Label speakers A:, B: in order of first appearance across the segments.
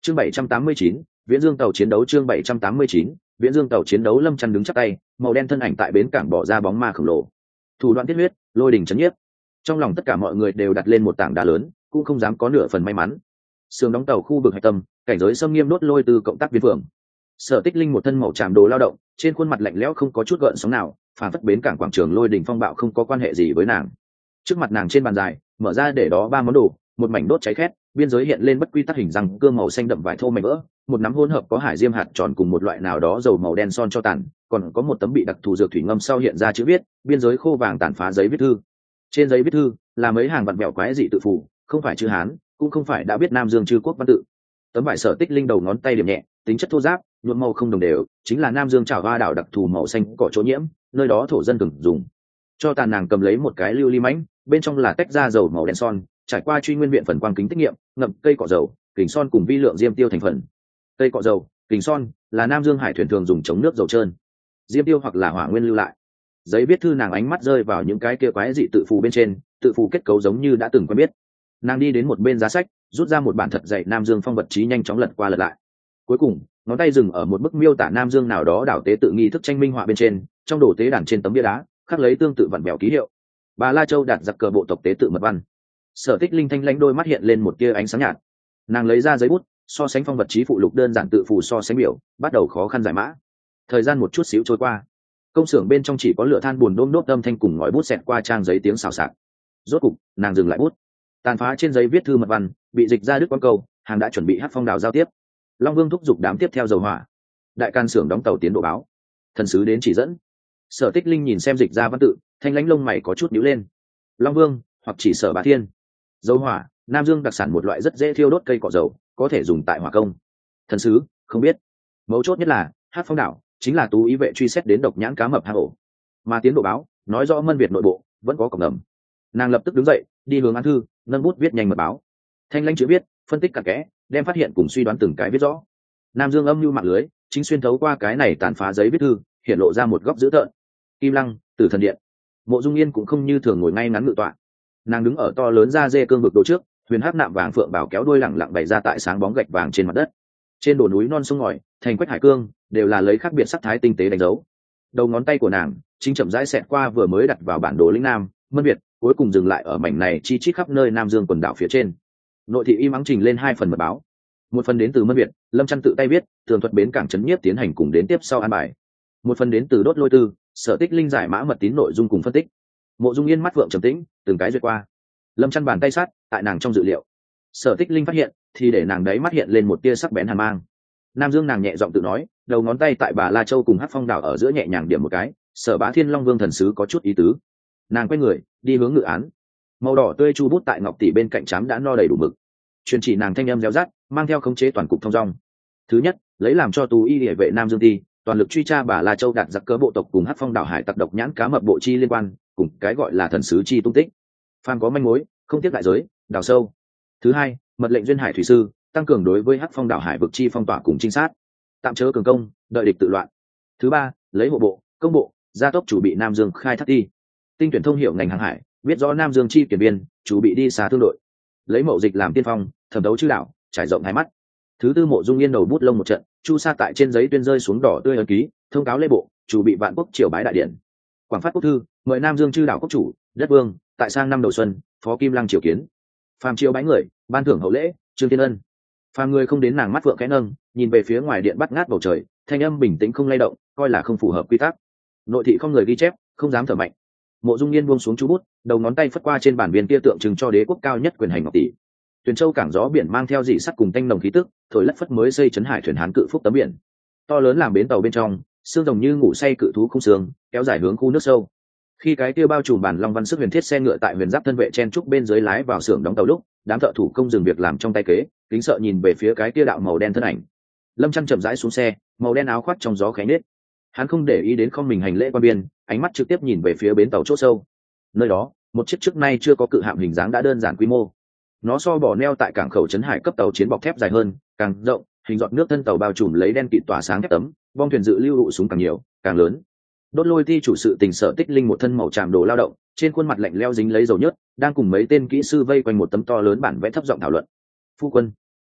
A: Chương 789, Viễn Dương tàu chiến đấu. Chương 789, Viễn Dương tàu chiến đấu. Lâm Chăn đứng chắp tay, màu đen thân ảnh tại bến cảng bỏ ra bóng ma khổng lồ, thủ đoạn thiết huyết, lôi đình chấn nhiếp. Trong lòng tất cả mọi người đều đặt lên một tảng đá lớn, cũng không dám có nửa phần may mắn. Sườn đóng tàu khu vực hạch tâm, cảnh giới xâm nghiêm đốt lôi từ cộng tác viên phường. Sở Tích Linh một thân màu tràm đồ lao động, trên khuôn mặt lạnh lẽo không có chút gợn sóng nào, phản phất bến cảng quảng trường lôi đình phong bạo không có quan hệ gì với nàng. Trước mặt nàng trên bàn dài, mở ra để đó ba món đồ, một mảnh đốt cháy khét, biên giới hiện lên bất quy tắc hình răng cưa màu xanh đậm vải thô mảnh vỡ, một nắm hỗn hợp có hải diêm hạt tròn cùng một loại nào đó dầu màu đen son cho tàn, còn có một tấm bị đặc thù dược thủy ngâm sau hiện ra chữ viết, biên giới khô vàng tàn phá giấy viết thư. Trên giấy viết thư là mấy hàng vặn vẹo quái dị tự phù, không phải chữ Hán, cũng không phải đã biết Nam Dương chư quốc văn tự. Tấm vải Sở Tích Linh đầu ngón tay điểm nhẹ, tính chất thô ráp, nhuộm màu không đồng đều, chính là Nam Dương Trảo Hoa đảo đặc thù màu xanh cỏ chỗ nhiễm, nơi đó thổ dân thường dùng. Cho tàn nàng cầm lấy một cái lưu ly mãnh, bên trong là tách ra dầu màu đen son, trải qua truy nguyên viện phần quang kính tiết nghiệm, ngậm cây cọ dầu, kình son cùng vi lượng diêm tiêu thành phần. Cây cọ dầu, kình son là Nam Dương hải thuyền thường dùng chống nước dầu trơn, diêm tiêu hoặc là hỏa nguyên lưu lại. Giấy viết thư nàng ánh mắt rơi vào những cái kia quái dị tự phù bên trên, tự phù kết cấu giống như đã từng quen biết. Nàng đi đến một bên giá sách, rút ra một bản thật dày Nam Dương phong vật chí nhanh chóng lật qua lật lại. Cuối cùng ngón tay dừng ở một bức miêu tả Nam Dương nào đó đảo tế tự nghi thức tranh minh họa bên trên, trong đồ tế đàn trên tấm bia đá khắc lấy tương tự vặn vẹo ký hiệu. Bà La Châu đạt giặc cờ bộ tộc tế tự mật văn. Sở Tích Linh thanh lãnh đôi mắt hiện lên một tia ánh sáng nhạt. Nàng lấy ra giấy bút, so sánh phong vật chí phụ lục đơn giản tự phù so sánh biểu, bắt đầu khó khăn giải mã. Thời gian một chút xíu trôi qua, công xưởng bên trong chỉ có lửa than buồn đôm đốt âm thanh cùng ngòi bút xẹt qua trang giấy tiếng xào xạc. Rốt cục nàng dừng lại bút, tàn phá trên giấy viết thư mật văn bị dịch ra đứt quãng câu, hàng đã chuẩn bị hát phong đào giao tiếp. Long Vương thúc giục đám tiếp theo dầu hỏa. Đại can xưởng đóng tàu tiến độ báo, thần sứ đến chỉ dẫn. Sở Tích Linh nhìn xem dịch ra văn tự, thanh lãnh lông mày có chút nhíu lên. Long Vương hoặc chỉ Sở Bá Thiên. Dầu hỏa, Nam Dương đặc sản một loại rất dễ thiêu đốt cây cọ dầu, có thể dùng tại hỏa công. Thần sứ không biết. Mấu chốt nhất là hát phong đảo chính là tú ý vệ truy xét đến độc nhãn cá mập hang ổ, mà tiến độ báo nói rõ Mân Việt nội bộ vẫn có cổng ngầm. Nàng lập tức đứng dậy đi hướng án thư, nâng bút viết nhanh mật báo. Thanh lãnh chữ viết, phân tích cặn kẽ, đem phát hiện cùng suy đoán từng cái viết rõ. Nam Dương âm mưu mạng lưới chính xuyên thấu qua cái này tàn phá giấy viết thư, hiện lộ ra một góc dữ tợn. Kim Lăng, Tử Thần Điện. Mộ Dung Yên cũng không như thường ngồi ngay ngắn ngự tọa, nàng đứng ở to lớn da dê cương vực đồ trước, huyền hắc nạm vàng phượng bảo kéo đuôi lẳng lặng bày ra tại sáng bóng gạch vàng trên mặt đất. Trên đồi núi non sông ngòi, thành quách hải cương đều là lấy khác biệt sắc thái tinh tế đánh dấu. Đầu ngón tay của nàng chính chậm rãi xẹt qua vừa mới đặt vào bản đồ lĩnh Nam Mân Việt, cuối cùng dừng lại ở mảnh này chi chít khắp nơi Nam Dương quần đảo phía trên. Nội thị im ắng trình lên 2 phần mật báo. Một phần đến từ Mân Việt, Lâm Chăn tự tay viết, tường thuật bến cảng trấn nhiếp tiến hành cùng đến tiếp sau an bài. Một phần đến từ đốt lôi tư, Sở Tích Linh giải mã mật tín nội dung cùng phân tích. Mộ Dung Yên mắt vượng trầm tĩnh, từng cái duyệt qua. Lâm Chăn bàn tay sát tại nàng trong dự liệu. Sở Tích Linh phát hiện thì để nàng đấy mắt hiện lên một tia sắc bén hàn mang. Nam Dương nàng nhẹ giọng tự nói, đầu ngón tay tại Bà La Châu cùng Hắc Phong đảo ở giữa nhẹ nhàng điểm một cái. Sở Bá Thiên Long Vương thần sứ có chút ý tứ. Nàng quay người đi hướng ngự án. Màu đỏ tươi chu bút tại ngọc tỷ bên cạnh trám đã no đầy đủ mực. Truyền chỉ nàng thanh âm réo rát, mang theo khống chế toàn cục thông dong. Thứ nhất, lấy làm cho tú y địa vệ Nam Dương ti toàn lực truy tra Bà La Châu đạt giặc cớ bộ tộc cùng Hắc Phong đảo hải tặc độc nhãn cá mập bộ chi liên quan, cùng cái gọi là thần sứ chi tung tích. Phàm có manh mối, không tiếc đại giới, đào sâu. Thứ hai, mật lệnh duyên hải thủy sư tăng cường đối với Hắc Phong đảo hải vực chi phong tỏa cùng trinh sát, tạm chớ cường công, đợi địch tự loạn. Thứ ba, lấy hộ bộ, công bộ, gia tốc chủ bị Nam Dương khai thác ti, tinh tuyển thông hiểu ngành hàng hải, biết rõ Nam Dương chi kiểm biên, chủ bị đi xa thương đội, lấy mậu dịch làm tiên phong, thẩm đấu chư đảo, trải rộng hai mắt. Thứ tư, Mộ Dung Yên đầu bút lông một trận, chu sa tại trên giấy tuyên rơi xuống đỏ tươi ấn ký, thông cáo lễ bộ, chủ bị vạn quốc triều bái đại điện. Quảng phát quốc thư, mời Nam Dương chư đảo quốc chủ, đất vương, tại sang năm đầu xuân, phó Kim Lăng triều kiến. Phàm triều bái người, ban thưởng hậu lễ, Trương Thiên Ân. Phàm người không đến, nàng mắt vượng khẽ nâng, nhìn về phía ngoài điện bắt ngát bầu trời, thanh âm bình tĩnh không lay động, coi là không phù hợp quy tắc. Nội thị không người ghi chép, không dám thở mạnh. Mộ Dung Yên buông xuống chú bút, đầu ngón tay phất qua trên bản viên kia tượng trưng cho đế quốc cao nhất quyền hành ngọc tỷ. Tuyền Châu cảng gió biển mang theo dị sắt cùng tanh nồng khí tức, thổi lất phất mới xây trấn hải thuyền Hán cự phúc tấm biển. To lớn làm bến tàu bên trong, xương rồng như ngủ say cự thú không xương, kéo dài hướng khu nước sâu. Khi cái kia bao trùm bản long văn sức huyền thiết xe ngựa tại huyền giáp thân vệ chen trúc bên dưới lái vào xưởng đóng tàu lúc, đám thợ thủ công dừng việc làm trong tay kế, kính sợ nhìn về phía cái kia đạo màu đen thân ảnh. Lâm Chăn chậm rãi xuống xe, màu đen áo khoác trong gió khẽ nết. Hắn không để ý đến không mình hành lễ quan biên, ánh mắt trực tiếp nhìn về phía bến tàu chỗ sâu. Nơi đó, một chiếc trước nay chưa có cự hạm hình dáng đã đơn giản quy mô. Nó so bỏ neo tại cảng khẩu trấn hải cấp tàu chiến bọc thép dài hơn, càng rộng, hình giọt nước thân tàu bao trùm lấy đen kịt tỏa sáng thép tấm, bong thuyền dự lưu hụ súng càng nhiều, càng lớn. Đốt lôi ti chủ sự tình Sở Tích Linh một thân màu tràm đồ lao động, trên khuôn mặt lạnh leo dính lấy dầu nhớt, đang cùng mấy tên kỹ sư vây quanh một tấm to lớn bản vẽ thấp giọng thảo luận. Phu quân,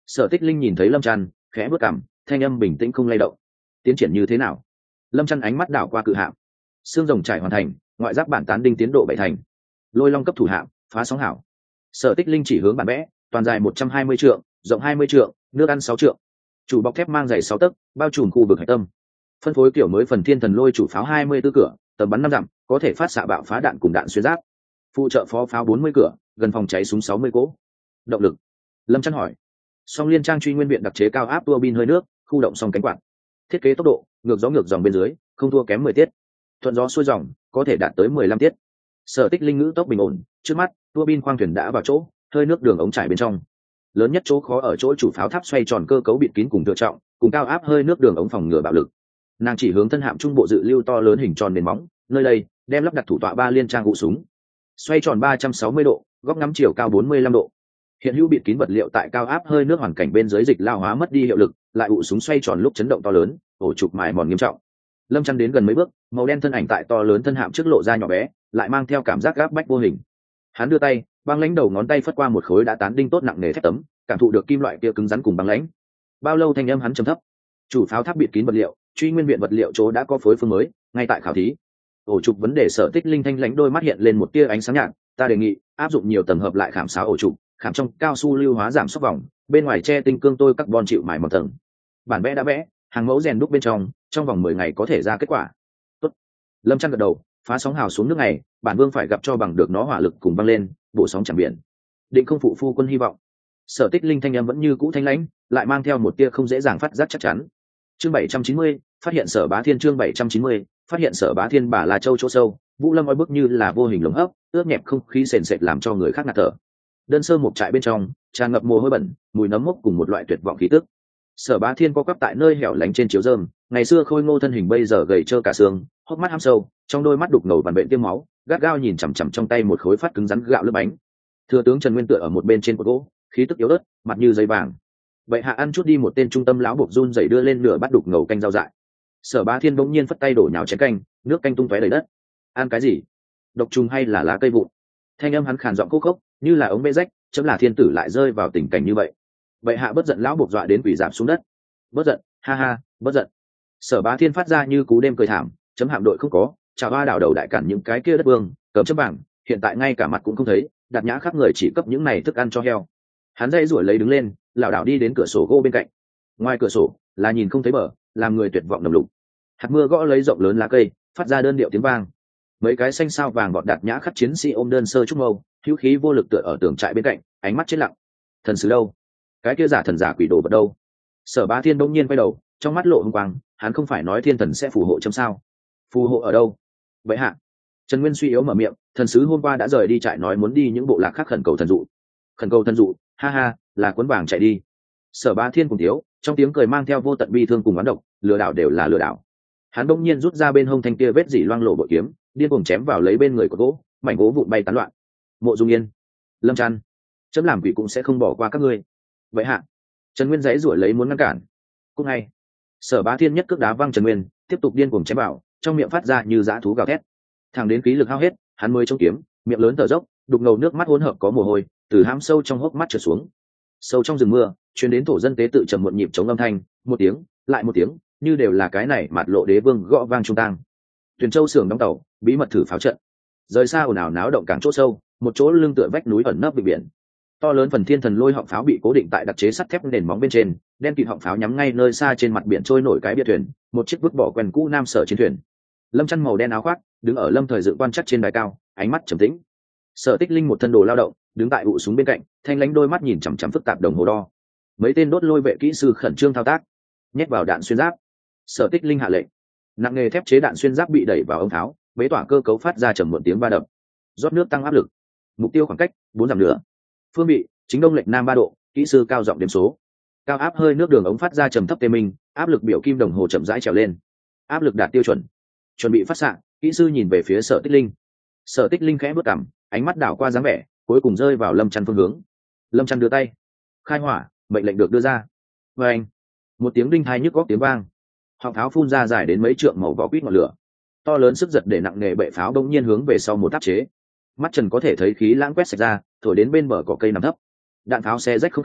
A: Sở Tích Linh nhìn thấy Lâm Trăn, khẽ bước cằm, thanh âm bình tĩnh không lay động. Tiến triển như thế nào? Lâm Trăn ánh mắt đảo qua cự hạm. Xương rồng trải hoàn thành, ngoại giáp bản tán đinh tiến độ 7 thành. Lôi long cấp thủ hạm, phá sóng hảo. Sở Tích Linh chỉ hướng bản vẽ, toàn dài 120 trượng, rộng 20 trượng, nước ăn 6 trượng. Chủ bọc thép mang dày 6 tấc, bao trùm khu vực hải tâm. Phân phối kiểu mới phần thiên thần lôi chủ pháo 24 cửa, tầm bắn 5 dặm, có thể phát xạ bạo phá đạn cùng đạn xuyên giáp. Phụ trợ phó pháo 40 cửa, gần phòng cháy súng 60 cỗ. Động lực. Lâm Trăn hỏi. Song liên trang truy nguyên viện đặc chế cao áp tua bin hơi nước, khu động song cánh quạt. Thiết kế tốc độ, ngược gió ngược dòng bên dưới, không thua kém 10 tiết. Thuận gió xuôi dòng, có thể đạt tới 15 tiết. Sở Tích Linh ngữ tốc bình ổn, trước mắt, tua bin khoang thuyền đã vào chỗ, hơi nước đường ống trải bên trong. Lớn nhất chỗ khó ở chỗ chủ pháo tháp xoay tròn cơ cấu bịt kín cùng tự trọng, cùng cao áp hơi nước đường ống phòng ngừa bạo lực. Nàng chỉ hướng thân hạm trung bộ dự lưu to lớn hình tròn nền móng, nơi đây đem lắp đặt thủ tọa 3 liên trang ụ súng, xoay tròn 360 độ, góc ngắm chiều cao 45 độ. Hiện hữu bịt kín vật liệu tại cao áp hơi nước hoàn cảnh bên dưới dịch lao hóa mất đi hiệu lực, lại ụ súng xoay tròn lúc chấn động to lớn, ổ trục mài mòn nghiêm trọng. Lâm Trăn đến gần mấy bước, màu đen thân ảnh tại to lớn thân hạm trước lộ ra nhỏ bé, lại mang theo cảm giác gáp bách vô hình. Hắn đưa tay, băng lãnh đầu ngón tay phất qua một khối đã tán đinh tốt nặng nề thép tấm, cảm thụ được kim loại kia cứng rắn cùng băng lãnh. Bao lâu thanh âm hắn trầm thấp. Chủ pháo tháp bịt kín vật liệu, truy nguyên viện vật liệu chỗ đã có phối phương mới, ngay tại khảo thí. Ổ trục vấn đề. Sở Tích Linh thanh lãnh đôi mắt hiện lên một tia ánh sáng nhạt, ta đề nghị áp dụng nhiều tầng hợp lại khảm sáo ổ trục, khảm trong cao su lưu hóa giảm sốc vòng, bên ngoài che tinh cương tôi carbon chịu mài một tầng. Bản vẽ đã vẽ, hàng mẫu rèn đúc bên trong vòng 10 ngày có thể ra kết quả. Tốt. Lâm Trăn gật đầu, phá sóng hào xuống nước này, bản vương phải gặp cho bằng được nó hỏa lực cùng băng lên, bộ sóng chẳng biển. Định không phụ phu quân hy vọng. Sở Tích Linh thanh em vẫn như cũ thanh lãnh, lại mang theo một tia không dễ dàng phát giác chắc chắn. Chương 790, phát hiện Sở Bá Thiên. Chương 790, phát hiện Sở Bá Thiên. Bà là châu chỗ sâu, Vũ Lâm oi bức như là vô hình lồng hấp, ướt nhẹp không khí sền sệt làm cho người khác ngạt thở. Đơn sơ một trại bên trong tràn ngập mùi hôi bẩn, mùi nấm mốc cùng một loại tuyệt vọng khí tức. Sở Bá Thiên co quắp tại nơi hẻo lánh trên chiếu rơm, ngày xưa khôi ngô thân hình bây giờ gầy trơ cả xương, hốc mắt hăm sâu, trong đôi mắt đục ngầu vằn bệnh tiêm máu, gắt gao nhìn chằm chằm trong tay một khối phát cứng rắn gạo lưỡi bánh. Thừa tướng Trần Nguyên tựa ở một bên trên cột gỗ, khí tức yếu ớt, mặt như giấy vàng. Vậy hạ ăn chút đi. Một tên trung tâm lão buộc run rẩy đưa lên nửa bát đục ngầu canh rau dại. Sở Bá Thiên bỗng nhiên phất tay đổ nhào chén canh, nước canh tung tóe đầy đất. Ăn cái gì? Độc trùng hay là lá cây vụn? Thanh âm hắn khàn giọng khô khốc, như là ống bê rách, chấm là thiên tử lại rơi vào tình cảnh như vậy. Vậy hạ bất giận lão buộc dọa đến quỷ giảm xuống đất. Bất giận, ha ha, bất giận. Sở Bá Thiên phát ra như cú đêm cười thảm, chấm hạm đội không có, chào hoa đảo đầu đại cản những cái kia đất vương, cấm chấm bảng, hiện tại ngay cả mặt cũng không thấy, đặt nhã khắp người chỉ cấp những này thức ăn cho heo. Hắn dây rủi lấy đứng lên, lảo đảo đi đến cửa sổ gỗ bên cạnh. Ngoài cửa sổ là nhìn không thấy bờ, làm người tuyệt vọng nồng lục. Hạt mưa gõ lấy rộng lớn lá cây, phát ra đơn điệu tiếng vang. Mấy cái xanh sao vàng gọt đặt nhã khắc chiến sĩ ôm đơn sơ trúc mâu, hữu khí vô lực tựa ở tường trại bên cạnh, ánh mắt chết lặng. Thần sứ đâu? Cái kia giả thần giả quỷ đồ vật đâu? Sở Bá Thiên bỗng nhiên quay đầu, trong mắt lộ hung quang, hắn không phải nói thiên thần sẽ phù hộ chấm sao? Phù hộ ở đâu? Vậy hạ. Trần Nguyên suy yếu mở miệng, thần sứ hôm qua đã rời đi trại nói muốn đi những bộ lạc khác khẩn cầu thần dụ. Khẩn cầu thần dụ, ha ha, là cuốn vàng chạy đi. Sở Bá Thiên cùng thiếu, trong tiếng cười mang theo vô tận bi thương cùng oán độc, lừa đảo đều là lừa đảo. Hắn bỗng nhiên rút ra bên hông thanh kia vết dỉ loang lổ bội kiếm, điên cuồng chém vào lấy bên người của gỗ, mảnh gỗ vụn bay tán loạn. Mộ Dung Yên, Lâm Trăn, chấm làm quỷ cũng sẽ không bỏ qua các ngươi. Vậy hạ. Trần Nguyên giãy giụa lấy muốn ngăn cản. Cũng ngay, Sở Bá Thiên nhất cước đá văng Trần Nguyên, tiếp tục điên cuồng chém vào, trong miệng phát ra như dã thú gào thét. Thẳng đến khí lực hao hết, hắn mới chống kiếm, miệng lớn thở dốc, đục ngầu nước mắt hỗn hợp có mồ hôi, từ hãm sâu trong hốc mắt trượt xuống. Sâu trong rừng mưa, truyền đến thổ dân tế tự trầm muộn nhịp chống âm thanh, một tiếng, lại một tiếng, như đều là cái này mạt lộ đế vương gõ vang trung tang. Tuyền Châu xưởng đóng tàu, bí mật thử pháo trận. Rời xa ồn ào náo động cảng chỗ sâu, một chỗ lưng tựa vách núi ẩn nấp bên biển. To lớn phần thiên thần lôi họng pháo bị cố định tại đặc chế sắt thép nền móng bên trên, đen kịt họng pháo nhắm ngay nơi xa trên mặt biển trôi nổi cái bia thuyền, một chiếc vứt bỏ quen cũ nam sở chiến thuyền. Lâm Trăn màu đen áo khoác, đứng ở Lâm Thời Dự quan chắc trên đài cao, ánh mắt trầm tĩnh. Sở Tích Linh một thân đồ lao động, đứng tại ụ súng bên cạnh, thanh lãnh đôi mắt nhìn chằm chằm phức tạp đồng hồ đo. Mấy tên đốt lôi vệ kỹ sư khẩn trương thao tác, nhét vào đạn xuyên giáp. Sở Tích Linh hạ lệnh, nặng nghề thép chế đạn xuyên giáp bị đẩy vào ống tháo, bế tỏa cơ cấu phát ra trầm muộn tiếng va đập. Rót nước tăng áp lực, mục tiêu khoảng cách 4 dặm nữa. Phương vị chính đông lệch nam 3 độ, kỹ sư cao giọng điểm số. Cao áp hơi nước đường ống phát ra trầm thấp tê minh, áp lực biểu kim đồng hồ chậm rãi trèo lên. Áp lực đạt tiêu chuẩn, chuẩn bị phát xạ. Kỹ sư nhìn về phía Sở Tích Linh. Sở Tích Linh khẽ bước cằm, ánh mắt đảo qua dáng vẻ, cuối cùng rơi vào Lâm Trăn phương hướng. Lâm Trăn đưa tay, khai hỏa, mệnh lệnh được đưa ra. Và anh, một tiếng đinh tai nhức góc tiếng vang, họng pháo phun ra dài đến mấy trượng màu vỏ quýt ngọn lửa, to lớn sức giật để nặng nề bệ pháo bỗng nhiên hướng về sau một áp chế. Mắt Trần có thể thấy khí lãng quét sạch ra, thổi đến bên bờ cỏ cây nằm thấp. Đạn pháo xe rách không khí,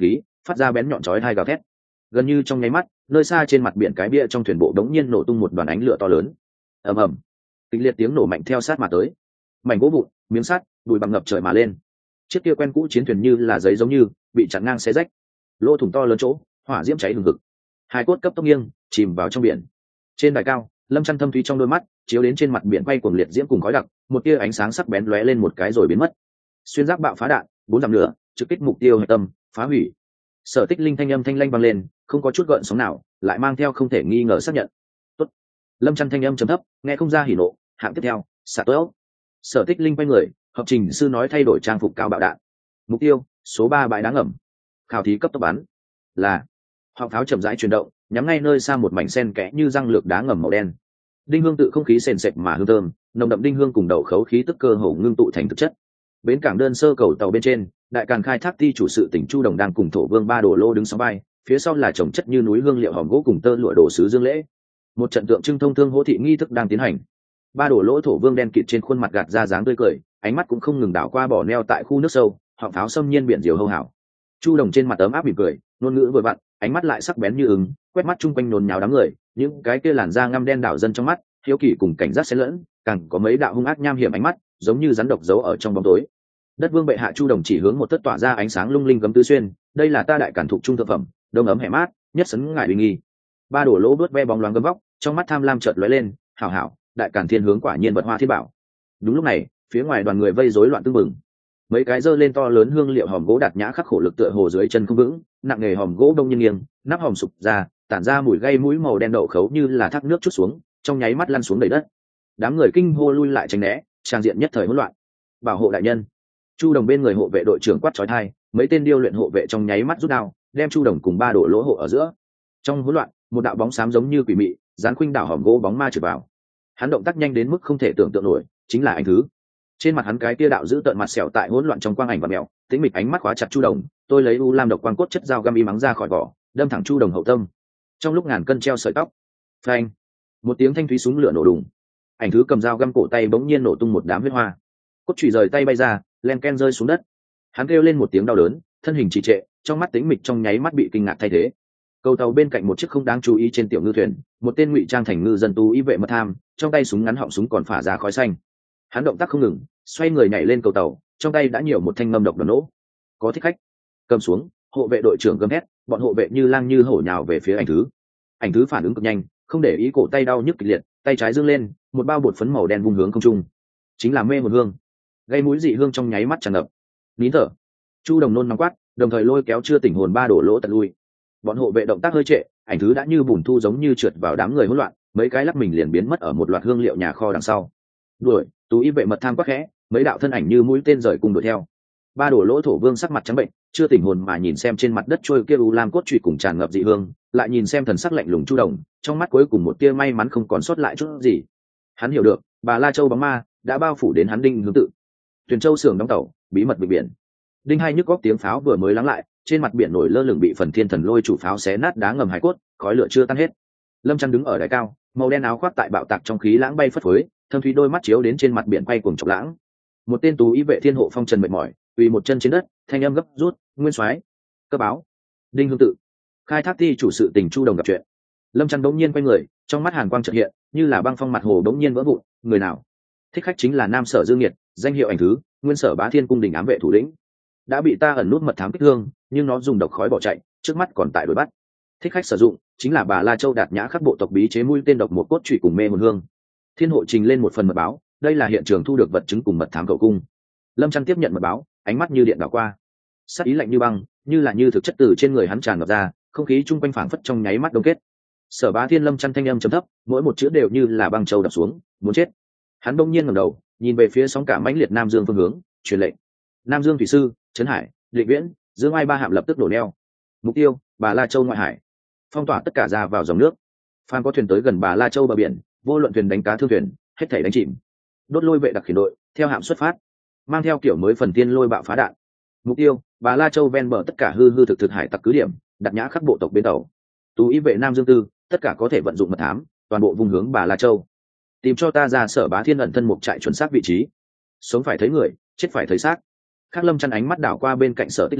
A: phát ra bén nhọn chói hai gào thét. Gần như trong nháy mắt, nơi xa trên mặt biển cái bia trong thuyền bộ đống nhiên nổ tung một đoàn ánh lửa to lớn. Ầm ầm, kịch liệt tiếng nổ mạnh theo sát mà tới, mảnh gỗ vụn, miếng sắt, bụi bặm ngập trời mà lên. Chiếc kia quen cũ chiến thuyền như là giấy giống như bị chặn ngang xé rách, lỗ thủng to lớn chỗ, hỏa diễm cháy hừng hực. Hai cốt cấp tốc nghiêng, chìm vào trong biển. Trên đài cao, Lâm Trăn thâm thúy trong đôi mắt chiếu đến trên mặt biển quay cuồng liệt diễm cùng khói đặc, một tia ánh sáng sắc bén lóe lên một cái rồi biến mất. Xuyên giáp bạo phá đạn, 4 dặm lửa, trực kích mục tiêu hệ tâm, phá hủy. Sở Tích Linh thanh âm thanh lanh vang lên, không có chút gợn sóng nào, lại mang theo không thể nghi ngờ xác nhận. Tốt. Lâm Trăn thanh âm trầm thấp, nghe không ra hỉ nộ. Hạng tiếp theo, xạ tối. Sở Tích Linh quay người, hợp trình sư nói thay đổi trang phục cao bạo đạn. Mục tiêu, số 3 bãi đá ngầm. Khảo thí cấp tốc bắn. Là. Họng pháo chậm rãi chuyển động, nhắm ngay nơi xa một mảnh sen kẽ như răng lược đá ngầm màu đen. Đinh hương tự không khí sền sệt mà hương thơm, nồng đậm đinh hương cùng đậu khấu khí tức cơ hồ ngưng tụ thành thực chất. Bến cảng đơn sơ cầu tàu bên trên, đại càn khai thác ty chủ sự tỉnh Chu Đồng đang cùng thổ vương Ba Đồ Lô đứng sóng vai, phía sau là chồng chất như núi hương liệu hòm gỗ cùng tơ lụa đồ sứ dương lễ. Một trận tượng trưng thông thương hỗ thị nghi thức đang tiến hành. Ba Đồ Lỗ thổ vương đen kịt trên khuôn mặt gạt ra dáng tươi cười, ánh mắt cũng không ngừng đảo qua bỏ neo tại khu nước sâu, họng pháo xâm nhiên biển diều hâu hảo. Chu Đồng trên mặt ấm áp mỉm cười, ngôn ngữ vừa vặn, ánh mắt lại sắc bén như ứng, quét mắt chung quanh nôn nháo đám người, những cái kia làn da ngăm đen đảo dân trong mắt, hiếu kỳ cùng cảnh giác xen lẫn, càng có mấy đạo hung ác nham hiểm ánh mắt, giống như rắn độc giấu ở trong bóng tối. Đất vương bệ hạ Chu Đồng chỉ hướng một tất tỏa ra ánh sáng lung linh gấm tứ xuyên, đây là ta đại cản thục trung thượng phẩm, đông ấm hẻ mát, nhất sấn ngải uy nghi. Ba Đổ Lỗ bước ve bóng loáng gấm vóc, trong mắt tham lam chợt lóe lên, hảo hảo, đại cản thiên hướng quả nhiên vật hoa thiên bảo. Đúng lúc này, phía ngoài đoàn người vây rối loạn tương mừng. Mấy cái dơ lên to lớn hương liệu hòm gỗ đạt nhã khắc khổ lực tựa hồ dưới chân không vững, nặng nghề hòm gỗ đông nhiên nghiêng, nắp hòm sụp ra, tản ra mùi gây mũi màu đen đậu khấu như là thác nước chút xuống, trong nháy mắt lăn xuống đầy đất. Đám người kinh hô lui lại tránh né, trang diện nhất thời hỗn loạn. Bảo hộ đại nhân. Chu Đồng bên người hộ vệ đội trưởng quát chói tai, mấy tên điêu luyện hộ vệ trong nháy mắt rút đao, đem Chu Đồng cùng Ba Đổ Lỗ hộ ở giữa. Trong hỗn loạn, một đạo bóng xám giống như quỷ mị, dán khuynh đảo hòm gỗ bóng ma trượt vào. Hắn động tác nhanh đến mức không thể tưởng tượng nổi, chính là Anh Thứ. Trên mặt hắn cái kia đạo giữ tợn mặt sẹo tại hỗn loạn trong quang ảnh và mèo, tĩnh mịch ánh mắt khóa chặt Chu Đồng, tôi lấy u lam độc quang cốt chất dao găm y mắng ra khỏi vỏ, đâm thẳng Chu Đồng hậu tâm. Trong lúc ngàn cân treo sợi tóc, phanh, một tiếng thanh thúy súng lửa nổ đùng. Anh Thứ cầm dao găm cổ tay bỗng nhiên nổ tung một đám huyết hoa, cốt chùy rời tay bay ra, len ken rơi xuống đất. Hắn kêu lên một tiếng đau đớn, thân hình trì trệ, trong mắt tĩnh mịch trong nháy mắt bị kinh ngạc thay thế. Cầu tàu bên cạnh một chiếc không đáng chú ý trên tiểu ngư thuyền, một tên ngụy trang thành ngư dân tú y vệ mật tham, trong tay súng ngắn họng súng còn phả ra khói xanh. Hắn động tác không ngừng, xoay người nhảy lên cầu tàu, trong tay đã nhiều một thanh mâm độc đòn nổ. Có thích khách, cầm xuống. Hộ vệ đội trưởng gầm hét, bọn hộ vệ như lang như hổ nhào về phía Anh Thứ. Anh Thứ phản ứng cực nhanh, không để ý cổ tay đau nhức kịch liệt, tay trái giương lên, một bao bột phấn màu đen vung hướng không trung, chính là mê một hương, gây mũi dị hương trong nháy mắt tràn ngập. Nín thở. Chu Đồng nôn nóng quát, đồng thời lôi kéo chưa tỉnh hồn Ba Đổ Lỗ tật lui. Bọn hộ vệ động tác hơi trệ, Anh Thứ đã như bùn thu giống như trượt vào đám người hỗn loạn, mấy cái lắc mình liền biến mất ở một loạt hương liệu nhà kho đằng sau. Đuổi, tú y vệ mật tham quắc khẽ, mấy đạo thân ảnh như mũi tên rời cùng đuổi theo. Ba Đổ Lỗ thổ vương sắc mặt trắng bệnh, chưa tỉnh hồn mà nhìn xem trên mặt đất trôi kia u lam cốt trụy cùng tràn ngập dị hương, lại nhìn xem thần sắc lạnh lùng Chu Đồng, trong mắt cuối cùng một tia may mắn không còn sót lại chút gì. Hắn hiểu được, Bà La Châu bóng ma đã bao phủ đến hắn Đinh hướng tự. Tuyền Châu xưởng đóng tàu, bí mật bình biển. Đinh hai nhức góc tiếng pháo vừa mới lắng lại, trên mặt biển nổi lơ lửng bị phần thiên thần lôi chủ pháo xé nát đá ngầm hải cốt, khói lửa chưa tan hết. Lâm Trăn đứng ở đài cao, màu đen áo khoác tại bạo tạc trong khí lãng bay phất phới, thâm thúy đôi mắt chiếu đến trên mặt biển quay cuồng chọc lãng. Một tên tú y vệ thiên hộ phong trần mệt mỏi, quỳ một chân trên đất, thanh âm gấp rút, nguyên soái, cơ báo. Đinh hương tự, khai thác ty chủ sự tỉnh Chu Đồng gặp chuyện. Lâm Trăn bỗng nhiên quay người, trong mắt hàn quang chợt hiện, như là băng phong mặt hồ bỗng nhiên vỡ vụn. Người nào? Thích khách chính là Nam Sở Dương Nghiệt, danh hiệu Ảnh Thứ, nguyên Sở Bá Thiên cung đình ám vệ thủ lĩnh, đã bị ta ẩn nút mật thám kích thương, nhưng nó dùng độc khói bỏ chạy, trước mắt còn tại đuổi bắt. Thích khách sử dụng chính là Bà La Châu đạt nhã khắc bộ tộc bí chế mũi tên độc một cốt trụy cùng mê hồn hương. Thiên hộ trình lên một phần mật báo, đây là hiện trường thu được vật chứng cùng mật thám cầu cung. Lâm Trăn tiếp nhận mật báo, ánh mắt như điện đảo qua, sắc ý lạnh như băng, như là như thực chất từ trên người hắn tràn ngập ra, không khí chung quanh phảng phất trong nháy mắt đông kết. Sở Bá Thiên Lâm Trăn thanh âm trầm thấp, mỗi một chữ đều như là băng châu đập xuống, muốn chết. Hắn đông nhiên ngẩng đầu, nhìn về phía sóng cả mãnh liệt Nam Dương phương hướng, truyền lệnh. Nam Dương thủy sư, Trấn Hải, Định Viễn, Dương Ai ba hạm lập tức đổ neo. Mục tiêu, Bà La Châu ngoại hải. Phong tỏa tất cả ra vào dòng nước. Phan có thuyền tới gần Bà La Châu bờ biển, vô luận thuyền đánh cá thương thuyền, hết thảy đánh chìm. Đốt lôi vệ đặc khiển đội, theo hạm xuất phát, mang theo kiểu mới phần tiên lôi bạo phá đạn. Mục tiêu, Bà La Châu ven bờ tất cả hư hư thực thực hải tặc cứ điểm, đặt nhã khắc bộ tộc bến tàu. Tú y vệ Nam Dương Tư, tất cả có thể vận dụng mật thám, toàn bộ vùng hướng Bà La Châu. Tìm cho ta ra Sở Bá Thiên ẩn thân một trại chuẩn xác vị trí. Sống phải thấy người, chết phải thấy xác. Khắc Lâm Trăn ánh mắt đảo qua bên cạnh Sở Tích Linh,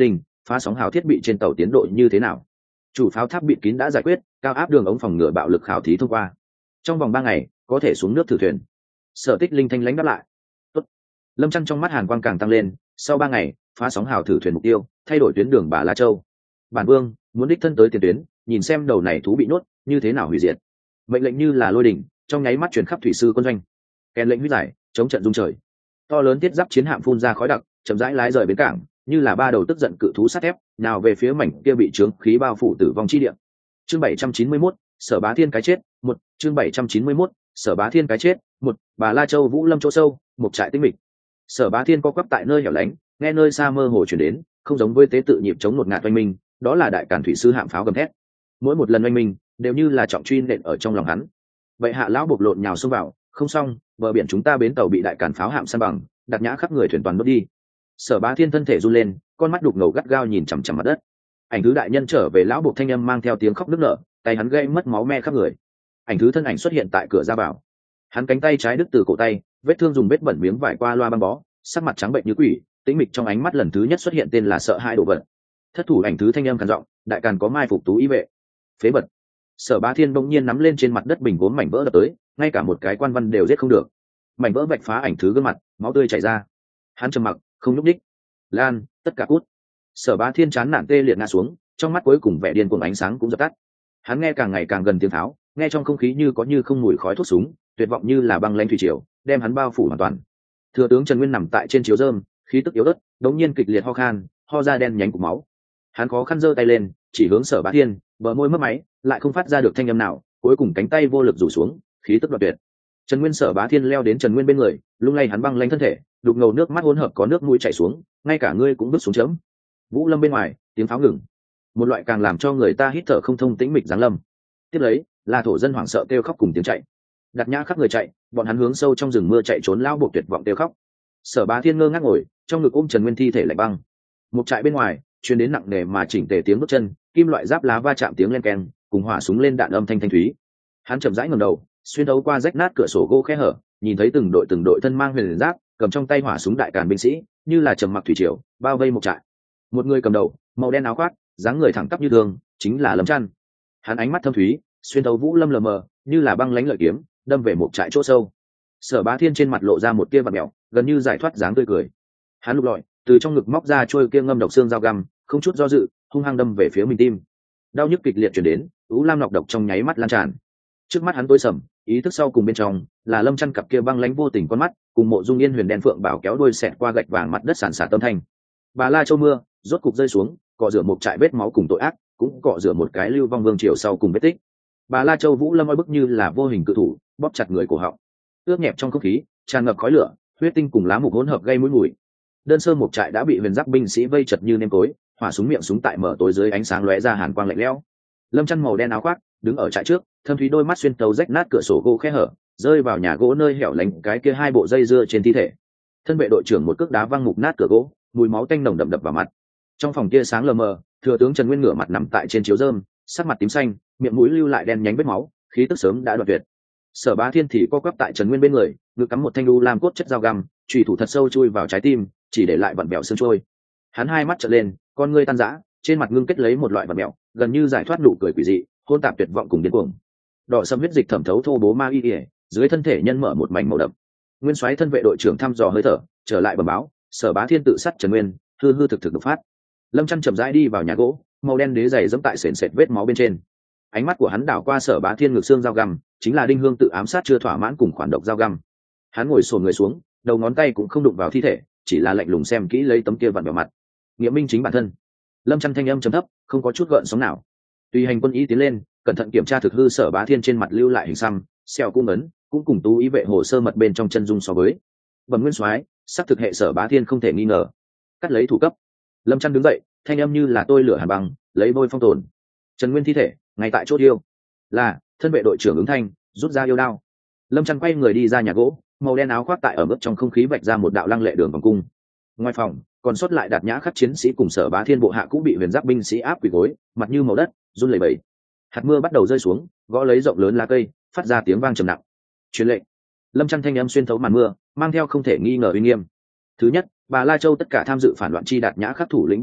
A: phá sóng hào thiết bị trên tàu tiến độ như thế nào? Chủ pháo tháp bịt kín đã giải quyết, cao áp đường ống phòng ngừa bạo lực khảo thí thông qua, trong vòng 3 ngày có thể xuống nước thử thuyền. Sở Tích Linh thanh lãnh đáp lại. Tốt. Lâm Trăn trong mắt hàn quang càng tăng lên, sau 3 ngày phá sóng hào thử thuyền mục tiêu thay đổi tuyến đường Bà La Châu. Bản vương muốn đích thân tới tiền tuyến, nhìn xem đầu này thú bị nhốt như thế nào hủy diệt. Mệnh lệnh như là lôi đỉnh, trong nháy mắt truyền khắp thủy sư quân doanh. Kèn lệnh huyết giải, chống trận dung trời. To lớn thiết giáp chiến hạm phun ra khói đặc, chậm rãi lái rời bến cảng, như là 3 đầu tức giận cự thú sắt thép, nào về phía mảnh kia bị trướng khí bao phủ tử vong chi địa. Chương 791, Sở Bá Thiên cái chết, 1, chương 791, Sở Bá Thiên cái chết, 1, Bà La Châu Vũ Lâm chỗ sâu, một trại tinh mịch. Sở Bá Thiên co quắp tại nơi hẻo lánh, nghe nơi xa mơ hồ truyền đến, không giống với tế tự nhịp chống ngột ngạt oanh minh, đó là đại càn thủy sư hạm pháo gầm thét. Mỗi một lần oanh minh, đều như là trọng truy nện ở trong lòng hắn. Vậy hạ lão bộc lộn nhào xông vào, không xong, bờ biển chúng ta bến tàu bị đại càn pháo hạm san bằng, đặt nhã khắp người thuyền toàn đốt đi. Sở Bá Thiên thân thể run lên, con mắt đục ngầu gắt gao nhìn chằm chằm mặt đất. Ảnh thứ đại nhân trở về, lão buộc thanh âm mang theo tiếng khóc nức nở, tay hắn gây mất máu me khắp người. Ảnh thứ thân ảnh xuất hiện tại cửa ra vào, hắn cánh tay trái đứt từ cổ tay, vết thương dùng vết bẩn miếng vải qua loa băng bó, sắc mặt trắng bệnh như quỷ, tĩnh mịch trong ánh mắt lần thứ nhất xuất hiện tên là sợ hãi đồ vật. Thất thủ ảnh thứ thanh âm khàn giọng, đại càn có mai phục tú ý vệ. Phế vật. Sở Bá Thiên bỗng nhiên nắm lên trên mặt đất bình gốm mảnh vỡ đập tới, ngay cả một cái quan văn đều giết không được. Mảnh vỡ vạch phá ảnh thứ gương mặt, máu tươi chảy ra. Hắn trầm mặc, không nhúc nhích. Lan, tất cả cút. Sở Bá Thiên chán nản tê liệt ngã xuống, trong mắt cuối cùng vẻ điên cuồng ánh sáng cũng dập tắt. Hắn nghe càng ngày càng gần tiếng tháo, nghe trong không khí như có như không mùi khói thuốc súng, tuyệt vọng như là băng lãnh thủy triều, đem hắn bao phủ hoàn toàn. Thừa tướng Trần Nguyên nằm tại trên chiếu rơm, khí tức yếu ớt, đống nhiên kịch liệt ho khan, ho ra đen nhánh cục máu. Hắn khó khăn giơ tay lên, chỉ hướng Sở Bá Thiên, bờ môi mấp máy, lại không phát ra được thanh âm nào, cuối cùng cánh tay vô lực rủ xuống, khí tức đoạt tuyệt. Trần Nguyên Sở Bá Thiên leo đến Trần Nguyên bên người, lung lay hắn băng lãnh thân thể, đục ngầu nước mắt hỗn hợp có nước mũi chảy xuống, ngay cả ngươi cũng bước xuống chớm. Vũ Lâm bên ngoài, tiếng pháo ngừng, một loại càng làm cho người ta hít thở không thông tĩnh mịch giáng lâm. Tiếp lấy là thổ dân hoảng sợ kêu khóc cùng tiếng chạy. Đặt nhã khắp người chạy, bọn hắn hướng sâu trong rừng mưa chạy trốn, lao buộc tuyệt vọng kêu khóc. Sở Bá Thiên ngơ ngác ngồi, trong ngực ôm Trần Nguyên thi thể lạnh băng. Một trại bên ngoài truyền đến nặng nề mà chỉnh tề tiếng bước chân, kim loại giáp lá va chạm tiếng len keng, cùng hỏa súng lên đạn âm thanh thanh thúy. Hắn chậm rãi ngẩng đầu, xuyên thấu qua rách nát cửa sổ gỗ khe hở, nhìn thấy từng đội thân mang huyền giáp, cầm trong tay hỏa súng đại càn binh sĩ, như là trầm mặc thủy triều, bao vây một trại. Một người cầm đầu, màu đen áo khoác, dáng người thẳng tắp như thường, chính là Lâm Trăn. Hắn ánh mắt thâm thúy, xuyên thấu Vũ Lâm lờ mờ, như là băng lãnh lợi kiếm, đâm về một trại chỗ sâu. Sở Bá Thiên trên mặt lộ ra một tia vặn mèo, gần như giải thoát dáng tươi cười. Hắn lục lọi, từ trong ngực móc ra trôi kia ngâm độc xương dao găm, không chút do dự, hung hăng đâm về phía mình tim. Đau nhức kịch liệt truyền đến, ú lam nọc độc trong nháy mắt lan tràn. Trước mắt hắn tối sầm, ý thức sau cùng bên trong là Lâm Trăn cặp kia băng lãnh vô tình con mắt, cùng Mộ Dung Yên huyền đen phượng bảo kéo đuôi xẹt qua gạch vàng mặt đất sàn sạt tâm thanh. Bà La Châu mưa rốt cục rơi xuống, cọ rửa một trại vết máu cùng tội ác, cũng cọ rửa một cái lưu vong vương triều sau cùng vết tích. Bà La Châu Vũ Lâm oi bức như là vô hình cự thủ, bóp chặt người cổ họng. Ướt nhẹp trong không khí tràn ngập khói lửa, huyết tinh cùng lá mục hỗn hợp gây mũi mùi. Đơn sơ một trại đã bị huyền giáp binh sĩ vây chật như nêm tối, hỏa súng miệng súng tại mở tối dưới ánh sáng lóe ra hàn quang lạnh lẽo. Lâm Trăn màu đen áo khoác đứng ở trại trước, thâm thúy đôi mắt xuyên tấu rách nát cửa sổ gỗ khe hở, rơi vào nhà gỗ nơi hẻo lánh cái kia 2 bộ dây dưa trên thi thể. Thân vệ đội trưởng một cước đá văng mục nát cửa gỗ, mùi máu tanh nồng đậm đập vào mặt. Trong phòng kia sáng lờ mờ, thừa tướng Trần Nguyên ngửa mặt nằm tại trên chiếu rơm, sắc mặt tím xanh, miệng mũi lưu lại đen nhánh vết máu, khí tức sớm đã đoạn tuyệt. Sở Bá Thiên thì co quắp tại Trần Nguyên bên người, ngực cắm một thanh đu lam cốt chất dao găm, chùy thủ thật sâu chui vào trái tim, chỉ để lại vặn vẹo xương trôi. Hắn hai mắt trợn lên, con ngươi tan rã, trên mặt ngưng kết lấy một loại vặn vẹo, gần như giải thoát nụ cười quỷ dị, hôn tạp tuyệt vọng cùng điên cuồng. Đỏ sẫm huyết dịch thẩm thấu thô bố ma y, dưới thân thể nhân mở một mảnh màu đậm. Nguyên soái thân vệ đội trưởng thăm dò hơi thở, trở lại bẩm báo, Sở Bá Thiên tự sát Trần Nguyên, hư hư thực thực đột phát. Lâm Trăn chậm rãi đi vào nhà gỗ, màu đen đế giày dẫm tại sền sệt vết máu bên trên. Ánh mắt của hắn đảo qua Sở Bá Thiên ngực xương dao găm, chính là đinh hương tự ám sát chưa thỏa mãn cùng khoản độc dao găm. Hắn ngồi xổm người xuống, đầu ngón tay cũng không đụng vào thi thể, chỉ là lạnh lùng xem kỹ lấy tấm kia vặn vẹo mặt. Nghĩa minh chính bản thân. Lâm Trăn thanh âm trầm thấp, không có chút gợn sóng nào. Tùy hành quân y tiến lên, cẩn thận kiểm tra thực hư Sở Bá Thiên trên mặt lưu lại hình xăm, sẹo cung ấn, cũng cùng tú ý vệ hồ sơ mật bên trong chân dung so với. Bẩm nguyên soái, xác thực hệ Sở Bá Thiên không thể nghi ngờ. Cắt lấy thủ cấp. Lâm Trăn đứng dậy, thanh âm như là tôi lửa hàn băng, lấy bôi phong tồn. Trần Nguyên thi thể ngay tại chỗ yêu. Là thân vệ đội trưởng ứng thanh, rút ra yêu đao. Lâm Trăn quay người đi ra nhà gỗ, màu đen áo khoác tại ở mức trong không khí vạch ra một đạo lăng lệ đường vòng cung. Ngoài phòng còn sót lại Đạt Nhã khắc chiến sĩ cùng Sở Bá Thiên bộ hạ cũng bị huyền giáp binh sĩ áp quỳ gối, mặt như màu đất, run lẩy bẩy. Hạt mưa bắt đầu rơi xuống, gõ lấy rộng lớn lá cây, phát ra tiếng vang trầm nặng. Truyền lệnh. Lâm Trăn thanh âm xuyên thấu màn mưa, mang theo không thể nghi ngờ uy nghiêm. Thứ nhất, Bà La Châu tất cả tham dự phản loạn chi Đạt Nhã khắc thủ lĩnh bộ tộc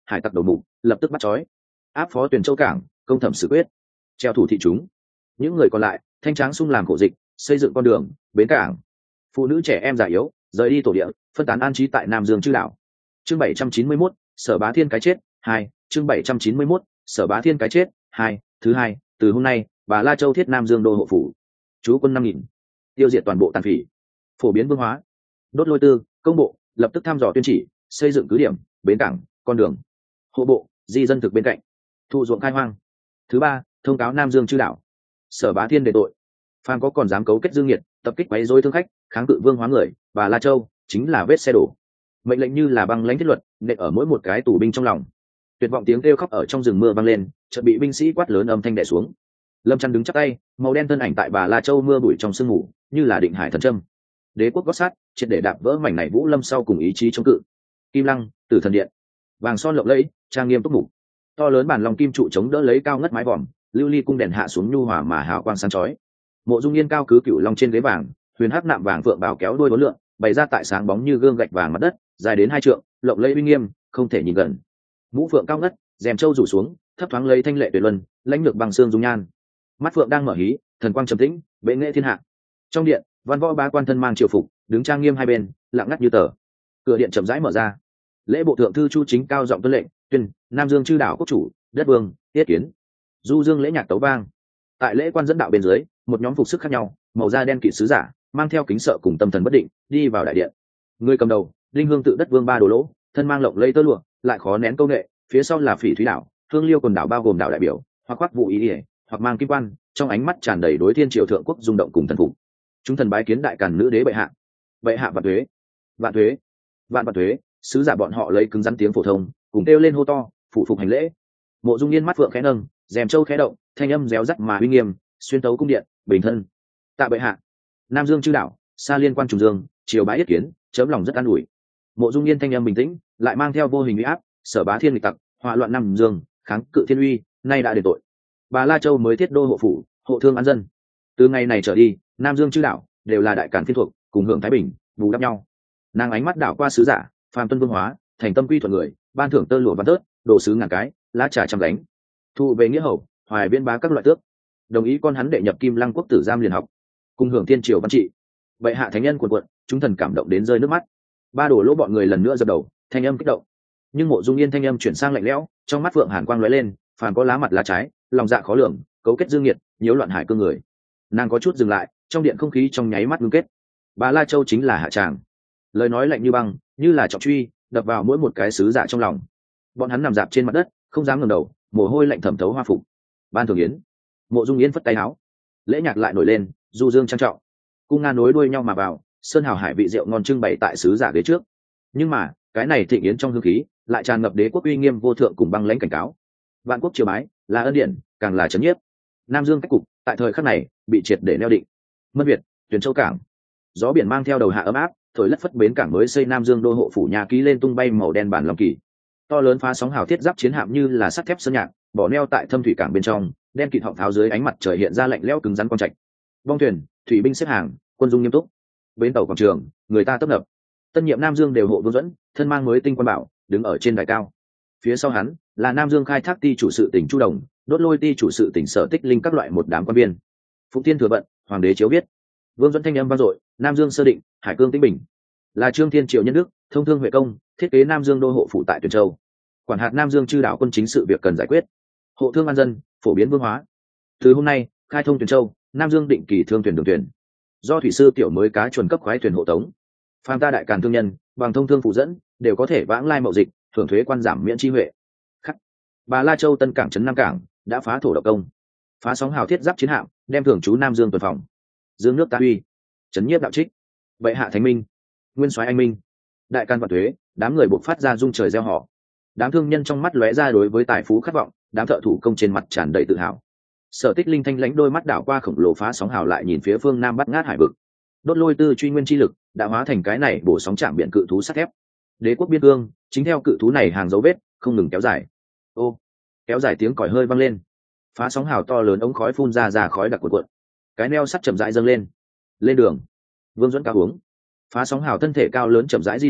A: hải tặc đầu mục lập tức bắt trói, áp phó Tuyền Châu cảng, công thẩm xử quyết, treo thủ thị chúng. Những người còn lại thanh tráng sung làm cổ dịch, xây dựng con đường, bến cảng. Phụ nữ trẻ em già yếu rời đi tổ địa, phân tán an trí tại Nam Dương chư đảo. Chương 791, Sở Bá Thiên cái chết 2. Chương 791, Sở Bá Thiên cái chết 2. Thứ hai, từ hôm nay, Bà La Châu thiết Nam Dương đô hộ phủ, chú quân 5.000, tiêu diệt toàn bộ tàn phỉ, phổ biến vương hóa. Đốt Lôi Tư, công bộ lập tức thăm dò tuyên chỉ, xây dựng cứ điểm, bến cảng, con đường. Hộ bộ di dân thực bên cạnh, thu ruộng khai hoang. Thứ ba, thông cáo Nam Dương chư đảo. Sở Bá Thiên đề tội, phan có còn dám cấu kết dương nhiệt, tập kích quấy rối thương khách, kháng cự vương hóa người, Bà La Châu chính là vết xe đổ. Mệnh lệnh như là băng lãnh thiết luật, nện ở mỗi một cái tù binh trong lòng. Tuyệt vọng tiếng kêu khóc ở trong rừng mưa vang lên, chợt bị binh sĩ quát lớn âm thanh đè xuống. Lâm Chăn đứng chắp tay, màu đen thân ảnh tại Bà La Châu mưa bụi trong sương mù, như là định hải thần châm. Đế quốc gót sát, triệt để đạp vỡ mảnh này Vũ Lâm sau cùng ý chí chống cự. Kim Lăng, Tử Thần Điện, vàng son lộng lẫy, trang nghiêm túc mục. To lớn bản lòng kim trụ chống đỡ lấy cao ngất mái vòm, lưu ly cung đèn hạ xuống nhu hòa mà hào quang sáng chói. Mộ Dung Yên cao cứ cửu long trên ghế vàng, huyền hắc nạm vàng phượng bảo kéo đuôi vốn lượn, bày ra tại sáng bóng như gương gạch vàng mặt đất, dài đến 2 trượng, lộng lẫy uy nghiêm, không thể nhìn gần. Mũ phượng cao ngất, rèm châu rủ xuống, thấp thoáng lấy thanh lệ tuyệt luân, lãnh lược bằng xương dung nhan. Mắt phượng đang mở hí, thần quang trầm tĩnh, bệ nghệ thiên hạ. Trong điện, văn võ bá quan thân mang triều phục, đứng trang nghiêm hai bên, lặng ngắt như tờ. Cửa điện chậm rãi mở ra. Lễ bộ thượng thư Chu Chính cao giọng tuân lệnh, tuyên Nam Dương chư đảo quốc chủ, đất vương, tiết kiến. Du dương lễ nhạc tấu vang. Tại lễ quan dẫn đạo bên dưới, một nhóm phục sức khác nhau, màu da đen kịt sứ giả, mang theo kính sợ cùng tâm thần bất định, đi vào đại điện. Người cầm đầu, linh hương tự đất vương ba đồ lỗ, thân mang lộng lẫy tơ lụa, lại khó nén câu nghệ, phía sau là Phỉ Thúy đảo, Hương Liêu quần đảo bao gồm đảo đại biểu, hoặc khoác vụ ý ỉa, hoặc mang kim quan, trong ánh mắt tràn đầy đối thiên triều thượng quốc rung động cùng thần phục. Chúng thần bái kiến đại càn nữ đế bệ hạ. Bệ hạ vạn tuế, vạn tuế, vạn tuế. Sứ giả bọn họ lấy cứng rắn tiếng phổ thông, cùng kêu lên hô to, phụ phục hành lễ. Mộ Dung Yên mắt phượng khẽ nâng, rèm châu khẽ động, thanh âm réo rắt mà uy nghiêm, xuyên tấu cung điện, bình thân. Tạ bệ hạ. Nam Dương chư đảo, xa liên quan trùng dương, triều bái yết kiến, chớm lòng rất an ủi. Mộ Dung Yên thanh âm bình tĩnh, lại mang theo vô hình uy áp, Sở Bá Thiên nghịch tặc, họa loạn Nam Dương, kháng cự thiên uy, nay đã đền tội. Bà La Châu mới thiết đô hộ phủ, hộ thương an dân. Từ ngày này trở đi, Nam Dương chư đảo đều là đại càn thiên thuộc, cùng hưởng thái bình, bù đắp nhau. Nàng ánh mắt đảo qua sứ giả, phàm tuân vương hóa, thành tâm quy thuận người, ban thưởng tơ lụa văn tớt, đồ sứ ngàn cái, lá trà trăm đánh. Thu về nghĩa hầu, hoài biên bá các loại tước. Đồng ý con hắn đệ nhập Kim Lăng quốc tử giam liền học, cùng hưởng thiên triều văn trị. Bệ hạ thánh nhân cuồn cuộn, chúng thần cảm động đến rơi nước mắt. Ba đổ lỗ bọn người lần nữa dập đầu, thanh âm kích động. Nhưng Mộ Dung Yên thanh âm chuyển sang lạnh lẽo, trong mắt phượng hàn quang lóe lên, phàm có lá mặt lá trái, lòng dạ khó lường, cấu kết dương nghiệt, nhiễu loạn hải cương người. Nàng có chút dừng lại, trong điện không khí trong nháy mắt ngưng kết. Bà La Châu chính là hạ tràng. Lời nói lạnh như băng, như là trọng truy, đập vào mỗi một cái sứ giả trong lòng. Bọn hắn nằm dạp trên mặt đất, không dám ngẩng đầu, mồ hôi lạnh thẩm thấu hoa phục. Ban thường yến. Mộ Dung Yên phất tay áo, lễ nhạc lại nổi lên, du dương trang trọng. Cung nga nối đuôi nhau mà vào, sơn hào hải vị rượu ngon trưng bày tại sứ giả ghế trước. Nhưng mà cái này thịnh yến trong hương khí lại tràn ngập đế quốc uy nghiêm vô thượng cùng băng lãnh cảnh cáo. Vạn quốc triều bái là ân điển, càng là trấn nhiếp. Nam Dương cách cục tại thời khắc này bị triệt để neo định. Mất Việt, Tuyền Châu cảng, gió biển mang theo đầu hạ ấm áp, thổi lất phất bến cảng mới xây Nam Dương đô hộ phủ nhà ký lên tung bay màu đen bản lòng kỳ. To lớn phá sóng hào thiết giáp chiến hạm như là sắt thép sơn nhạc, bỏ neo tại thâm thủy cảng bên trong, đen kịt họng tháo dưới ánh mặt trời hiện ra lạnh lẽo cứng rắn quang trạch. Bong thuyền, thủy binh xếp hàng, quân dung nghiêm túc. Bến tàu quảng trường, người ta tấp nập. Tân nhiệm Nam Dương đều hộ Vương Duẫn, thân mang mới tinh quan bảo, đứng ở trên đài cao. Phía sau hắn là Nam Dương khai thác ty chủ sự tỉnh Chu Đồng, Đốt Lôi ty chủ sự tỉnh Sở Tích Linh các loại một đám quan viên. Phụng Thiên thừa bận, hoàng đế chiếu viết. Vương Duẫn thanh âm vang dội, Nam Dương sơ định, hải cương tĩnh bình. Là Trương Thiên Triệu nhân đức, thông thương huệ công, thiết kế Nam Dương đô hộ phủ tại Tuyền Châu. Quản hạt Nam Dương chư đảo quân chính sự việc cần giải quyết. Hộ thương an dân, phổ biến vương hóa. Từ hôm nay, khai thông Tuyền Châu, Nam Dương định kỳ thương thuyền đường thuyền. Do thủy sư tiểu mới cá chuẩn cấp khoái thuyền hộ tống. Phàm ta đại càn thương nhân, bằng thông thương phụ dẫn, đều có thể vãng lai mậu dịch, hưởng thuế quan giảm miễn chi huệ. Khắc. Bà La Châu Tân Cảng trấn Nam Cảng đã phá thổ độc công, phá sóng hào thiết giáp chiến hạm, đem thưởng chú Nam Dương tuần phòng. Dương nước ta uy, trấn nhiếp đạo trích. Bệ hạ thánh minh, nguyên soái anh minh, đại can vạn thuế, đám người buộc phát ra rung trời gieo họ. Đám thương nhân trong mắt lóe ra đối với tài phú khát vọng, đám thợ thủ công trên mặt tràn đầy tự hào. Sở Tích Linh thanh lãnh đôi mắt đảo qua khổng lồ phá sóng hào lại nhìn phía phương nam bắt ngát hải vực. Đốt Lôi tư truy nguyên chi lực đã hóa thành cái này bổ sóng chạm biển cự thú sắt thép. Đế quốc biên cương chính theo cự thú này hàng dấu vết không ngừng kéo dài. Ô, kéo dài tiếng còi hơi vang lên. Phá sóng hào to lớn ống khói phun ra khói đặc cuộn. Cái neo sắt chậm rãi dâng lên. Lên đường. Vương Duẫn cao uống. Phá sóng hào thân thể cao lớn chậm rãi di động,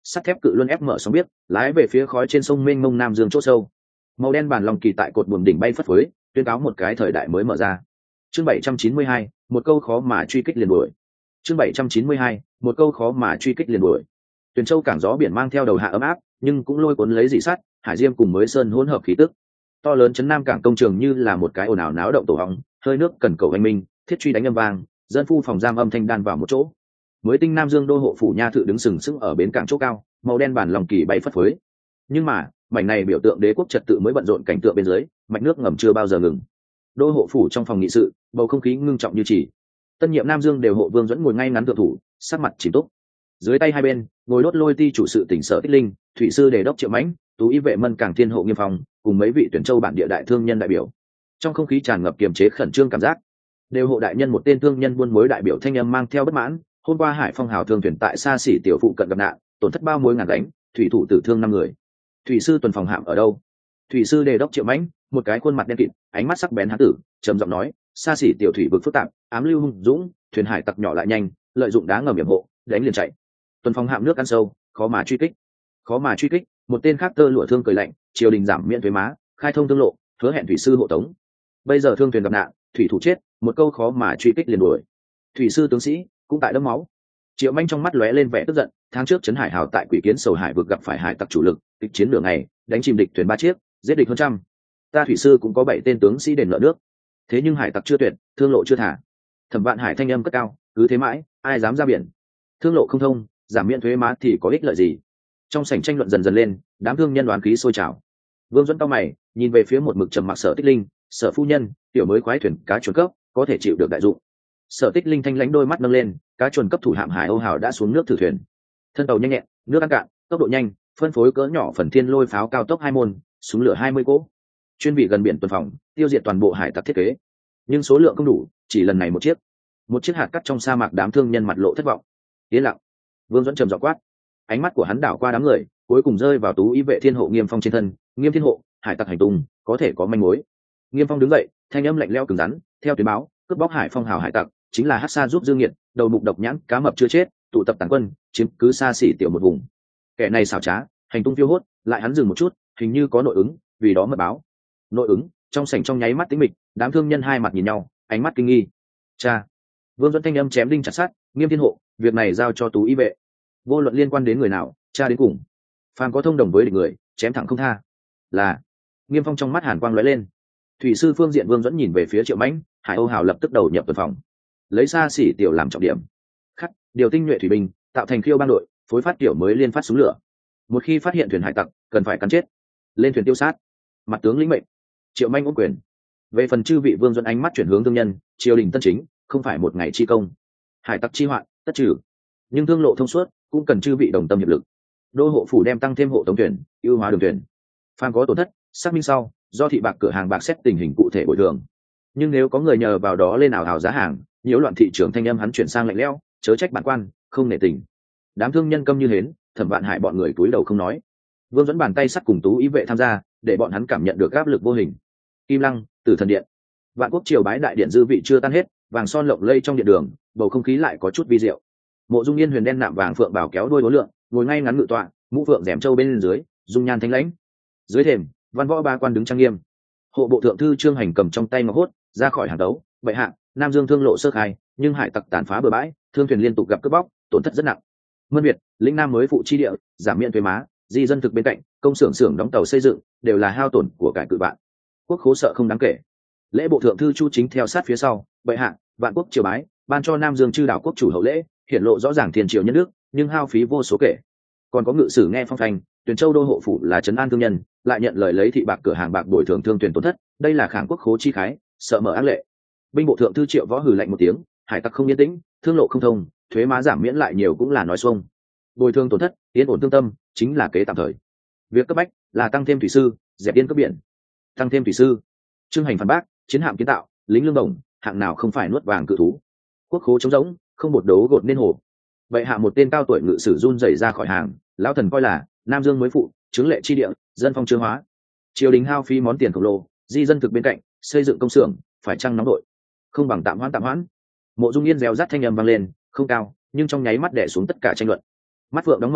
A: sắt thép cự luân ép mở sóng biết lái về phía khói trên sông mênh mông nam dương chỗ sâu. Màu đen bản lòng kỳ tại cột buồm đỉnh bay phất phới, tuyên cáo một cái thời đại mới mở ra. Chương 792, một câu khó mà truy kích liền đuổi. Chương 792, một câu khó mà truy kích liền đuổi. Tuyền Châu cảng gió biển mang theo đầu hạ ấm áp, nhưng cũng lôi cuốn lấy dị sắt, hải diêm cùng mới sơn hỗn hợp khí tức. To lớn chấn nam cảng công trường như là một cái ồn ào náo động tổ hóng, hơi nước cần cầu anh minh, thiết truy đánh âm vang, dân phu phòng giam âm thanh đan vào một chỗ. Mới tinh nam dương đô hộ phủ nha thự đứng sừng sững ở bến cảng chỗ cao, màu đen bản lòng kỳ bay phất phới. Nhưng mà mảnh này biểu tượng đế quốc trật tự mới bận rộn cảnh tượng bên dưới, mạch nước ngầm chưa bao giờ ngừng. Đô hộ phủ trong phòng nghị sự, bầu không khí ngưng trọng như chỉ. Tân nhiệm nam dương đều hộ vương dẫn ngồi ngay ngắn thượng thủ, sắc mặt chìm túc. Dưới tay hai bên ngồi đốt lôi ti chủ sự tỉnh sở tích linh, thủy sư đề đốc triệu mãnh, tú y vệ mân cảng thiên hộ nghiêm phòng cùng mấy vị tuyển châu bản địa đại thương nhân đại biểu. Trong không khí tràn ngập kiềm chế khẩn trương cảm giác. Đều hộ đại nhân một tên thương nhân buôn mối đại biểu thanh âm mang theo bất mãn. Hôm qua Hải Phong hào thương thuyền tại xa xỉ tiểu phụ cận gặp nạn, tổn thất bao mối ngàn đánh, thủy thủ tử thương 5 người. Thủy sư tuần phòng hạm ở đâu? Thủy sư đề đốc triệu mãnh, một cái khuôn mặt đen kịt, ánh mắt sắc bén hán tử, trầm giọng nói, xa xỉ tiểu thủy vực phức tạp, ám lưu hung dũng, thuyền hải tặc nhỏ lại nhanh, lợi dụng đá ngầm yểm hộ, đánh liền chạy. Tuần phòng hạm nước ăn sâu, khó mà truy kích. Khó mà truy kích, một tên khác tơ lụa thương cười lạnh, triều đình giảm miễn thuế má, khai thông thương lộ, hứa hẹn thủy sư hộ tống. Bây giờ thương thuyền gặp nạn, thủy thủ chết, một câu khó mà truy kích liền đuổi. Thủy sư tướng sĩ cũng tại đẫm máu. Triệu Manh trong mắt lóe lên vẻ tức giận, tháng trước trấn hải hào tại Quỷ Kiến Sầu Hải vực gặp phải hải tặc chủ lực, kịch chiến nửa ngày, đánh chìm địch thuyền 3 chiếc, giết địch hơn trăm. Ta thủy sư cũng có 7 tên tướng sĩ đền nợ nước. Thế nhưng hải tặc chưa tuyệt, thương lộ chưa thả. Thẩm Vạn Hải thanh âm cất cao, cứ thế mãi, ai dám ra biển? Thương lộ không thông, giảm miễn thuế má thì có ích lợi gì? Trong sảnh tranh luận dần dần lên, đám thương nhân đoán khí sôi trào. Vương Duẫn cao mày, nhìn về phía một mực trầm mặc Sở Tích Linh, Sở phu nhân, tiểu mới khoái thuyền cá chuồn cấp, có thể chịu được đại dụng. Sở Tích Linh thanh lãnh đôi mắt nâng lên, cá chuồn cấp thủ hạm Hải Âu Hào đã xuống nước thử thuyền. Thân tàu nhanh nhẹn, nước ăn cạn, tốc độ nhanh, phân phối cỡ nhỏ phần thiên lôi pháo cao tốc 2 môn, súng lửa 20 cỗ. Chuyên vị gần biển tuần phòng, tiêu diệt toàn bộ hải tặc thiết kế. Nhưng số lượng không đủ, chỉ lần này một chiếc. Một chiếc hạt cát trong sa mạc, đám thương nhân mặt lộ thất vọng. Yên lặng. Vương Duẫn trầm giọng quát. Ánh mắt của hắn đảo qua đám người, cuối cùng rơi vào tú y vệ thiên hộ Nghiêm Phong trên thân. Nghiêm thiên hộ, hải tặc hành tung, có thể có manh mối. Nghiêm Phong đứng dậy, thanh âm lạnh lẽo cứng rắn, theo tuyến báo, cướp bóc Hải Phong hào hải tặc chính là Hắc Sa giúp Dương Nghiệt, đầu mục độc nhãn, cá mập chưa chết, tụ tập tàn quân, chiếm cứ xa xỉ tiểu một vùng. Kẻ này xảo trá, hành tung phiêu hốt, lại hắn dừng một chút, hình như có nội ứng, vì đó mật báo. Nội ứng, trong sảnh trong nháy mắt tĩnh mịch, đám thương nhân hai mặt nhìn nhau, ánh mắt kinh nghi. Cha. Vương Duẫn thanh âm chém đinh chặt sắt, Nghiêm thiên hộ, việc này giao cho tú y vệ. Vô luận liên quan đến người nào, cha đến cùng. Phàm có thông đồng với địch người, chém thẳng không tha. Là. Nghiêm Phong trong mắt hàn quang lóe lên. Thủy sư phương diện Vương Duẫn nhìn về phía Triệu Mãnh, Hải Âu Hào lập tức đầu nhập tuần phòng, lấy xa xỉ tiểu làm trọng điểm. Khắc, điều tinh nhuệ thủy binh, tạo thành khiêu bang đội, phối phát tiểu mới liên phát súng lửa. Một khi phát hiện thuyền hải tặc, cần phải cắn chết. Lên thuyền tiêu sát. Mặt tướng lĩnh mệnh. Triệu Manh ôm quyền. Về phần chư vị Vương Duẫn ánh mắt chuyển hướng thương nhân, triều đình tân chính, không phải một ngày chi công. Hải tặc chi hoạn, tất trừ. Nhưng thương lộ thông suốt, cũng cần chư vị đồng tâm hiệp lực. Đô hộ phủ đem tăng thêm hộ tống thuyền, ưu hóa đường thuyền. Phan có tổn thất, xác minh sau, do thị bạc cửa hàng bạc xét tình hình cụ thể bồi thường. Nhưng nếu có người nhờ vào đó lên ảo hào giá hàng, nhiễu loạn thị trường, thanh âm hắn chuyển sang lạnh lẽo, chớ trách bản quan, không nể tình. Đám thương nhân câm như hến, Thẩm Vạn Hải bọn người cúi đầu không nói. Vương Duẫn bàn tay sắt cùng tú ý vệ tham gia, để bọn hắn cảm nhận được áp lực vô hình. Kim Lăng, Tử Thần Điện, Vạn Quốc triều bái đại điện dư vị chưa tan hết, vàng son lộng lây trong điện đường, bầu không khí lại có chút vi diệu. Mộ Dung Yên huyền đen nạm vàng phượng bảo kéo đuôi đối lượng, ngồi ngay ngắn ngự tọa, mũ phượng rèm châu bên dưới, dung nhan thanh lãnh. Dưới thềm, văn võ ba quan đứng trang nghiêm. Hộ bộ thượng thư Trương Hành cầm trong tay ngọc hốt, ra khỏi hàng đấu, vậy hạ, Nam Dương thương lộ sơ khai, nhưng hải tặc tàn phá bờ bãi, thương thuyền liên tục gặp cướp bóc, tổn thất rất nặng. Mân Việt, lĩnh Nam mới phụ chi địa, giảm miễn thuế má, di dân thực bên cạnh, công xưởng đóng tàu xây dựng, đều là hao tổn của cải cự bạn. Quốc khố sợ không đáng kể. Lễ bộ thượng thư Chu Chính theo sát phía sau, vậy hạ, Vạn Quốc triều bái, ban cho Nam Dương chư đảo quốc chủ hậu lễ, hiển lộ rõ ràng tiền triều nhân nước, nhưng hao phí vô số kể. Còn có ngự sử nghe phong thành, Tuyền Châu đô hộ phủ là trấn an thương nhân, lại nhận lời lấy thị bạc cửa hàng bạc bồi thường thương thuyền tổn thất, đây là kháng quốc khố chi khái, sợ mở ác lệ. Binh bộ thượng thư Triệu Võ hừ lạnh một tiếng, hải tặc không yên tĩnh, thương lộ không thông, thuế má giảm miễn lại nhiều cũng là nói xuông. Bồi thường tổn thất, yên ổn tương tâm, chính là kế tạm thời. Việc cấp bách là tăng thêm thủy sư, dẹp điên cướp biển. Tăng thêm thủy sư. Trương Hành phản bác, chiến hạm kiến tạo, lính lương đồng, hạng nào không phải nuốt vàng cự thú. Quốc khố trống rỗng, không bột đấu gột nên hồ. Vậy hạ một tên cao tuổi ngự sử run rẩy ra khỏi hàng, lão thần coi là Nam Dương mới phụ, chứng lệ chi địa, dân phong chưa hóa. Triều đình hao phí món tiền khổng lồ, di dân thực bên cạnh, xây dựng công xưởng, phải chăng nóng đội. Không bằng tạm hoãn. Mộ Dung Yên reo rắt thanh âm vang lên, không cao, nhưng trong nháy mắt đè xuống tất cả tranh luận. Mắt phượng đóng mở,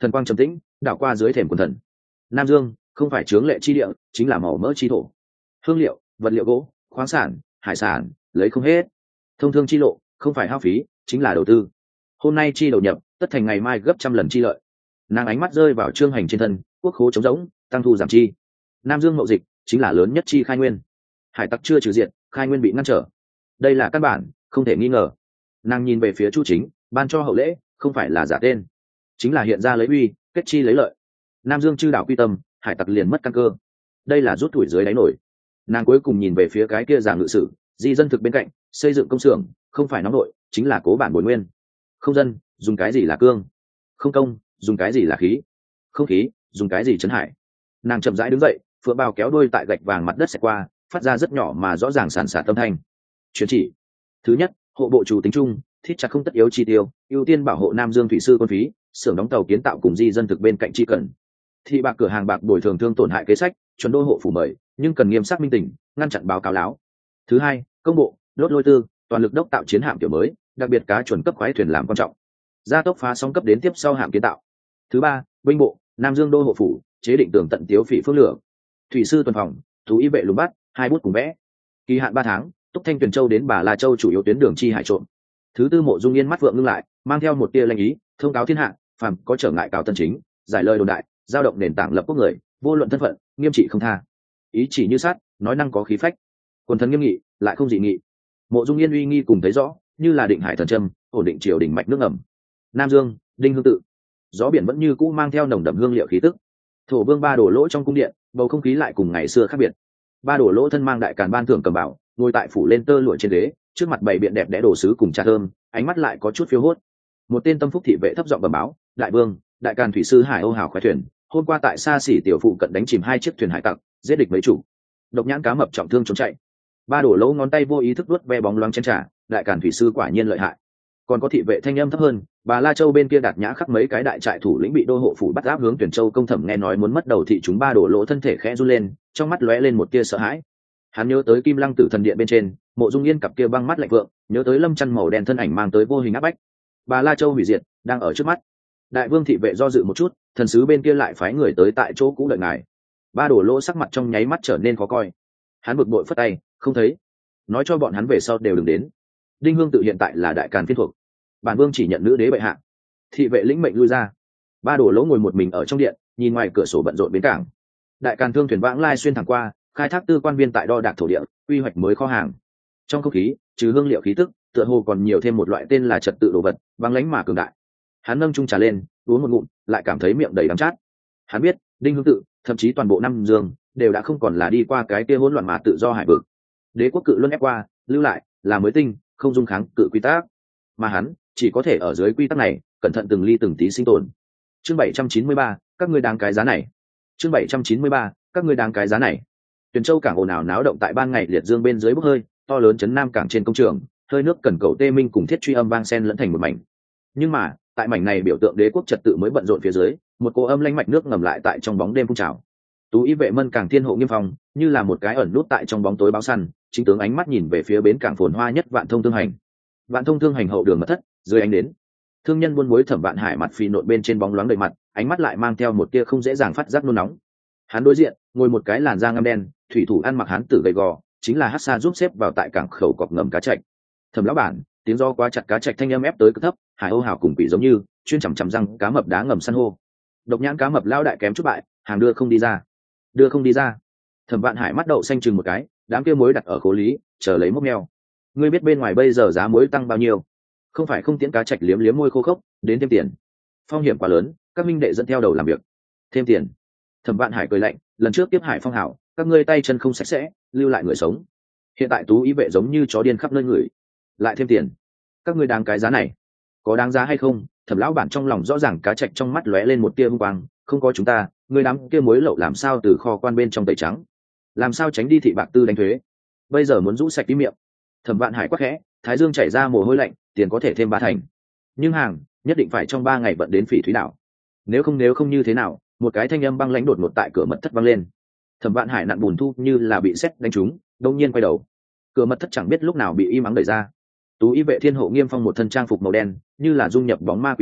A: thần quang trầm tĩnh đảo qua dưới thềm quần thần. Nam Dương không phải chướng lệ chi địa, chính là màu mỡ chi thổ. Hương liệu, vật liệu gỗ, khoáng sản, hải sản lấy không hết. Thông thương chi lộ không phải hao phí, chính là đầu tư. Hôm nay chi đầu nhập, tất thành ngày mai gấp trăm lần chi lợi. Nàng ánh mắt rơi vào Trương Hành trên thân, quốc khố trống rỗng, tăng thu giảm chi. Nam Dương mậu dịch chính là lớn nhất chi khai nguyên. Hải tặc chưa trừ diệt, khai nguyên bị ngăn trở. Đây là căn bản, không thể nghi ngờ. Nàng nhìn về phía Chu Chính, ban cho hậu lễ, không phải là giả tên, chính là hiện ra lấy uy, kết chi lấy lợi. Nam Dương chư đảo quy tâm, hải tặc liền mất căn cơ. Đây là rút tuổi dưới đáy nổi. Nàng cuối cùng nhìn về phía cái kia giảng ngự sử, di dân thực bên cạnh, xây dựng công xưởng, không phải nóng nội, chính là cố bản bồi nguyên. Không dân, dùng cái gì là cương? Không công, dùng cái gì là khí? Không khí, dùng cái gì chấn hải? Nàng chậm rãi đứng dậy, phượng bào kéo đuôi tại gạch vàng mặt đất xẹt qua, phát ra rất nhỏ mà rõ ràng sản xả tâm thanh. Chuyển chỉ. Thứ nhất, hộ bộ chủ tính chung, thiết chặt không tất yếu chi tiêu, ưu tiên bảo hộ Nam Dương thủy sư quân phí, xưởng đóng tàu kiến tạo cùng di dân thực bên cạnh chi cần. Thị bạc cửa hàng bạc bồi thường thương tổn hại kế sách, chuẩn đô hộ phủ mời, nhưng cần nghiêm xác minh tỉnh, ngăn chặn báo cáo láo. Thứ hai, công bộ, đốt lôi tư, toàn lực đốc tạo chiến hạm kiểu mới, đặc biệt cá chuẩn cấp khoái thuyền làm quan trọng, gia tốc phá sóng cấp đến tiếp sau hạm kiến tạo. Thứ ba, binh bộ, Nam Dương đô hộ phủ, chế định tường tận tiếu phỉ phương lửa, thủy sư tuần phòng, thú y vệ lùng bắt, hai bút cùng vẽ. Kỳ hạn 3 tháng, Túc Thanh Tuyền Châu đến Bà La Châu chủ yếu tuyến đường chi hải trộm. Thứ tư, Mộ Dung Yên mắt vượng ngưng lại, mang theo một tia lanh ý, thông cáo thiên hạ, phàm có trở ngại cáo tân chính, giải lời đồn đại, giao động nền tảng lập quốc người, vô luận thân phận, nghiêm trị không tha. Ý chỉ như sát, nói năng có khí phách. Quần thần nghiêm nghị, lại không dị nghị. Mộ Dung Yên uy nghi cùng thấy rõ, như là định hải thần châm, ổn định triều đình mạch nước ngầm. Nam Dương, Đinh Hương tự. Gió biển vẫn như cũ mang theo nồng đậm hương liệu khí tức. Thổ Vương Ba Đổ Lỗ trong cung điện, bầu không khí lại cùng ngày xưa khác biệt. Ba Đổ Lỗ thân mang đại càn ban thưởng cầm bảo, ngồi tại phủ lên tơ lụa trên ghế, trước mặt bày biện đẹp đẽ đồ sứ cùng trà thơm, ánh mắt lại có chút phiêu hốt. Một tên tâm phúc thị vệ thấp giọng bẩm báo, đại vương, đại càn thủy sư Hải Âu Hào khoái thuyền, hôm qua tại xa xỉ tiểu phụ cận đánh chìm 2 chiếc thuyền hải tặc, giết địch mấy chủ. Độc nhãn cá mập trọng thương trốn chạy. Ba Đổ Lỗ ngón tay vô ý thức vuốt ve bóng loáng chén trà, đại càn thủy sư quả nhiên lợi hại. Còn có thị vệ thanh âm thấp hơn, Bà La Châu bên kia Đạt Nhã khắc mấy cái đại trại thủ lĩnh bị đô hộ phủ bắt áp hướng Tuyển Châu công thẩm, nghe nói muốn mất đầu thị chúng. Ba Đổ Lỗ thân thể khẽ run lên, trong mắt lóe lên một tia sợ hãi. Hắn nhớ tới Kim Lăng Tử thần điện bên trên, Mộ Dung Yên cặp kia băng mắt lạnh vượng, nhớ tới Lâm Chăn màu đen thân ảnh mang tới vô hình áp bách. Bà La Châu hủy diệt đang ở trước mắt. Đại vương thị vệ do dự một chút, thần sứ bên kia lại phái người tới tại chỗ cũ đợi ngài. Ba Đổ Lỗ sắc mặt trong nháy mắt trở nên khó coi. Hắn bực bội phất tay, không thấy, nói cho bọn hắn về sau đều đừng đến. Đinh Hương tự hiện tại là đại càn phiên thuộc, bản vương chỉ nhận nữ đế bệ hạ. Thị vệ lĩnh mệnh lui ra. Ba Đổ Lỗ ngồi một mình ở trong điện, nhìn ngoài cửa sổ bận rộn bến cảng. Đại càn thương thuyền vãng lai xuyên thẳng qua, khai thác tư quan viên tại đo đạc thổ địa, quy hoạch mới kho hàng. Trong không khí trừ hương liệu khí tức, tựa hồ còn nhiều thêm một loại tên là trật tự đồ vật, băng lãnh mà cường đại. Hắn nâng chung trà lên, uống một ngụm, lại cảm thấy miệng đầy đắng chát. Hắn biết, Đinh Hương tự, thậm chí toàn bộ Nam Dương, đều đã không còn là đi qua cái kia hỗn loạn mà tự do hải vực. Đế quốc cự luân ép qua, lưu lại là mới tinh, không dung kháng cự quy tắc, mà hắn chỉ có thể ở dưới quy tắc này, cẩn thận từng ly từng tí sinh tồn. Chương 793, các ngươi đáng cái giá này. Chương 793, các ngươi đáng cái giá này. Tuyền Châu cảng ồn ào náo động tại ban ngày liệt dương bên dưới bốc hơi, to lớn chấn Nam cảng trên công trường, hơi nước cần cầu tê minh cùng thiết truy âm vang sen lẫn thành một mảnh. Nhưng mà, tại mảnh này biểu tượng đế quốc trật tự mới bận rộn phía dưới, một cô âm lanh mạch nước ngầm lại tại trong bóng đêm phun trào. Tú y vệ Mân Cảng Thiên hộ nghiêm phòng, như là một cái ẩn nút tại trong bóng tối báo săn, chính tướng ánh mắt nhìn về phía bến cảng phồn hoa nhất Vạn Thông Thương Hành. Vạn Thông Thương Hành hậu đường mật thất, dưới ánh đến, thương nhân buôn muối Thẩm Vạn Hải mặt phì nộn bên trên bóng loáng đầy mặt, ánh mắt lại mang theo một tia không dễ dàng phát giác nôn nóng. Hắn đối diện ngồi một cái làn da ngăm đen, thủy thủ ăn mặc hán tử gầy gò, chính là Hắc Sa giúp xếp vào tại cảng khẩu cọc ngầm cá trạch. Thẩm lão bản, tiếng do quá chặt cá trạch thanh âm ép tới cực thấp, Hải Âu Hào cùng quỷ giống như chuyên chằm chằm răng cá mập đá ngầm san hô. Độc nhãn cá mập lao đại kém chút bại, hàng đưa không đi ra. Đưa không đi ra. Thẩm Vạn Hải mắt đậu xanh chừng một cái, đám kia muối đặt ở khố lý, chờ lấy mốc meo. Ngươi biết bên ngoài bây giờ giá muối tăng bao nhiêu? Không phải không tiễn cá trạch liếm liếm môi khô khốc, đến thêm tiền. Phong hiểm quá lớn, các minh đệ dẫn theo đầu làm việc. Thêm tiền. Thẩm Vạn Hải cười lạnh, lần trước tiếp Hải Phong hảo, các ngươi tay chân không sạch sẽ, lưu lại người sống. Hiện tại Tú ý vệ giống như chó điên khắp nơi người, lại thêm tiền. Các ngươi đáng cái giá này, có đáng giá hay không? Thẩm lão bản trong lòng rõ ràng, cá trạch trong mắt lóe lên một tia hung quang, không có chúng ta, người đám kia muối lậu làm sao từ kho quan bên trong tẩy trắng, làm sao tránh đi thị bạc tư đánh thuế, bây giờ muốn rũ sạch tí miệng. Thẩm Vạn Hải quắc khẽ, thái dương chảy ra mồ hôi lạnh, tiền có thể thêm 3 thành, nhưng hàng nhất định phải trong 3 ngày vận đến Phỉ Thúy đảo, nếu không như thế nào? Một cái thanh âm băng lãnh đột ngột tại cửa mật thất vang lên. Thẩm Vạn Hải nặn bùn thu như là bị sét đánh trúng, đông nhiên quay đầu, cửa mật thất chẳng biết lúc nào bị im ắng đẩy ra. Tú y vệ Thiên hộ Nghiêm Phong một thân trang phục màu đen, như là dung nhập bóng ma quỷ mị,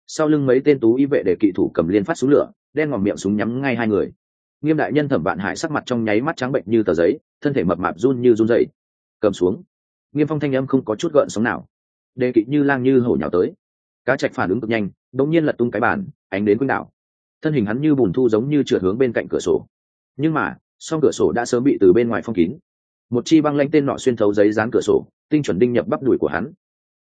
A: sau lưng mấy tên tú y vệ để kỵ thủ cầm liên phát súng lửa, đen ngòm miệng súng nhắm ngay hai người. Nghiêm đại nhân Thẩm Vạn Hải sắc mặt trong nháy mắt trắng bệnh như tờ giấy, thân thể mập mạp run như run dậy. Cầm xuống. Nghiêm Phong thanh âm không có chút gợn sóng nào. Đề kỵ như lang như hổ nhào tới. Cá Trạch phản ứng cực nhanh, đống nhiên lật tung cái bàn, ánh đến quanh đảo. Thân hình hắn như bùn thu giống như trượt hướng bên cạnh cửa sổ. Nhưng mà, song cửa sổ đã sớm bị từ bên ngoài phong kín. Một chi băng lãnh tên nọ xuyên thấu giấy dán cửa sổ, tinh chuẩn đinh nhập bắp đùi của hắn.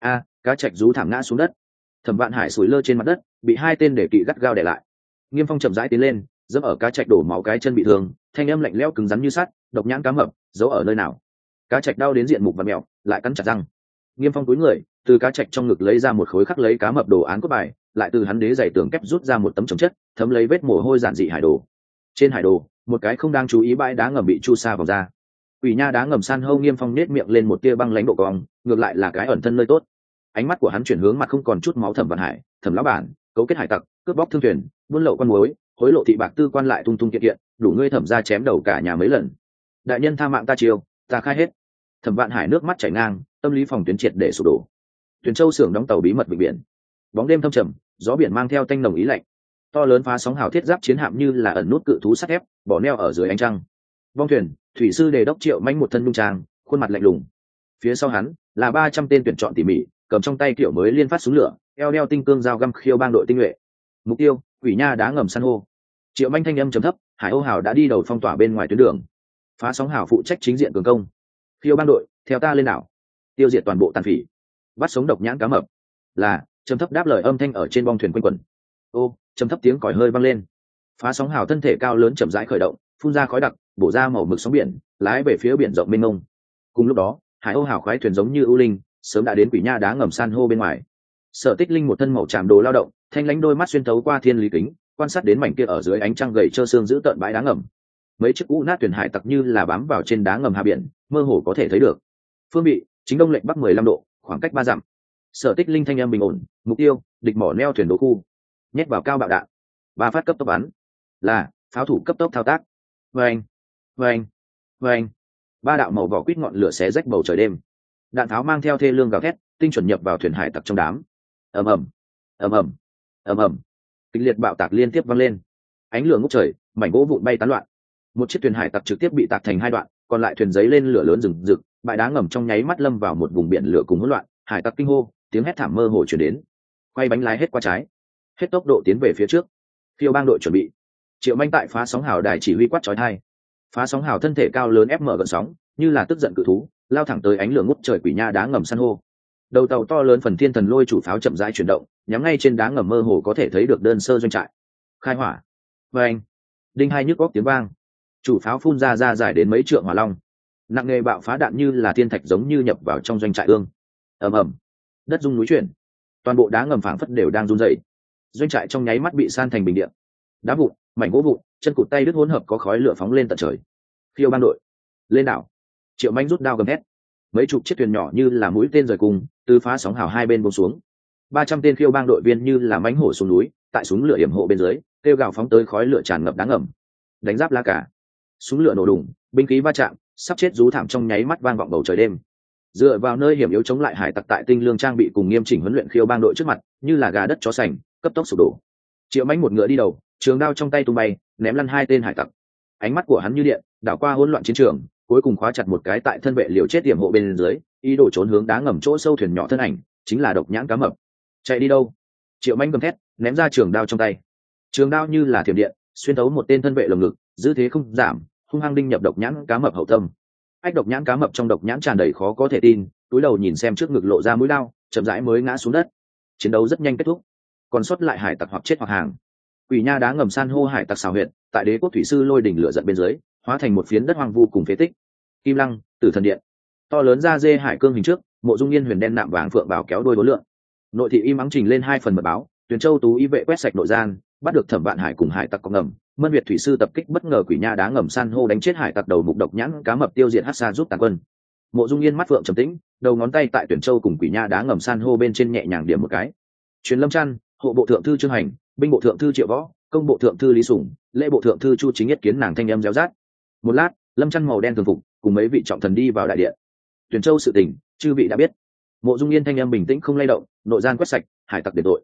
A: Cá Trạch rú thảm ngã xuống đất. Thẩm Vạn Hải sủi lơ trên mặt đất, bị hai tên để kỵ gắt gao đè lại. Nghiêm Phong chậm rãi tiến lên, dẫm ở Cá Trạch đổ máu cái chân bị thương, thanh âm lạnh lẽo cứng rắn như sắt, độc nhãn cá mập, giấu ở nơi nào? Cá Trạch đau đến diện mục và mèo, lại cắn chặt răng. Nghiêm Phong cúi người, từ Cá Trạch trong ngực lấy ra một khối khắc lấy cá mập đồ án cốt bài, lại từ hắn đế giày tường kép rút ra một tấm chống chất, thấm lấy vết mồ hôi giản dị hải đồ. Trên hải đồ, một cái không đang chú ý bãi đá ngầm bị chu sa vào ra. Quỷ nha đá ngầm san hô. Nghiêm Phong nết miệng lên một tia băng lãnh độ cong, ngược lại là cái ẩn thân nơi tốt. Ánh mắt của hắn chuyển hướng mặt không còn chút máu Thẩm Vạn Hải, Thẩm lão bản, cấu kết hải tặc, cướp bóc thương thuyền, buôn lậu con muối, hối lộ thị bạc tư quan lại tung tung kiện kiện, đủ ngươi Thẩm ra chém đầu cả nhà mấy lần. Đại nhân tha mạng ta chiêu, ta khai hết. Thẩm Vạn Hải nước mắt chảy ngang, tâm lý phòng tuyến triệt để sụp đổ. Tuyền Châu xưởng đóng tàu bí mật vịnh biển, bóng đêm thâm trầm, gió biển mang theo tanh nồng ý lạnh. To lớn phá sóng hào thiết giáp chiến hạm như là ẩn nút cự thú sắt thép, bỏ neo ở dưới ánh trăng. Vong thuyền, thủy sư đề đốc Triệu Manh một thân nhung trang, khuôn mặt lạnh lùng. Phía sau hắn là 300 tên tuyển chọn tỉ mỉ, cầm trong tay kiểu mới liên phát súng lửa, eo đeo tinh cương dao găm khiêu bang đội tinh nhuệ. Mục tiêu, quỷ nha đá ngầm san hô. Triệu Manh thanh âm trầm thấp, Hải Âu Hào đã đi đầu phong tỏa bên ngoài tuyến đường. Phá sóng hào phụ trách chính diện cường công. Khiêu bang đội, theo ta lên đảo, tiêu diệt toàn bộ tàn phỉ, bắt sống độc nhãn cá mập. Là, trầm thấp đáp lời âm thanh ở trên bong thuyền quanh quẩn. Trầm thấp tiếng còi hơi vang lên. Phá sóng hào thân thể cao lớn chậm rãi khởi động, phun ra khói đặc, bổ ra màu mực sóng biển, lái về phía biển rộng mênh mông. Cùng lúc đó, Hải Âu Hào khoái thuyền giống như ưu linh, sớm đã đến quỷ nha đá ngầm san hô bên ngoài. Sở Tích Linh một thân màu tràm đồ lao động, thanh lãnh đôi mắt xuyên thấu qua thiên lý kính, quan sát đến mảnh kia ở dưới ánh trăng gầy trơ xương giữ tợn bãi đá ngầm. Mấy chiếc cũ nát thuyền hải tặc như là bám vào trên đá ngầm hạ biển, mơ hồ có thể thấy được. Phương vị, chính đông lệnh bắc 15 độ, khoảng cách 3 dặm. Sở Tích Linh thanh âm bình ổn, mục tiêu, địch mỏ neo thuyền đỗ khu. Nhét vào cao bạo đạn. 3 phát cấp tốc bắn. Là, pháo thủ cấp tốc thao tác. Vâng, vâng, vâng. 3 đạo màu vỏ quýt ngọn lửa xé rách bầu trời đêm. Đạn tháo mang theo thê lương gào thét, tinh chuẩn nhập vào thuyền hải tặc trong đám. Ầm ầm, ầm ầm, ầm ầm. Kịch liệt bạo tạc liên tiếp vang lên. Ánh lửa ngút trời, mảnh gỗ vụn bay tán loạn. Một chiếc thuyền hải tặc trực tiếp bị tạc thành 2 đoạn, còn lại thuyền giấy lên lửa lớn rừng rực, bãi đá ngầm trong nháy mắt lâm vào một vùng biển lửa cùng hỗn loạn, hải tặc kinh hô, tiếng hét thảm mơ hồ truyền đến. Quay bánh lái hết qua trái, hết tốc độ tiến về phía trước. Phiêu bang đội chuẩn bị. Triệu Manh tại phá sóng hào đài chỉ huy quát chói tai. Phá sóng hào thân thể cao lớn ép mở gợn sóng, như là tức giận cự thú, lao thẳng tới ánh lửa ngút trời quỷ nha đá ngầm san hô. Đầu tàu to lớn phần thiên thần lôi chủ pháo chậm rãi chuyển động, nhắm ngay trên đá ngầm mơ hồ có thể thấy được đơn sơ doanh trại. Khai hỏa. Vâng. Đinh hai nhức góc tiếng vang. Chủ pháo phun ra dài đến mấy trượng hỏa long. Nặng nề bạo phá đạn như là thiên thạch giống như nhập vào trong doanh trại ương. Ầm ầm. Đất rung núi chuyển. Toàn bộ đá ngầm phảng phất đều đang run rẩy. Doanh trại trong nháy mắt bị san thành bình địa. Đá vụn, mảnh gỗ vụn, chân cụt tay đứt hỗn hợp có khói lửa phóng lên tận trời. Phiêu ban đội, lên đảo. Triệu Manh rút đao gầm thét. Mấy chục chiếc thuyền nhỏ như là mũi tên rời cùng, từ phá sóng hào hai bên buông xuống. 300 tên khiêu bang đội viên như là mãnh hổ xuống núi, tại súng lửa yểm hộ bên dưới, kêu gào phóng tới khói lửa tràn ngập đá ngầm. Đánh giáp la cả. Súng lửa nổ đùng, binh khí va chạm, sắp chết rú thảm trong nháy mắt vang vọng bầu trời đêm. Dựa vào nơi hiểm yếu chống lại hải tặc tại tinh lương trang bị cùng nghiêm chỉnh huấn luyện khiêu bang đội trước mặt, như là gà đất chó sành, cấp tốc sụp đổ. Triệu Manh một ngựa đi đầu, trường đao trong tay tung bay, ném lăn 2 tên hải tặc. Ánh mắt của hắn như điện, đảo qua hỗn loạn chiến trường, cuối cùng khóa chặt một cái tại thân vệ liều chết tiềm hộ bên dưới, ý đồ trốn hướng đá ngầm chỗ sâu thuyền nhỏ thân ảnh, chính là độc nhãn cá mập. Chạy đi đâu? Triệu Manh gầm thét, ném ra trường đao trong tay. Trường đao như là thiểm điện, xuyên thấu một tên thân vệ lồng ngực, giữ thế không giảm, hung hăng đinh nhập độc nhãn cá mập hậu tâm. Ách độc nhãn cá mập trong độc nhãn tràn đầy khó có thể tin, túi đầu nhìn xem trước ngực lộ ra mũi đao, chậm rãi mới ngã xuống đất. Chiến đấu rất nhanh kết thúc, còn sót lại hải tặc hoặc chết hoặc hàng. Quỷ nha đá ngầm san hô hải tặc xào huyệt, tại đế quốc thủy sư lôi đỉnh lửa giận bên dưới, hóa thành một phiến đất hoang vu cùng phế tích. Kim lăng, tử thần điện, to lớn da dê hải cương hình trước, mộ dung yên huyền đen nạm vàng phượng bảo kéo đôi đối lượng. Nội thị im ắng trình lên 2 phần mật báo, Tuyền Châu tú y vệ quét sạch nội gian, bắt được Thẩm Vạn Hải cùng hải tặc có ngầm. Mân Việt thủy sư tập kích bất ngờ quỷ nha đá ngầm san hô đánh chết hải tặc đầu mục độc nhãn cá mập tiêu diệt hắc sa giúp tàn quân. Mộ dung yên mắt phượng trầm tĩnh, đầu ngón tay tại Tuyển Châu cùng quỷ nha đá ngầm san hô bên trên nhẹ nhàng điểm một cái. Truyền lâm chăn, hộ bộ thượng thư Trương Hành, binh bộ thượng thư Triệu Võ, công bộ thượng thư Lý Sủng, lễ bộ thượng thư Chu Chính Nhất kiến nàng thanh âm réo rát. Một lát, lâm chăn màu đen thường phục cùng mấy vị trọng thần đi vào đại điện. Tuyển Châu sự tình, chư vị đã biết. Mộ dung yên thanh âm bình tĩnh không lay động, nội gian quét sạch, hải tặc đền tội.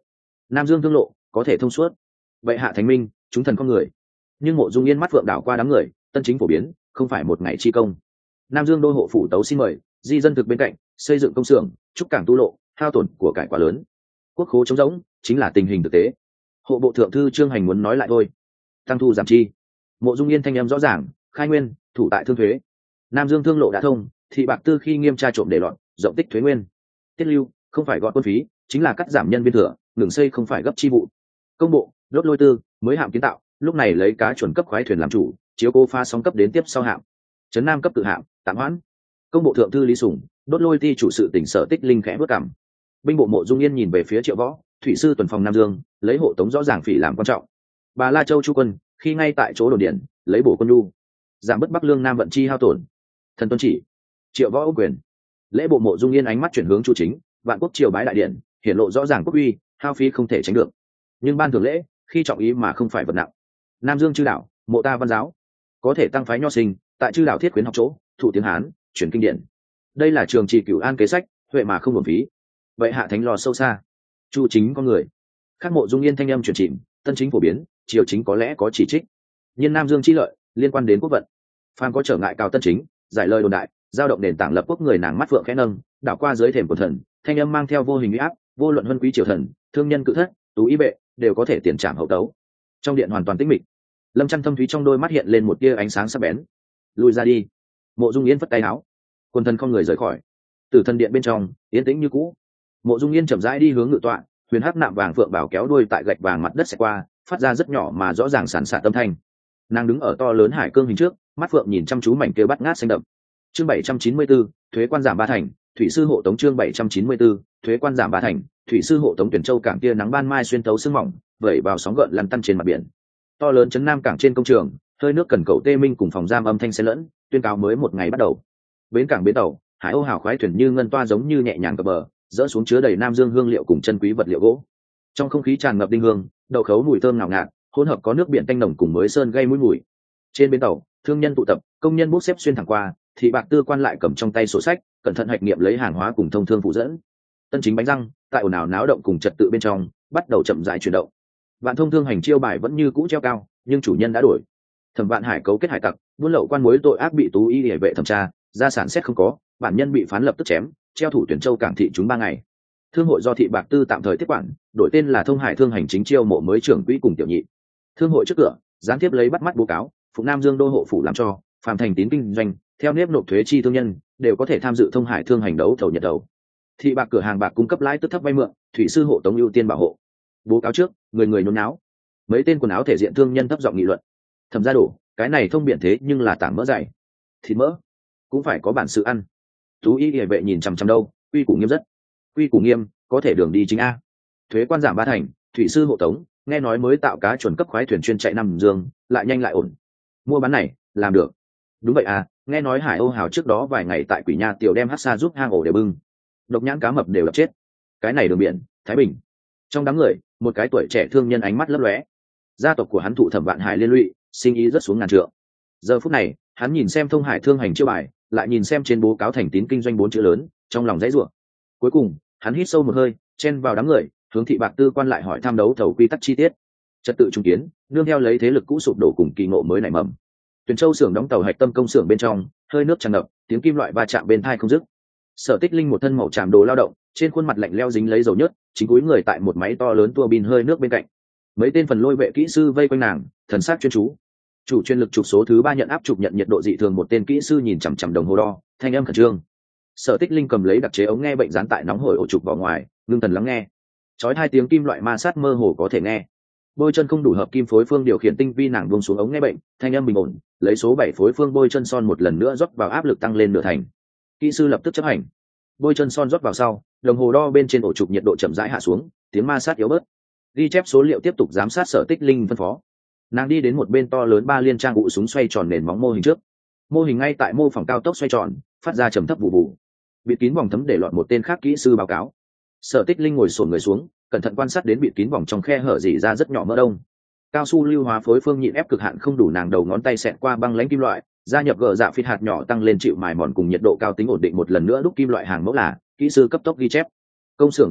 A: Nam Dương thương lộ có thể thông suốt. Vậy hạ thánh minh, chúng thần con người. Nhưng Mộ Dung Yên mắt phượng đảo qua đám người, tân chính phổ biến, không phải một ngày chi công. Nam Dương đô hộ phủ tấu xin mời, di dân thực bên cạnh, xây dựng công xưởng, trúc cảng tu lộ, hao tổn của cải quá lớn. Quốc khố trống rỗng, chính là tình hình thực tế. Hộ bộ thượng thư Trương Hành muốn nói lại thôi. Tăng thu giảm chi. Mộ Dung Yên thanh em rõ ràng, khai nguyên, thủ tại thương thuế. Nam Dương thương lộ đã thông, thị bạc tư khi nghiêm tra trộm để loạn, rộng tích thuế nguyên. Tiết lưu, không phải gọi quân phí, chính là cắt giảm nhân viên thừa, ngừng xây không phải gấp chi vụ. Công bộ, đốt lôi tư, mới hạm kiến tạo, lúc này lấy cá chuẩn cấp khoái thuyền làm chủ, chiếu cố pha sóng cấp đến tiếp sau hạm. Trấn Nam cấp tự hạm, tạm hoãn. Công bộ thượng thư Lý Sủng, đốt lôi ti chủ sự tỉnh Sở Tích Linh khẽ bước cảm. Binh bộ Mộ Dung Yên nhìn về phía Triệu Võ, thủy sư tuần phòng Nam Dương, lấy hộ tống rõ ràng phỉ làm quan trọng. Bà La Châu Chu quân, khi ngay tại chỗ đồn điện, lấy bổ quân nhu, giảm bớt Bắc Lương Nam vận chi hao tổn. Thần tuân chỉ. Triệu Võ quyền. Lễ bộ Mộ Dung Yên ánh mắt chuyển hướng Chu Chính, vạn quốc triều bái đại điện, hiển lộ rõ ràng quốc uy, hao phí không thể tránh được. Nhưng ban thường lễ, khi trọng ý mà không phải vật nặng. Nam Dương chư đạo, mộ ta văn giáo, có thể tăng phái nho sinh, tại chư đạo thiết khuyến học chỗ, thủ tiếng Hán, chuyển kinh điển. Đây là trường trì cửu an kế sách, huệ mà không uổng phí. Vậy hạ thánh lo sâu xa. Chu Chính con người. Khác Mộ Dung Yên thanh âm truyền chìm, tân chính phổ biến, triều chính có lẽ có chỉ trích. Nhưng Nam Dương chi lợi, liên quan đến quốc vận. Phan có trở ngại cao tân chính, giải lời đồn đại, giao động nền tảng lập quốc người nàng mắt phượng khẽ nâng, đảo qua dưới thềm của thần, thanh âm mang theo vô hình uy áp, vô luận huân quý triều thần, thương nhân cự thất, tú ý bệ, đều có thể tiền trảm hậu tấu. Trong điện hoàn toàn tĩnh mịch. Lâm Trăn thâm thúy trong đôi mắt hiện lên một tia ánh sáng sắc bén. Lùi ra đi. Mộ Dung Yên phất tay áo. Quân thần không người rời khỏi. Tử thần điện bên trong yên tĩnh như cũ. Mộ Dung Yên chậm rãi đi hướng ngự tọa, huyền hắc nạm vàng phượng bảo kéo đuôi tại gạch vàng mặt đất xẹt qua, phát ra rất nhỏ mà rõ ràng sản xạ tâm thanh. Nàng đứng ở to lớn hải cương hình trước, mắt phượng nhìn chăm chú mảnh kia bắt ngát xanh đậm. Chương 794, thuế quan giảm ba thành, thủy sư hộ tống chương 794, thuế quan giảm ba thành, thủy sư hộ tống Tuyển Châu cảng kia nắng ban mai xuyên thấu sương mỏng, vẩy vào sóng gợn lăn tăn trên mặt biển. To lớn trấn Nam cảng trên công trường, hơi nước cần cầu tê minh cùng phòng giam âm thanh xen lẫn, tuyên cáo mới một ngày bắt đầu. Bến cảng bến tàu, hải âu hào khoái thuyền như ngân toa giống như nhẹ nhàng cập bờ, dỡ xuống chứa đầy Nam Dương hương liệu cùng chân quý vật liệu gỗ. Trong không khí tràn ngập đinh hương, đậu khấu mùi thơm ngào ngạt, hỗn hợp có nước biển tanh nồng cùng mới sơn gây mũi mùi. Trên bến tàu, thương nhân tụ tập, công nhân bốc xếp xuyên thẳng qua, thị bạc tư quan lại cầm trong tay sổ sách, cẩn thận hạch nghiệm lấy hàng hóa cùng thông thương phụ dẫn. Tân chính bánh răng, tại ồn ào náo động cùng trật tự bên trong, bắt đầu chậm rãi chuyển động. Vạn thông thương hành chiêu bài vẫn như cũ treo cao, nhưng chủ nhân đã đổi. Thẩm Vạn Hải cấu kết hải tặc, buôn lậu quan mối tội ác bị tú y hệ vệ thẩm tra, gia sản xét không có, bản nhân bị phán lập tức chém, treo thủ Tuyển Châu cảng thị chúng 3 ngày. Thương hội do thị bạc tư tạm thời tiếp quản, đổi tên là Thông Hải Thương hành chính chiêu mộ mới trưởng quỹ cùng tiểu nhị. Thương hội trước cửa, gián tiếp lấy bắt mắt báo cáo, phụ Nam Dương đô hộ phủ làm cho, phàm thành tín kinh doanh, theo nếp nộp thuế chi thương nhân, đều có thể tham dự Thông Hải Thương hành đấu thầu nhận đầu. Thị bạc cửa hàng bạc cung cấp lãi tức thấp vay mượn, thủy sư hộ tống ưu tiên bảo hộ. Báo cáo trước, người người nôn náo. Mấy tên quần áo thể diện thương nhân thấp giọng nghị luận. Thẩm gia đổ, cái này thông biện thế nhưng là tảng mỡ dày. Thịt mỡ cũng phải có bản sự ăn. Tú y hệ vệ nhìn chằm chằm đâu, quy củ nghiêm rất. Quy củ nghiêm, có thể đường đi chính a. Thuế quan giảm ba thành, thủy sư hộ tống, nghe nói mới tạo cá chuẩn cấp khoái thuyền chuyên chạy Nam Dương, lại nhanh lại ổn. Mua bán này, làm được. Đúng vậy à, nghe nói Hải Âu Hào trước đó vài ngày tại Quỷ Nha tiểu đem hát xa giúp hang ổ để bưng. Độc nhãn cá mập đều đập chết. Cái này đường biển, Thái Bình. Trong đám người, một cái tuổi trẻ thương nhân ánh mắt lấp lóe. Gia tộc của hắn thụ Thẩm Vạn Hải liên lụy, sinh ý rất xuống ngàn trượng. Giờ phút này, hắn nhìn xem Thông Hải Thương hành chiêu bài, lại nhìn xem trên báo cáo thành tín kinh doanh 4 chữ lớn, trong lòng dãy rủa. Cuối cùng, hắn hít sâu một hơi, chen vào đám người, hướng thị bạc tư quan lại hỏi thăm đấu thầu quy tắc chi tiết. Trật tự trung kiến, nương theo lấy thế lực cũ sụp đổ cùng kỳ ngộ mới nảy mầm. Tuyển Châu xưởng đóng tàu hạch tâm công xưởng bên trong, hơi nước tràn ngập, tiếng kim loại va chạm bên tai không dứt. Sở Tích Linh một thân màu tràm đồ lao động, trên khuôn mặt lạnh lẽo dính lấy dầu nhớt, chính cúi người tại một máy to lớn tua bin hơi nước bên cạnh. Mấy tên phần lôi vệ kỹ sư vây quanh nàng, thần sắc chuyên chú. Chủ chuyên lực trục số thứ 3 nhận áp trục nhận nhiệt độ dị thường, một tên kỹ sư nhìn chằm chằm đồng hồ đo, thanh âm khẩn trương. Sở Tích Linh cầm lấy đặc chế ống nghe bệnh dán tại nóng hổi ổ trục vào ngoài, ngưng thần lắng nghe. Chói 2 tiếng kim loại ma sát mơ hồ có thể nghe. Bôi chân không đủ hợp kim phối phương điều khiển tinh vi, nàng buông xuống ống nghe bệnh, thanh âm bình ổn, lấy số 7 phối phương bôi chân son một lần nữa rót vào, áp lực tăng lên nửa thành. Kỹ sư lập tức chấp hành. Bôi chân son rót vào sau, đồng hồ đo bên trên ổ trục nhiệt độ chậm rãi hạ xuống, tiếng ma sát yếu bớt. Ghi chép số liệu tiếp tục giám sát. Sở Tích Linh phân phó. Nàng đi đến một bên to lớn 3 liên trang ụ súng xoay tròn nền móng mô hình trước. Mô hình ngay tại mô phỏng cao tốc xoay tròn, phát ra trầm thấp vụ vụ. Bịt kín vòng thấm để lọt một tên khác kỹ sư báo cáo. Sở Tích Linh ngồi xổm người xuống, cẩn thận quan sát đến bịt kín vòng trong khe hở rỉ ra rất nhỏ mỡ đông. Cao su lưu hóa phối phương nhịn ép cực hạn không đủ, nàng đầu ngón tay xẹt qua băng lãnh kim loại, gia nhập gờ dạ phít hạt nhỏ tăng lên chịu mài mòn cùng nhiệt độ cao tính ổn định, một lần nữa đúc kim loại hàng mẫu là kỹ sư cấp tốc ghi chép. Công xưởng một góc,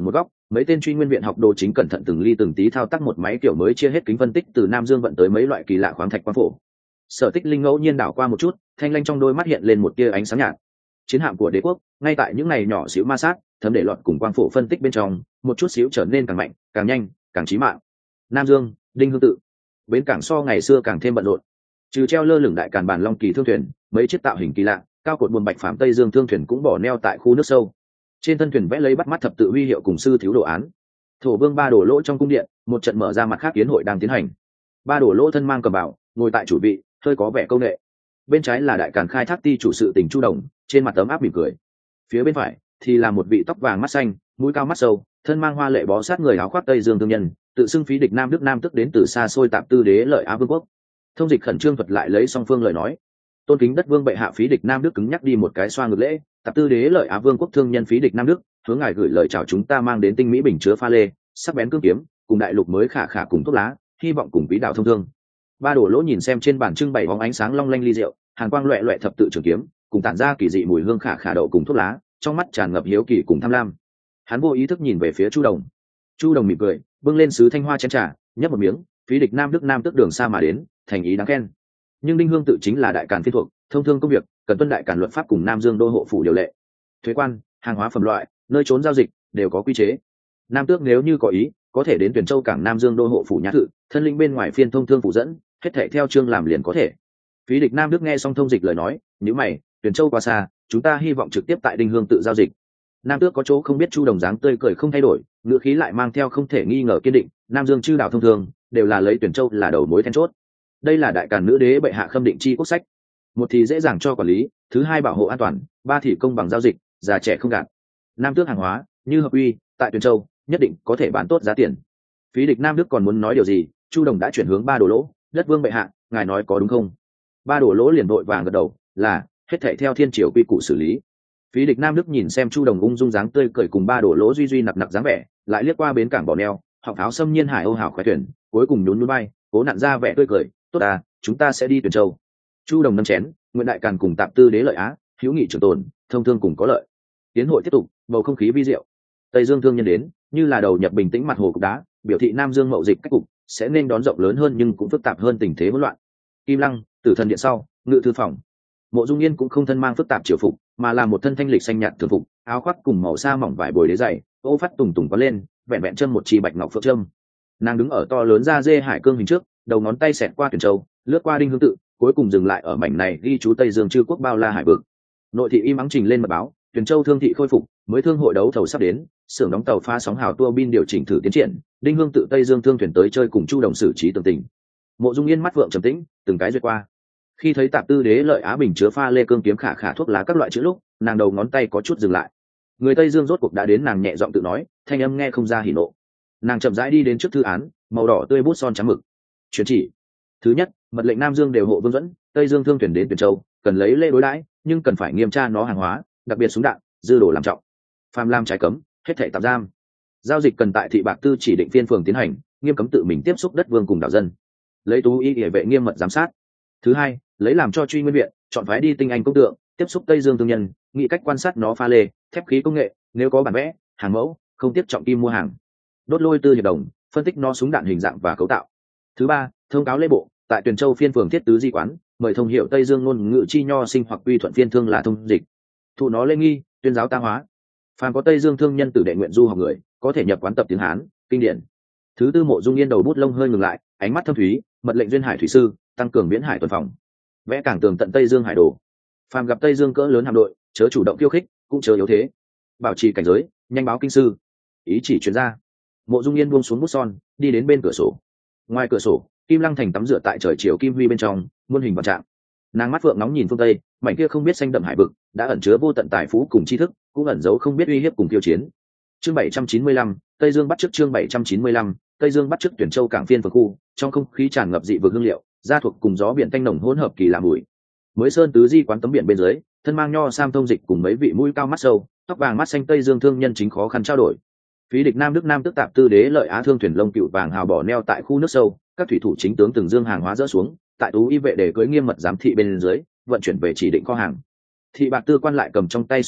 A: mấy tên truy nguyên viện học đồ chính cẩn thận từng ly từng tí thao tác một máy kiểu mới chia hết kính phân tích từ Nam Dương vận tới mấy loại kỳ lạ khoáng thạch quang phổ. Sở Tích Linh ngẫu nhiên đảo qua một chút, thanh lanh trong đôi mắt hiện lên một tia ánh sáng nhạt. Chiến hạm của đế quốc ngay tại những ngày nhỏ xíu ma sát thấm để lọt cùng quang phổ phân tích bên trong, một chút xíu trở nên càng mạnh, càng nhanh, càng chí mạng. Nam Dương, Đinh Hương Tự, bến cảng so ngày xưa càng thêm bận rộn. Trừ treo lơ lửng đại càn bản long kỳ thương thuyền, mấy chiếc tạo hình kỳ lạ cao cột buồm bạch phạm Tây Dương thương thuyền cũng bỏ neo tại khu nước sâu. Trên thân thuyền vẽ lấy bắt mắt thập tự huy hiệu cùng sư thiếu đồ án. Thổ vương Ba Đổ Lỗ trong cung điện, một trận mở ra mặt khác yến hội đang tiến hành. Ba Đổ Lỗ thân mang cầm bảo, ngồi tại chủ vị, hơi có vẻ công nghệ. Bên trái là đại càn khai thác ty chủ sự tỉnh Chu Đồng, trên mặt ấm áp mỉm cười. Phía bên phải thì là một vị tóc vàng mắt xanh, mũi cao mắt sâu, thân mang hoa lệ bó sát người áo khoác Tây Dương thương nhân, tự xưng Phí Địch Nam Đức Nam tức đến từ xa xôi tạp tư đế lợi Á Vương quốc. Thông dịch khẩn trương thuật lại lấy song phương lời nói. Tôn kính đất vương bệ hạ Phí Địch Nam Đức cứng nhắc đi một cái xoa ngược lễ, tạp tư đế lợi Á Vương quốc thương nhân Phí Địch Nam Đức, hướng ngài gửi lời chào chúng ta mang đến tinh mỹ bình chứa pha lê, sắc bén cương kiếm, cùng đại lục mới khả khả cùng thuốc lá, hy vọng cùng quý đạo thông thương. Ba Đổ Lỗ nhìn xem trên bàn trưng bày bóng ánh sáng long lanh ly rượu, hàn quang loẹt loẹt thập tự trường kiếm, cùng tản ra kỳ dị mùi hương khả khả đậu cùng thuốc lá, trong mắt tràn ngập hiếu kỳ cùng tham lam. Hắn vô ý thức nhìn về phía Chu Đồng. Chu Đồng mỉm cười, bưng lên sứ thanh hoa chén trà, nhấp một miếng, Phí Địch Nam Đức Nam tức đường xa mà đến, thành ý đáng khen. Nhưng Đinh Hương Tự chính là đại càn phiên thuộc, thông thương công việc, cần tuân đại càn luật pháp cùng Nam Dương đô hộ phủ điều lệ. Thuế quan, hàng hóa phẩm loại, nơi trốn giao dịch đều có quy chế. Nam tước nếu như có ý, có thể đến Tuyển Châu cảng Nam Dương đô hộ phủ nhã thự, thân linh bên ngoài phiên thông thương phụ dẫn, hết thảy theo chương làm liền có thể. Phí Địch Nam Đức nghe xong thông dịch lời nói, nhíu mày, Tuyển Châu quá xa, chúng ta hy vọng trực tiếp tại Đinh Hương Tự giao dịch. Nam tước có chỗ không biết. Chu Đồng dáng tươi cười không thay đổi, ngữ khí lại mang theo không thể nghi ngờ kiên định. Nam Dương chư đảo thông thường đều là lấy Tuyển Châu là đầu mối then chốt. Đây là đại càn nữ đế bệ hạ khâm định chi quốc sách. Một thì dễ dàng cho quản lý, thứ hai bảo hộ an toàn, ba thì công bằng giao dịch, già trẻ không gạt. Nam tước hàng hóa như hợp uy tại Tuyển Châu nhất định có thể bán tốt giá tiền. Phí Địch Nam Đức còn muốn nói điều gì, Chu Đồng đã chuyển hướng Ba Đổ Lỗ, đất vương bệ hạ, ngài nói có đúng không? Ba Đổ Lỗ liền vội vàng gật đầu, là hết thảy theo thiên triều quy củ xử lý. Phí Địch Nam Đức nhìn xem Chu Đồng ung dung dáng tươi cười cùng Ba Đổ Lỗ duy duy nặc nặc dáng vẻ, lại liếc qua bến cảng bỏ neo, học áo xâm nhiên hải âu hào khoe thuyền, cuối cùng nhún nhún bay, cố nặn ra vẻ tươi cười, tốt à, chúng ta sẽ đi Tuyển Châu. Chu Đồng nâng chén, nguyện đại càn cùng tạp tư đế lợi Á, hữu nghị trường tồn, thông thương cùng có lợi. Tiến hội tiếp tục, bầu không khí vi diệu. Tây Dương thương nhân đến, như là đầu nhập bình tĩnh mặt hồ cục đá, biểu thị Nam Dương mậu dịch cách cục sẽ nên đón rộng lớn hơn nhưng cũng phức tạp hơn tình thế hỗn loạn. Kim Lăng, Tử Thần điện sau, ngự thư phòng. Mộ Dung Yên cũng không thân mang phức tạp triều phục, mà là một thân thanh lịch xanh nhạt thường phục, áo khoác cùng màu sa mỏng vải bồi đế dày, ô phát tùng tùng có lên, vẹn vẹn châm một chi bạch ngọc phượng châm. Nàng đứng ở to lớn da dê hải cương hình trước, đầu ngón tay xẹt qua Tuyển Châu, lướt qua Đinh Hương Tự, cuối cùng dừng lại ở mảnh này ghi chú Tây Dương chư quốc bao la hải vực. Nội thị im ắng trình lên mật báo, Tuyển Châu thương thị khôi phục, mới thương hội đấu thầu sắp đến, xưởng đóng tàu pha sóng hào tua bin điều chỉnh thử tiến triển, Đinh Hương Tự Tây Dương thương thuyền tới chơi cùng Chu Đồng xử trí tường tình. Mộ Dung Yên mắt vượng trầm tĩnh, từng cái duyệt qua. Khi thấy tạp tư đế lợi Á bình chứa pha lê cương kiếm khả khả thuốc lá các loại chữ lúc, nàng đầu ngón tay có chút dừng lại. Người Tây Dương rốt cuộc đã đến, nàng nhẹ giọng tự nói, thanh âm nghe không ra hỉ nộ. Nàng chậm rãi đi đến trước thư án, màu đỏ tươi bút son trắng mực. Truyền chỉ thứ nhất, mật lệnh Nam Dương đều hộ Vương Dẫn, Tây Dương thương thuyền đến Tuyển Châu, cần lấy lễ đối đãi, nhưng cần phải nghiêm tra nó hàng hóa, đặc biệt súng đạn, dư đồ làm trọng. Phàm làm trái cấm, hết thảy tạm giam. Giao dịch cần tại thị bạc tư chỉ định phiên phường tiến hành, nghiêm cấm tự mình tiếp xúc đất vương cùng đảo dân. Lấy tú y để vệ nghiêm mật giám sát. Thứ hai, lấy làm cho truy nguyên viện, chọn phái đi tinh anh công tượng, tiếp xúc Tây Dương thương nhân, nghĩ cách quan sát nó pha lê, thép khí công nghệ, nếu có bản vẽ, hàng mẫu, không tiếp trọng kim mua hàng. Đốt lôi tư hiệp đồng, phân tích nó súng đạn hình dạng và cấu tạo. Thứ ba, thông cáo lễ bộ, tại Tuyển Châu phiên phường thiết tứ di quán, mời thông hiệu Tây Dương ngôn ngữ chi nho sinh hoặc quy thuận phiên thương là thông dịch. Thụ nó lễ nghi, tuyên giáo ta hóa. Phàm có Tây Dương thương nhân tử đệ nguyện du học người, có thể nhập quán tập tiếng Hán, kinh điển. Thứ tư, Mộ Dung Yên đầu bút lông hơi ngừng lại, ánh mắt thâm thúy, mật lệnh duyên hải thủy sư, tăng cường viễn hải tuần phòng. Vẽ cảng tường tận Tây Dương hải đồ. Phàm gặp Tây Dương cỡ lớn hạm đội, chớ chủ động khiêu khích, cũng chớ yếu thế. Bảo trì cảnh giới, nhanh báo kinh sư. Ý chỉ truyền ra. Mộ Dung Yên buông xuống bút son, đi đến bên cửa sổ. Ngoài cửa sổ, Kim Lăng thành tắm rửa tại trời chiều kim huy bên trong, muôn hình vạn trạng. Nàng mắt phượng nóng nhìn phương tây, mảnh kia không biết xanh đậm hải vực, đã ẩn chứa vô tận tài phú cùng tri thức, cũng ẩn giấu không biết uy hiếp cùng tiêu chiến. Chương 795, Tây Dương bắt chước. Chương 795, Tây Dương bắt chước Tuyển Châu cảng phiên phường khu, trong không khí tràn ngập dị vực hương liệu, da thuộc cùng gió biển tanh nồng hỗn hợp kỳ lạ mùi. Mới sơn tứ di quán tấm biển bên dưới, thân mang nho sam thông dịch cùng mấy vị mũi cao mắt sâu, tóc vàng mắt xanh Tây Dương thương nhân chính khó khăn trao đổi. Phí Địch Nam Đức Nam tức tạp tư đế lợi Á thương thuyền lông cựu vàng hào bỏ neo tại khu nước sâu, các thủy thủ chính tướng từng dương hàng hóa dỡ xuống, tại tú y vệ để cưới nghiêm mật giám thị bên dưới, vận chuyển về chỉ định kho hàng. Thị bạc tư quan lại cầm trong tay sổ sách,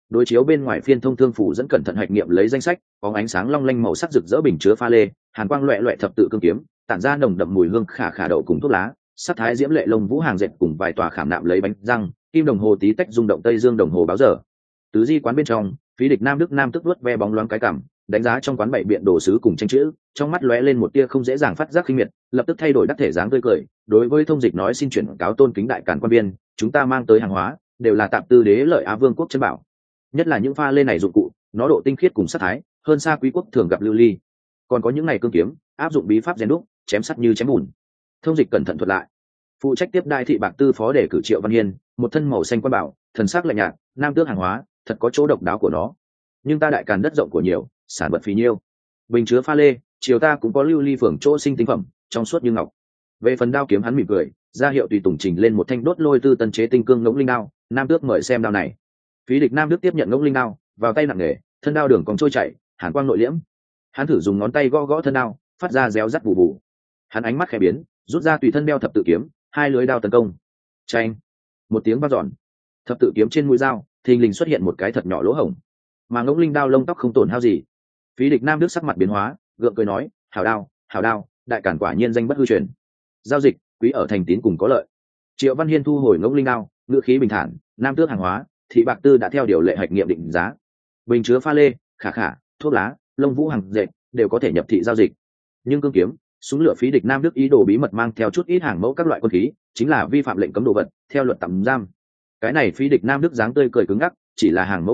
A: đối chiếu bên ngoài phiên thông thương phủ dẫn cẩn thận hạch nghiệm lấy danh sách, có ánh sáng long lanh màu sắc rực rỡ bình chứa pha lê, hàn quang loẹt loẹt thập tự cương kiếm, tản ra nồng đậm mùi hương khả khả đậu cùng thuốc lá, sắc thái diễm lệ lông vũ hàng dệt cùng vài tòa khảm nạm lấy bánh răng, kim đồng hồ tí tách rung động tây dương đồng hồ báo giờ. Tứ di quán bên trong, phí địch nam đức nam tức vuốt ve bóng loáng cái cằm, đánh giá trong quán bày biện đồ sứ cùng tranh chữ, trong mắt lóe lên một tia không dễ dàng phát giác khinh miệt, lập tức thay đổi đắc thể dáng tươi cười, đối với thông dịch nói xin chuyển cáo tôn kính đại càn quan viên, chúng ta mang tới hàng hóa đều là tạp tư đế lợi Á Vương quốc chân bảo, nhất là những pha lê này dụng cụ, nó độ tinh khiết cùng sắc thái hơn xa quý quốc thường gặp lưu ly, còn có những này cương kiếm áp dụng bí pháp rèn đúc, chém sắt như chém bùn. Thông dịch cẩn thận thuật lại, phụ trách tiếp đại thị bạc tư phó để cử Triệu Văn Hiên, một thân màu xanh quan bảo, thần sắc lạnh nhạt, nam tước hàng hóa thật có chỗ độc đáo của nó, nhưng ta đại càn đất rộng của nhiều, sản vật phí nhiêu, bình chứa pha lê chiều ta cũng có lưu ly phường chỗ sinh tinh phẩm, trong suốt như ngọc. Về phần đao kiếm hắn mỉm cười, ra hiệu tùy tùng trình lên một thanh đốt lôi tư tân chế tinh cương ngỗng linh đao. Nam tước mời xem đao này. Phí địch nam tước tiếp nhận ngỗng linh đao, vào tay nặng nề, thân đao đường còn trôi chảy, hàn quang nội liễm. Hắn thử dùng ngón tay gõ gõ thân đao, phát ra réo rắt vụ vụ. Hắn ánh mắt khẽ biến, rút ra tùy thân đeo thập tự kiếm, hai lưới đao tấn công. Chanh, một tiếng vang dọn, thập tự kiếm trên mũi dao thình lình xuất hiện một cái thật nhỏ lỗ hổng, mà ngỗng linh đao lông tóc không tổn hao gì. Phí địch nam tước sắc mặt biến hóa, gượng cười nói, hảo đao, đại cản quả nhiên danh bất hư truyền. Giao dịch quý ở thành tín cùng có lợi. Triệu Văn Hiên thu hồi ngỗng linh đao, ngữ khí bình thản, nam tước hàng hóa thị bạc tư đã theo điều lệ hạch nghiệm định giá, bình chứa pha lê khả khả, thuốc lá, lông vũ hàng dệt đều có thể nhập thị giao dịch, nhưng cương kiếm súng lửa phí địch nam đức ý đồ bí mật mang theo chút ít hàng mẫu các loại quân khí, chính là vi phạm lệnh cấm đồ vật, theo luật tạm giam. Cái này phí địch nam đức dáng tươi cười cứng ngắc, chỉ là hàng mẫu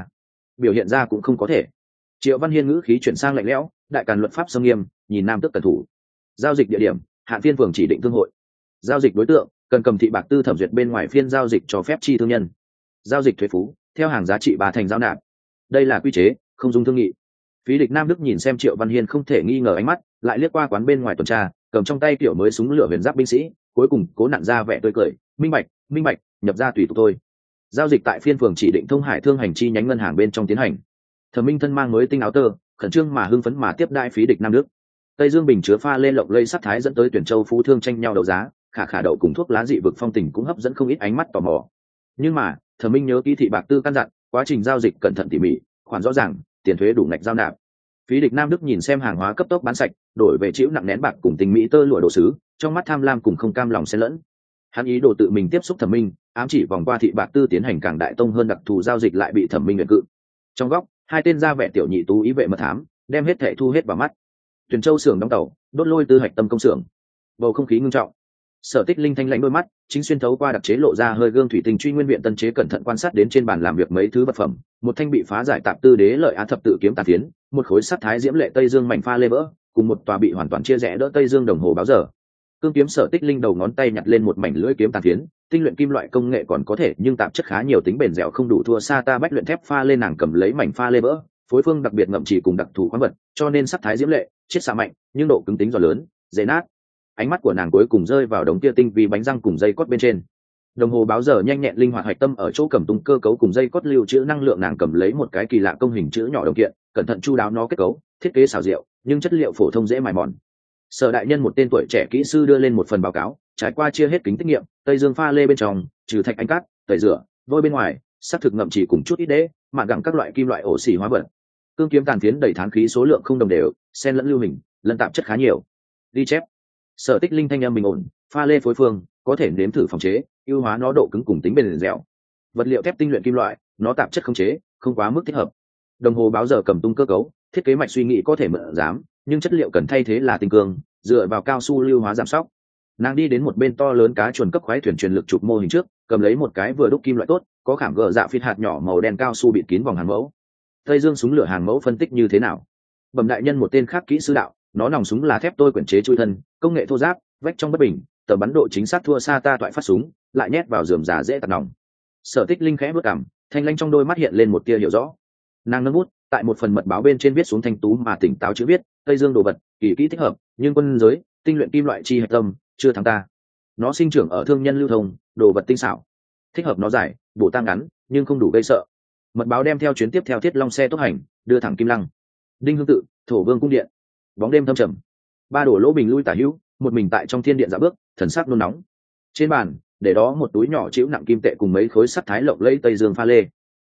A: biểu hiện ra cũng không có thể. Triệu Văn Hiên ngữ khí chuyển sang lạnh lẽo, đại càn luật pháp sông nghiêm, nhìn nam tước cẩn thủ. Giao dịch địa điểm hạn phiên phường chỉ định thương hội, giao dịch đối tượng cần cầm thị bạc tư thẩm duyệt bên ngoài phiên giao dịch cho phép chi thương nhân, giao dịch thuế phú theo hàng giá trị 3 thành giao nạp. Đây là quy chế, không dung thương nghị. Phí địch nam đức nhìn xem Triệu Văn Hiên không thể nghi ngờ ánh mắt, lại liếc qua quán bên ngoài tuần tra, cầm trong tay kiểu mới súng lửa huyền giáp binh sĩ, cuối cùng cố nặn ra vẻ tươi cười, minh bạch, nhập ra tùy tục thôi. Giao dịch tại phiên phường chỉ định Thông Hải thương hành chi nhánh ngân hàng bên trong tiến hành. Thẩm Minh thân mang mới tinh áo tơ, khẩn trương mà hưng phấn mà tiếp đại phí địch nam đức. Tây Dương bình chứa pha lên lộng lây sắc thái dẫn tới Tuyển Châu phú thương tranh nhau đấu giá, khả khả đậu cùng thuốc lá dị vực phong tình cũng hấp dẫn không ít ánh mắt tò mò. Nhưng mà Thẩm Minh nhớ kỹ thị bạc tư căn dặn, quá trình giao dịch cẩn thận tỉ mỉ, khoản rõ ràng, tiền thuế đủ ngạch giao nạp. Phí địch nam đức nhìn xem hàng hóa cấp tốc bán sạch, đổi về chịu nặng nén bạc cùng tình mỹ tơ lụa đồ sứ, trong mắt tham lam cùng không cam lòng xen lẫn. Hắn ý đồ tự mình tiếp xúc Thẩm Minh, ám chỉ vòng qua thị bạc tư tiến hành càng đại tông hơn đặc thù giao dịch lại bị Thẩm Minh nguyện cự. Trong góc, hai tên ra vẻ tiểu nhị tú ý vệ mật thám, đem hết thẻ thu hết vào mắt. Tuyển Châu xưởng đóng tàu, đốt lôi tư hạch tâm công xưởng, bầu không khí ngưng trọng. Sở Tích Linh thanh lãnh đôi mắt chính xuyên thấu qua đặc chế lộ ra hơi gương thủy tinh truy nguyên viện tân chế cẩn thận quan sát đến trên bàn làm việc mấy thứ vật phẩm, một thanh bị phá giải tạp tư đế lợi Á thập tự kiếm tàn phiến, một khối sắt thái diễm lệ Tây Dương mảnh pha lê vỡ, cùng một tòa bị hoàn toàn chia rẽ đỡ Tây Dương đồng hồ báo giờ. Cương kiếm Sở Tích Linh đầu ngón tay nhặt lên một mảnh lưỡi kiếm tàn phiến, tinh luyện kim loại công nghệ còn có thể, nhưng tạp chất khá nhiều, tính bền dẻo không đủ thua xa ta bách luyện thép pha lê. Nàng cầm lấy mảnh pha lê vỡ, phối phương đặc biệt ngậm chỉ cùng đặc thù khoáng vật, cho nên sắc thái diễm lệ, chiết xạ mạnh, nhưng độ cứng tính giòn lớn, dễ nát. Ánh mắt của nàng cuối cùng rơi vào đống kia tinh vi bánh răng cùng dây cót bên trên. Đồng hồ báo giờ nhanh nhẹn linh hoạt hạch tâm ở chỗ cầm tung cơ cấu cùng dây cót lưu trữ năng lượng. Nàng cầm lấy một cái kỳ lạ công hình chữ nhỏ đồng kiện, cẩn thận chu đáo nó kết cấu, thiết kế xảo diệu, nhưng chất liệu phổ thông dễ mài mòn. Sở đại nhân, một tên tuổi trẻ kỹ sư, đưa lên một phần báo cáo, trải qua chia hết kính tiết nghiệm, Tây Dương pha lê bên trong, trừ thạch anh cát, tẩy rửa, vôi bên ngoài, xác thực ngậm chỉ cùng chút ít đế, mạn gặng các loại kim loại ổ xỉ hóa vật. Cương kiếm tàn phiến đầy thán khí, số lượng không đồng đều, xen lẫn lưu hình, lẫn tạp chất khá nhiều. Ghi chép. Sở Tích Linh thanh âm bình ổn, pha lê phối phương có thể nếm thử phòng chế, ưu hóa nó độ cứng cùng tính bền dẻo. Vật liệu thép tinh luyện kim loại, nó tạp chất không chế, không quá mức thích hợp. Đồng hồ báo giờ cầm tung cơ cấu, thiết kế mạch suy nghĩ có thể mượn dám, nhưng chất liệu cần thay thế là tinh cương, dựa vào cao su lưu hóa giảm sóc. Nàng đi đến một bên to lớn cá chuồn cấp khoái thuyền truyền lực trục mô hình trước, cầm lấy một cái vừa đúc kim loại tốt, có khảm gờ dạ phít hạt nhỏ màu đen cao su bịt kín vòng hàng mẫu. Tây Dương súng lửa hàng mẫu phân tích như thế nào? Bẩm đại nhân, một tên khác kỹ sư đạo, nó nòng súng là thép tôi quyển chế chui thân, công nghệ thô ráp, vách trong bất bình, tầm bắn độ chính xác thua xa ta toại phát súng, lại nhét vào rườm rà dễ tạt nòng. Sở Tích Linh khẽ bước cằm, thanh lãnh trong đôi mắt hiện lên một tia hiểu rõ. Nàng nâng bút tại một phần mật báo bên trên viết xuống thanh tú mà tỉnh táo chữ viết, Tây Dương đồ vật kỳ kỹ thích hợp, nhưng quân giới tinh luyện kim loại chi hạch tâm chưa thắng ta. Nó sinh trưởng ở thương nhân lưu thông, đồ vật tinh xảo, thích hợp nó giải bổ tăng ngắn, nhưng không đủ gây sợ. Mật báo đem theo chuyến tiếp theo Thiết Long xe tốc hành, đưa thẳng Kim Lăng, Đinh Hương tự, Thổ Vương cung điện. Bóng đêm thâm trầm, ba đổ lỗ bình lui tả hữu, một mình tại trong thiên điện dạo bước, thần sắc nôn nóng. Trên bàn để đó một túi nhỏ chịu nặng kim tệ cùng mấy khối sắt thái lộng lẫy Tây Dương pha lê.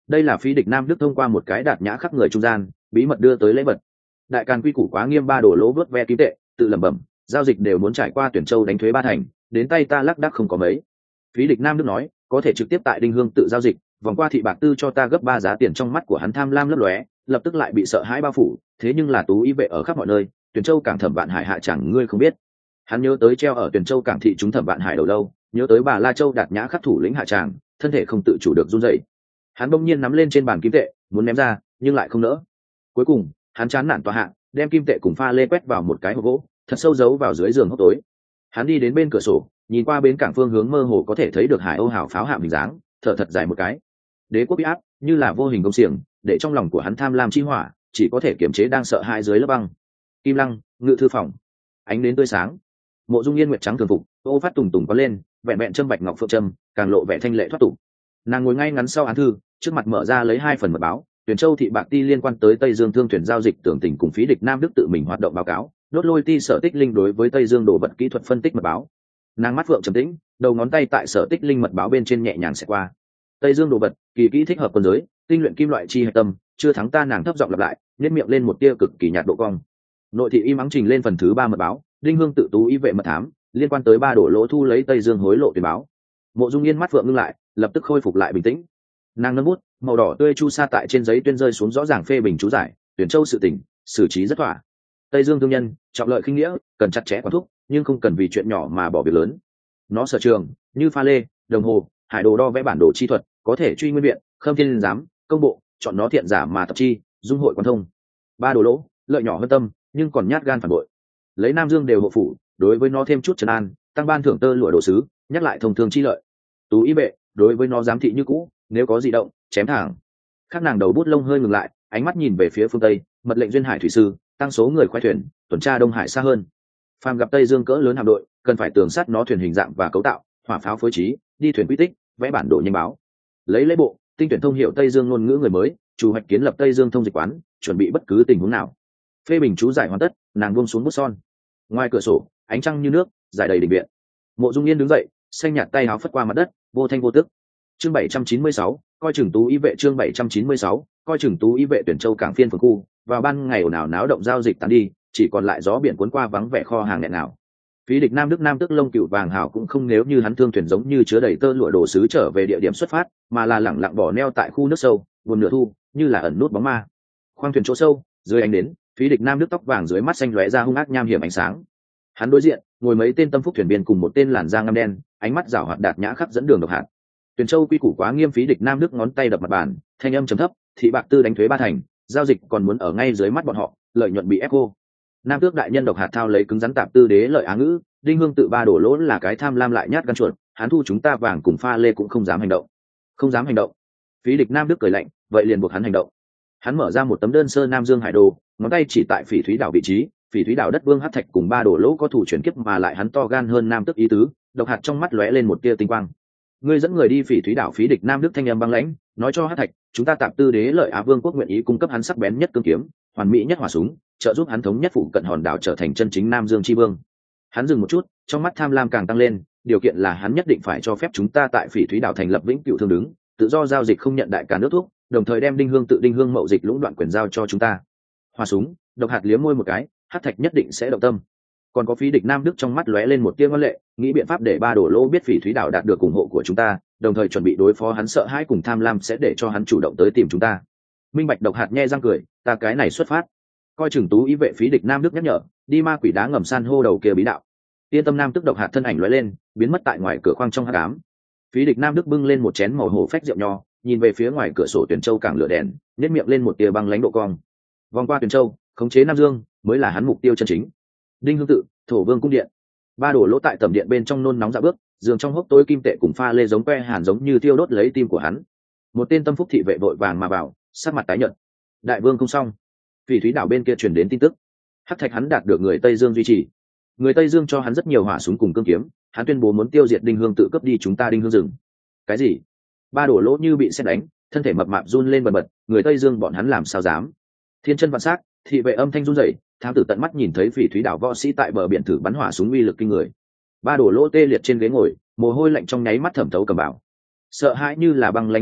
A: đây là Phí Địch Nam Đức thông qua một cái đạt nhã khắc người trung gian bí mật đưa tới lễ vật. Đại Càn quy củ quá nghiêm, ba đổ lỗ vớt ve kim tệ tự lẩm bẩm, giao dịch đều muốn trải qua Tuyển Châu đánh thuế 3 thành, đến tay ta lác đác không có mấy. Phí Địch Nam Đức nói, có thể trực tiếp tại Đinh Hương tự giao dịch, vòng qua thị bạc tư cho ta gấp 3 giá tiền. Trong mắt của hắn tham lam lấp lóe, lập tức lại bị sợ hãi bao phủ. Thế nhưng là Tú ý vệ ở khắp mọi nơi, Tuyển Châu cảng Thẩm Vạn Hải hạ chẳng ngươi không biết. Hắn nhớ tới treo ở Tuyển Châu cảng thị chúng Thẩm Vạn Hải đầu lâu, nhớ tới Bà La Châu đạt nhã khắc thủ lĩnh hạ tràng, thân thể không tự chủ được run rẩy. Hắn bỗng nhiên nắm lên trên bàn kim tệ, muốn ném ra, nhưng lại không nỡ. Cuối cùng, hắn chán nản tòa hạ, đem kim tệ cùng pha lê quét vào một cái hộp gỗ, thật sâu giấu vào dưới giường hốc tối. Hắn đi đến bên cửa sổ, nhìn qua bến cảng phương hướng mơ hồ có thể thấy được Hải Âu hào pháo hạm hình dáng, thở thật dài một cái. Đế quốc uy áp như là vô hình công xiềng, để trong lòng của hắn tham lam chi hỏa chỉ có thể kiềm chế đang sợ hãi dưới lớp băng. Kim Lăng, ngự thư phòng, ánh đến tươi sáng. Mộ Dung Yên nguyệt trắng thường phục, ô phát tùng tùng có lên, vẹn vẹn châm bạch ngọc phượng trâm, càng lộ vẻ thanh lệ thoát tục. Nàng ngồi ngay ngắn sau án thư, trước mặt mở ra lấy 2 phần mật báo. Tuyển Châu thị bạc ti liên quan tới Tây Dương thương thuyền giao dịch tưởng tình cùng Phí Địch Nam Đức tự mình hoạt động báo cáo, đốt lôi ti Sở Tích Linh đối với Tây Dương đồ vật kỹ thuật phân tích mật báo. Nàng mắt phượng trầm tĩnh, đầu ngón tay tại Sở Tích Linh mật báo bên trên nhẹ nhàng xẹt qua. Tây Dương đồ vật kỳ kỹ thích hợp quân giới, tinh luyện kim loại chi hạch tâm, chưa thắng ta. Nàng thấp giọng lặp lại, nhếch miệng lên một tia cực kỳ nhạt độ cong. Nội thị im ắng trình lên phần thứ 3 mật báo, Đinh Hương tự Tú ý vệ mật thám liên quan tới 3 đổ lỗ thu lấy Tây Dương hối lộ tuyên báo. Mộ Dung Yên mắt phượng ngưng lại, lập tức khôi phục lại bình tĩnh. Nàng nâng bút, màu đỏ tươi chu sa tại trên giấy tuyên rơi xuống rõ ràng phê bình chú giải. Tuyển Châu sự tình xử trí rất thỏa. Tây Dương thương nhân trọng lợi khinh nghĩa, cần chặt chẽ quản thúc, nhưng không cần vì chuyện nhỏ mà bỏ việc lớn. Nó sở trường như pha lê, đồng hồ, hải đồ đo vẽ bản đồ chi thuật, có thể truy nguyên viện, khâm thiên giám, công bộ, chọn nó thiện giả mà tập chi, dung hội quan thông. 3 đồ lỗ lợi nhỏ hơn tâm, nhưng còn nhát gan phản bội. Lấy Nam Dương đều hộ phủ, đối với nó thêm chút trấn an, tăng ban thưởng tơ lụa đồ sứ, nhắc lại thông thường chi lợi. Tú ý vệ đối với nó giám thị như cũ, nếu có gì động chém thẳng. Khác nàng đầu bút lông hơi ngừng lại, ánh mắt nhìn về phía phương tây, mật lệnh duyên hải thủy sư tăng số người khoái thuyền tuần tra Đông Hải xa hơn. Phàm gặp Tây Dương cỡ lớn hạm đội, cần phải tường sát nó thuyền hình dạng và cấu tạo, hỏa pháo phối trí, đi thuyền quy tích, vẽ bản đồ nhanh báo. Lấy lễ bộ tinh tuyển thông hiệu Tây Dương ngôn ngữ người mới, chủ hoạch kiến lập Tây Dương thông dịch quán, chuẩn bị bất cứ tình huống nào. Phê bình chú giải hoàn tất, nàng buông xuống bút son. Ngoài cửa sổ ánh trăng như nước giải đầy đình viện. Mộ Dung Yên đứng dậy, xanh nhạt tay áo phất qua mặt đất, vô thanh vô tức. Chương 796, coi chừng Tú ý vệ. Chương 796, coi chừng Tú ý vệ. Tuyển Châu cảng phiên phường khu, vào ban ngày ồn ào náo động giao dịch tán đi, chỉ còn lại gió biển cuốn qua vắng vẻ kho hàng nghẹn nào. Phí Địch Nam Đức Nam Tức Lông Cựu Vàng Hào cũng không nếu như hắn thương thuyền giống như chứa đầy tơ lụa đồ sứ trở về địa điểm xuất phát, mà là lẳng lặng bỏ neo tại khu nước sâu, buồn nửa thu, như là ẩn nút bóng ma. Khoang thuyền chỗ sâu, dưới ánh đến, Phí Địch Nam Đức tóc vàng dưới mắt xanh lóe ra hung ác nham hiểm ánh sáng. Hắn đối diện ngồi mấy tên tâm phúc thuyền viên cùng một tên làn da ngăm đen, ánh mắt rảo hoạt đạt nhã khắc dẫn đường độc hạt. Tuyển Châu quy củ quá nghiêm, Phí Địch Nam Đức ngón tay đập mặt bàn, thanh âm trầm thấp, thị bạc tư đánh thuế 3 thành, giao dịch còn muốn ở ngay dưới mắt bọn họ, lợi nhuận bị ép cô. Nam Tước đại nhân độc hạt thao lấy cứng rắn tạp tư đế lợi á ngữ, Đinh Hương tự 3 đổ lỗ là cái tham lam lại nhát gan chuột, hắn thu chúng ta vàng cùng pha lê cũng không dám hành động. Không dám hành động. Phí Địch Nam Đức cười lạnh, vậy liền buộc hắn hành động. Hắn mở ra một tấm đơn sơ Nam Dương hải đồ, ngón tay chỉ tại Phỉ Thúy đảo vị trí. Phỉ Thúy đảo đất vương hắc thạch cùng 3 đổ lỗ có thủ chuyển kiếp, mà lại hắn to gan hơn Nam Tước ý tứ. Độc hạt trong mắt lóe lên một tia tinh quang. Ngươi dẫn người đi Phỉ Thúy đảo. Phí Địch Nam Đức thanh âm băng lãnh, nói cho hắc thạch, chúng ta tạp tư đế lợi Á Vương quốc nguyện ý cung cấp hắn sắc bén nhất cương kiếm, hoàn mỹ nhất hỏa súng, trợ giúp hắn thống nhất phụ cận hòn đảo trở thành chân chính Nam Dương chi vương. Hắn dừng một chút, trong mắt tham lam càng tăng lên, điều kiện là hắn nhất định phải cho phép chúng ta tại Phỉ Thúy đảo thành lập vĩnh cửu thương đứng, tự do giao dịch không nhận đại cả nước thuốc, đồng thời đem Đinh Hương tự Đinh Hương mậu dịch lũng đoạn quyền giao cho chúng ta. Hỏa súng, độc hạt liếm môi một cái, hắc thạch nhất định sẽ động tâm. Còn có Phí Địch Nam Đức trong mắt lóe lên một tia ngoan lệ, nghĩ biện pháp để 3 đổ lỗ biết Phỉ Thúy đảo đạt được ủng hộ của chúng ta, đồng thời chuẩn bị đối phó hắn sợ hãi cùng tham lam sẽ để cho hắn chủ động tới tìm chúng ta. Minh Bạch. Độc hạt nhe răng cười, ta cái này xuất phát. Coi chừng Tú ý vệ. Phí Địch Nam Đức nhắc nhở, đi ma quỷ đá ngầm san hô đầu kia bí đạo. Yên tâm. Nam Tức độc hạt thân ảnh lóe lên, biến mất tại ngoài cửa khoang trong hắc ám. Phí Địch Nam Đức bưng lên một chén màu hổ phách rượu nho, nhìn về phía ngoài cửa sổ Tuyển Châu cảng lửa đèn, nhếch miệng lên một tia băng lãnh độ cong. Vòng qua Tuyển Châu, khống chế Nam Dương mới là hắn mục tiêu chân chính. Đinh Hương tự, Thổ Vương cung điện. 3 đổ lỗ tại tầm điện bên trong nôn nóng dạ bước, giường trong hốc tối kim tệ cùng pha lê giống que hàn giống như tiêu đốt lấy tim của hắn. Một tên tâm phúc thị vệ vội vàng mà vào, sắc mặt tái nhợt. Đại vương không xong. Phỉ Thúy đảo bên kia truyền đến tin tức, hắc thạch hắn đạt được người Tây Dương duy trì. Người Tây Dương cho hắn rất nhiều hỏa súng cùng cương kiếm, hắn tuyên bố muốn tiêu diệt Đinh Hương tự, cướp đi chúng ta Đinh Hương rừng. Cái gì? 3 đổ lỗ như bị sét đánh, thân thể mập mạp run lên bần bật, người Tây Dương bọn hắn làm sao dám? Thiên chân vạn sắc, thị vệ âm thanh run rẩy, thám tử tận mắt nhìn thấy Phỉ Thúy đảo võ sĩ tại bờ biển thử bắn hỏa súng uy lực kinh người. 3 đổ lỗ tê liệt trên ghế ngồi, mồ hôi lạnh trong nháy mắt thẩm thấu cầm bảo. Sợ hãi như là băng lãnh gián độc,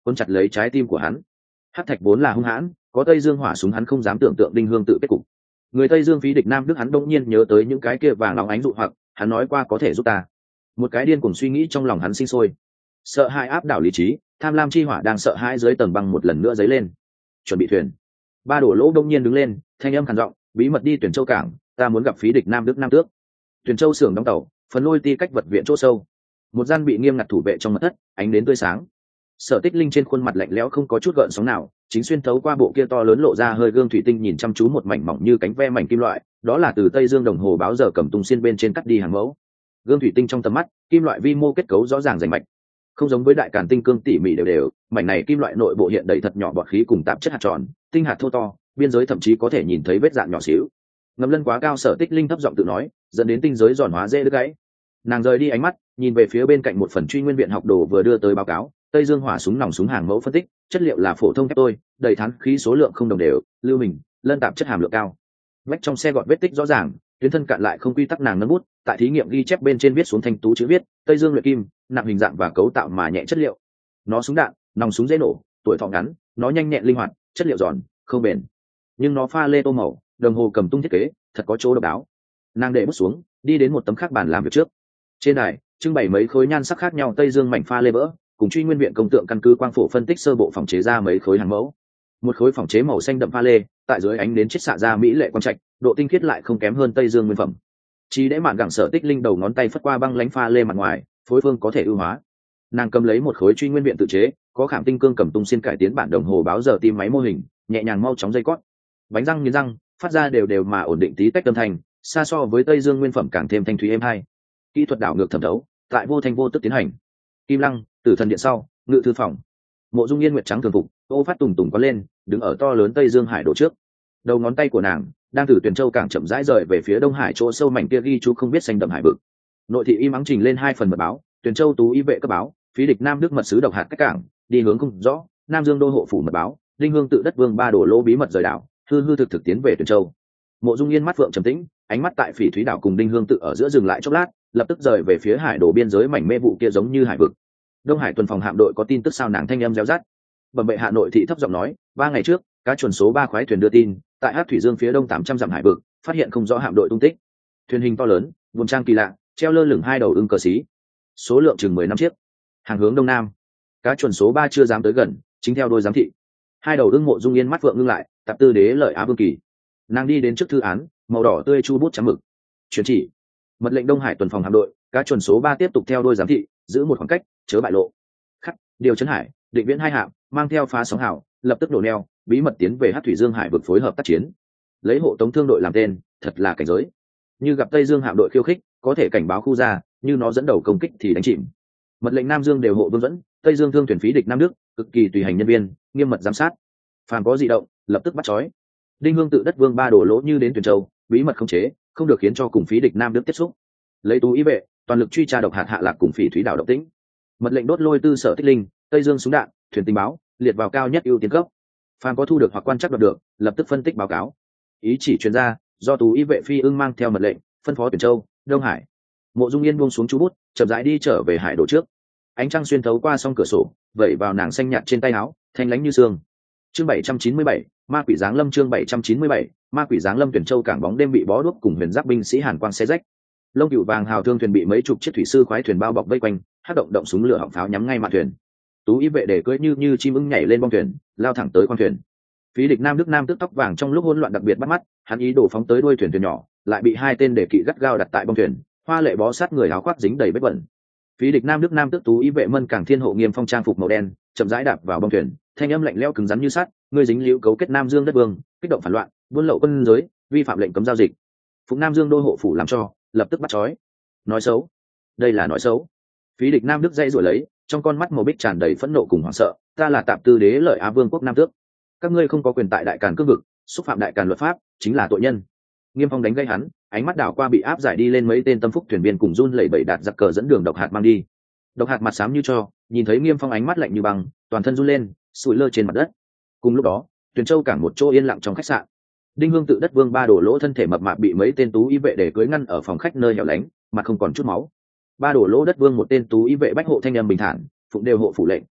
A: cuốn chặt lấy trái tim của hắn. Hắc thạch vốn là hung hãn, có Tây Dương hỏa súng hắn không dám tưởng tượng Đinh Hương tự kết cục. Người Tây Dương phí địch Nam Đức hắn đông nhiên nhớ tới những cái kia vàng óng ánh dụ hoặc, hắn nói qua có thể giúp ta. Một cái điên cuồng suy nghĩ trong lòng hắn sinh sôi, sợ hãi áp đảo lý trí, tham lam chi hỏa đang sợ hãi dưới tầng băng một lần nữa dấy lên. Chuẩn bị thuyền. Ba Đổ Lỗ đông nhiên đứng lên, thanh âm khàn giọng, bí mật đi Tuyển Châu cảng, ta muốn gặp phí địch Nam Đức Nam Tước. Tuyển Châu xưởng đóng tàu, phần lôi ti cách vật viện chỗ sâu, một gian bị nghiêm ngặt thủ vệ trong mật thất, ánh đến tươi sáng. Sở Tích Linh trên khuôn mặt lạnh lẽo không có chút gợn sóng nào, chính xuyên thấu qua bộ kia to lớn lộ ra hơi gương thủy tinh nhìn chăm chú một mảnh mỏng như cánh ve mảnh kim loại, đó là từ Tây Dương đồng hồ báo giờ cầm tung xiên bên trên cắt đi hàng mẫu. Gương thủy tinh trong tầm mắt, kim loại vi mô kết cấu rõ ràng rành mạch, không giống với đại càn tinh cương tỉ mỉ đều đều, mảnh này kim loại nội bộ hiện đầy thật nhỏ bọt khí cùng tạp chất hạt tròn, tinh hạt thô to, biên giới thậm chí có thể nhìn thấy vết dạn nhỏ xíu. Ngầm lân quá cao, Sở Tích Linh thấp giọng tự nói, dẫn đến tinh giới giòn hóa dễ đứt gãy. Nàng rời đi ánh mắt, nhìn về phía bên cạnh một phần Truy Nguyên viện học đồ vừa đưa tới báo cáo, Tây Dương hỏa súng nòng súng hàng mẫu phân tích, chất liệu là phổ thông thép tôi, đầy thắn khí số lượng không đồng đều, lưu mình, lân tạp chất hàm lượng cao. Vách trong xe gọt vết tích rõ ràng, tuyến thân cạn lại không quy tắc, nàng nâng bút, tại thí nghiệm ghi chép bên trên viết xuống thanh tú chữ viết, Tây Dương luyện kim, nặng hình dạng và cấu tạo mà nhẹ chất liệu. Nó súng đạn, nòng súng dễ nổ, tuổi thọ ngắn, nó nhanh nhẹn linh hoạt, chất liệu giòn, không bền. Nhưng nó pha lê tô màu, đồng hồ cầm tung thiết kế, thật có chỗ độc đáo. Nàng để bút xuống, đi đến một tấm khác bàn làm việc trước. Trên đài, trưng bày mấy khối nhan sắc khác nhau Tây Dương mảnh pha lê vỡ, cùng Truy Nguyên viện công tượng căn cứ quang phổ phân tích sơ bộ phòng chế ra mấy khối hàng mẫu. Một khối phòng chế màu xanh đậm pha lê, tại dưới ánh đến chiết xạ ra mỹ lệ quang trạch, độ tinh khiết lại không kém hơn Tây Dương nguyên phẩm. Chỉ để mạn gẳng Sở Tích Linh đầu ngón tay phất qua băng lánh pha lê mặt ngoài, phối phương có thể ưu hóa. Nàng cầm lấy một khối Truy Nguyên viện tự chế, có khảm tinh cương cầm tung xiên cải tiến bản đồng hồ báo giờ tim máy mô hình, nhẹ nhàng mau chóng dây cót. Bánh răng nghiến răng, phát ra đều đều mà ổn định tí tách âm thanh, xa so với Tây Dương nguyên phẩm càng thêm thanh thúy êm hay. Kỹ thuật đảo ngược thẩm thấu, tại vô thanh vô tức tiến hành. Kim Lăng, Tử Thần điện sau, ngự thư phòng. Mộ Dung Yên nguyệt trắng thường phục, ô phát tùng tùng có lên, đứng ở to lớn Tây Dương hải đổ trước. Đầu ngón tay của nàng đang từ Tuyển Châu cảng chậm rãi rời về phía Đông Hải chỗ sâu mảnh kia ghi chú không biết xanh đậm hải vực. Nội thị im ắng trình lên 2 phần mật báo, Tuyển Châu tú y vệ cấp báo, phí địch Nam Đức mật sứ độc hạt cách cảng, đi hướng không rõ, Nam Dương đô hộ phủ mật báo, Đinh Hương tự đất vương Ba Đổ Lỗ bí mật rời đảo, hư hư thực thực tiến về Tuyển Châu. Mộ Dung Yên mắt phượng trầm tĩnh, ánh mắt tại Phỉ Thúy đảo cùng Đinh Hương tự ở giữa dừng lại chốc lát, lập tức rời về phía hải đồ biên giới mảnh mê vụ kia giống như hải vực. Đông Hải tuần phòng hạm đội có tin tức sao? Nàng thanh âm réo rắt. Bẩm bệ hạ, nội thị thấp giọng nói, 3 ngày trước, cá chuẩn số 3 khoái thuyền đưa tin, tại Hắc Thủy Dương phía đông 800 dặm hải vực, phát hiện không rõ hạm đội tung tích. Thuyền hình to lớn, buồm trang kỳ lạ, treo lơ lửng 2 đầu ưng cờ xí. Số lượng chừng 15 chiếc. Hàng hướng đông nam. Cá chuẩn số 3 chưa dám tới gần, chính theo đôi giám thị. 2 đầu ưng. Mộ Dung Yên mắt vượng ngưng lại, tạp tư đế lợi Á Vương Kỳ. Nàng đi đến trước thư án, màu đỏ tươi chu bút trắng mực. Truyền chỉ. Mật lệnh Đông Hải tuần phòng hạm đội, cá chuẩn số 3 tiếp tục theo đôi giám thị, giữ một khoảng cách, chớ bại lộ. Khắc, điều Trấn Hải, Định Viễn 2 hạm, mang theo phá sóng hào, lập tức đổ neo, bí mật tiến về Hắc Thủy Dương hải vực phối hợp tác chiến. Lấy hộ tống thương đội làm tên, thật là cảnh giới. Như gặp Tây Dương hạm đội khiêu khích, có thể cảnh báo khu ra, như nó dẫn đầu công kích thì đánh chìm. Mật lệnh Nam Dương đều hộ Vương dẫn, Tây Dương thương thuyền phí địch Nam Đức, cực kỳ tùy hành nhân viên, nghiêm mật giám sát. Phàm có dị động, lập tức bắt trói. Đinh Hương tự đất vương Ba Đổ Lỗ như đến Tuyển Châu, bí mật khống chế, không được khiến cho cùng phí địch Nam Đức tiếp xúc. Lấy tú ý vệ, toàn lực truy tra độc hạt hạ lạc cùng Phỉ Thúy đảo động tĩnh. Mật lệnh đốt lôi tư Sở Tích Linh, Tây Dương súng đạn, thuyền tình báo, liệt vào cao nhất ưu tiên cấp. Phàm có thu được hoặc quan trắc đoạt được, lập tức phân tích báo cáo. Ý chỉ chuyên gia, do tú ý vệ Phi Ưng mang theo mật lệnh, phân phó Tuyển Châu, Đông Hải. Mộ Dung Yên buông xuống chú bút, chậm rãi đi trở về hải đồ trước. Ánh trăng xuyên thấu qua song cửa sổ, vẩy vào nàng xanh nhạt trên tay áo, thanh lãnh như sương. Chương 797, Ma quỷ giáng lâm. Chương 797, Ma quỷ giáng lâm. Tuyển Châu cảng bóng đêm bị bó đuốc cùng huyền giáp binh sĩ hàn quang xé rách. Lông cựu vàng hào thương thuyền bị mấy chục chiếc thủy sư khoái thuyền bao bọc vây quanh, hát động động súng lửa họng pháo nhắm ngay mạn thuyền. Tú ý vệ để cưỡi như chim ưng nhảy lên bong thuyền, lao thẳng tới khoang thuyền. Phí địch Nam Đức Nam tước tóc vàng trong lúc hỗn loạn đặc biệt bắt mắt, hắn ý đồ phóng tới đuôi thuyền thuyền nhỏ, lại bị 2 tên để kỵ gắt gao đặt tại bong thuyền, hoa lệ bó sát người áo khoác dính đầy vết bẩn. Phí địch Nam Đức Nam tước tú ý vệ Mân Cảng Thiên hộ nghiêm phong trang phục màu đen, chậm rãi đạp vào bong thuyền, thanh âm lạnh lẽo cứng rắn như sắt, ngươi dính liễu cấu kết Nam Dương đất vương, kích động phản loạn, buôn lậu quân giới, vi phạm lệnh cấm giao dịch. Phụng Nam Dương đô hộ phủ làm cho, lập tức bắt trói. Nói xấu, đây là nói xấu. Phí địch Nam Đức dây rồi lấy, trong con mắt màu bích tràn đầy phẫn nộ cùng hoảng sợ, ta là tạp tư đế lợi Á Vương quốc Nam Tước, các ngươi không có quyền tại đại càn cương vực, xúc phạm đại càn luật pháp, chính là tội nhân. Nghiêm phong đánh gây hắn, ánh mắt đảo qua bị áp giải đi lên mấy tên tâm phúc thuyền viên cùng run lẩy bẩy đạt giặc cờ dẫn đường độc hạt mang đi. Độc hạt mặt xám như cho, nhìn thấy Nghiêm phong ánh mắt lạnh như băng, toàn thân run lên, sủi lơ trên mặt đất. Cùng lúc đó, Tuyển Châu cảng một chỗ yên lặng trong khách sạn. Đinh Hương tự đất vương Ba Đổ Lỗ thân thể mập mạp bị mấy tên tú y vệ để cưới ngăn ở phòng khách nơi hẻo lánh, mặt không còn chút máu. Ba Đổ Lỗ đất vương một tên tú y vệ bách hộ thanh âm bình thản, phụng đều hộ phủ lệnh,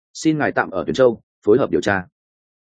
A: xin ngài tạm ở Tuyền Châu phối hợp điều tra.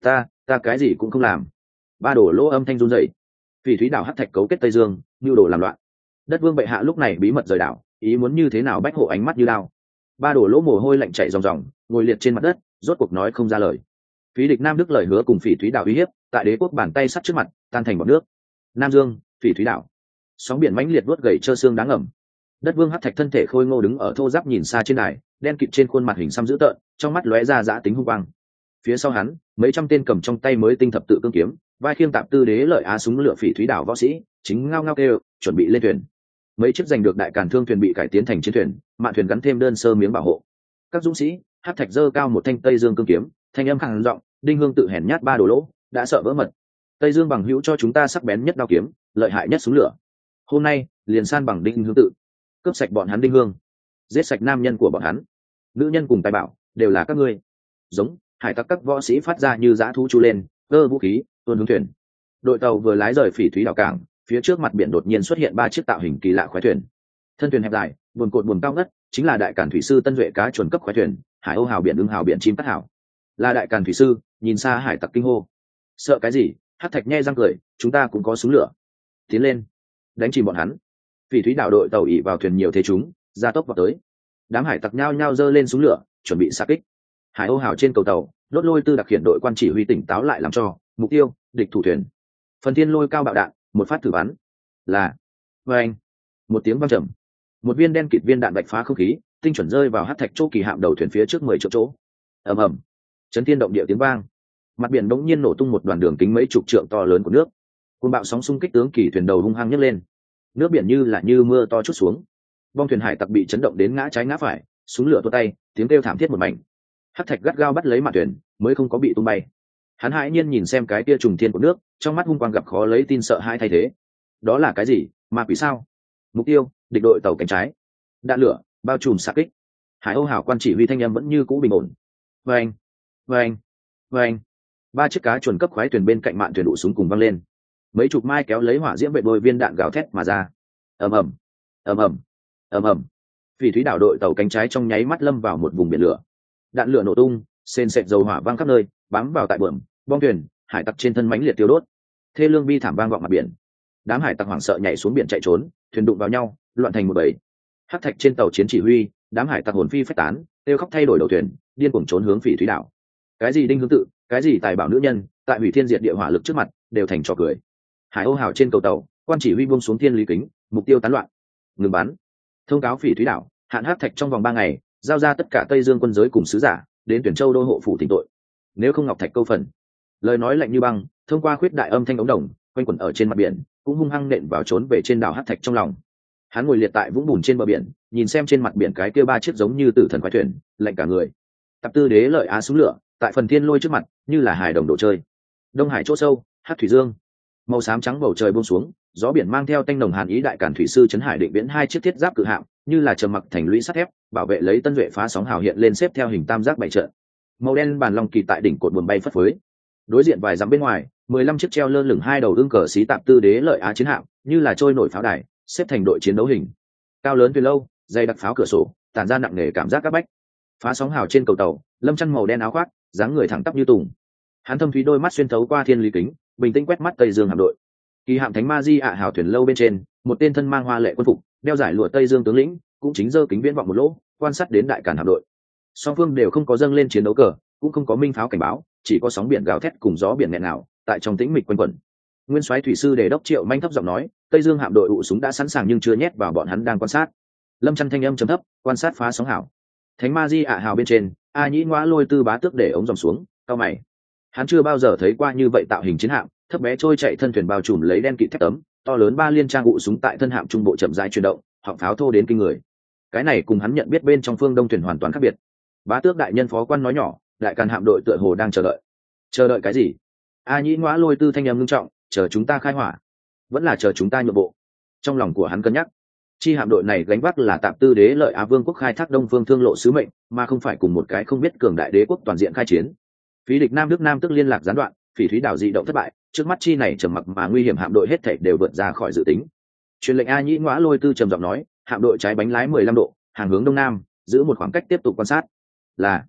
A: Ta cái gì cũng không làm. Ba đổ lỗ âm thanh run rẩy. Phỉ thúy đảo hắc thạch cấu kết Tây Dương, nhu đồ làm loạn. Đất vương bệ hạ lúc này bí mật rời đảo, ý muốn như thế nào bách hộ ánh mắt như đao. Ba đổ lỗ mồ hôi lạnh chảy ròng ròng, ngồi liệt trên mặt đất, rốt cuộc nói không ra lời. Phí địch Nam Đức lời hứa cùng phỉ thúy đảo uy hiếp, tại đế quốc bàn tay sắt trước mặt, tan thành bọt nước. Nam Dương, phỉ thúy đảo. Sóng biển mãnh liệt vuốt gầy trơ xương đáng ngầm. Đất vương hắc thạch thân thể khôi ngô đứng ở thô giáp nhìn xa trên đài, đen kịt trên khuôn mặt hình xăm dữ tợn, trong mắt lóe ra dã tính hung quang. Phía sau hắn, mấy trăm tên cầm trong tay mới tinh thập tự cương kiếm, vai khiêng tạp tư đế lợi á súng lửa phỉ thúy đảo võ sĩ, chính ngao ngao kêu, chuẩn bị lên thuyền. Mấy chiếc giành được đại càn thương thuyền bị cải tiến thành chiến thuyền, mạn thuyền gắn thêm đơn sơ miếng bảo hộ. Các dũng sĩ, hắc thạch giơ cao một thanh Tây Dương cương kiếm, thanh âm khàn giọng, đinh hương tự hèn nhát ba đồ lỗ, đã sợ vỡ mật. Tây Dương bằng hữu cho chúng ta sắc bén nhất đao kiếm, lợi hại nhất súng lửa. Hôm nay, liền san bằng đinh hương tự, cướp sạch bọn hắn đinh hương, giết sạch nam nhân của bọn hắn, nữ nhân cùng tài bảo đều là các ngươi. Giống hải tặc các võ sĩ phát ra như dã thú chu lên, cơ vũ khí tuôn hướng thuyền. Đội tàu vừa lái rời phỉ thúy đảo cảng, phía trước mặt biển đột nhiên xuất hiện 3 chiếc tạo hình kỳ lạ khoái thuyền. Thân thuyền hẹp dài, buồn cột buồn cao ngất, chính là đại càn thủy sư Tân Duệ cá chuẩn cấp khoái thuyền, Hải Âu hào biển ưng hào biển chim cắt hảo. Là đại càn thủy sư, nhìn xa hải tặc kinh hô. Sợ cái gì? Hắc thạch nhe răng cười, chúng ta cũng có súng lửa. Tiến lên, đánh chìm bọn hắn. Phỉ thúy đảo đội tàu ỉ vào thuyền nhiều thế chúng, gia tốc vào tới. Đám hải tặc nhao nhao giơ lên súng lửa, chuẩn bị xạ kích. Hải Âu hào trên cầu tàu, Đốt Lôi Tư đặc hiện đội quan chỉ huy tỉnh táo lại làm cho mục tiêu địch thủ thuyền. Phần thiên lôi cao bạo đạn, một phát thử bắn. Là vâng, một tiếng vang trầm, một viên đen kịt viên đạn bạch phá không khí, tinh chuẩn rơi vào hắc thạch chỗ kỳ hạm đầu thuyền phía trước 10 chỗ. Ầm ầm, chấn thiên động địa tiếng vang, mặt biển bỗng nhiên nổ tung một đoàn đường kính mấy chục trượng to lớn của nước. Cơn bão sóng xung kích tướng kỳ thuyền đầu hung hăng nhấc lên, nước biển như mưa to chút xuống. Bong thuyền hải tặc bị chấn động đến ngã trái ngã phải, súng lửa tua tay, tiếng kêu thảm thiết một mảnh. Hắc thạch gắt gao bắt lấy mạn thuyền, mới không có bị tung bay. Hắn hãi nhiên nhìn xem cái kia trùng thiên của nước, trong mắt hung quang gặp khó lấy tin sợ hãi thay thế. Đó là cái gì? Ma quỷ sao? Mục tiêu địch đội tàu cánh trái, đạn lửa bao trùm xạ kích. Hải Âu hảo quan chỉ huy thanh âm vẫn như cũ bình ổn. Vâng, vâng, vâng. 3 chiếc cá chuẩn cấp khoái thuyền bên cạnh mạn thuyền đụ súng cùng văng lên, mấy chục mai kéo lấy hỏa diễm vệ đôi viên đạn gào thét mà ra. Ầm ầm, ầm ầm, ầm ầm. Phỉ thúy đảo đội tàu cánh trái trong nháy mắt lâm vào một vùng biển lửa, đạn lửa nổ tung, sền sệt dầu hỏa văng khắp nơi, bám vào tại bờm bong thuyền, hải tặc trên thân mãnh liệt tiêu đốt, thê lương bi thảm vang vọng mặt biển. Đám hải tặc hoảng sợ nhảy xuống biển chạy trốn, thuyền đụng vào nhau, loạn thành một bầy. Hắc thạch trên tàu chiến chỉ huy, đám hải tặc hồn phi phách tán, kêu khóc thay đổi đầu thuyền, điên cuồng trốn hướng phỉ thúy đảo. Cái gì đinh hương tự, cái gì tài bảo nữ nhân, tại hủy thiên diệt địa hỏa lực trước mặt, đều thành trò cười. Hải Âu hào trên cầu tàu, quan chỉ huy buông xuống thiên lý kính, mục tiêu tán loạn, ngừng bắn. Thông cáo phỉ thúy đảo, hạn hắc thạch trong vòng 3 ngày, giao ra tất cả Tây Dương quân giới cùng sứ giả, đến Tuyển Châu đô hộ phủ thỉnh tội. Nếu không ngọc thạch câu phần. Lời nói lạnh như băng, thông qua khuyết đại âm thanh ống đồng, quanh quẩn ở trên mặt biển, cũng hung hăng nện vào trốn về trên đảo hắc thạch trong lòng. Hắn ngồi liệt tại vũng bùn trên bờ biển, nhìn xem trên mặt biển cái kia 3 chiếc giống như tử thần khoái thuyền, lạnh cả người. Tập tư đế lợi á súng lửa, tại phần thiên lôi trước mặt, như là hài đồng đồ chơi. Đông Hải chỗ sâu, hắc thủy dương, màu xám trắng bầu trời buông xuống, gió biển mang theo tanh nồng hàn ý. Đại càn thủy sư trấn hải định viễn 2 chiếc thiết giáp cự hạm, như là trầm mặc thành lũy sắt thép, bảo vệ lấy Tân Duệ phá sóng hào hiện lên xếp theo hình tam giác bảy trận. Màu đen bàn long kỳ tại đỉnh cột buồm bay phất phới. Đối diện vài dặm bên ngoài, 15 chiếc treo lơ lửng 2 đầu ương cờ xí tạp tư đế lợi á chiến hạm, như là trôi nổi pháo đài, xếp thành đội chiến đấu hình. Cao lớn thuyền lâu, dày đặc pháo cửa sổ, tản ra nặng nề cảm giác các bách. Phá sóng hào trên cầu tàu, Lâm Chân màu đen áo khoác, dáng người thẳng tắp như tùng. Hắn thâm thúy đôi mắt xuyên thấu qua thiên lý kính, bình tĩnh quét mắt Tây Dương hạm đội. Kỳ hạm Thánh Ma Di ạ hào thuyền lâu bên trên, một tên thân mang hoa lệ quân phục, đeo giải lụa Tây Dương tướng lĩnh, cũng chính giơ kính viễn vọng một lỗ, quan sát đến đại càn hạm đội. Song phương đều không có dâng lên chiến đấu cờ, cũng không có minh pháo cảnh báo, chỉ có sóng biển gào thét cùng gió biển nghẹn ngào, tại trong tĩnh mịch quanh quẩn. Nguyên soái thủy sư Đề đốc Triệu Manh thấp giọng nói, Tây Dương hạm đội ụ súng đã sẵn sàng nhưng chưa nhét vào bọn hắn đang quan sát. Lâm Chân thanh âm trầm thấp, quan sát phá sóng hảo. Thánh Ma Di ạ hào bên trên, A Nhĩ Ngoã Lôi Tư bá tước để ống dòng xuống, cao mày. Hắn chưa bao giờ thấy qua như vậy tạo hình chiến hạm, thấp bé trôi chạy thân thuyền bao trùm lấy đen kịt thép tấm, to lớn 3 liên trang ụ súng tại thân hạm trung bộ chậm rãi chuyển động, họng pháo thô đến kinh người. Cái này cùng hắn nhận biết bên trong phương Đông thuyền hoàn toàn khác biệt. Bá tước đại nhân phó quan nói nhỏ, đại càn hạm đội tựa hồ đang chờ đợi. Chờ đợi cái gì? A Nhĩ Ngoã Lôi Tư thanh âm ngưng trọng, chờ chúng ta khai hỏa, vẫn là chờ chúng ta nhượng bộ? Trong lòng của hắn cân nhắc, chi hạm đội này gánh vác là tạp tư đế lợi Á Vương quốc khai thác Đông Phương thương lộ sứ mệnh, mà không phải cùng một cái không biết cường đại đế quốc toàn diện khai chiến. Phí địch Nam Đức Nam tức liên lạc gián đoạn, phỉ thúy đảo dị động thất bại, trước mắt chi này trầm mặc mà nguy hiểm hạm đội hết thảy đều vượt ra khỏi dự tính. Truyền lệnh A Nhĩ Ngoã Lôi Tư trầm giọng nói, hạm đội trái bánh lái 15 độ, hàng hướng đông nam, giữ một khoảng cách tiếp tục quan sát. Là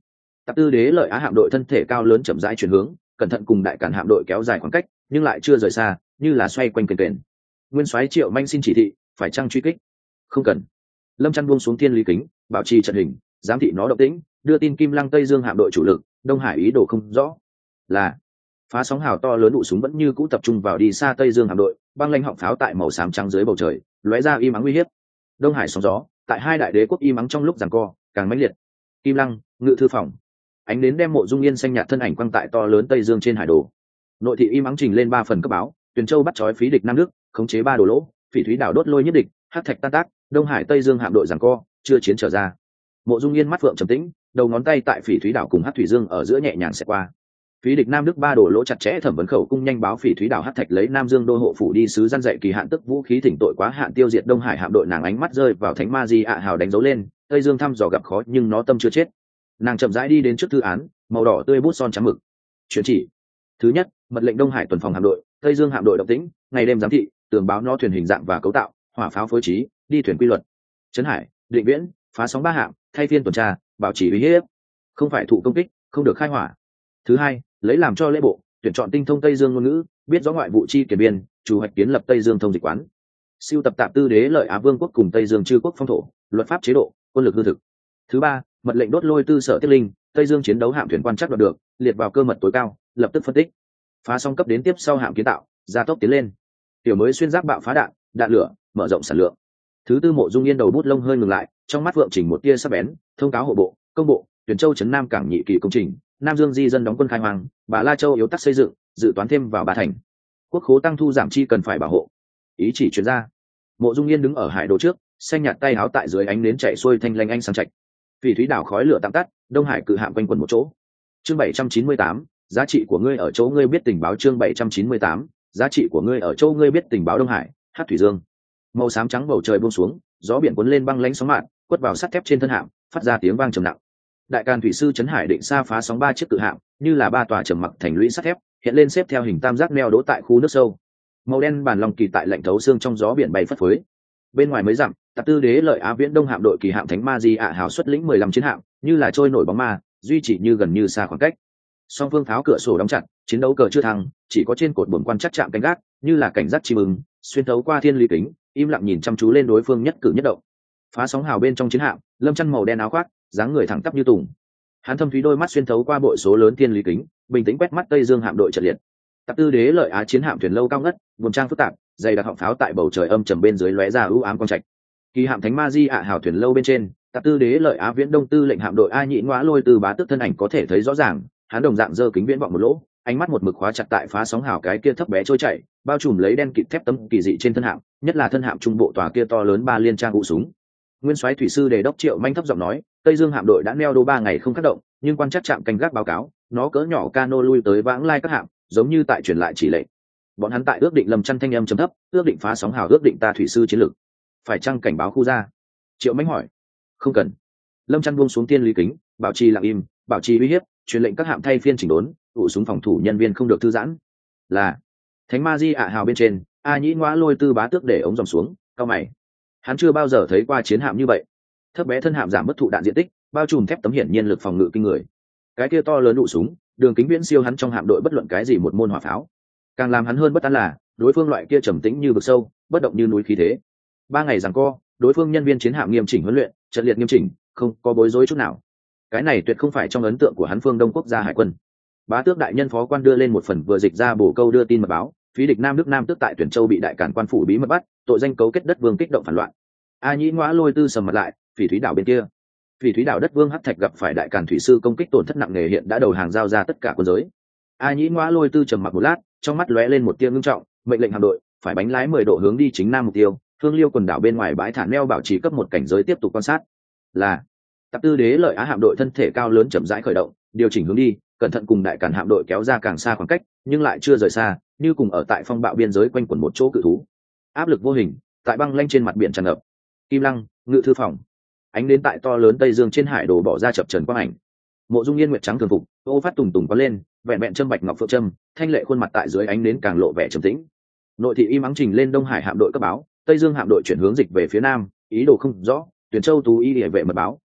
A: Tạp Tư Đế Lợi Á hạm đội thân thể cao lớn chậm rãi chuyển hướng, cẩn thận cùng đại cản hạm đội kéo dài khoảng cách, nhưng lại chưa rời xa, như là xoay quanh kềnh kềnh. Nguyên soái Triệu Manh xin chỉ thị, phải chăng truy kích? Không cần. Lâm Chăn buông xuống thiên lý kính, bảo trì trận hình, giám thị nó động tĩnh, đưa tin Kim Lăng Tây Dương hạm đội chủ lực, Đông Hải ý đồ không rõ. Là phá sóng hào to lớn đụ súng vẫn như cũ tập trung vào đi xa Tây Dương hạm đội, băng lanh họng pháo tại màu xám trắng dưới bầu trời, lóe ra im ắng uy hiếp. Đông Hải sóng gió, tại hai đại đế quốc im ắng trong lúc giằng co, càng mãnh liệt. Kim Lăng, ngự thư phòng. Ánh đến đem Mộ Dung Yên xanh nhạt thân ảnh quăng tại to lớn Tây Dương trên hải đồ. Nội thị im ắng trình lên 3 phần cấp báo, Tuyền Châu bắt trói phí địch Nam Đức, khống chế 3 đồ lỗ, Phỉ Thúy đảo đốt lôi nhất địch, Hắc Thạch tan tác, Đông Hải Tây Dương hạm đội giằng co, chưa chiến trở ra. Mộ Dung Yên mắt phượng trầm tĩnh, đầu ngón tay tại Phỉ Thúy đảo cùng Hắc Thủy Dương ở giữa nhẹ nhàng xẹt qua. Phí địch Nam Đức 3 đồ lỗ chặt chẽ thẩm vấn khẩu cung nhanh báo Phỉ Thúy đảo Hắc Thạch lấy Nam Dương đô hộ phủ đi sứ gian dạy kỳ hạn tức vũ khí thỉnh tội quá hạn tiêu diệt Đông Hải hạm đội, nàng ánh mắt rơi vào Thánh Ma Di ạ hào đánh dấu lên, Tây Dương thăm dò gặp khó nhưng nó tâm chưa chết. Nàng chậm rãi đi đến trước thư án, màu đỏ tươi bút son trắng mực. Chuyển chỉ thứ nhất, mật lệnh Đông Hải tuần phòng hạm đội, Tây Dương hạm đội động tĩnh, ngày đêm giám thị, tường báo nó thuyền hình dạng và cấu tạo, hỏa pháo phối trí, đi thuyền quy luật. Trấn Hải, Định Viễn, phá sóng 3 hạm, thay phiên tuần tra, bảo trì uy hiếp, không phải thụ công kích, không được khai hỏa. Thứ hai, lấy làm cho lễ bộ, tuyển chọn tinh thông Tây Dương ngôn ngữ, biết rõ ngoại vụ chi kiển biên, chủ hoạch kiến lập Tây Dương thông dịch quán. Siêu tập Tạp Tư Đế Lợi Á Vương quốc cùng Tây Dương chư quốc phong thổ, luật pháp chế độ, quân lực hư thực. Thứ ba, mật lệnh đốt lôi tư sở tiết linh, Tây Dương chiến đấu hạm thuyền quan chắc đoạt được, liệt vào cơ mật tối cao, lập tức phân tích. Phá xong cấp đến tiếp sau hạm kiến tạo, gia tốc tiến lên. Tiểu mới xuyên giáp bạo phá đạn, đạn lửa, mở rộng sản lượng. Thứ tư, Mộ Dung Yên đầu bút lông hơi ngừng lại, trong mắt vượng chỉnh một tia sắc bén, thông cáo hộ bộ, công bộ, Tuyển Châu trấn Nam cảng nhị kỳ công trình, Nam Dương di dân đóng quân khai hoang, Bà La Châu yếu tắc xây dựng, dự toán thêm vào 3 thành. Quốc khố tăng thu giảm chi cần phải bảo hộ. Ý chỉ truyền ra. Mộ Dung Yên đứng ở hải đồ trước, xanh nhạt tay áo tại dưới ánh nến chạy xuôi thanh lanh anh sáng trạch. Phỉ Thúy đảo khói lửa tạm tắt, Đông Hải cự hạm quanh quẩn một chỗ. Chương 798, giá trị của ngươi ở chỗ ngươi biết tình báo. Chương 798, giá trị của ngươi ở chỗ ngươi biết tình báo. Đông Hải, Hắc Thủy Dương. Màu xám trắng bầu trời buông xuống, gió biển cuốn lên băng lãnh sóng mạn, quất vào sắt thép trên thân hạm, phát ra tiếng vang trầm nặng. Đại Càn thủy sư Trấn Hải định xa phá sóng 3 chiếc cự hạm, như là 3 tòa trầm mặc thành lũy sắt thép, hiện lên xếp theo hình tam giác neo đỗ tại khu nước sâu. Màu đen bản lòng kỳ tại lạnh thấu xương trong gió biển bay phất phới. Bên ngoài mấy dặm, Tạp Tư Đế Lợi Á Viễn Đông hạm đội kỳ hạm Thánh Ma Di ạ hào xuất lĩnh 15 chiến hạm, như là trôi nổi bóng ma, duy trì như gần như xa khoảng cách. Song phương tháo cửa sổ đóng chặt, chiến đấu cờ chưa thăng, chỉ có trên cột buồm quan chắc chạm canh gác, như là cảnh giác chim ưng, xuyên thấu qua thiên lý kính, im lặng nhìn chăm chú lên đối phương nhất cử nhất động. Phá sóng hào bên trong chiến hạm, Lâm Chăn màu đen áo khoác, dáng người thẳng tắp như tùng. Hắn thâm thúy đôi mắt xuyên thấu qua bội số lớn thiên lý kính, bình tĩnh quét mắt Tây Dương hạm đội trận liệt. Tạp Tư Đế Lợi Á chiến hạm thuyền lâu cao ngất, buồm trang phức tạp, dày đặc họng pháo tại bầu trời âm trầm bên dưới lóe ra ưu ám quang trạch. Kỳ hạm Thánh Ma Di ạ hào thuyền lâu bên trên, Tạp Tư Đế Lợi Á Viễn Đông tư lệnh hạm đội A Nhị Ngõa Lôi Từ Bá Tước thân ảnh có thể thấy rõ ràng, hắn đồng dạng giơ kính viễn vọng một lỗ, ánh mắt một mực khóa chặt tại phá sóng hào cái kia thấp bé trôi chảy, bao trùm lấy đen kịt thép tấm kỳ dị trên thân hạm, nhất là thân hạm trung bộ tòa kia to lớn 3 liên trang ụ súng. Nguyên soái thủy sư Đề đốc Triệu Manh thấp giọng nói, Tây Dương hạm đội đã neo đô 3 ngày không phát động, nhưng quan chắc trạm canh gác báo cáo, nó cỡ nhỏ cano lui tới vãng lai các hạm, giống như tại truyền lại chỉ lệnh. Bọn hắn tại ước định Lâm Chăn thanh âm trầm thấp, ước định phá sóng hào, ước định ta thủy sư chiến lược. Phải chăng cảnh báo khu ra? Triệu Manh hỏi. Không cần. Lâm Chăn buông xuống tiên lý kính, bảo trì lặng im, bảo trì uy hiếp, truyền lệnh các hạm thay phiên chỉnh đốn, tụ súng phòng thủ nhân viên không được thư giãn. Là Thánh Ma Di ạ hào bên trên, A Nhĩ Ngõa Lôi Tư Bá Tước để ống dòng xuống, cao mày. Hắn chưa bao giờ thấy qua chiến hạm như vậy. Thấp bé thân hạm giảm mất thụ đạn diện tích, bao trùm thép tấm hiển nhiên lực phòng ngự kinh người. Cái kia to lớn đụ súng, đường kính viễn siêu hắn trong hạm đội bất luận cái gì một môn hỏa pháo. Càng làm hắn hơn bất an là, đối phương loại kia trầm tĩnh như vực sâu, bất động như núi khí thế. 3 ngày giằng co, đối phương nhân viên chiến hạm nghiêm chỉnh huấn luyện, trận liệt nghiêm chỉnh, không có bối rối chút nào. Cái này tuyệt không phải trong ấn tượng của hắn phương Đông quốc gia hải quân. Bá Tước đại nhân phó quan đưa lên một phần vừa dịch ra bổ câu đưa tin mật báo, phí địch Nam Đức Nam Tước tại Tuyển Châu bị đại cản quan phủ bí mật bắt, tội danh cấu kết đất vương kích động phản loạn. A Nhĩ Ngõa Lôi Tư sầm mặt lại, Phỉ Thúy đảo bên kia. Phỉ Thúy đảo đất vương Hắc Thạch gặp phải đại cản thủy sư công kích tổn thất nặng nề, hiện đã đầu hàng giao ra tất cả quân giới. A Nhĩ Ngõa Lôi Tư trầm mặc một lát, trong mắt lóe lên một tia ngưng trọng, mệnh lệnh hạm đội phải bánh lái 10 độ hướng đi chính nam mục tiêu, Hương Liêu quần đảo bên ngoài bãi thả neo bảo trì cấp 1 cảnh giới tiếp tục quan sát. Là Tạp Tư Đế Lợi Á hạm đội thân thể cao lớn chậm rãi khởi động, điều chỉnh hướng đi, cẩn thận cùng đại cản hạm đội kéo ra càng xa khoảng cách, nhưng lại chưa rời xa, như cùng ở tại phong bạo biên giới quanh quẩn một chỗ cự thú. Áp lực vô hình tại băng lanh trên mặt biển tràn ngập. Kim Lăng, ngự thư phòng. Ánh đến tại to lớn Tây Dương trên hải đồ bỏ ra chập trần quang ảnh. Mộ Dung Yên nguyệt trắng thường phục, ô phát tùng tùng có lên, vẹn vẹn châm bạch ngọc phượng châm, thanh lệ khuôn mặt tại dưới ánh đến càng lộ vẻ trầm tĩnh. Nội thị im ắng trình lên Đông Hải hạm đội cấp báo, Tây Dương hạm đội chuyển hướng dịch về phía nam, ý đồ không rõ. Tuyển Châu tú y địa vệ mật báo,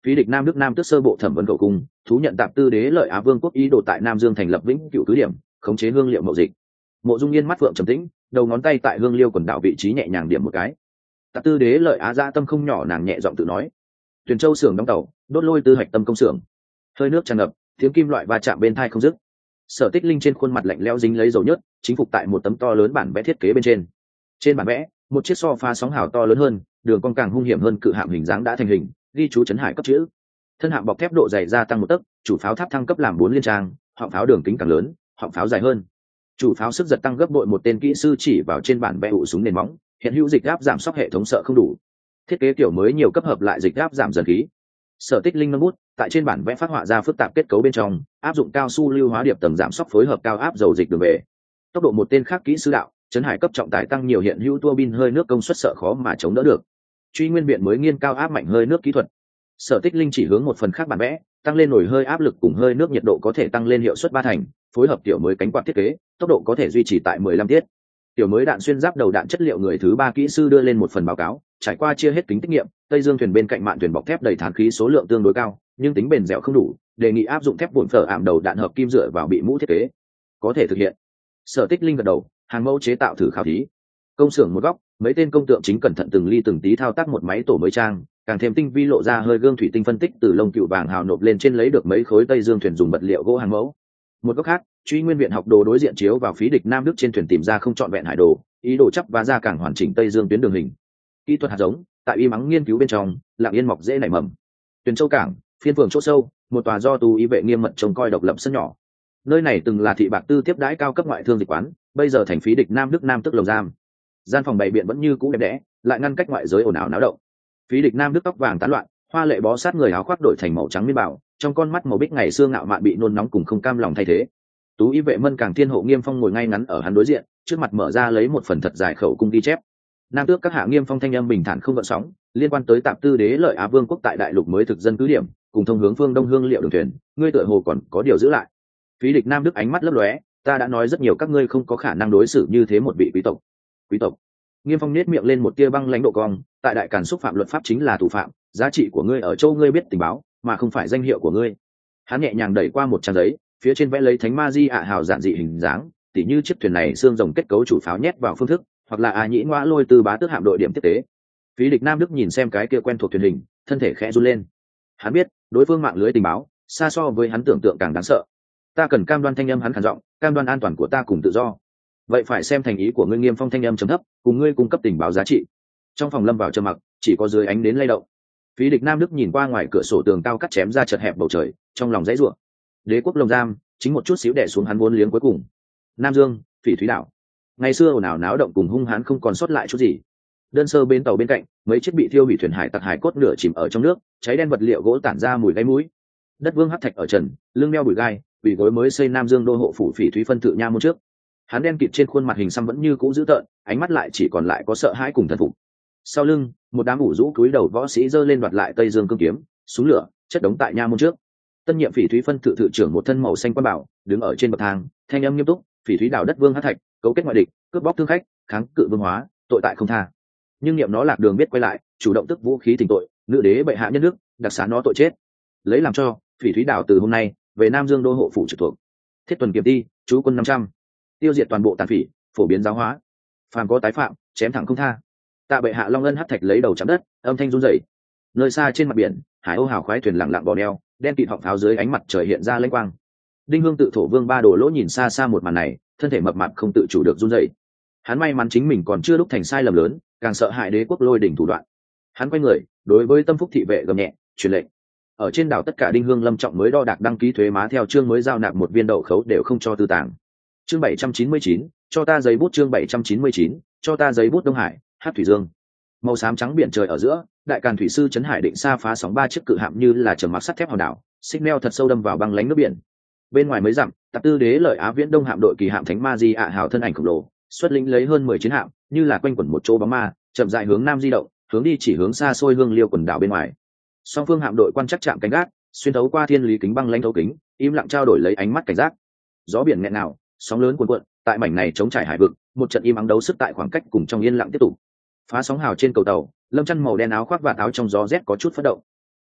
A: Phí địch Nam Đức Nam Tước sơ bộ thẩm vấn cầu cung, thú nhận Tạp Tư Đế Lợi Á Vương quốc ý đồ tại Nam Dương thành lập vĩnh cửu cứ điểm, khống chế hương liệu mậu dịch. Mộ Dung Yên mắt phượng trầm tĩnh, đầu ngón tay tại hương liêu quần đảo vị trí nhẹ nhàng điểm một cái. Tạp Tư Đế Lợi Á dạ tâm không nhỏ, nàng nhẹ giọng tự nói. Tuyền Châu xưởng đóng tàu, đốt lôi tư hạch tâm công xưởng. Hơi nước tràn ngập, tiếng kim loại va chạm bên tai không dứt. Sở Tích Linh trên khuôn mặt lạnh lẽo dính lấy dầu nhớt, chính phục tại một tấm to lớn bản vẽ thiết kế bên trên. Trên bản vẽ, một chiếc so pha sóng hào to lớn hơn, đường cong càng hung hiểm hơn cự hạm hình dáng đã thành hình, ghi chú trấn hải cấp chữ. Thân hạm bọc thép độ dày gia tăng 1 tấc, chủ pháo tháp thăng cấp làm 4 liên trang, họng pháo đường kính càng lớn, họng pháo dài hơn. Chủ pháo sức giật tăng gấp bội, một tên kỹ sư chỉ vào trên bản vẽ ụ súng nền móng, hiện hữu dịch áp giảm sóc hệ thống sợ không đủ. Thiết kế kiểu mới nhiều cấp hợp lại dịch áp giảm dần khí. Sở Tích Linh nâng bút, tại trên bản vẽ phát họa ra phức tạp kết cấu bên trong, áp dụng cao su lưu hóa điệp tầng giảm sóc phối hợp cao áp dầu dịch đường về. Tốc độ một tên khác kỹ sư đạo, trấn hải cấp trọng tải tăng nhiều, hiện hữu tua bin hơi nước công suất sợ khó mà chống đỡ được. Truy nguyên viện mới nghiên cao áp mạnh hơi nước kỹ thuật. Sở Tích Linh chỉ hướng một phần khác bản vẽ, tăng lên nổi hơi áp lực cùng hơi nước nhiệt độ có thể tăng lên hiệu suất 3 thành, phối hợp tiểu mới cánh quạt thiết kế, tốc độ có thể duy trì tại 15 tiết. Tiểu mới đạn xuyên giáp đầu đạn chất liệu người thứ 3 kỹ sư đưa lên một phần báo cáo, trải qua chia hết kính tiết nghiệm, Tây Dương thuyền bên cạnh mạn thuyền bọc thép đầy thán khí số lượng tương đối cao, nhưng tính bền dẻo không đủ, đề nghị áp dụng thép bổn phở ảm đầu đạn hợp kim dựa vào bị mũ thiết kế. Có thể thực hiện. Sở Tích Linh gật đầu, hàng mẫu chế tạo thử khảo thí. Công xưởng một góc, mấy tên công tượng chính cẩn thận từng ly từng tí thao tác một máy tổ mới trang, càng thêm tinh vi lộ ra hơi gương thủy tinh phân tích từ lông cựu vàng hào nộp lên trên lấy được mấy khối Tây Dương thuyền dùng vật liệu gỗ hàng mẫu. Một góc khác, Truy Nguyên viện học đồ đối diện chiếu vào Phí địch Nam Đức trên thuyền tìm ra không trọn vẹn hải đồ, ý đồ chấp và ra càng hoàn chỉnh Tây Dương tuyến đường hình. Kỹ thuật hạt giống, tại y mắng nghiên cứu bên trong, lặng yên mọc dễ nảy mầm. Tuyền Châu cảng, phiên phường chỗ sâu, một tòa do tù y vệ nghiêm mật trông coi độc lập sân nhỏ. Nơi này từng là thị bạc tư tiếp đãi cao cấp ngoại thương dịch quán, bây giờ thành Phí địch Nam Đức Nam Tức lồng giam. Gian phòng bày biện vẫn như cũ đẹp đẽ, lại ngăn cách ngoại giới ồn ào náo động. Phí địch Nam Đức tóc vàng tán loạn, hoa lệ bó sát người, áo khoác đổi thành màu trắng miên bảo, trong con mắt màu bích ngày xưa ngạo mạn bị nôn nóng cùng không cam lòng thay thế. Tú y vệ Mân Càng Thiên Hộ Nghiêm Phong ngồi ngay ngắn ở hắn đối diện, trước mặt mở ra lấy một phần thật dài khẩu cung ghi chép. Nam tước các hạ Nghiêm Phong thanh âm bình thản không gợn sóng, liên quan tới Tạp Tư Đế Lợi Á Vương quốc tại đại lục mới thực dân cứ điểm, cùng thông hướng phương đông hương liệu đường thuyền, ngươi tựa hồ còn có điều giữ lại. Phí địch Nam Đức ánh mắt lấp lóe, ta đã nói rất nhiều, các ngươi không có khả năng đối xử như thế một vị quý tộc. Quý tộc? Nghiêm Phong nét miệng lên một tia băng lãnh độ cong, tại đại càn xúc phạm luật pháp chính là thủ phạm, giá trị của ngươi ở châu ngươi biết tình báo, mà không phải danh hiệu của ngươi. Hắn nhẹ nhàng đẩy qua một trang giấy, phía trên vẽ lấy thánh ma di ạ hào giản dị hình dáng, tỉ như chiếc thuyền này xương rồng kết cấu chủ pháo nhét vào phương thức, hoặc là nhĩ ngoã lôi từ bá tước hạm đội điểm tiếp tế. Phí địch Nam Đức nhìn xem cái kia quen thuộc thuyền hình, thân thể khẽ run lên. Hắn biết đối phương mạng lưới tình báo xa so với hắn tưởng tượng càng đáng sợ. Ta cần cam đoan, thanh âm hắn khàn giọng, cam đoan an toàn của ta cùng tự do. Vậy phải xem thành ý của ngươi. Nghiêm Phong thanh âm trầm thấp, cùng ngươi cung cấp tình báo giá trị. Trong phòng lâm vào trầm mặc, chỉ có dưới ánh đến lay động. Phí địch Nam Đức nhìn qua ngoài cửa sổ tường cao cắt chém ra chật hẹp bầu trời, trong lòng dãy rủa. Đế quốc lồng giam chính một chút xíu đè xuống hắn vốn liếng cuối cùng. Nam Dương, Phỉ Thúy đảo. Ngày xưa ồn ào náo động cùng hung hãn không còn sót lại chút gì. Đơn sơ bến tàu bên cạnh, mấy chiếc bị thiêu hủy thuyền hải tặc hải cốt nửa chìm ở trong nước, cháy đen vật liệu gỗ tản ra mùi gáy mũi. Đất vương hắc thạch ở trần, lưng đeo bụi gai, ủy gối mới xây Nam Dương đô hộ phủ Phỉ Thúy phân tự nha môn trước. Hắn đen kịt trên khuôn mặt hình xăm vẫn như cũ dữ tợn, ánh mắt lại chỉ còn lại có sợ hãi cùng thần phục. Sau lưng, một đám ủ rũ cúi đầu võ sĩ giơ lên đoạt lại Tây Dương cương kiếm, súng lửa chất đống tại nha môn trước. Tân nhiệm Phỉ Thúy phân tự thự trưởng một thân màu xanh quan bảo, đứng ở trên bậc thang, thanh âm nghiêm túc, Phỉ Thúy đảo đất vương hắc thạch, cấu kết ngoại địch, cướp bóc thương khách, kháng cự vương hóa, tội tại không tha. Nhưng niệm nó lạc đường biết quay lại, chủ động tức vũ khí tình tội, nữ đế bệ hạ nhân nước, đặc xá nó tội chết. Lấy làm cho Phỉ Thúy đảo từ hôm nay về Nam Dương đô hộ phủ trực thuộc. Thiết tuần kiểm ti, chú quân 500, tiêu diệt toàn bộ tàn phỉ, phổ biến giáo hóa, phàm có tái phạm chém thẳng không tha. Tạ bệ hạ long ân hắc thạch lấy đầu chạm đất, âm thanh run rẩy. Nơi xa trên mặt biển, hải âu hào khoái thuyền lặng lặng bò neo, đen kịt họng pháo dưới ánh mặt trời hiện ra lênh quang. Đinh Hương tự thổ vương ba đồ lỗ nhìn xa xa một màn này, thân thể mập mạp không tự chủ được run rẩy. Hắn may mắn chính mình còn chưa đúc thành sai lầm lớn, càng sợ hại đế quốc lôi đỉnh thủ đoạn. Hắn quay người, đối với Tâm Phúc thị vệ gầm nhẹ, truyền lệnh. Ở trên đảo tất cả Đinh Hương lâm trọng mới đo đạc đăng ký thuế má theo chương mới giao nạp một viên đậu khấu đều không cho tư tàng. Chương 799, cho ta giấy bút. Chương 799, cho ta giấy bút. Đông Hải, Hát Thủy Dương. Màu xám trắng biển trời ở giữa, đại càn thủy sư trấn Hải Định Sa phá sóng 3 chiếc cự hạm như là trầm mặc sắt thép hòn đảo, xích neo thật sâu đâm vào băng lánh nước biển. Bên ngoài mấy dặm, Tạp Tư Đế Lợi Á Viễn Đông hạm đội kỳ hạm Thánh Ma Di ạ hào thân ảnh khổng lồ, xuất lĩnh lấy hơn 10 chiến hạm, như là quanh quẩn một chỗ bóng ma, chậm rãi hướng nam di động, hướng đi chỉ hướng xa xôi hương liêu quần đảo bên ngoài. Song phương hạm đội quan chắc chạm canh gác, xuyên thấu qua thiên lý kính băng lãnh thấu kính, im lặng trao đổi lấy ánh mắt cảnh giác. Gió biển nghẹn ngào, sóng lớn cuồn cuộn, tại mảnh này chống trải hải vực, một trận im ắng đấu sức tại khoảng cách cùng trong yên lặng tiếp tục. Phá sóng hào trên cầu tàu, Lâm Chân màu đen áo khoác và áo trong gió rét có chút phất động.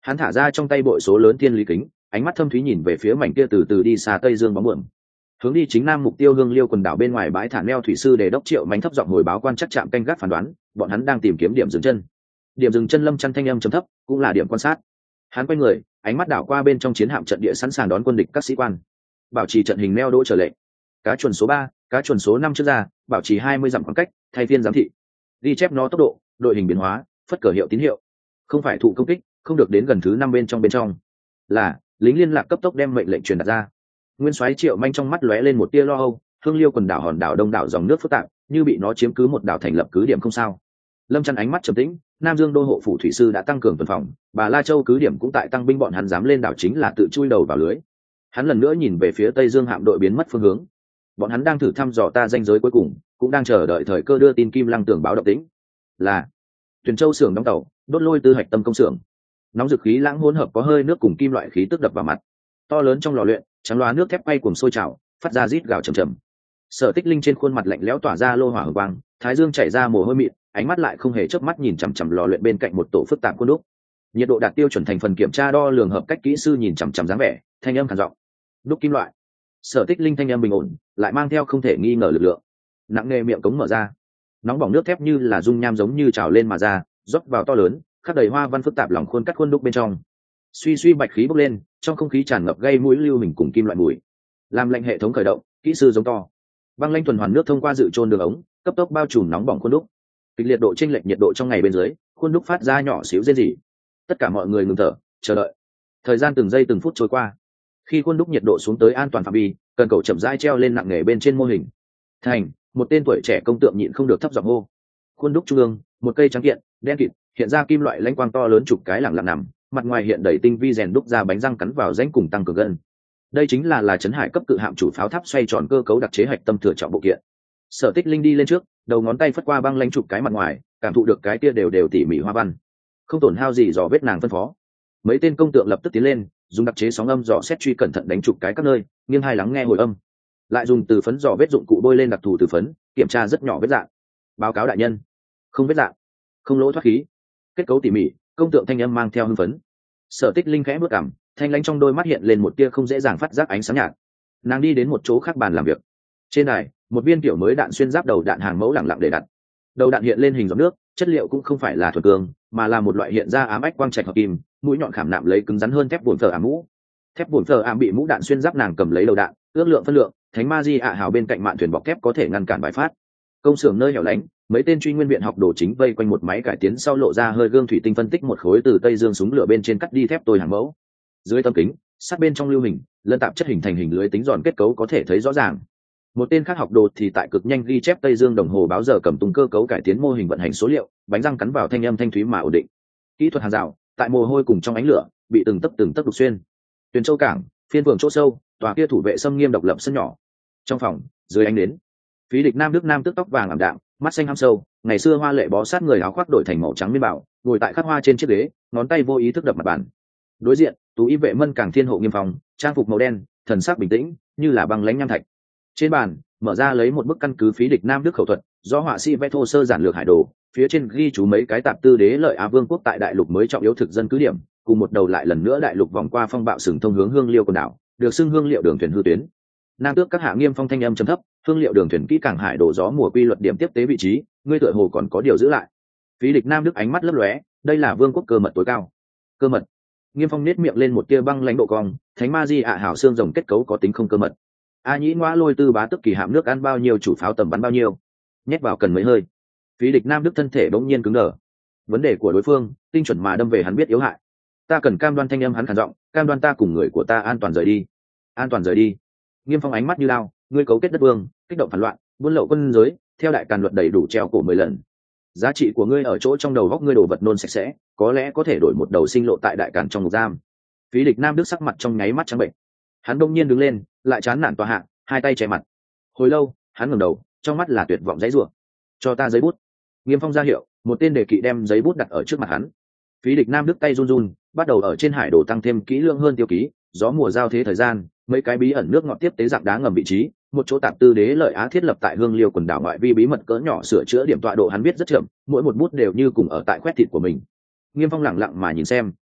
A: Hắn thả ra trong tay bội số lớn thiên lý kính, ánh mắt thâm thúy nhìn về phía mảnh kia từ từ đi xa tây dương bóng buồm, hướng đi chính nam mục tiêu hương liêu quần đảo bên ngoài bãi thả neo thủy sư để đốc Triệu Mánh thấp giọng hồi báo quan chắc trạm canh gác phán đoán bọn hắn đang tìm kiếm điểm dừng chân. Điểm dừng chân Lâm Chăn thanh âm trầm thấp, cũng là điểm quan sát. Hắn quay người, ánh mắt đảo qua bên trong chiến hạm trận địa sẵn sàng đón quân địch các sĩ quan, bảo trì trận hình neo đỗ trở lệnh. Cá chuẩn số 3, cá chuẩn số 5 trước ra, bảo trì 20 dặm khoảng cách, thay phiên giám thị, ghi chép nó tốc độ, đội hình biến hóa, phất cờ hiệu tín hiệu. Không phải thụ công kích, không được đến gần thứ 5 bên trong. Là lính liên lạc cấp tốc đem mệnh lệnh truyền đạt ra. Nguyên soái Triệu Manh trong mắt lóe lên một tia lo âu, hương liêu quần đảo hòn đảo đông đảo dòng nước phức tạp, như bị nó chiếm cứ một đảo thành lập cứ điểm không sao. Lâm Chăn ánh mắt trầm tĩnh, Nam Dương đô hộ phủ thủy sư đã tăng cường tuần phòng, Bà La Châu cứ điểm cũng tại tăng binh, bọn hắn dám lên đảo chính là tự chui đầu vào lưới. Hắn lần nữa nhìn về phía Tây Dương hạm đội biến mất phương hướng. Bọn hắn đang thử thăm dò ta ranh giới cuối cùng, cũng đang chờ đợi thời cơ đưa tin Kim Lăng tưởng báo động tĩnh. Là Tuyền Châu xưởng đóng tàu, đốt lôi tư hạch tâm công xưởng. Nóng dực khí lãng hỗn hợp có hơi nước cùng kim loại khí tức đập vào mặt. To lớn trong lò luyện, trắng loá nước thép quay cuồng sôi trào, phát ra rít gào trầm trầm. Sở Tích Linh trên khuôn mặt lạnh lẽo tỏa ra lô hỏa hừng quang, thái dương chảy ra mồ hôi mịn, ánh mắt lại không hề chớp mắt nhìn chằm chằm lò luyện bên cạnh một tổ phức tạp khuôn đúc. Nhiệt độ đạt tiêu chuẩn thành phần kiểm tra đo lường hợp cách kỹ sư nhìn chằm chằm dáng vẻ, thanh âm khàn giọng. Đúc kim loại. Sở Tích Linh thanh âm bình ổn, lại mang theo không thể nghi ngờ lực lượng. Nặng nề miệng cống mở ra, nóng bỏng nước thép như là dung nham giống như trào lên mà ra, rót vào to lớn, khắc đầy hoa văn phức tạp lòng khuôn cắt khuôn đúc bên trong. Suy suy bạch khí bốc lên, trong không khí tràn ngập gây mũi lưu hình cùng kim loại mùi. Làm lệnh hệ thống khởi động, kỹ sư giống to. Băng lanh tuần hoàn nước thông qua dự trôn đường ống, cấp tốc bao trùm nóng bỏng khuôn đúc. Kịch liệt độ chênh lệch nhiệt độ trong ngày bên dưới, khuôn đúc phát ra nhỏ xíu rên rỉ. Tất cả mọi người ngừng thở, chờ đợi. Thời gian từng giây từng phút trôi qua. Khi khuôn đúc nhiệt độ xuống tới an toàn phạm vi, cần cầu chậm rãi treo lên nặng nề bên trên mô hình. Thành, một tên tuổi trẻ công tượng nhịn không được thấp giọng hô. Khuôn đúc trung ương, một cây trắng kiện, đen kịt, hiện ra kim loại lãnh quang to lớn chục cái lẳng lặng nằm, mặt ngoài hiện đầy tinh vi rèn đúc ra bánh răng cắn vào rãnh cùng tăng cường gân. Đây chính là trấn hải cấp cự hạm chủ pháo tháp xoay tròn cơ cấu đặc chế hạch tâm thừa trọng bộ kiện. Sở Tích Linh đi lên trước, đầu ngón tay phất qua băng lãnh chụp cái mặt ngoài, cảm thụ được cái kia đều tỉ mỉ hoa văn, không tổn hao gì dò vết nàng phân phó. Mấy tên công tượng lập tức tiến lên, dùng đặc chế sóng âm dò xét truy cẩn thận đánh chụp cái các nơi, nghiêng hai lắng nghe hồi âm, lại dùng từ phấn dò vết dụng cụ bôi lên đặc thù từ phấn, kiểm tra rất nhỏ vết dạng. Báo cáo đại nhân, không vết dạng, không lỗ thoát khí, kết cấu tỉ mỉ, công tượng thanh âm mang theo hưng phấn. Sở Tích Linh khẽ bước cằm, thanh lãnh trong đôi mắt hiện lên một tia không dễ dàng phát giác ánh sáng nhạt. Nàng đi đến một chỗ khác bàn làm việc. Trên đài, một viên kiểu mới đạn xuyên giáp đầu đạn hàng mẫu lẳng lặng để đặt. Đầu đạn hiện lên hình giọt nước, chất liệu cũng không phải là thuần cương, mà là một loại hiện ra ám ách quang trạch hợp kim, mũi nhọn khảm nạm lấy cứng rắn hơn thép bổn phở ảm mũ. Thép bổn phở ảm bị mũ đạn xuyên giáp, nàng cầm lấy đầu đạn, ước lượng phân lượng, thánh ma di ạ hào bên cạnh mạn thuyền bọc thép có thể ngăn cản bãi phát. Công xưởng nơi hẻo lánh, mấy tên truy nguyên viện học đồ chính vây quanh một máy cải tiến sau lộ ra hơi gương thủy tinh phân tích một khối từ tây dương súng lửa bên trên cắt đi thép tôi hàng mẫu. Dưới tấm kính, sát bên trong lưu hình, lân tạp chất hình thành hình lưới tính giòn kết cấu có thể thấy rõ ràng. Một tên khác học đồ thì tại cực nhanh ghi chép tây dương đồng hồ báo giờ cầm tung cơ cấu cải tiến mô hình vận hành số liệu, bánh răng cắn vào thanh âm thanh thúy mà ổn định. Kỹ thuật hàng rào, tại mồ hôi cùng trong ánh lửa, bị từng tấc đục xuyên. Tuyền Châu cảng, phiên phường chỗ sâu, tòa kia thủ vệ xâm nghiêm độc lập sân nhỏ. Trong phòng, dưới ánh nến, Phí Địch Nam Đức nam tước tóc vàng ảm đạm, mắt xanh hăm sâu, ngày xưa hoa lệ bó sát người áo khoác đổi thành màu trắng miên bảo, ngồi tại khắc hoa trên chiếc ghế, ngón tay vô ý thức đập mặt bàn. Đối diện, Tú Y vệ Mân Càng Thiên hộ nghiêm phòng, trang phục màu đen, thần sắc bình tĩnh, như là băng lãnh nham thạch. Trên bàn, mở ra lấy một bức căn cứ Phí Địch Nam Đức khẩu thuật, do họa sĩ vẽ thô sơ giản lược hải đồ, phía trên ghi chú mấy cái tạp tư đế lợi Á Vương quốc tại đại lục mới trọng yếu thực dân cứ điểm, cùng một đầu lại lần nữa đại lục vòng qua phong bạo sừng thông hướng Hương Liêu quần đảo, được xưng Hương Liệu đường thuyền hư tuyến. Nam tước các hạ nghiêm phong thanh âm trầm thấp, Hương Liệu đường thuyền kỹ càng hải đồ gió mùa quy luật điểm tiếp tế vị trí, ngươi tựa hồ còn có điều giữ lại. Phí Địch Nam Đức ánh mắt lấp lóe, đây là vương quốc cơ mật tối cao. Cơ mật? Nghiêm phong nết miệng lên một tia băng lãnh độ cong, thánh ma di ạ hảo xương rồng kết cấu có tính không cơ mật. A nhĩ ngoa lôi tư bá tức kỳ hạm nước ăn bao nhiêu chủ pháo tầm bắn bao nhiêu, nhét vào cần mấy hơi. Phí Địch Nam Đức thân thể bỗng nhiên cứng đờ. Vấn đề của đối phương tinh chuẩn mà đâm về hắn biết yếu hại. Ta cần cam đoan, thanh âm hắn khàn giọng, cam đoan ta cùng người của ta an toàn rời đi. An toàn rời đi? Nghiêm phong ánh mắt như lao, ngươi cấu kết đất vương, kích động phản loạn, buôn lậu quân giới, theo đại càn luật đầy đủ treo cổ 10 lần. Giá trị của ngươi ở chỗ trong đầu góc ngươi đồ vật nôn sạch sẽ, có lẽ có thể đổi một đầu sinh lộ tại đại càn trong ngục giam. Phí Địch Nam Đức sắc mặt trong nháy mắt trắng bệnh. Hắn đông nhiên đứng lên, lại chán nản tòa hạ, hai tay che mặt. Hồi lâu, hắn ngẩng đầu, trong mắt là tuyệt vọng dãy rủa. Cho ta giấy bút. Nghiêm phong ra hiệu, một tên đề kỵ đem giấy bút đặt ở trước mặt hắn. Phí Địch Nam Đức tay run run, bắt đầu ở trên hải đồ tăng thêm kỹ lưỡng hơn tiêu ký, gió mùa giao thế thời gian, mấy cái bí ẩn nước ngọt tiếp tế dạng đá ngầm vị trí, một chỗ tạp tư đế lợi Á thiết lập tại Hương Liêu quần đảo ngoại vi bí mật cỡ nhỏ sửa chữa điểm tọa độ hắn viết rất chậm, mỗi một bút đều như cùng ở tại khoét thịt của mình. Nghiêm phong lẳng lặng mà nhìn xem,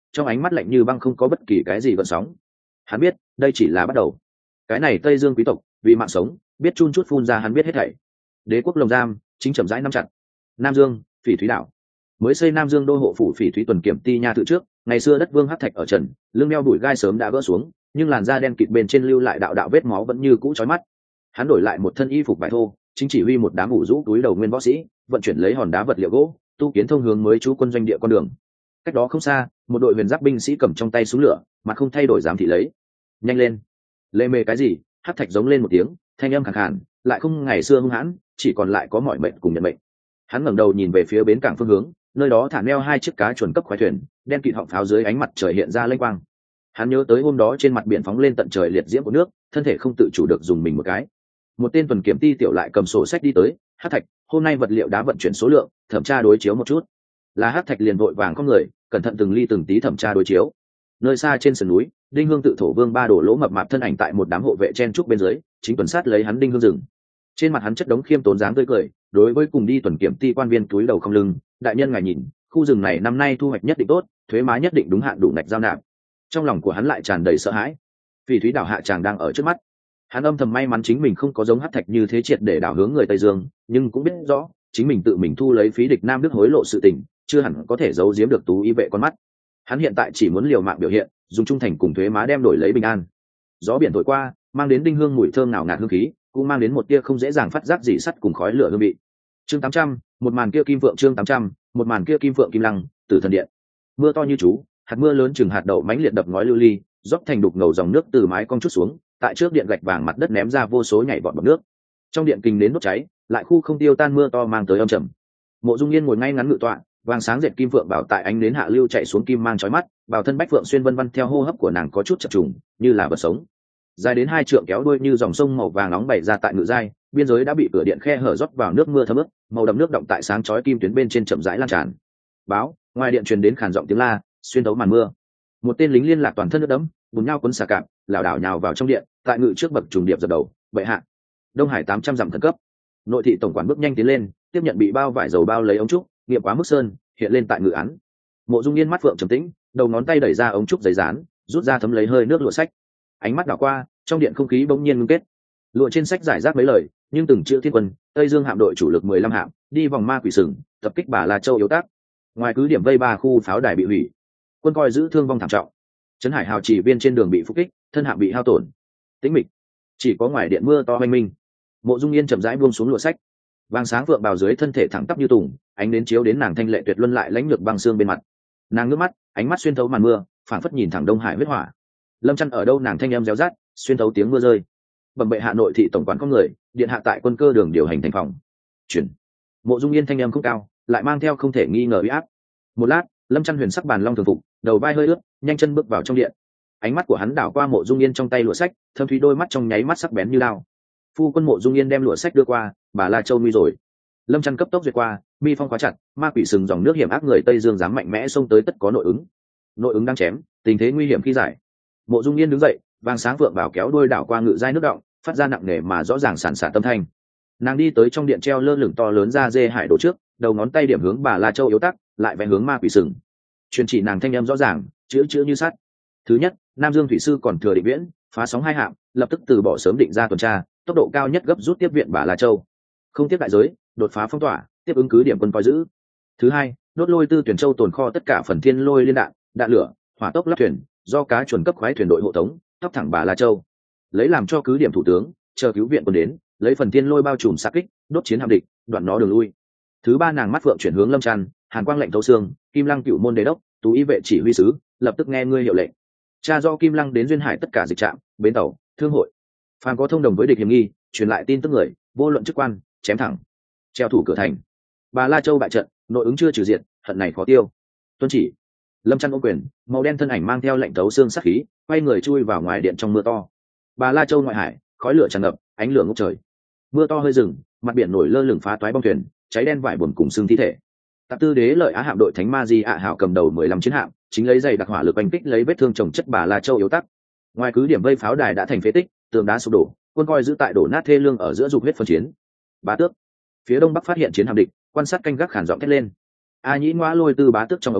A: trong ánh mắt lạnh như băng không có bất kỳ cái gì gợn sóng. Hắn biết đây chỉ là bắt đầu. Cái này Tây Dương quý tộc vì mạng sống biết chun chút phun ra hắn biết hết thảy. Đế quốc lồng giam chính chậm rãi nắm chặt. Nam Dương, Phỉ Thúy đảo. Mới xây Nam Dương đô hộ phủ Phỉ Thúy tuần kiểm ti nha tự trước, ngày xưa đất vương hắc thạch ở trần, lưng đeo đùi gai sớm đã vỡ xuống, nhưng làn da đen kịt bên trên lưu lại đạo đạo vết máu vẫn như cũ chói mắt. Hắn đổi lại một thân y phục vải thô, chính chỉ huy một đám ủ rũ túi đầu nguyên võ sĩ, vận chuyển lấy hòn đá vật liệu gỗ, tu kiến thông hướng mới trú quân doanh địa con đường. Cách đó không xa, một đội huyền giáp binh sĩ cầm trong tay súng lửa, mặt không thay đổi giám thị lấy. Nhanh lên! Lê mê cái gì? Hắc thạch giống lên một tiếng, thanh âm khàn khàn, lại không ngày xưa hung hãn, chỉ còn lại có mọi mệnh cùng nhận mệnh. Hắn ngẩng đầu nhìn về phía bến cảng phương hướng, nơi đó thả neo hai chiếc cá chuẩn cấp khoái thuyền, đen kịt họng pháo dưới ánh mặt trời hiện ra lênh quang. Hắn nhớ tới hôm đó trên mặt biển phóng lên tận trời liệt diễm của nước, thân thể không tự chủ được dùng mình một cái. Một tên tuần kiểm ti tiểu lại cầm sổ sách đi tới. Hắc thạch, hôm nay vật liệu đá vận chuyển số lượng, thẩm tra đối chiếu một chút. Là Hắc thạch liền vội vàng không người, cẩn thận từng ly từng tí thẩm tra đối chiếu. Nơi xa trên sườn núi, Đinh Hương tự thổ vương ba đổ lỗ mập mạp thân ảnh tại một đám hộ vệ chen trúc bên dưới, chính tuần sát lấy hắn Đinh Hương rừng. Trên mặt hắn chất đống khiêm tốn dáng tươi cười, đối với cùng đi tuần kiểm ti quan viên túi đầu không lưng, đại nhân ngài nhìn, khu rừng này năm nay thu hoạch nhất định tốt, thuế má nhất định đúng hạn đủ ngạch giao nạp. Trong lòng của hắn lại tràn đầy sợ hãi. Phỉ Thúy đảo hạ tràng đang ở trước mắt. Hắn âm thầm may mắn chính mình không có giống Hắc thạch như thế triệt để đảo hướng người Tây Dương, nhưng cũng biết rõ chính mình tự mình thu lấy phí địch Nam Đức hối lộ sự tình, chưa hẳn có thể giấu giếm được tú y vệ con mắt. Hắn hiện tại chỉ muốn liều mạng biểu hiện, dùng trung thành cùng thuế má đem đổi lấy bình an. Gió biển thổi qua, mang đến Đinh Hương mùi thơm nào ngạt hương khí, cũng mang đến một tia không dễ dàng phát giác dị sắt cùng khói lửa hương vị. Chương 800, một màn kia kim vượng chương 800, một màn kia kim vượng kim lăng, Tử Thần Điện. Mưa to như chú, hạt mưa lớn chừng hạt đậu mãnh liệt đập ngói lưu ly, rót thành đục ngầu dòng nước từ mái cong chút xuống, tại trước điện gạch vàng mặt đất ném ra vô số nhảy vọt bọt nước. Trong điện kinh đến đốt cháy, lại khu không tiêu tan mưa to mang tới âm trầm. Mộ Dung Yên ngồi ngay ngắn ngự tọa, vàng sáng dệt kim vượng bảo tại ánh đến hạ lưu chạy xuống kim mang chói mắt, bảo thân bách vượng xuyên vân vân theo hô hấp của nàng có chút chập trùng, như là vật sống. Dài đến 2 trượng kéo đuôi như dòng sông màu vàng nóng bày ra tại ngự giai, biên giới đã bị cửa điện khe hở rót vào nước mưa thấm ướt, màu đậm nước động tại sáng chói kim tuyến bên trên chậm rãi lan tràn. Báo, ngoài điện truyền đến khàn giọng tiếng la, xuyên thấu màn mưa. Một tên lính liên lạc toàn thân nước đẫm, bùn nhau cuốn xà cạp, lảo đảo nhào vào trong điện, tại ngự trước bậc trùng điệp dập đầu, "Bệ hạ, Đông Hải 800 dặm thần cấp." Nội thị tổng quản bước nhanh tiến lên, tiếp nhận bị bao vải dầu bao lấy ống trúc, nghiệm quá mức sơn, hiện lên tại ngự án. Mộ Dung Yên mắt phượng trầm tĩnh, đầu ngón tay đẩy ra ống trúc giấy dán, rút ra thấm lấy hơi nước lụa sách. Ánh mắt đảo qua, trong điện không khí bỗng nhiên ngưng kết. Lụa trên sách giải rác mấy lời, nhưng từng chữ thiên quân, Tây Dương hạm đội chủ lực 15 hạm, đi vòng ma quỷ sừng, tập kích Bà La Châu yếu tác. Ngoài cứ điểm vây 3 khu pháo đài bị hủy, quân coi giữ thương vong thảm trọng. Trấn Hải hào chỉ viên trên đường bị phục kích, thân hạm bị hao tổn. Tĩnh mịch, chỉ có ngoài điện mưa to mênh minh. Mộ Dung Yên chậm rãi buông xuống lụa sách, vàng sáng vượng bào dưới thân thể thẳng tắp như tùng, ánh đến chiếu đến nàng thanh lệ tuyệt luân lại lãnh lược băng xương bên mặt. Nàng ngước mắt, ánh mắt xuyên thấu màn mưa, phảng phất nhìn thẳng Đông Hải huyết hỏa. Lâm Chân ở đâu nàng thanh âm réo rát, xuyên thấu tiếng mưa rơi. Bẩm bệ hạ, nội thị tổng quản có người, điện hạ tại quân cơ đường điều hành thành phòng. Chuyển. Mộ Dung Yên thanh âm không cao, lại mang theo không thể nghi ngờ uy áp. Một lát, Lâm Chân huyền sắc bàn long thường phục, đầu vai hơi ướt, nhanh chân bước vào trong điện. Ánh mắt của hắn đảo qua Mộ Dung Yên trong tay lụa sách, thâm thúy đôi mắt trong nháy mắt sắc bén như lao. Phu quân. Mộ Dung Yên đem lụa sách đưa qua, Bà La Châu nguy rồi. Lâm Chân cấp tốc duyệt qua, mi phong khóa chặt, ma quỷ sừng dòng nước hiểm ác người Tây Dương dám mạnh mẽ xông tới tất có nội ứng. Nội ứng đang chém, tình thế nguy hiểm khi giải. Mộ Dung Yên đứng dậy, vàng sáng vượng bảo kéo đuôi đảo qua ngự giai nước động, phát ra nặng nề mà rõ ràng sản sản tâm thanh. Nàng đi tới trong điện treo lơ lửng to lớn ra dê hải đồ trước, đầu ngón tay điểm hướng Bà La Châu yếu tắc, lại vẽ hướng ma quỷ sừng. Truyền chỉ nàng thanh âm rõ ràng, chữ chữ như sắt. Thứ nhất, Nam Dương thủy sư còn thừa Định Viễn, phá sóng 2 hạm, lập tức từ bỏ sớm định ra tuần tra, tốc độ cao nhất gấp rút tiếp viện Bà La Châu. Không tiếp đại giới, đột phá phong tỏa, tiếp ứng cứ điểm quân coi giữ. Thứ hai, đốt lôi tư tuyển châu tồn kho tất cả phần thiên lôi liên đạn, đạn lửa, hỏa tốc lắp thuyền, do cá chuẩn cấp khoái thuyền đội hộ tống, tốc thẳng Bà La Châu. Lấy làm cho cứ điểm thủ tướng, chờ cứu viện quân đến, lấy phần thiên lôi bao trùm xạ kích, đốt chiến hạm địch, đoạn nó đường lui. Thứ ba, nàng mắt phượng chuyển hướng Lâm Trăn, hàn quang lệnh thấu xương, Kim Lăng cửu môn đế đốc, tú y vệ chỉ huy sứ, lập tức nghe ngươi hiệu lệnh. Cha do Kim Lăng đến duyên hải tất cả dịch trạm, bến tàu, thương hội, phàm có thông đồng với địch hiểm nghi, truyền lại tin tức người, vô luận chức quan, chém thẳng, treo thủ cửa thành. Bà La Châu bại trận, nội ứng chưa trừ diệt, hận này khó tiêu. Tuân chỉ. Lâm Trăn ôm quyền, màu đen thân ảnh mang theo lệnh thấu xương sát khí, quay người chui vào ngoài điện trong mưa to. Bà La Châu ngoại hải, khói lửa tràn ngập, ánh lửa ngút trời. Mưa to hơi dừng, mặt biển nổi lơ lửng phá toái bong thuyền, cháy đen vải buồn cùng xương thi thể. Tạp Tư Đế lợi Á hạm đội Thánh Ma Di ạ hảo cầm đầu 15 chiến hạm, chính lấy dày đặc hỏa lực oanh kích lấy vết thương chồng chất Bà La Châu yếu tắc. Ngoài cứ điểm vây pháo đài đã thành phế tích, tường đá sụp đổ, quân coi giữ tại đổ nát thê lương ở giữa dục huyết phân chiến. Bá tước. Phía đông bắc phát hiện chiến hạm địch, quan sát canh gác khản giọng thét lên. A Nhĩ Ngoa lôi tư bá tước trong ống giỏm,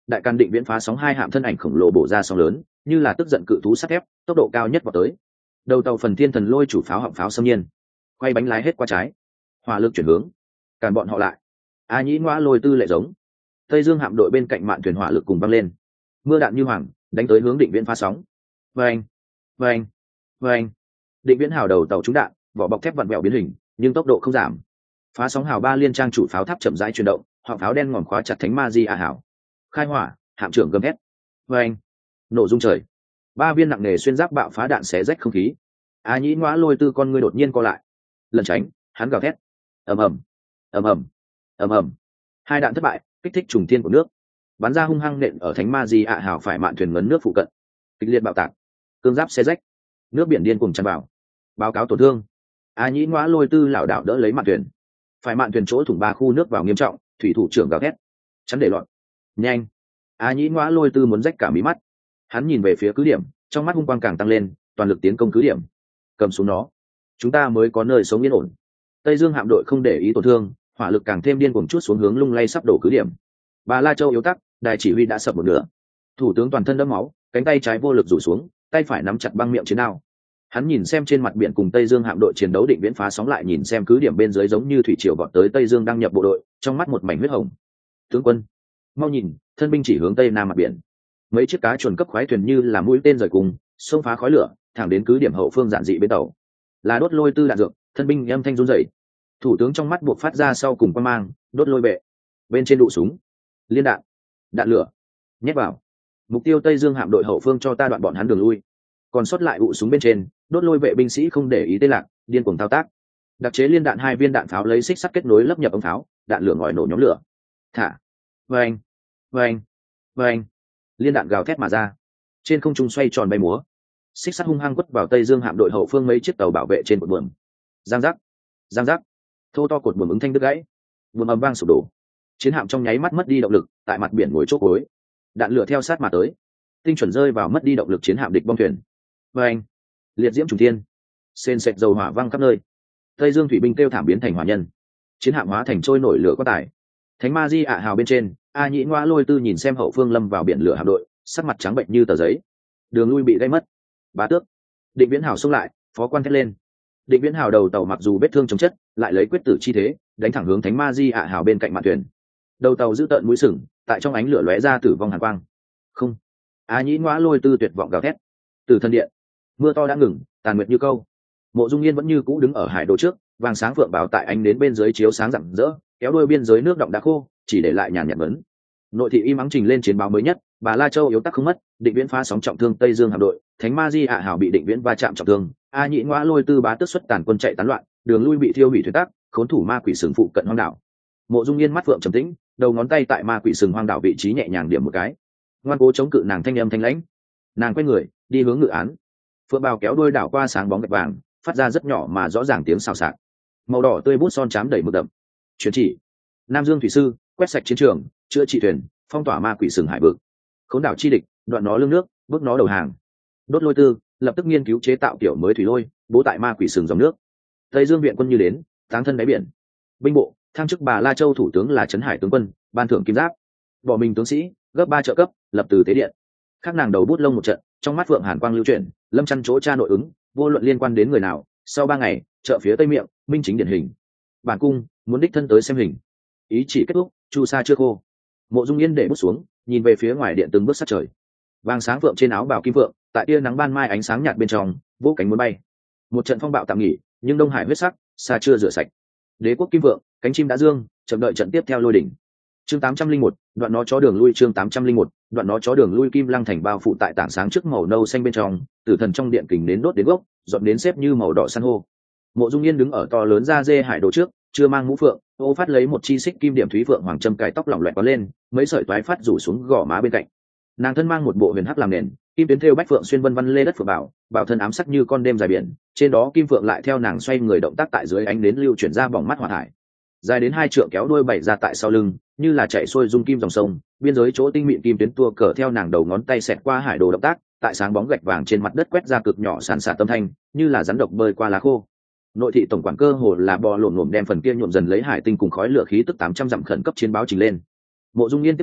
A: đại càn định viễn phá sóng hai hạm thân ảnh khổng lồ bổ ra sóng lớn, như là tức giận cự thú sắt thép, tốc độ cao nhất vào tới. Đầu tàu phần thiên thần lôi chủ pháo họng pháo xâm nhiên, quay bánh lái hết qua trái, hỏa lực chuyển hướng, càn bọn họ lại. A Nhĩ Ngoa lôi tư lệ giống. Tây Dương hạm đội bên cạnh mạn thuyền hỏa lực cùng văng lên, mưa đạn như hoàng đánh tới hướng định viễn phá sóng. Vâng, vâng, vâng. Định viễn hào đầu tàu trúng đạn, vỏ bọc thép vặn vẹo biến hình, nhưng tốc độ không giảm. Phá sóng hào ba liên trang chủ pháo tháp chậm rãi chuyển động, họng pháo đen ngòm khóa chặt thánh ma di a hảo. Khai hỏa, hạm trưởng gầm hét. Vâng, nổ rung trời. Ba viên nặng nề xuyên giáp bạo phá đạn xé rách không khí. A Nhĩ Ngoa lôi tư con ngươi đột nhiên co lại, lần tránh, hắn gào thét. Ầm ầm, ầm ầm, ầm ầm. Hai đạn thất bại, kích thích trùng thiên của nước, bắn ra hung hăng nện ở thánh ma di ạ hào phải mạn thuyền ngấn nước phụ cận, kịch liệt bạo tạc, cương giáp xé rách, nước biển điên cùng tràn vào. Báo cáo tổn thương. A Nhĩ Ngoa lôi tư lảo đảo đỡ lấy mạn thuyền, phải mạn thuyền chỗ thủng ba khu nước vào nghiêm trọng, thủy thủ trưởng gào thét, chắn để lọt. Nhanh. A Nhĩ Ngoa lôi tư muốn rách cả mí mắt, hắn nhìn về phía cứ điểm, trong mắt hung quang càng tăng lên, toàn lực tiến công cứ điểm. Cầm xuống nó, chúng ta mới có nơi sống yên ổn. Tây Dương hạm đội không để ý tổn thương, hỏa lực càng thêm điên cuồng chút xuống hướng lung lay sắp đổ cứ điểm. Bà La Châu yếu tắc, đài chỉ huy đã sập một nửa. Thủ tướng toàn thân đẫm máu, cánh tay trái vô lực rủ xuống, tay phải nắm chặt băng miệng chiến đao. Hắn nhìn xem trên mặt biển cùng Tây Dương hạm đội chiến đấu định viễn phá sóng, lại nhìn xem cứ điểm bên dưới giống như thủy triều vọt tới Tây Dương đang nhập bộ đội, trong mắt một mảnh huyết hồng. Tướng quân, mau nhìn, thân binh chỉ hướng tây nam mặt biển. Mấy chiếc cá chuồn cấp khoái thuyền như là mũi tên rời cùng, xông phá khói lửa, thẳng đến cứ điểm hậu phương giản dị bên tàu. Là đốt lôi tư đạn dược, thân binh âm thanh run rẩy. Thủ tướng trong mắt buộc phát ra sau cùng quan mang, đốt lôi bệ. Bên trên đụ súng, liên đạn, đạn lửa, nhét vào. Mục tiêu Tây Dương hạm đội hậu phương cho ta đoạn bọn hắn đường lui. Còn sót lại ụ súng bên trên, đốt lôi vệ binh sĩ không để ý tên lạc, điên cuồng thao tác. Đặc chế liên đạn hai viên đạn pháo lấy xích sắt kết nối lấp nhập ống pháo, đạn lửa ngòi nổ nhóm lửa. Thả. Vâng, vâng, vâng. Liên đạn gào thét mà ra, trên không trung xoay tròn bay múa, xích sắt hung hăng quất vào Tây Dương hạm đội hậu phương mấy chiếc tàu bảo vệ trên cột buồm. Giang giác, giang giác, thô to cột buồm ứng thanh đứt gãy, buồm ầm vang sụp đổ. Chiến hạm trong nháy mắt mất đi động lực, tại mặt biển ngồi chốt gối. Đạn lửa theo sát mà tới, tinh chuẩn rơi vào mất đi động lực chiến hạm địch bong thuyền. Vâng, liệt diễm trùng thiên, sền sệt dầu hỏa văng khắp nơi. Tây Dương thủy binh kêu thảm biến thành hỏa nhân, chiến hạm hóa thành trôi nổi lửa quá tải. Thánh ma di ạ hào bên trên, A Nhĩ Ngoa lôi tư nhìn xem hậu phương lâm vào biển lửa hạm đội, sắc mặt trắng bệnh như tờ giấy. Đường lui bị gây mất. Bá tước. Định Viễn Hào xông lại, phó quan thét lên. Định Viễn Hào đầu tàu mặc dù vết thương chống chất, lại lấy quyết tử chi thế, đánh thẳng hướng Thánh Ma Di ạ hào bên cạnh mạn thuyền. Đầu tàu giữ tợn mũi sừng, tại trong ánh lửa lóe ra tử vong hàn quang. Không. A Nhĩ Ngoa lôi tư tuyệt vọng gào thét. Từ thân điện, mưa to đã ngừng, tàn nguyệt như câu. Mộ Dung Yên vẫn như cũ đứng ở hải đồ trước, vàng sáng phượng bảo tại ánh đến bên dưới chiếu sáng rạng rỡ, kéo đuôi biên giới nước động đã khô, chỉ để lại nhàn nhạt vấn. Nội thị im ắng trình lên chiến báo mới nhất, Bà La Châu yếu tắc không mất, Định Viễn phá sóng trọng thương Tây Dương hạm đội, Thánh Ma Di ạ hảo bị Định Viễn va chạm trọng thương, A Nhĩ Ngoa lôi tư bá tước xuất tàn quân chạy tán loạn, đường lui bị thiêu hủy thuyền tác, khốn thủ ma quỷ sừng phụ cận hoang đảo. Mộ Dung Yên mắt phượng trầm tĩnh, đầu ngón tay tại ma quỷ sừng hoang đảo vị trí nhẹ nhàng điểm một cái. Ngoan cố chống cự nàng thanh âm thanh lãnh. Nàng quay người, đi hướng ngự án. Phượng bào kéo đuôi đảo qua sáng bóng gạch vàng, phát ra rất nhỏ mà rõ ràng tiếng xào xạc. Màu đỏ tươi bút son chám đầy mực đậm. Truyền chỉ: Nam Dương thủy sư, quét sạch chiến trường, chữa trị thuyền, phong tỏa ma quỷ sừng hải vực. Khốn đảo chi địch, đoạn nó lưng nước, bước nó đầu hàng. Đốt lôi tư lập tức nghiên cứu chế tạo kiểu mới thủy lôi, bố tại ma quỷ sừng dòng nước. Tây Dương viện quân như đến, táng thân đáy biển. Binh bộ thăng chức Bà La Châu thủ tướng là Trấn Hải tướng quân, ban thưởng kim giáp. Bỏ mình tướng sĩ, gấp 3 trợ cấp, lập từ tế điện. Khác nàng đầu bút lông một trận, trong mắt phượng hàn quang lưu chuyển, lâm chăn chỗ tra nội ứng, vô luận liên quan đến người nào, sau 3 ngày, chợ phía tây miệng, minh chính điển hình. Bản cung muốn đích thân tới xem hình. Ý chỉ kết thúc, chu sa chưa khô. Mộ Dung Yên để bút xuống, nhìn về phía ngoài điện từng bước sát trời. Vàng sáng phượng trên áo bào kim phượng, tại tia nắng ban mai ánh sáng nhạt bên trong, vỗ cánh muốn bay. Một trận phong bạo tạm nghỉ, nhưng Đông Hải huyết sắc, xa chưa rửa sạch. Đế quốc kim phượng, cánh chim đã dương, chậm đợi trận tiếp theo lôi đỉnh. Chương 801, đoạn nó chó đường lui. Chương 801, đoạn nó chó đường lui. Kim Lăng thành bao phủ tại tảng sáng trước màu nâu xanh bên trong, tử thần trong điện kình nến đốt đến gốc, dọn đến xếp như màu đỏ san hô. Mộ Dung Yên đứng ở to lớn da dê hải đồ trước, chưa mang mũ phượng, ô phát lấy một chi xích kim điểm thúy phượng hoàng châm cài tóc lỏng loẹt có lên, mấy sợi toái phát rủ xuống gò má bên cạnh. Nàng thân mang một bộ huyền hắc làm nền, kim tuyến thêu bách phượng xuyên vân vân lê đất phượng bảo thân ám sắc như con đêm dài biển, trên đó kim phượng lại theo nàng xoay người động tác tại dưới ánh nến lưu chuyển ra bỏng mắt hỏa thải. Dài đến 2 trượng kéo đuôi bảy ra tại sau lưng, như là chạy xuôi dung kim dòng sông, biên giới chỗ tinh mịn kim tuyến tua cờ theo nàng đầu ngón tay xẹt qua hải đồ động tác, tại sáng bóng gạch vàng trên mặt đất quét ra cực nhỏ sàn sạt tâm thanh, như là rắn độc bơi qua lá khô. Nội thị tổng quản cơ hồ là bò lổm lổm đem phần kia nhuộm dần lấy hải tinh cùng khói lửa khí tức 800 dặm khẩn cấp chiến báo trình lên. Mộ Dung Yên tiếp nhận,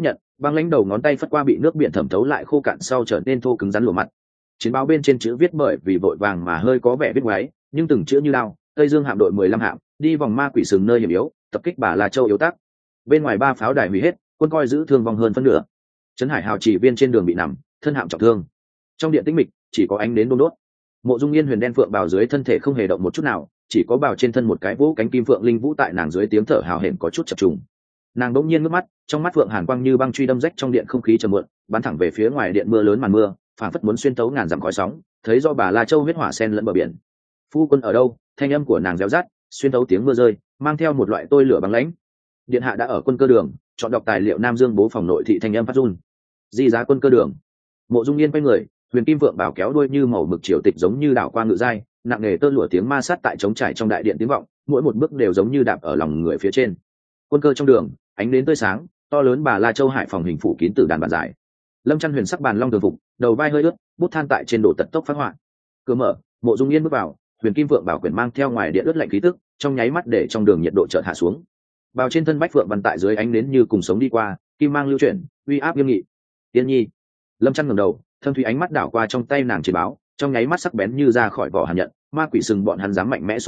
A: Băng lãnh đầu ngón tay phất qua bị nước biển thẩm thấu lại khô cạn sau trở nên thô cứng rắn lùa mặt. Chiến báo bên trên chữ viết bởi vì vội vàng mà hơi có vẻ viết ngoáy, nhưng từng chữ như lao: Tây Dương hạm đội 15 hạm đi vòng ma quỷ sừng nơi hiểm yếu, tập kích Bà La Châu yếu tác. Bên ngoài 3 pháo đài hủy hết, quân coi giữ thương vong hơn phân nửa. Trấn Hải Hào chỉ viên trên đường bị nằm, thân hạm trọng thương. Trong điện tĩnh mịch chỉ có ánh đến đôn đốt. Mộ Dung Yên huyền đen phượng bào dưới thân thể không hề động một chút nào, chỉ có bào trên thân một cái vũ cánh kim phượng linh vũ tại nàng dưới tiếng thở hào hển có chút chập trùng. Nàng đỗng nhiên ngước mắt, trong mắt phượng hàn quang như băng truy đâm rách trong điện không khí trầm muộn, bắn thẳng về phía ngoài điện mưa lớn màn mưa, phảng phất muốn xuyên tấu ngàn dặm khói sóng, thấy do Bà La Châu huyết hỏa sen lẫn bờ biển. Phu quân ở đâu? Thanh âm của nàng réo rát, xuyên tấu tiếng mưa rơi, mang theo một loại tôi lửa băng lãnh. Điện hạ đã ở quân cơ đường, chọn đọc tài liệu Nam Dương bố phòng nội thị thanh âm phát run. Di giá quân cơ đường. Mộ Dung Yên quay người, huyền kim vượng bảo kéo đuôi như màu mực triều tịch giống như đảo qua ngự giai, nặng nề tơ lụa tiếng ma sát tại trống trải trong đại điện tiếng vọng, mỗi một bước đều giống như đạp ở lòng người phía trên. Quân cơ trong đường, ánh đến tươi sáng, to lớn Bà La Châu hải phòng hình phủ kín tử đàn bàn dài. Lâm Chân huyền sắc bàn long thường phục, đầu vai hơi ướt, bút than tại trên đồ tật tốc phát họa. Cửa mở, Mộ Dung Yên bước vào, huyền kim vượng bảo quyển mang theo ngoài điện ướt lạnh khí tức, trong nháy mắt để trong đường nhiệt độ chợt hạ xuống. Bào trên thân bách phượng văn tại dưới ánh nến như cùng sống đi qua, kim mang lưu chuyển, uy áp nghiêm nghị. Tiên nhi. Lâm Chân ngẩng đầu, thâm thủy ánh mắt đảo qua trong tay nàng chiến báo, trong nháy mắt sắc bén như ra khỏi vỏ hàn nhận, ma quỷ sừng bọn hắn dám mạnh mẽ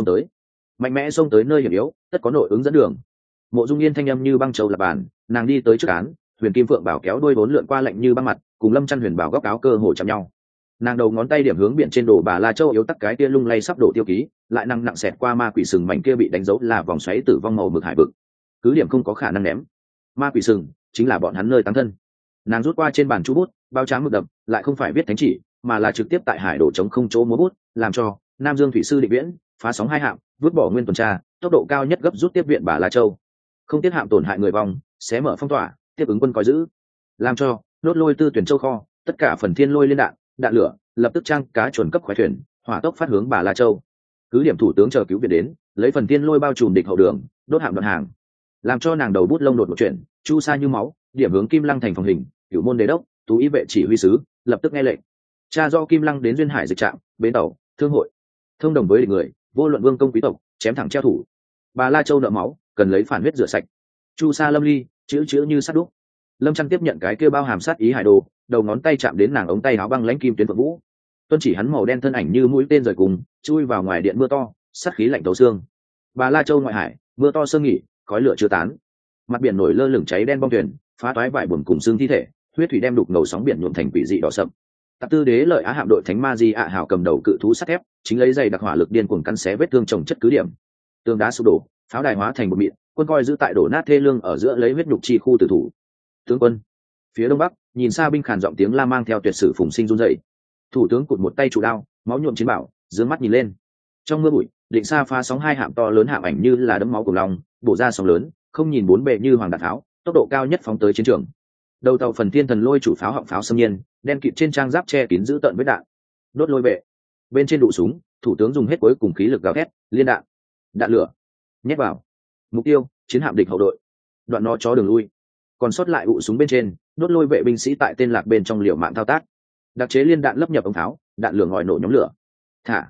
A: xông tới nơi hiểm yếu, tất có nội ứng dẫn đường. Mộ Dung Yên thanh âm như băng châu lập bàn, nàng đi tới trước án, huyền kim phượng bảo kéo đuôi vốn lượn qua lạnh như băng mặt, cùng Lâm Chân huyền bảo góc áo cơ hồ chạm nhau. Nàng đầu ngón tay điểm hướng biển trên đồ Bà La Châu yếu tắc cái tia lung lay sắp đổ tiêu ký, lại năng nặng xẹt qua ma quỷ sừng mảnh kia bị đánh dấu là vòng xoáy tử vong màu mực hải vực. Cứ điểm không có khả năng ném. Ma quỷ sừng chính là bọn hắn nơi táng thân. Nàng rút qua trên bàn chú bút, bao trắng mực đậm, lại không phải viết thánh chỉ, mà là trực tiếp tại hải đổ trống không chỗ múa bút, làm cho Nam Dương thủy sư Định Viễn phá sóng 2 hạm, vứt bỏ nguyên tuần tra, tốc độ cao nhất gấp rút tiếp viện Bà La Châu. Không tiết hạm tổn hại người vong, xé mở phong tỏa, tiếp ứng quân coi giữ. Làm cho nốt lôi tư tuyển châu kho, tất cả phần thiên lôi liên đạn lửa, lập tức trang cá chuẩn cấp khoái thuyền, hỏa tốc phát hướng Bà La Châu. Cứ điểm thủ tướng chờ cứu viện đến, lấy phần thiên lôi bao trùm địch hậu đường, đốt hạm đoạn hàng. Làm cho nàng đầu bút lông đột một chuyện, chu sa như máu, điểm hướng Kim Lăng thành phòng hình, cửu môn đế đốc, tú ý vệ chỉ huy sứ, lập tức nghe lệnh. Cha do Kim Lăng đến duyên hải dịch trạm, bến tàu, thương hội, thông đồng với địch người, vô luận vương công quý tộc, chém thẳng treo thủ. Bà La Châu nợ máu, cần lấy phản huyết rửa sạch. Chu sa lâm ly, chữ như sắt đúc. Lâm Chân tiếp nhận cái kia bao hàm sát ý hải đồ, đầu ngón tay chạm đến nàng ống tay áo băng lãnh kim tuyến phượng vũ. Tuân chỉ hắn màu đen thân ảnh như mũi tên rời cùng, chui vào ngoài điện mưa to, sát khí lạnh tấu xương. Bà La Châu ngoại hải, mưa to sương nghỉ, khói lửa chưa tán. Mặt biển nổi lơ lửng cháy đen bong thuyền, phá toái vải buồm cùng xương thi thể, huyết thủy đem đục ngầu sóng biển nhuộm thành quỷ dị đỏ sậm. Tạp tư đế lợi á hạm đội thánh ma di ạ hào cầm đầu cự thú sắt thép, chính lấy dày đặc hỏa lực điên cuồng căn xé vết thương trồng chất cứ điểm. Tường đá sụp đổ, pháo đài hóa thành một mịn, quân coi giữ tại đổ nát thê lương ở giữa lấy huyết nhục chi khu tử thủ. Tướng quân. Phía đông bắc, nhìn xa binh khàn giọng tiếng la mang theo tuyệt sử phùng sinh run rẩy. Thủ tướng cụt một tay chủ đao, máu nhuộm chiến bảo, dương mắt nhìn lên. Trong mưa bụi, Định Sa phá sóng 2 hạm to lớn hạm ảnh như là đấm máu của lòng, bổ ra sóng lớn, không nhìn bốn bề như hoàng đạn tháo, tốc độ cao nhất phóng tới chiến trường. Đầu tàu phần thiên thần lôi chủ pháo họng pháo xâm nhiên, đen kịt trên trang giáp che kín giữ tận với đạn. Đốt lôi vệ. Bên trên đụ súng, thủ tướng dùng hết cuối cùng khí lực gào thét, liên đạn lửa, nhét vào. Mục tiêu, chiến hạm địch hậu đội. Đoạn nó chó đường lui. Còn sót lại ụ súng bên trên, đốt lôi vệ binh sĩ tại tên lạc bên trong liều mạng thao tác. Đặc chế liên đạn lấp nhập ống tháo, đạn lửa ngòi nổ nhóm lửa. Thả.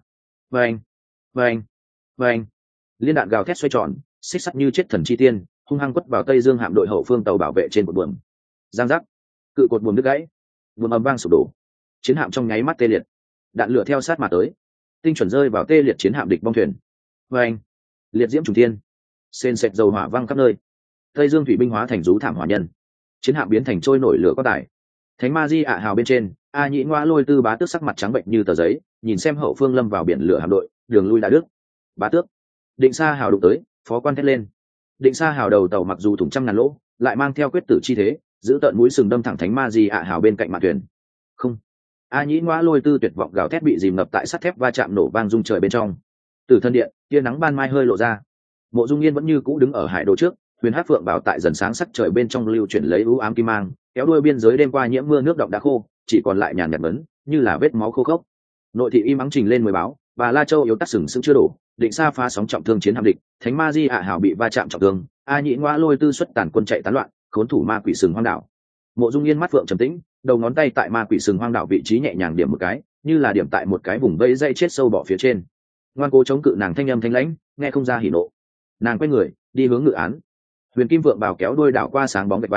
A: Vâng. Liên đạn gào thét xoay tròn, xích sắt như chết thần chi tiên, hung hăng quất vào Tây Dương hạm đội hậu phương tàu bảo vệ trên cột buồm. Giang giác. Cự cột buồm đứt gãy. Buồm ầm vang sụp đổ. Chiến hạm trong nháy mắt tê liệt. Đạn lửa theo sát mà tới. Tinh chuẩn rơi vào tê liệt chiến hạm địch bong thuyền. Vâng. Liệt diễm trùng thiên. Sền sệt dầu hỏa văng khắp nơi. Tây Dương thủy binh hóa thành rú thảm hỏa nhân. Chiến hạm biến thành trôi nổi lửa có tải. Thánh ma di ạ hào bên trên, A Nhĩ Ngoa Lôi Tư bá tước sắc mặt trắng bệnh như tờ giấy, nhìn xem hậu phương lâm vào biển lửa hạm đội, đường lui đã đứt. Bá tước. Định Sa hào đụng tới, phó quan thét lên. Định Sa hào đầu tàu mặc dù thủng trăm ngàn lỗ, lại mang theo quyết tử chi thế, giữ tận mũi sừng đâm thẳng thánh ma di ạ hào bên cạnh mạn thuyền. Không. A Nhĩ Ngoa Lôi Tư tuyệt vọng gào thét bị dìm ngập tại sắt thép va chạm nổ vang rung trời bên trong. Từ thân điện, tia nắng ban mai hơi lộ ra. Mộ Dung Yên vẫn như cũ đứng ở hải đồ trước, huyền hát phượng bảo tại dần sáng sắc trời bên trong lưu chuyển lấy ưu ám kim mang, kéo đuôi biên giới đêm qua nhiễm mưa nước động đã khô, chỉ còn lại nhàn nhạt vấn, như là vết máu khô khốc. Nội thị im ắng trình lên 10 báo, Bà La Châu yếu tắc sừng sững chưa đổ, Định Sa phá sóng trọng thương chiến hạm địch, Thánh Ma Di ạ hảo bị va chạm trọng thương, A Nhĩ Ngoa Lôi Tư xuất tàn quân chạy tán loạn, khốn thủ ma quỷ sừng hoang đảo. Mộ Dung Yên mắt phượng trầm tĩnh, đầu ngón tay tại ma quỷ sừng hoang đảo vị trí nhẹ nhàng điểm một cái, như là điểm tại một cái vùng vây dây chết sâu bỏ phía trên. Ngoan cố chống cự nàng thanh âm thanh lãnh, nghe không ra hỉ nộ. Nàng quay người, đi hướng ngự án. Huyền kim vượng bào kéo đuôi đảo qua sáng bóng gạch vàng,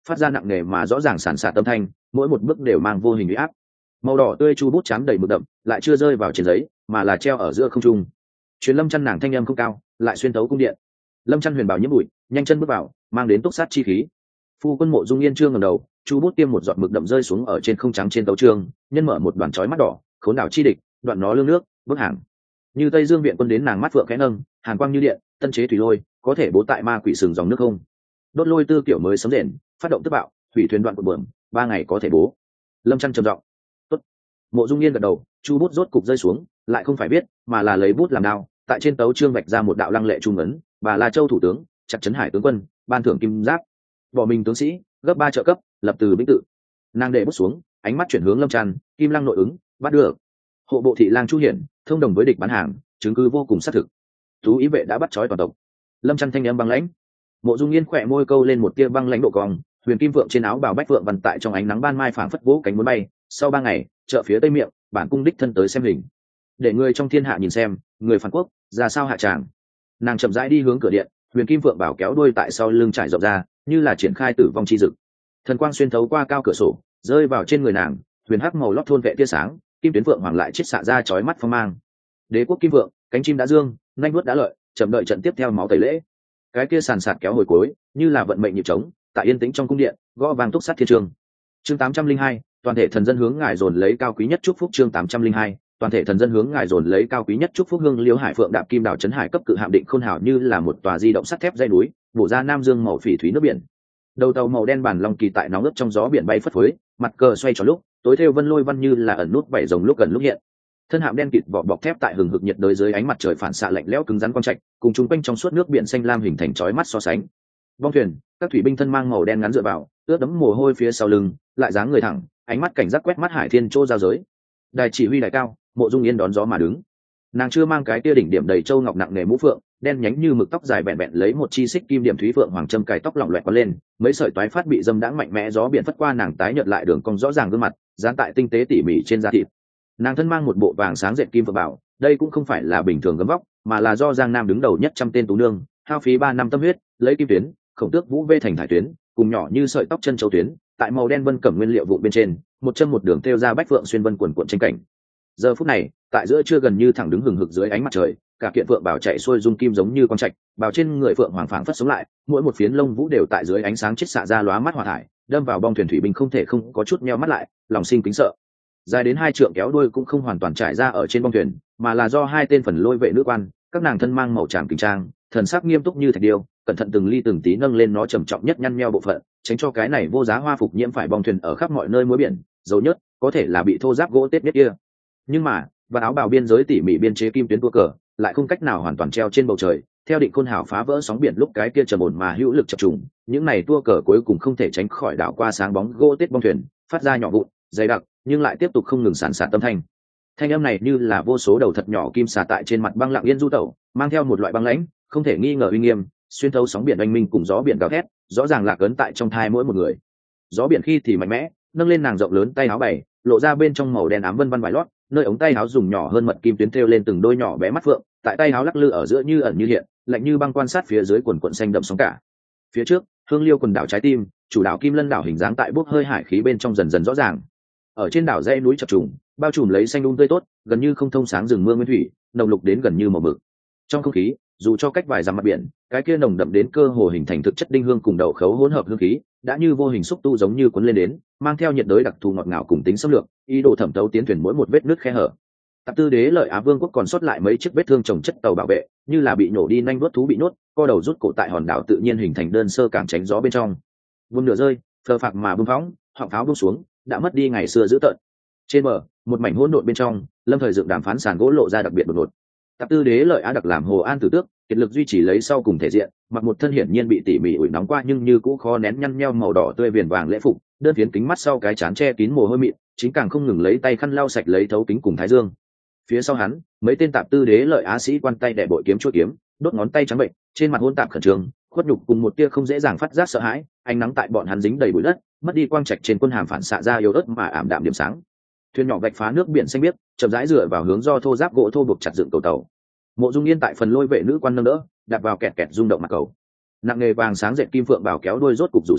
A: phát ra nặng nề mà rõ ràng sàn sạt âm thanh, mỗi một bước đều mang vô hình uy áp. Màu đỏ tươi chu bút chám đầy mực đậm, lại chưa rơi vào trên giấy, mà là treo ở giữa không trung. Truyền Lâm Chăn nàng thanh âm không cao, lại xuyên tấu cung điện. Lâm Chăn huyền bảo nhiễm bụi, nhanh chân bước vào, mang đến túc sát chi khí. Phu quân Mộ Dung Yên trương ngẩng đầu, chu bút tiêm một giọt mực đậm rơi xuống ở trên không trắng trên tấu chương, nhân mở một đoàn chói mắt đỏ, khốn đảo chi địch, đoạn nó lương nước, bước hàng. Như Tây Dương viện quân đến nàng mắt phượng khẽ nâng, hàn quang như điện, tân chế thủy lôi, có thể bố tại ma quỷ sừng dòng nước không. Đốt lôi tư kiểu mới sấm rền, phát động tức bạo, thủy thuyền đoạn của bướm, 3 ngày có thể bố. Lâm Chăn trầm giọng. Tốt. Mộ Dung Yên gật đầu, chu bút rốt cục rơi xuống, lại không phải viết, mà là lấy bút làm đao, tại trên tấu chương vạch ra một đạo lăng lệ trung ấn, và là Châu thủ tướng, chặt trấn hải tướng quân, ban thưởng kim giáp, bỏ mình tướng sĩ, gấp 3 trợ cấp, lập từ binh tự. Nàng để bút xuống, ánh mắt chuyển hướng Lâm Chăn, kim lăng nội ứng, bắt được. Hộ bộ thị lang Chu Hiển, thông đồng với địch bán hàng, chứng cứ vô cùng xác thực. Tú ý vệ đã bắt trói toàn tộc. Lâm Chăn thanh âm băng lãnh. Mộ Dung Yên khỏe môi câu lên một tia băng lãnh độ cong, huyền kim vượng trên áo bào bách vượng văn tại trong ánh nắng ban mai phảng phất vỗ cánh muốn bay. Sau 3 ngày, chợ phía tây miệng, bản cung đích thân tới xem hình, để người trong thiên hạ nhìn xem, người phản quốc ra sao hạ tràng. Nàng chậm rãi đi hướng cửa điện, huyền kim vượng bảo kéo đuôi tại sau lưng trải rộng ra, như là triển khai tử vong chi dực. Thần quang xuyên thấu qua cao cửa sổ, rơi vào trên người nàng, huyền hắc màu lót thôn vệ tia sáng, kim tuyến vượng hoàng lại chiết xạ ra chói mắt phong mang. Đế quốc kim vượng, cánh chim đã dương, nhanh vuốt đã lợi, chậm đợi trận tiếp theo máu tẩy lễ. Cái kia sàn sạt kéo hồi cuối, như là vận mệnh nhịp trống, tại yên tĩnh trong cung điện, gõ vang túc sát thiên trường. Chương 802, toàn thể thần dân hướng ngài dồn lấy cao quý nhất chúc phúc. Chương 802, toàn thể thần dân hướng ngài dồn lấy cao quý nhất chúc phúc. Hương Liễu Hải Phượng đạp kim đảo trấn hải cấp cự hạm Định Khôn hảo như là một tòa di động sắt thép dây núi, bổ ra nam dương màu phỉ thúy nước biển. Đầu tàu màu đen bản long kỳ tại nóng ướt trong gió biển bay phất phới, mặt cờ xoay tròn lúc, tối thêu vân lôi văn như là ẩn nút vảy rồng lúc gần lúc hiện. Thân hạm đen kịt vỏ bọc thép tại hừng hực nhiệt đới dưới ánh mặt trời phản xạ lạnh lẽo cứng rắn quang trạch, cùng chung quanh trong suốt nước biển xanh lam hình thành chói mắt so sánh. Bong thuyền, các thủy binh thân mang màu đen ngắn dựa vào, ướt đẫm mồ hôi phía sau lưng, lại dáng người thẳng, ánh mắt cảnh giác quét mắt hải thiên chỗ giao giới. Đài chỉ huy đài cao, Mộ Dung Yên đón gió mà đứng. Nàng chưa mang cái tia đỉnh điểm đầy châu ngọc nặng nề mũ phượng, đen nhánh như mực tóc dài bẹn bẹn lấy một chi xích kim điểm thúy phượng hoàng châm cài tóc lỏng loẹt quấn lên, mấy sợi toái phát bị dâm đãng mạnh mẽ gió biển phất qua nàng tái nhợt lại đường cong rõ ràng gương mặt, dán tại tinh tế tỉ mỉ trên da thịt. Nàng thân mang một bộ vàng sáng dệt kim phượng bảo, đây cũng không phải là bình thường gấm vóc, mà là do Giang Nam đứng đầu nhất trăm tên tú nương, hao phí 3 năm tâm huyết, lấy kim tuyến, khổng tước vũ vê thành thải tuyến, cùng nhỏ như sợi tóc chân châu tuyến, tại màu đen vân cẩm nguyên liệu vụn bên trên, một chân một đường thêu ra bách phượng xuyên vân quần cuộn tranh cảnh. Giờ phút này, tại giữa trưa gần như thẳng đứng hừng hực dưới ánh mặt trời, cả kiện phượng bảo chạy xuôi dung kim giống như con trạch, bào trên người phượng hoàng phảng phất sống lại, mỗi một phiến lông vũ đều tại dưới ánh sáng chiết xạ ra lóa mắt hỏa thải, đâm vào bong thuyền thủy binh không thể không có chút nheo mắt lại, lòng sinh kính sợ. Dài đến 2 trượng kéo đuôi cũng không hoàn toàn trải ra ở trên bong thuyền, mà là do 2 tên phần lôi vệ nữ quan, các nàng thân mang màu tràm kính trang, thần sắc nghiêm túc như thạch điêu, cẩn thận từng ly từng tí nâng lên nó trầm trọng nhất nhăn nheo bộ phận, tránh cho cái này vô giá hoa phục nhiễm phải bong thuyền ở khắp mọi nơi muối biển, dầu nhớt, có thể là bị thô ráp gỗ tết nhất kia. Nhưng mà, và áo bào biên giới tỉ mỉ biên chế kim tuyến tua cờ, lại không cách nào hoàn toàn treo trên bầu trời, theo Định Khôn hảo phá vỡ sóng biển lúc cái kia trầm ổn mà hữu lực chập trùng, những này tua cờ cuối cùng không thể tránh khỏi đảo qua sáng bóng gỗ tết bong thuyền, phát ra nhỏ vụn, dày đặc, nhưng lại tiếp tục không ngừng sản sạt âm thanh. Thanh âm này như là vô số đầu thật nhỏ kim xà tại trên mặt băng lặng yên du tẩu, mang theo một loại băng lãnh, không thể nghi ngờ uy nghiêm, xuyên thấu sóng biển oanh minh cùng gió biển gào thét, rõ ràng lạc ấn tại trong thai mỗi một người. Gió biển khi thì mạnh mẽ, nâng lên nàng rộng lớn tay áo bày, lộ ra bên trong màu đen ám vân vân vải lót, nơi ống tay áo dùng nhỏ hơn mật kim tuyến thêu lên từng đôi nhỏ bé mắt phượng, tại tay áo lắc lư ở giữa như ẩn như hiện, lạnh như băng quan sát phía dưới quần quần xanh đậm sóng cả. Phía trước, Hương Liêu quần đảo trái tim, chủ đảo Kim Lân đảo hình dáng tại bốc hơi hải khí bên trong dần dần rõ ràng. Ở trên đảo dãy núi chập trùng, bao trùm lấy xanh tươi tốt, gần như không thông sáng rừng mưa nguyên thủy, nồng lục đến gần như màu mực. Trong không khí, dù cho cách vài dặm mặt biển, cái kia nồng đậm đến cơ hồ hình thành thực chất đinh hương cùng đậu khấu hỗn hợp hương khí, đã như vô hình xúc tu giống như cuốn lên đến, mang theo nhiệt đới đặc thù ngọt ngào cùng tính xâm lược, ý đồ thẩm thấu tiến thuyền mỗi một vết nứt khe hở. Tạp Tư Đế Lợi Á Vương quốc còn sót lại mấy chiếc vết thương chồng chất tàu bảo vệ, như là bị nổ đi nhanh vuốt thú bị nhốt, co đầu rút cổ tại hòn đảo tự nhiên hình thành đơn sơ cản tránh gió bên trong. Buông nửa rơi, phờ phạc mà bung phóng, họng pháo buông xuống, đã mất đi ngày xưa dữ tợn. Trên bờ, một mảnh hỗn độn bên trong, Lâm Thời dựng đàm phán sàn gỗ lộ ra đặc biệt đột ngột. Tạp Tư Đế Lợi Á đặc làm Hồ An tử tước, kiệt lực duy trì lấy sau cùng thể diện, mặc một thân hiển nhiên bị tỉ mỉ ủi nóng qua nhưng như cũ khó nén nhăn nheo màu đỏ tươi viền vàng lễ phục, đơn phiến kính mắt sau cái trán che kín mồ hôi mịn, chính càng không ngừng lấy tay khăn lau sạch lấy thấu kính cùng thái dương. Phía sau hắn, mấy tên Tạp Tư Đế Lợi Á sĩ quan tay đè bội kiếm chuôi kiếm, đốt ngón tay trắng bệnh, trên mặt hỗn tạp khẩn trương, khuất nhục cùng một tia không dễ dàng phát giác sợ hãi, ánh nắng tại bọn hắn dính đầy bụi đất, mất đi quang trạch trên quân hàm phản xạ ra yếu ớt mà ảm đạm điểm sáng. Thuyền nhỏ vạch phá nước biển xanh biếc, chậm rãi dựa vào hướng do thô giáp gỗ thô buộc chặt dựng cầu tàu. Mộ Dung Yên tại phần lôi vệ nữ quan nâng đỡ, đặt vào kẹt kẹt rung động mặt cầu. Nặng nghề vàng sáng dệt kim phượng bảo kéo đuôi rốt cục rủ xuống,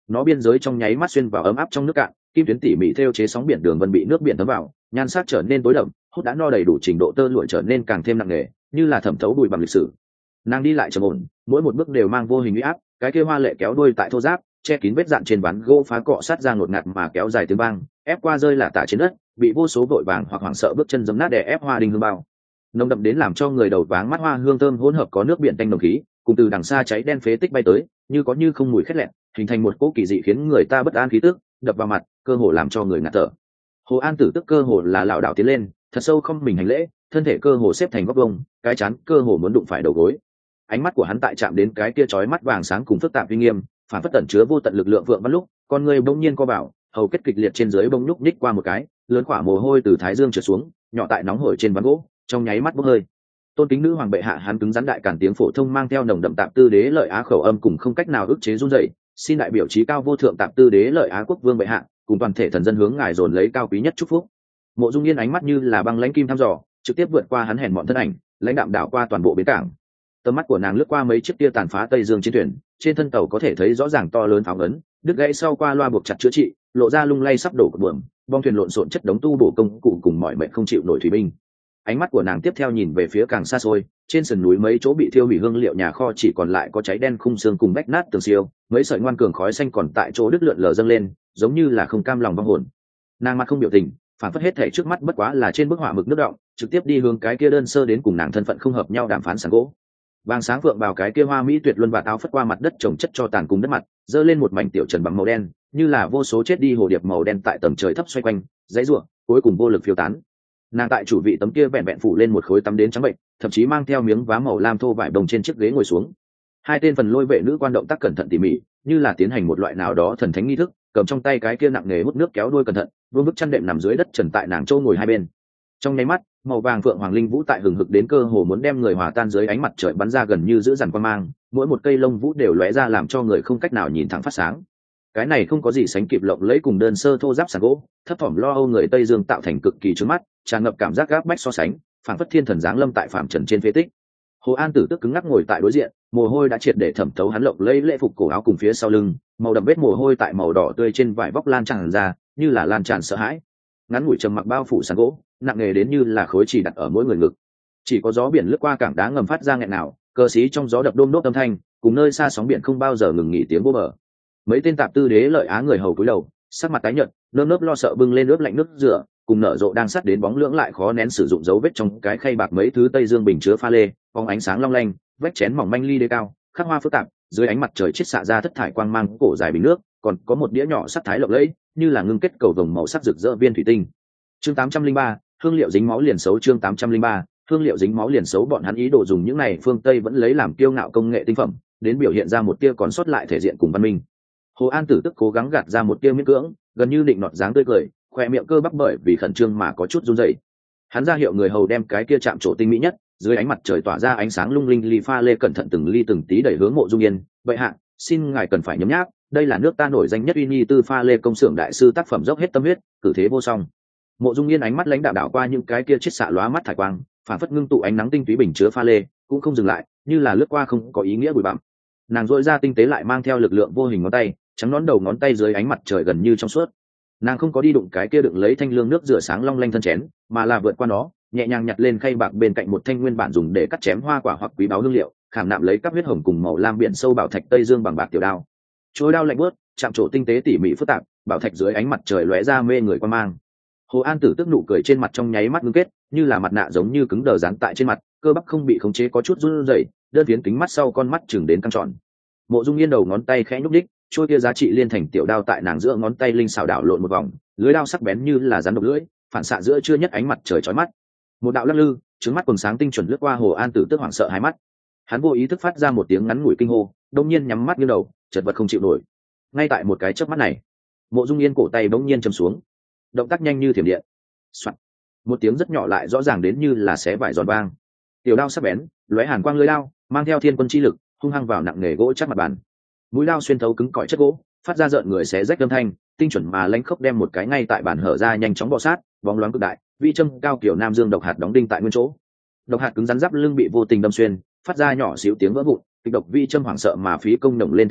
A: nó biên giới trong nháy mắt xuyên vào ấm áp trong nước cạn, kim tuyến tỉ mỉ theo chế sóng biển đường vân bị nước biển thấm vào, nhan sắc trở nên tối đậm, hút đã no đầy đủ trình độ tơ lụa trở nên càng thêm nặng nề, như là thẩm thấu bụi bằng lịch sử. Nàng đi lại trầm ổn, mỗi một bước đều mang vô hình uy áp, cái kia hoa lệ kéo đuôi tại thô giáp che kín vết dạn trên ván gỗ phá cọ sát ra ngột ngạt mà kéo dài tiếng vang, ép qua rơi là tả trên đất, bị vô số vội vàng hoặc hoảng sợ bước chân giấm nát đè ép hoa đình hương bao. Nồng đậm đến làm cho người đầu váng mắt hoa hương thơm hỗn hợp có nước biển tanh nồng khí, cùng từ đằng xa cháy đen phế tích bay tới, như có như không mùi khét lẹn, hình thành một cỗ kỳ dị khiến người ta bất an khí tức, đập vào mặt, cơ hồ làm cho người ngạt thở. Hồ An Tử tức cơ hồ là lảo đảo tiến lên, thật sâu không mình hành lễ, thân thể cơ hồ xếp thành góc vông, cái chán cơ hồ muốn đụng phải đầu gối. Ánh mắt của hắn tại chạm đến cái kia chói mắt vàng sáng cùng phức tạp uy nghiêm, phản phất tẩn chứa vô tận lực lượng vượng văn lúc, con người bỗng nhiên co bảo, hầu kết kịch liệt trên dưới bông nhúc nhích qua một cái, lớn khỏa mồ hôi từ thái dương trượt xuống, nhỏ tại nóng hổi trên ván gỗ, trong nháy mắt bốc hơi. Tôn kính nữ hoàng bệ hạ, hắn cứng rắn đại cản tiếng phổ thông mang theo nồng đậm tạp tư đế lợi á khẩu âm cùng không cách nào ức chế run rẩy, xin đại biểu trí cao vô thượng tạp tư đế lợi á quốc vương bệ hạ, cùng toàn thể thần dân hướng ngài dồn lấy cao quý nhất chúc phúc. Mộ Dung Yên ánh mắt như là băng lãnh kim thăm dò, trực tiếp vượt qua hắn hèn mọn thân ảnh, lãnh đạm đảo qua toàn bộ bến cảng. Tầm mắt của nàng lướt qua mấy chiếc tia tàn phá Tây Dương chiến thuyền, trên thân tàu có thể thấy rõ ràng to lớn pháo ấn, đứt gãy sau qua loa buộc chặt chữa trị, lộ ra lung lay sắp đổ của buồm, bong thuyền lộn xộn chất đống tu bổ công cụ cùng mọi mệnh không chịu nổi thủy binh. Ánh mắt của nàng tiếp theo nhìn về phía càng xa xôi, trên sườn núi mấy chỗ bị thiêu hủy hương liệu nhà kho chỉ còn lại có cháy đen khung xương cùng bách nát tường siêu, mấy sợi ngoan cường khói xanh còn tại chỗ đứt lượn lờ dâng lên, giống như là không cam lòng vong hồn. Nàng mặt không biểu tình, phản phất hết thể trước mắt bất quá là trên bức họa mực nước động, trực tiếp đi hướng cái kia đơn sơ đến cùng nàng thân phận không hợp nhau đàm phán sàn gỗ. Vàng sáng vượng vào cái kia hoa mỹ tuyệt luân và táo phất qua mặt đất trồng chất cho tàn cùng đất mặt, dơ lên một mảnh tiểu trần bằng màu đen, như là vô số chết đi hồ điệp màu đen tại tầng trời thấp xoay quanh, dãy rủa, cuối cùng vô lực phiêu tán. Nàng tại chủ vị tấm kia vẹn vẹn phủ lên một khối tắm đến trắng bệnh, thậm chí mang theo miếng vá màu lam thô vải đồng trên chiếc ghế ngồi xuống. Hai tên phần lôi vệ nữ quan động tác cẩn thận tỉ mỉ, như là tiến hành một loại nào đó thần thánh nghi thức, cầm trong tay cái kia nặng nề hút nước kéo đuôi cẩn thận, vương bức chăn đệm nằm dưới đất trần tại nàng châu ngồi hai bên. Trong nháy mắt, màu vàng phượng hoàng linh vũ tại hừng hực đến cơ hồ muốn đem người hòa tan dưới ánh mặt trời bắn ra gần như giữ dằn quan mang, mỗi một cây lông vũ đều lóe ra làm cho người không cách nào nhìn thẳng phát sáng. Cái này không có gì sánh kịp lộng lẫy cùng đơn sơ thô giáp sàn gỗ, thấp thỏm lo âu người Tây Dương tạo thành cực kỳ chói mắt, tràn ngập cảm giác gáp bách so sánh, phảng phất thiên thần giáng lâm tại phạm trần trên phế tích. Hồ An Tử tức cứng ngắc ngồi tại đối diện, mồ hôi đã triệt để thẩm thấu hắn lộng lẫy lễ phục cổ áo cùng phía sau lưng, màu đậm vết mồ hôi tại màu đỏ tươi trên vải vóc lan tràn ra, như là lan tràn sợ hãi. Ngắn ngủi trầm mặc bao phủ sàn gỗ, nặng nề đến như là khối chỉ đặt ở mỗi người ngực. Chỉ có gió biển lướt qua cảng đá ngầm phát ra nghẹn nào, cờ xí trong gió đập đôm đốt âm thanh, cùng nơi xa sóng biển không bao giờ ngừng nghỉ tiếng vô bờ. Mấy tên tạp tư đế lợi á người hầu cúi đầu, sắc mặt tái nhợt, nơm nớp lo sợ bưng lên nước lạnh nước rửa, cùng nở rộ đang sát đến bóng lưỡng lại khó nén sử dụng dấu vết trong cái khay bạc mấy thứ Tây Dương bình chứa pha lê, bóng ánh sáng long lanh, vách chén mỏng manh ly đê cao, khắc hoa phức tạp, dưới ánh mặt trời chiết xạ ra thất thải quang mang cổ dài bình nước, còn có một đĩa nhỏ sắc thái lộng lẫy, như là ngưng kết cầu vồng màu sắc rực rỡ viên thủy tinh. Chương 803, hương liệu dính máu liền xấu. Chương 803, hương liệu dính máu liền xấu. Bọn hắn ý đồ dùng những này phương Tây vẫn lấy làm kiêu ngạo công nghệ tinh phẩm, đến biểu hiện ra một tia còn sót lại thể diện cùng văn minh. Hồ An Tử tức cố gắng gạt ra một tia miễn cưỡng, gần như định nọt dáng tươi cười, khoe miệng cơ bắp bởi vì khẩn trương mà có chút run rẩy. Hắn ra hiệu người hầu đem cái kia chạm trổ tinh mỹ nhất, dưới ánh mặt trời tỏa ra ánh sáng lung linh ly pha lê cẩn thận từng ly từng tí đẩy hướng Mộ Dung Yên. Vậy hạ, xin ngài cần phải nhấm nháp, đây là nước ta nổi danh nhất uy nghi tư pha lê công xưởng đại sư tác phẩm dốc hết tâm huyết, cử thế vô song. Mộ Dung Yên ánh mắt lãnh đạo đảo qua những cái kia chiết xạ lóa mắt thải quang, phản phất ngưng tụ ánh nắng tinh túy bình chứa pha lê, cũng không dừng lại, như là lướt qua không có ý nghĩa bụi bặm. Nàng duỗi ra tinh tế lại mang theo lực lượng vô hình ngón tay, trắng nón đầu ngón tay dưới ánh mặt trời gần như trong suốt. Nàng không có đi đụng cái kia đựng lấy thanh lương nước rửa sáng long lanh thân chén, mà là vượt qua nó, nhẹ nhàng nhặt lên khay bạc bên cạnh một thanh nguyên bản dùng để cắt chém hoa quả hoặc quý báu hương liệu, khảm nạm lấy các huyết hồng cùng màu lam biển sâu bảo thạch Tây Dương bằng bạc tiểu đao. Chuôi đao lạnh buốt, chạm trổ tinh tế tỉ mỉ phức tạp, bảo thạch dưới ánh mặt trời lóe ra mê người quan mang. Hồ An Tử tức nụ cười trên mặt trong nháy mắt ngưng kết, như là mặt nạ giống như cứng đờ dán tại trên mặt, cơ bắp không bị khống chế có chút run rẩy, đơn phiến kính mắt sau con mắt chừng đến căng tròn. Mộ Dung Yên đầu ngón tay khẽ nhúc đích, chuôi kia giá trị liên thành tiểu đao tại nàng giữa ngón tay linh xảo đảo lộn một vòng, lưỡi đao sắc bén như là rắn độc lưỡi, phản xạ giữa chưa nhất ánh mặt trời chói mắt. Một đạo lắc lư, trứng mắt quần sáng tinh chuẩn lướt qua Hồ An Tử tức hoảng sợ hai mắt. Hắn vô ý thức phát ra một tiếng ngắn ngủi kinh hô, đông nhiên nhắm mắt như đầu, chật vật không chịu nổi. Ngay tại một cái chớp mắt này, Mộ Dung Yên cổ tay bỗng nhiên chầm xuống, động tác nhanh như thiểm điện. Soạn. Một tiếng rất nhỏ lại rõ ràng đến như là xé vải giòn vang. Tiểu đao sắc bén, lóe hàn quang lưỡi đao, mang theo thiên quân chi lực, hung hăng vào nặng nghề gỗ chắc mặt bàn. Mũi đao xuyên thấu cứng cỏi chất gỗ, phát ra rợn người xé rách âm thanh, tinh chuẩn mà lãnh khốc đem một cái ngay tại bàn hở ra nhanh chóng bò sát, bóng loáng cực đại, vi châm cao kiểu nam dương độc hạt đóng đinh tại nguyên chỗ. Độc hạt cứng rắn giáp lưng bị vô tình đâm xuyên, phát ra nhỏ xíu tiếng vỡ vụn, kịch độc vi châm hoảng sợ mà phí công nồng lên thật cao,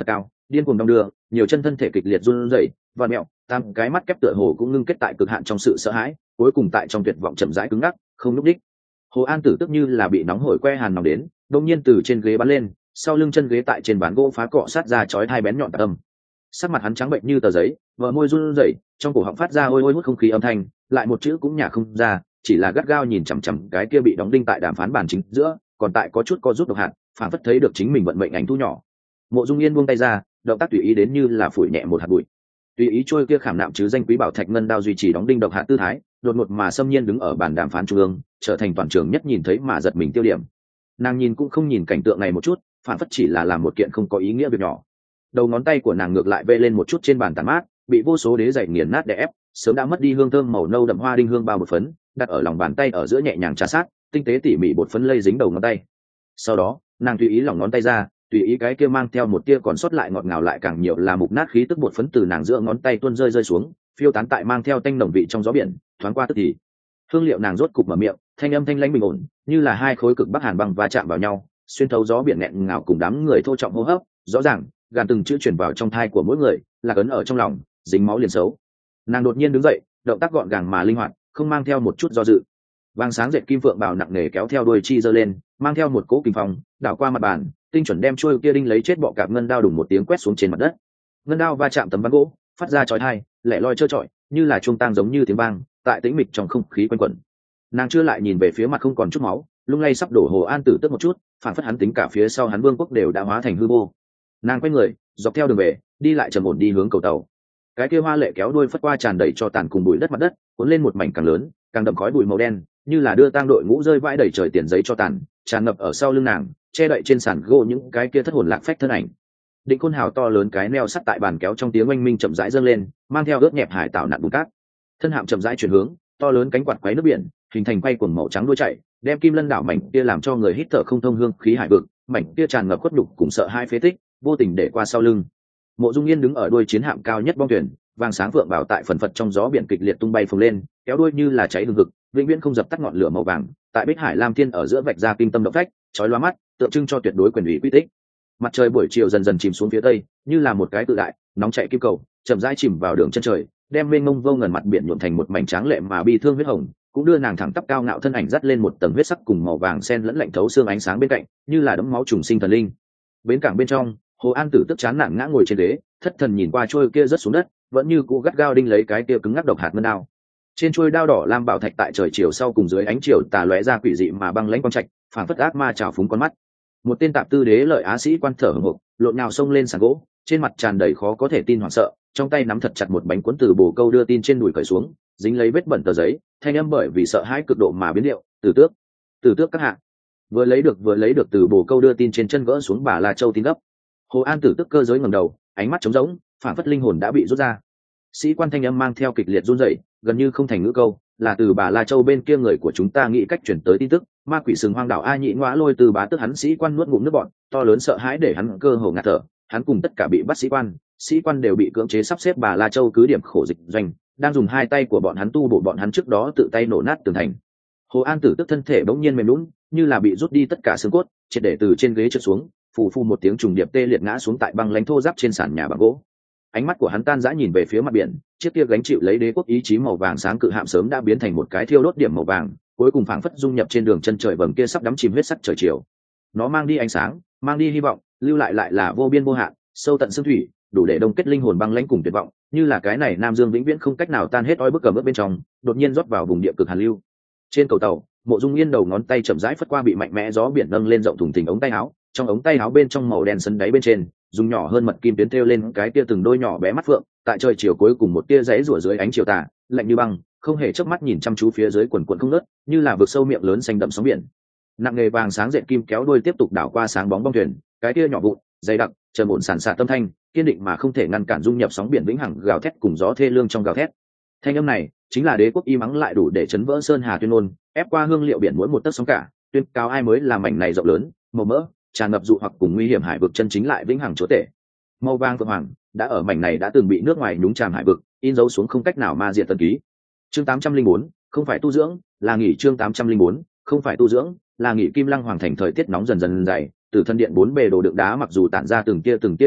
A: điên cuồng đong đưa, nhiều chân thân thể kịch liệt run rẩy, và mẹo, tam cái mắt kép tựa hồ cũng ngưng kết tại cực hạn trong sự sợ hãi, cuối cùng tại trong tuyệt vọng chậm rãi cứng ngắc, không lúc đích. Hồ An Tử tức như là bị nóng hổi que hàn nóng đến, đột nhiên từ trên ghế bắn lên, sau lưng chân ghế tại trên ván gỗ phá cọ sát ra chói hai bén nhọn tạc âm. Sắc mặt hắn trắng bệnh như tờ giấy, vợ môi run rẩy, trong cổ họng phát ra ôi ôi hút không khí âm thanh, lại một chữ cũng nhả không ra, chỉ là gắt gao nhìn chằm chằm cái kia bị đóng đinh tại đàm phán bàn chính giữa, còn tại có chút co rút độc hạt, phản phất thấy được chính mình vận mệnh ảnh thu nhỏ. Mộ Dung Yên buông tay ra, động tác tùy ý đến như là phủi nhẹ một hạt bụi. Tùy ý trôi kia khảm nạm chứ danh quý bảo thạch ngân đao duy trì đóng đinh độc hạt tư thái, đột ngột mà xâm nhiên đứng ở bàn đàm phán trung ương, trở thành toàn trường nhất nhìn thấy mà giật mình tiêu điểm. Nàng nhìn cũng không nhìn cảnh tượng này một chút, phản phất chỉ là làm một kiện không có ý nghĩa việc nhỏ. Đầu ngón tay của nàng ngược lại vê lên một chút trên bàn tàn mát, bị vô số đế giày nghiền nát đè ép, sớm đã mất đi hương thơm màu nâu đậm hoa đinh hương bao bột phấn, đặt ở lòng bàn tay ở giữa nhẹ nhàng trà sát, tinh tế tỉ mỉ bột phấn lây dính đầu ngón tay. Sau đó, nàng tùy ý lỏng ngón tay ra, tùy ý cái kia mang theo một tia còn sót lại ngọt ngào lại càng nhiều là mục nát khí tức bột phấn từ nàng giữa ngón tay tuôn rơi xuống, phiêu tán tại mang theo tanh nồng vị trong gió biển, thoáng qua tức thì. Hương liệu nàng rốt cục mở miệng, thanh âm thanh lãnh bình ổn, như là hai khối cực bắc hàn băng va chạm vào nhau, xuyên thấu gió biển nghẹn ngào cùng đám người thô trọng hô hấp, rõ ràng, gàn từng chữ truyền vào trong thai của mỗi người, là ấn ở trong lòng, dính máu liền xấu. Nàng đột nhiên đứng dậy, động tác gọn gàng mà linh hoạt, không mang theo một chút do dự. Vàng sáng dệt kim phượng bào nặng nề kéo theo đuôi chi giơ lên, mang theo một cỗ kinh phong, đảo qua mặt bàn, tinh chuẩn đem chuôi kia đinh lấy chết bọ cạp ngân đao đùng một tiếng quét xuống trên mặt đất. Ngân đao va chạm tấm ván gỗ, phát ra chói tai, lẻ loi trơ trọi, như là chuông tang giống như tiếng vang, tại tĩnh mịch trong không khí quanh quẩn. Nàng chưa lại nhìn về phía mặt không còn chút máu, lung lay sắp đổ Hồ An Tử tức một chút, phản phất hắn tính cả phía sau hắn vương quốc đều đã hóa thành hư vô. Nàng quay người, dọc theo đường về, đi lại trầm ổn đi hướng cầu tàu. Cái kia hoa lệ kéo đuôi phất qua tràn đầy cho tàn cùng bụi đất mặt đất, cuốn lên một mảnh càng lớn, càng đậm khói bụi màu đen, như là đưa tang đội ngũ rơi vãi đầy trời tiền giấy cho tàn, tràn ngập ở sau lưng nàng, che đậy trên sàn gỗ những cái kia thất hồn lạc phách thân ảnh. Định Côn Hào to lớn cái neo sắt tại bàn kéo trong tiếng oanh minh chậm rãi dâng lên, mang theo ướt nhẹp hải tạo nặn bùn cát. Thân hạm chậm rãi chuyển hướng, to lớn cánh quạt quấy nước biển, hình thành quay cuồng màu trắng đuôi chạy, đem Kim Lân đảo mảnh kia làm cho người hít thở không thông hương khí hải vực, mảnh kia tràn ngập khuất đục cùng sợ hai phế tích, vô tình để qua sau lưng. Mộ Dung Yên đứng ở đuôi chiến hạm cao nhất bong thuyền, vàng sáng vượng bảo tại phần phật trong gió biển kịch liệt tung bay phồng lên, kéo đuôi như là cháy hừng hực, vĩnh viễn không dập tắt ngọn lửa màu vàng, tại Bích Hải Lam Thiên ở giữa vạch ra kinh tâm động phách, chói lóa mắt, tượng trưng cho tuyệt đối quyền ủy quy tích. Mặt trời buổi chiều dần dần chìm xuống phía tây, như là một cái tự đại, nóng chảy kim cầu, chậm rãi chìm vào đường chân trời, đem mênh mông vô ngần mặt biển nhuộm thành một mảnh tráng lệ mà bi thương huyết hồng, cũng đưa nàng thẳng tắp cao ngạo thân ảnh dắt lên một tầng huyết sắc cùng màu vàng xen lẫn lạnh thấu xương ánh sáng bên cạnh, như là đấm máu trùng sinh thần linh. Bến cảng bên trong, Hồ An Tử tức chán nản ngã ngồi trên ghế, thất thần nhìn qua trôi kia rớt xuống đất, vẫn như cũ gắt gao đinh lấy cái kia cứng ngắc độc hạt ngân đao. Trên trôi đao đỏ lam bảo thạch tại trời chiều sau cùng dưới ánh chiều tà lóe ra quỷ dị mà băng lãnh quang trạch, phảng phất ác ma trào phúng con mắt. Một tên tạp tư đế lợi á sĩ quan thở hổn hộc, lộn nhào xông lên sàn gỗ, trên mặt tràn đầy khó có thể tin hoảng sợ, trong tay nắm thật chặt một bánh cuốn từ bồ câu đưa tin trên đùi cởi xuống, dính lấy vết bẩn tờ giấy, thanh âm bởi vì sợ hãi cực độ mà biến điệu, "Tử tước các hạ." Vừa lấy được từ bồ câu đưa tin trên chân gỡ xuống Bà La Châu tin gấp. Hồ An Tử tức cơ giới ngẩng đầu, ánh mắt trống rỗng, phảng phất linh hồn đã bị rút ra. Sĩ quan thanh âm mang theo kịch liệt run rẩy, gần như không thành ngữ câu, là từ Bà La Châu bên kia người của chúng ta nghĩ cách chuyển tới tin tức, ma quỷ sừng hoang đảo A Nhĩ Ngõa Lôi từ bá tức hắn sĩ quan nuốt ngụm nước bọt, to lớn sợ hãi để hắn cơ hồ ngạt thở, hắn cùng tất cả bị bắt sĩ quan đều bị cưỡng chế sắp xếp Bà La Châu cứ điểm khổ dịch doanh, đang dùng hai tay của bọn hắn tu bổ bọn hắn trước đó tự tay nổ nát tường thành. Hồ An Tử tức thân thể bỗng nhiên mềm nhũn, như là bị rút đi tất cả xương cốt, triệt để từ trên ghế trượt xuống, phù phù một tiếng trùng điệp tê liệt ngã xuống tại băng lãnh thô ráp trên sàn nhà bằng gỗ. Ánh mắt của hắn tan rã nhìn về phía mặt biển, chiếc kia gánh chịu lấy đế quốc ý chí màu vàng sáng cự hạm sớm đã biến thành một cái thiêu đốt điểm màu vàng, cuối cùng phảng phất dung nhập trên đường chân trời vầng kia sắp đắm chìm huyết sắc trời chiều. Nó mang đi ánh sáng, mang đi hy vọng, lưu lại là vô biên vô hạn, sâu tận xương thủy, đủ để đông kết linh hồn băng lãnh cùng tuyệt vọng, như là cái này nam dương vĩnh viễn không cách nào tan hết oi bức cầm ướp bên trong, đột nhiên rót vào vùng địa cực hàn lưu. Trên cầu tàu, Mộ Dung Yên đầu ngón tay chậm rãi phất qua bị mạnh mẽ gió biển nâng lên rộng thùng thình ống tay áo, trong ống tay áo bên trong màu đen sấn đáy bên trên, dùng nhỏ hơn mật kim tuyến thêu lên cái tia từng đôi nhỏ bé mắt phượng, tại trời chiều cuối cùng một tia giấy rủa dưới ánh chiều tà, lạnh như băng, không hề chớp mắt nhìn chăm chú phía dưới quần quần không ngớt, như là vực sâu miệng lớn xanh đậm sóng biển. Nặng nghề vàng sáng dệt kim kéo đuôi tiếp tục đảo qua sáng bóng bong thuyền, cái tia nhỏ vụn, dày đặc, trầm ổn sàn sạt tâm thanh, kiên định mà không thể ngăn cản dung nhập sóng biển vĩnh hằng gào thét cùng gió thê lương trong gào thét. Thanh âm này chính là đế quốc y mắng lại đủ để chấn vỡ sơn hà tuyên ngôn, ép qua hương liệu biển mỗi một tấc sóng cả, tuyên cao ai mới là mảnh này rộng lớn, màu mỡ, tràn ngập dụ hoặc cùng nguy hiểm hải vực chân chính lại vĩnh hằng chúa tể. Màu vàng phượng hoàng đã ở mảnh này đã từng bị nước ngoài nhúng tràm hải vực in dấu xuống không cách nào ma diệt tân ký. Chương 804, không phải tu dưỡng, là nghỉ. Chương 804, không phải tu dưỡng, là nghỉ. Kim Lăng hoàng thành thời tiết nóng dần dần dày, từ thân điện bốn bề đồ đựng đá mặc dù tản ra từng tia ý lạnh,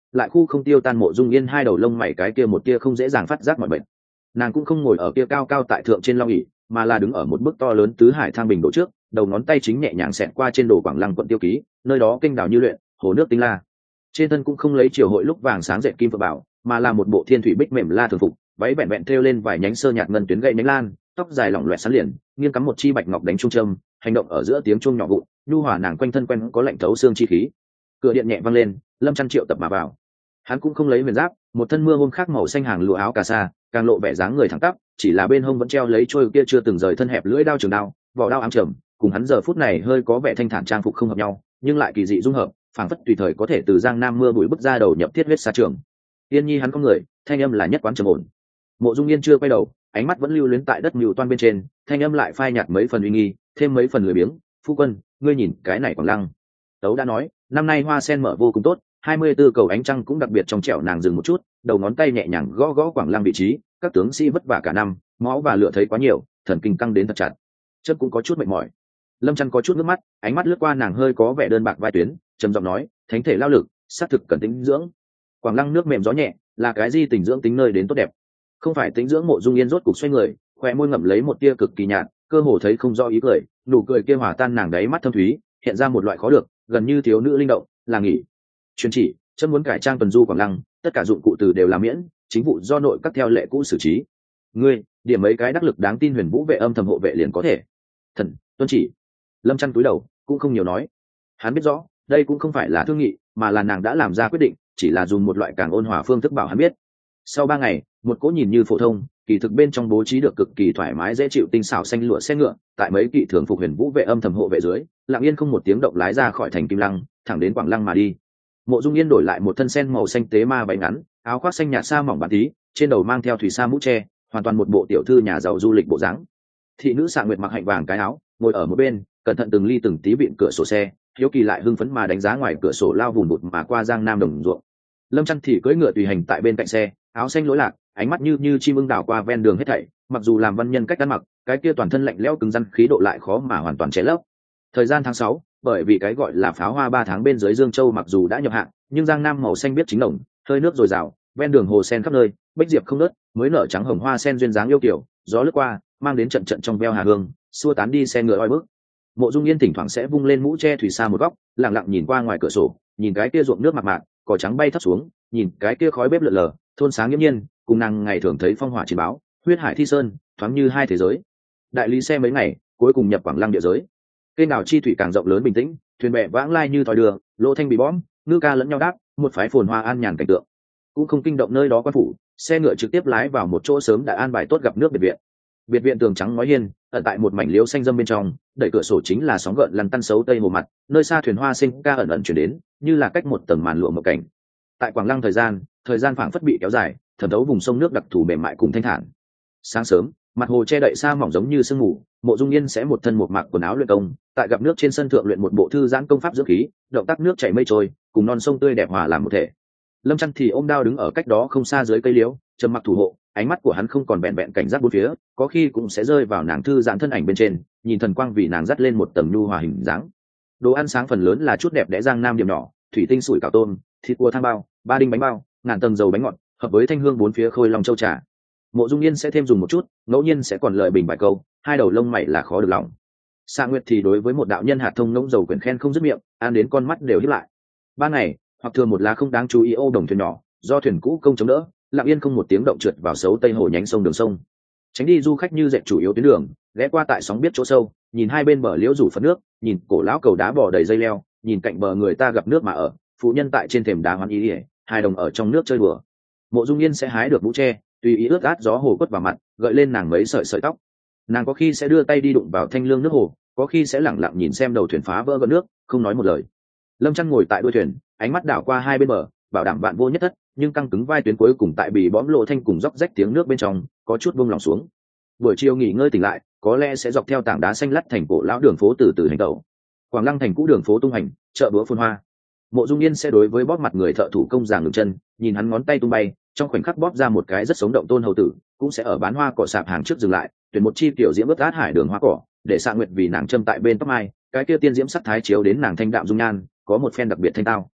A: lại khu không tiêu tan Mộ Dung Yên hai đầu lông mày cái kia một tia không dễ dàng phát giác mọi bệnh. Nàng cũng không ngồi ở kia cao cao tại thượng trên long ỷ, mà là đứng ở một bức to lớn tứ hải thang bình đổ trước, đầu ngón tay chính nhẹ nhàng xẹt qua trên đồ Quảng Lăng quận tiêu ký, nơi đó kênh đào như luyện, hồ nước tinh la. Trên thân cũng không lấy triều hội lúc vàng sáng dệt kim phượng bảo, mà là một bộ thiên thủy bích mềm la thường phục, váy vẹn vẹn thêu lên vài nhánh sơ nhạt ngân tuyến gậy nhánh lan, tóc dài lỏng loẹt sắn liền, nghiêng cắm một chi bạch ngọc đánh trung châm, hành động ở giữa tiếng chuông nhỏ vụn, nhu hòa nàng quanh thân quen có lạnh thấu xương chi khí. Cửa điện nhẹ vang lên, Lâm Chân triệu tập mà vào. Hắn cũng không lấy huyền giáp, một thân mưa hôm khác màu xanh hàng lụa áo cà sa, càng lộ vẻ dáng người thẳng tắp, chỉ là bên hông vẫn treo lấy trôi kia chưa từng rời thân hẹp lưỡi đao trường đao, vỏ đao ám trầm, cùng hắn giờ phút này hơi có vẻ thanh thản trang phục không hợp nhau, nhưng lại kỳ dị dung hợp, phảng phất tùy thời có thể từ giang nam mưa bụi bứt ra đầu nhập thiết huyết xa trường. Yên Nhi hắn có người, thanh âm là nhất quán trầm ổn. Mộ Dung Yên chưa quay đầu, ánh mắt vẫn lưu luyến tại đất mưu toan bên trên, thanh âm lại phai nhạt mấy phần uy nghi, thêm mấy phần lười biếng. Phu quân, ngươi nhìn cái này Quảng Lăng. Tấu đã nói, năm nay hoa sen mở vô cùng tốt, 24 cầu ánh trăng cũng đặc biệt trong trẻo. Nàng dừng một chút, đầu ngón tay nhẹ nhàng gõ gõ Quảng Lăng vị trí. Các tướng sĩ vất vả cả năm, máu và lửa thấy quá nhiều, thần kinh căng đến thật chặt. Chớp cũng có chút mệt mỏi. Lâm Chân có chút nước mắt, ánh mắt lướt qua nàng hơi có vẻ đơn bạc vai tuyến, trầm giọng nói, thánh thể lao lực, sát thực cần tĩnh dưỡng. Quảng Lăng nước mềm gió nhẹ, là cái gì tình dưỡng tính nơi đến tốt đẹp. Không phải tĩnh dưỡng. Mộ Dung Yên rốt cục xoay người, khoe môi ngậm lấy một tia cực kỳ nhạt, cơ hồ thấy không rõ ý cười, nụ cười kia hòa tan nàng đáy mắt thâm thúy, hiện ra một loại khó được, gần như thiếu nữ linh động, là nghỉ. Truyền chỉ, chấm muốn cải trang tuần du Quảng Lăng, tất cả dụng cụ từ đều là miễn, chính vụ do nội các theo lệ cũ xử trí. Ngươi, điểm mấy cái đắc lực đáng tin Huyền Vũ vệ âm thầm hộ vệ liền có thể. Thần, tuân chỉ. Lâm Chân cúi đầu, cũng không nhiều nói. Hắn biết rõ, đây cũng không phải là thương nghị, mà là nàng đã làm ra quyết định, chỉ là dùng một loại càng ôn hòa phương thức bảo hắn biết. Sau 3 ngày, một cỗ nhìn như phổ thông, kỳ thực bên trong bố trí được cực kỳ thoải mái dễ chịu tinh xảo xanh lụa xe ngựa, tại mấy kỵ thường phục Huyền Vũ vệ âm thầm hộ vệ dưới, lặng yên không một tiếng động lái ra khỏi thành Kim Lăng, thẳng đến Quảng Lăng mà đi. Mộ Dung Yên đổi lại một thân sen màu xanh tế ma váy ngắn, áo khoác xanh nhạt sa mỏng bản tí, trên đầu mang theo thủy sa mũ tre, hoàn toàn một bộ tiểu thư nhà giàu du lịch bộ dáng. Thị nữ Sạ Nguyệt mặc hạnh vàng cái áo, ngồi ở một bên, cẩn thận từng ly từng tí vịn cửa sổ xe, hiếu kỳ lại hưng phấn mà đánh giá ngoài cửa sổ lao vùn vụt mà qua giang nam đồng ruộng. Lâm Chân thì cưỡi ngựa tùy hành tại bên cạnh xe, áo xanh lối lạc, ánh mắt như chim ưng đảo qua ven đường hết thảy, mặc dù làm văn nhân cách ăn mặc, cái kia toàn thân lạnh lẽo cứng rắn khí độ lại khó mà hoàn toàn che lấp. Thời gian tháng 6, bởi vì cái gọi là pháo hoa 3 tháng bên dưới Dương Châu mặc dù đã nhập hạng, nhưng giang nam màu xanh biết chính nồng, hơi nước dồi dào, ven đường hồ sen khắp nơi, bách diệp không nớt, mới nở trắng hồng hoa sen duyên dáng yêu kiều, gió lướt qua, mang đến trận trận trong veo hà hương, xua tán đi xe ngựa oi bức. Mộ Dung Yên thỉnh thoảng sẽ vung lên mũ che thủy sa một góc, lặng lặng nhìn qua ngoài cửa sổ, nhìn cái kia ruộng nước mạc mạc, cỏ trắng bay thấp xuống, nhìn cái kia khói bếp lượn lờ, thôn sáng nghiêm nhiên, cùng nàng ngày thường thấy phong hỏa chiến báo, huyết hải thi sơn, thoáng như hai thế giới. Đại lý xe mấy ngày, cuối cùng nhập Quảng Lăng địa giới. Kênh đảo chi thủy càng rộng lớn bình tĩnh, thuyền bè vãng lai như thoi đường, lỗ thanh bị bõm, ngư ca lẫn nhau đáp, một phái phồn hoa an nhàn cảnh tượng. Cũng không kinh động nơi đó quan phủ, xe ngựa trực tiếp lái vào một chỗ sớm đã an bài tốt gặp nước biệt viện. Biệt viện tường trắng ngói hiên, ẩn tại một mảnh liễu xanh râm bên trong, đẩy cửa sổ chính là sóng gợn lăn tăn xấu tây hồ mặt, nơi xa thuyền hoa sinh ca ẩn ẩn chuyển đến, như là cách một tầng màn lụa một cảnh. Tại Quảng Lăng thời gian phảng phất bị kéo dài, thẩm thấu vùng sông nước đặc thù mềm mại cùng thanh thản. Sáng sớm, mặt hồ che đậy sa mỏng giống như sương mù, Mộ Dung Yên sẽ một thân một mặc quần áo luyện công, tại gặp nước trên sân thượng luyện một bộ thư giãn công pháp dưỡng khí, động tác nước chảy mây trôi, cùng non sông tươi đẹp hòa làm một thể. Lâm Chân thì ôm đao đứng ở cách đó không xa dưới cây liễu, trầm mặc thủ hộ, ánh mắt của hắn không còn vẹn vẹn cảnh giác bốn phía, có khi cũng sẽ rơi vào nàng thư giãn thân ảnh bên trên, nhìn thần quang vì nàng dắt lên một tầng nhu hòa hình dáng. Đồ ăn sáng phần lớn là chút đẹp đẽ giang nam điểm nhỏ, thủy tinh sủi cảo tôm, thịt cua thang bao, ba đinh bánh bao, ngàn tầng dầu bánh ngọt, hợp với thanh hương bốn phía khôi lòng châu trà. Mộ Dung Yên sẽ thêm dùng một chút, ngẫu nhiên sẽ còn lời bình vài câu, hai đầu lông mày là khó được lòng. Sa Nguyệt thì đối với một đạo nhân hạt thông ngỗng dầu quyển khen không dứt miệng, ăn đến con mắt đều híp lại. 3 ngày, hoặc thường một lá không đáng chú ý ô đồng thuyền nhỏ, do thuyền cũ công chống đỡ, lặng yên không một tiếng động trượt vào xấu tây hồ nhánh sông đường sông. Tránh đi du khách như dệt chủ yếu tuyến đường, ghé qua tại sóng biết chỗ sâu, nhìn hai bên bờ liễu rủ phấn nước, nhìn cổ lão cầu đá bò đầy dây leo, nhìn cạnh bờ người ta gặp nước mà ở, phụ nhân tại trên thềm đá hoan ý ỉa, hai đồng ở trong nước chơi đùa. Mộ Dung Yên sẽ hái được mũ tre, tùy ý ướt át gió hồ quất vào mặt, gợi lên nàng mấy sợi sợi tóc. Nàng có khi sẽ đưa tay đi đụng vào thanh lương nước hồ, có khi sẽ lẳng lặng nhìn xem đầu thuyền phá vỡ gợn nước, không nói một lời. Lâm Chân ngồi tại đuôi thuyền, ánh mắt đảo qua hai bên bờ, bảo đảm vạn vô nhất thất, nhưng căng cứng vai tuyến cuối cùng tại bì bõm lộ thanh cùng róc rách tiếng nước bên trong, có chút buông lòng xuống. Buổi chiều nghỉ ngơi tỉnh lại, có lẽ sẽ dọc theo tảng đá xanh lắt thành cổ lão đường phố từ từ hành tẩu. Quảng Lăng thành cũ đường phố tung hành, chợ búa phồn hoa. Mộ Dung Yên sẽ đối với bóp mặt người thợ thủ công giàng ngừng chân, nhìn hắn ngón tay tung bay, trong khoảnh khắc bóp ra một cái rất sống động tôn hầu tử, cũng sẽ ở bán hoa cỏ sạp hàng trước dừng lại, tuyển một chi tiểu diễm ướt át hải đường hoa cỏ, để Sa Nguyệt vì nàng châm tại bên tóc mai, cái kia tiên diễm sắc thái chiếu đến nàng thanh đạm dung nhan, có một phen đặc biệt thanh tao.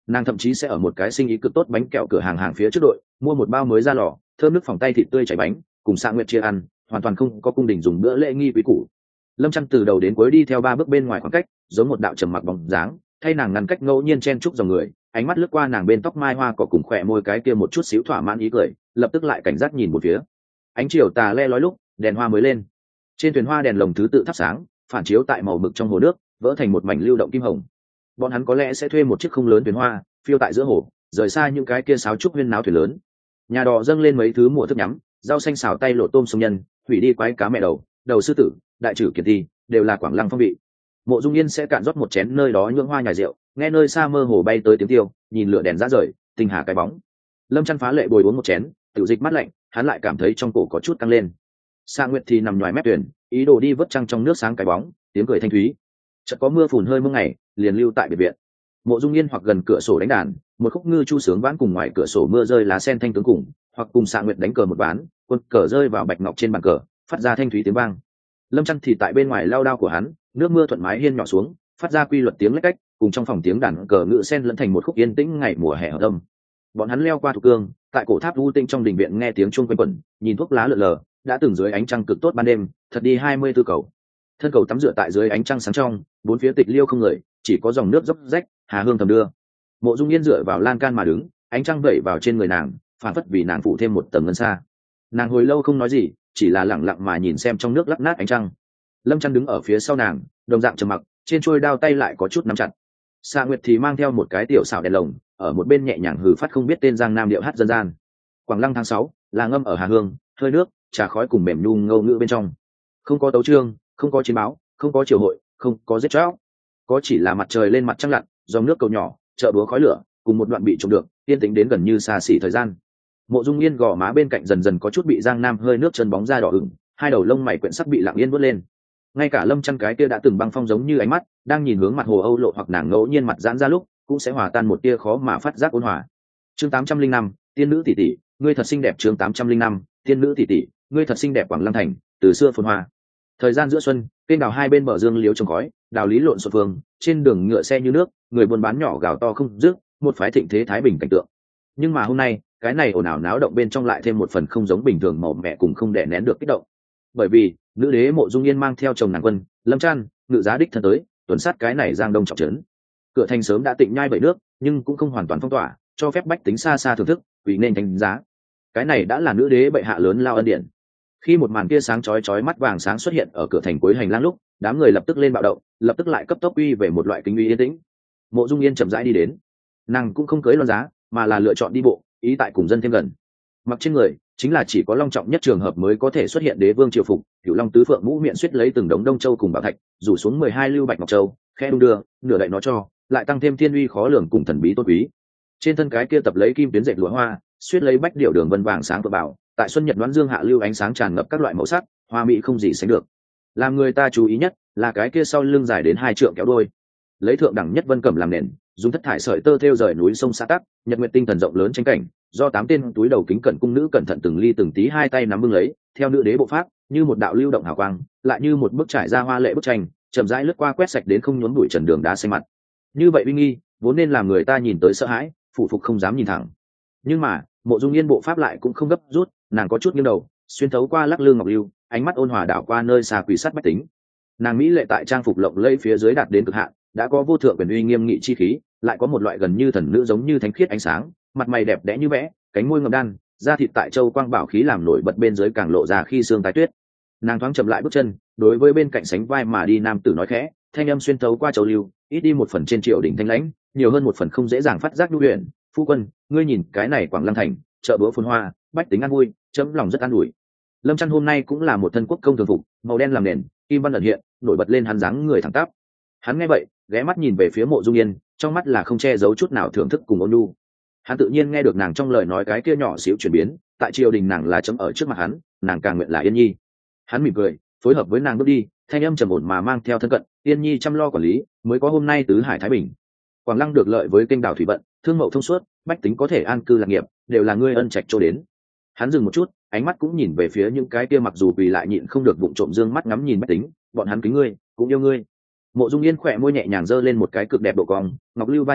A: Nàng thậm chí sẽ ở một cái sinh ý cực tốt bánh kẹo cửa hàng phía trước đội mua một bao mới ra lò, thơm nước phòng tay thịt tươi chảy bánh cùng Sa Nguyệt chia ăn, hoàn toàn không có cung đình dùng bữa lễ nghi quý củ. Lâm Trăn từ đầu đến cuối đi theo 3 bước bên ngoài khoảng cách, giống một đạo trầm mặc bóng dáng, thay nàng ngăn cách ngẫu nhiên chen chúc dòng người, ánh mắt lướt qua nàng bên tóc mai hoa cỏ cùng khỏe môi cái kia một chút xíu thỏa mãn ý cười, lập tức lại cảnh giác nhìn một phía. Ánh chiều tà le lói lúc, đèn hoa mới lên. Trên thuyền hoa đèn lồng thứ tự thắp sáng, phản chiếu tại màu mực trong hồ nước, vỡ thành một mảnh lưu động kim hồng. Bọn hắn có lẽ sẽ thuê một chiếc không lớn thuyền hoa, phiêu tại giữa hồ, rời xa những cái kia sáo trúc huyên náo thuyền lớn. Nhà đò dâng lên mấy thứ mùa thức nhắm, rau xanh xào tay lột tôm sông nhân, hủy đi quái cá mẹ đầu, đầu sư tử, đại trừ kiệt thi, đều là Quảng Lăng phong vị. Mộ Dung Yên sẽ cạn rót một chén nơi đó nhưỡng hoa nhài rượu, nghe nơi xa mơ hồ bay tới tiếng tiêu, nhìn lửa đèn rã rời, tinh hà cái bóng. Lâm Trăn phá lệ bồi uống một chén, tiểu dịch mát lạnh, hắn lại cảm thấy trong cổ có chút căng lên. Sa Nguyệt thì nằm ngoài mép thuyền, ý đồ đi vớt trăng trong nước sáng cái bóng, tiếng cười thanh thúy. Chợt có mưa phùn hơi mưa ngày, liền lưu tại biệt viện. Mộ Dung Yên hoặc gần cửa sổ đánh đàn, một khúc ngư chu sướng vãn cùng ngoài cửa sổ mưa rơi lá sen thanh tướng cùng, hoặc cùng Sa Nguyệt đánh cờ một ván, quân cờ rơi vào bạch ngọc trên bàn cờ, phát ra thanh thúy tiếng vang. Lâm Trăn thì tại bên ngoài lao đao của hắn, nước mưa thuận mái hiên nhỏ xuống, phát ra quy luật tiếng lách cách, cùng trong phòng tiếng đàn cờ ngự sen lẫn thành một khúc yên tĩnh ngày mùa hè hợp âm. Bọn hắn leo qua thục cương, tại cổ tháp u tinh trong đình viện nghe tiếng chuông quanh quẩn, nhìn thuốc lá lượn lờ, đã từng dưới ánh trăng cực tốt ban đêm, thật đi 24 cầu. Thân cầu tắm rửa tại dưới ánh trăng sáng trong, bốn phía tịch liêu không người, chỉ có dòng nước dốc rách, hà hương thầm đưa. Mộ Dung Yên dựa vào lan can mà đứng, ánh trăng vẩy vào trên người nàng, phản phất vì nàng phủ thêm một tầng ngân xa. Nàng hồi lâu không nói gì, chỉ là lặng lặng mà nhìn xem trong nước lắc nát ánh trăng. Lâm Trăn đứng ở phía sau nàng, đồng dạng trầm mặc, trên chuôi đao tay lại có chút nắm chặt. Sa Nguyệt thì mang theo một cái tiểu xảo đèn lồng, ở một bên nhẹ nhàng hừ phát không biết tên giang nam điệu hát dân gian. Quảng Lăng tháng 6, là ngâm ở hà hương, hơi nước, trà khói cùng mềm nhu ngâu ngữ bên trong. Không có tấu chương, không có chiến báo, không có triều hội, không có giết chóc, có chỉ là mặt trời lên mặt trăng lặn, dòng nước cầu nhỏ, chợ búa khói lửa, cùng một đoạn bị trộm được, yên tĩnh đến gần như xa xỉ thời gian. Mộ Dung Yên gò má bên cạnh dần dần có chút bị giang nam hơi nước chân bóng da đỏ ửng, hai đầu lông mày quyện sắc bị lặng yên vớt lên. Ngay cả Lâm Trăn cái kia đã từng băng phong giống như ánh mắt, đang nhìn hướng mặt hồ Âu Lộ hoặc nàng ngẫu nhiên mặt giãn ra lúc, cũng sẽ hòa tan một tia khó mà phát giác ôn hòa. Chương 805, tiên nữ tỷ tỷ, ngươi thật xinh đẹp. Chương 805, tiên nữ tỷ tỷ, ngươi thật xinh đẹp. Quảng Lăng thành, từ xưa phồn hoa. Thời gian giữa xuân, kênh đào hai bên bờ dương liếu trồng khói, đào lý lộn xộn phương, trên đường ngựa xe như nước, người buôn bán nhỏ gào to không dứt, một phái thịnh thế thái bình cảnh tượng. Nhưng mà hôm nay, cái này ồn ào náo động bên trong lại thêm một phần không giống bình thường màu mẹ cùng không đè nén được kích động. Bởi vì nữ đế Mộ Dung Yên mang theo chồng nàng Quân, Lâm Trăn, ngự giá đích thân tới, tuần sát cái này giang đông trọng trấn. Cửa thành sớm đã tịnh nhai bảy nước, nhưng cũng không hoàn toàn phong tỏa, cho phép bách tính xa xa thưởng thức, vì nên thành giá. Cái này đã là nữ đế bệ hạ lớn lao ân điển. Khi một màn kia sáng chói mắt vàng sáng xuất hiện ở cửa thành cuối hành lang lúc, đám người lập tức lên bạo động, lập tức lại cấp tốc uy về một loại kính uy yên tĩnh. Mộ Dung Yên chậm rãi đi đến, nàng cũng không cưỡi loan giá, mà là lựa chọn đi bộ, ý tại cùng dân thêm gần. Mặc trên người chính là chỉ có long trọng nhất trường hợp mới có thể xuất hiện đế vương triều phục, cửu long tứ phượng mũ miệng suýt lấy từng đống đông châu cùng bảo thạch, rủ xuống 12 lưu bạch ngọc châu, khe đung đưa, nửa đậy nó cho, lại tăng thêm thiên uy khó lường cùng thần bí tôn quý. Trên thân cái kia tập lấy kim tuyến dệt lụa hoa, suýt lấy bách điệu đường vân vàng sáng vừa bảo, tại xuân nhật đoán dương hạ lưu ánh sáng tràn ngập các loại màu sắc, hoa mỹ không gì sánh được. Làm người ta chú ý nhất là cái kia sau lưng dài đến 2 trượng kéo đuôi, lấy thượng đẳng nhất vân cẩm làm nền, dùng thất thải sợi tơ thêu rời núi sông xã tắc, nhật nguyệt tinh thần rộng lớn tranh cảnh, do 8 tên túi đầu kính cẩn cung nữ cẩn thận từng ly từng tí hai tay nắm bưng lấy, theo nữ đế bộ pháp, như một đạo lưu động hào quang, lại như một bức trải ra hoa lệ bức tranh, chậm rãi lướt qua quét sạch đến không nhốn bụi trần đường đá xanh mặt. Như vậy uy nghi, vốn nên làm người ta nhìn tới sợ hãi, phủ phục không dám nhìn thẳng. Nhưng mà, Mộ Dung Yên bộ pháp lại cũng không gấp rút, nàng có chút nghiêng đầu, xuyên thấu qua lắc lư ngọc lưu, ánh mắt ôn hòa đảo qua nơi xa quỷ sắt bách tính. Nàng mỹ lệ tại trang phục lộng lẫy phía dưới đạt đến cực hạn, đã có vô thượng quyền uy nghiêm nghị chi khí, lại có một loại gần như thần nữ giống như thánh khiết ánh sáng, mặt mày đẹp đẽ như vẽ, cánh môi ngầm đan, da thịt tại châu quang bảo khí làm nổi bật bên dưới càng lộ ra khi xương tái tuyết. Nàng thoáng chậm lại bước chân, đối với bên cạnh sánh vai mà đi nam tử nói khẽ, thanh âm xuyên thấu qua châu lưu, ít đi một phần trên triều đỉnh thanh lãnh, nhiều hơn một phần không dễ dàng phát giác nhu luyện. Phu quân, ngươi nhìn cái này Quảng Lăng thành, chợ búa phồn hoa, bách tính ăn vui, chấm lòng rất an ủi. Lâm Trăn hôm nay cũng là một thân quốc công thường phục, màu đen làm nền, kim văn ẩn hiện, nổi bật lên hắn dáng người thẳng tắp. Hắn nghe vậy, ghé mắt nhìn về phía Mộ Dung Yên, trong mắt là không che giấu chút nào thưởng thức cùng ôn nhu. Hắn tự nhiên nghe được nàng trong lời nói cái kia nhỏ xíu chuyển biến, tại triều đình nàng là chấm ở trước mặt hắn, nàng càng nguyện là Yên Nhi. Hắn mỉm cười, phối hợp với nàng bước đi, thanh âm trầm ổn mà mang theo thân cận, Yên Nhi chăm lo quản lý, mới có hôm nay tứ hải thái bình. Quảng Lăng được lợi với kênh đào thủy vận, thương mậu thông suốt, bách tính có thể an cư lạc nghiệp, đều là ngươi ân trạch cho đến. Hắn dừng một chút, ánh mắt cũng nhìn về phía những cái kia mặc dù vì lại nhịn không được vụng trộm dương mắt ngắm nhìn bách tính, bọn hắn kính ngươi, cũng yêu ngươi. Mộ Dung Yên khỏe môi nhẹ nhàng giơ lên một cái cực đẹp độ cong, ngọc lưu va nhẹ,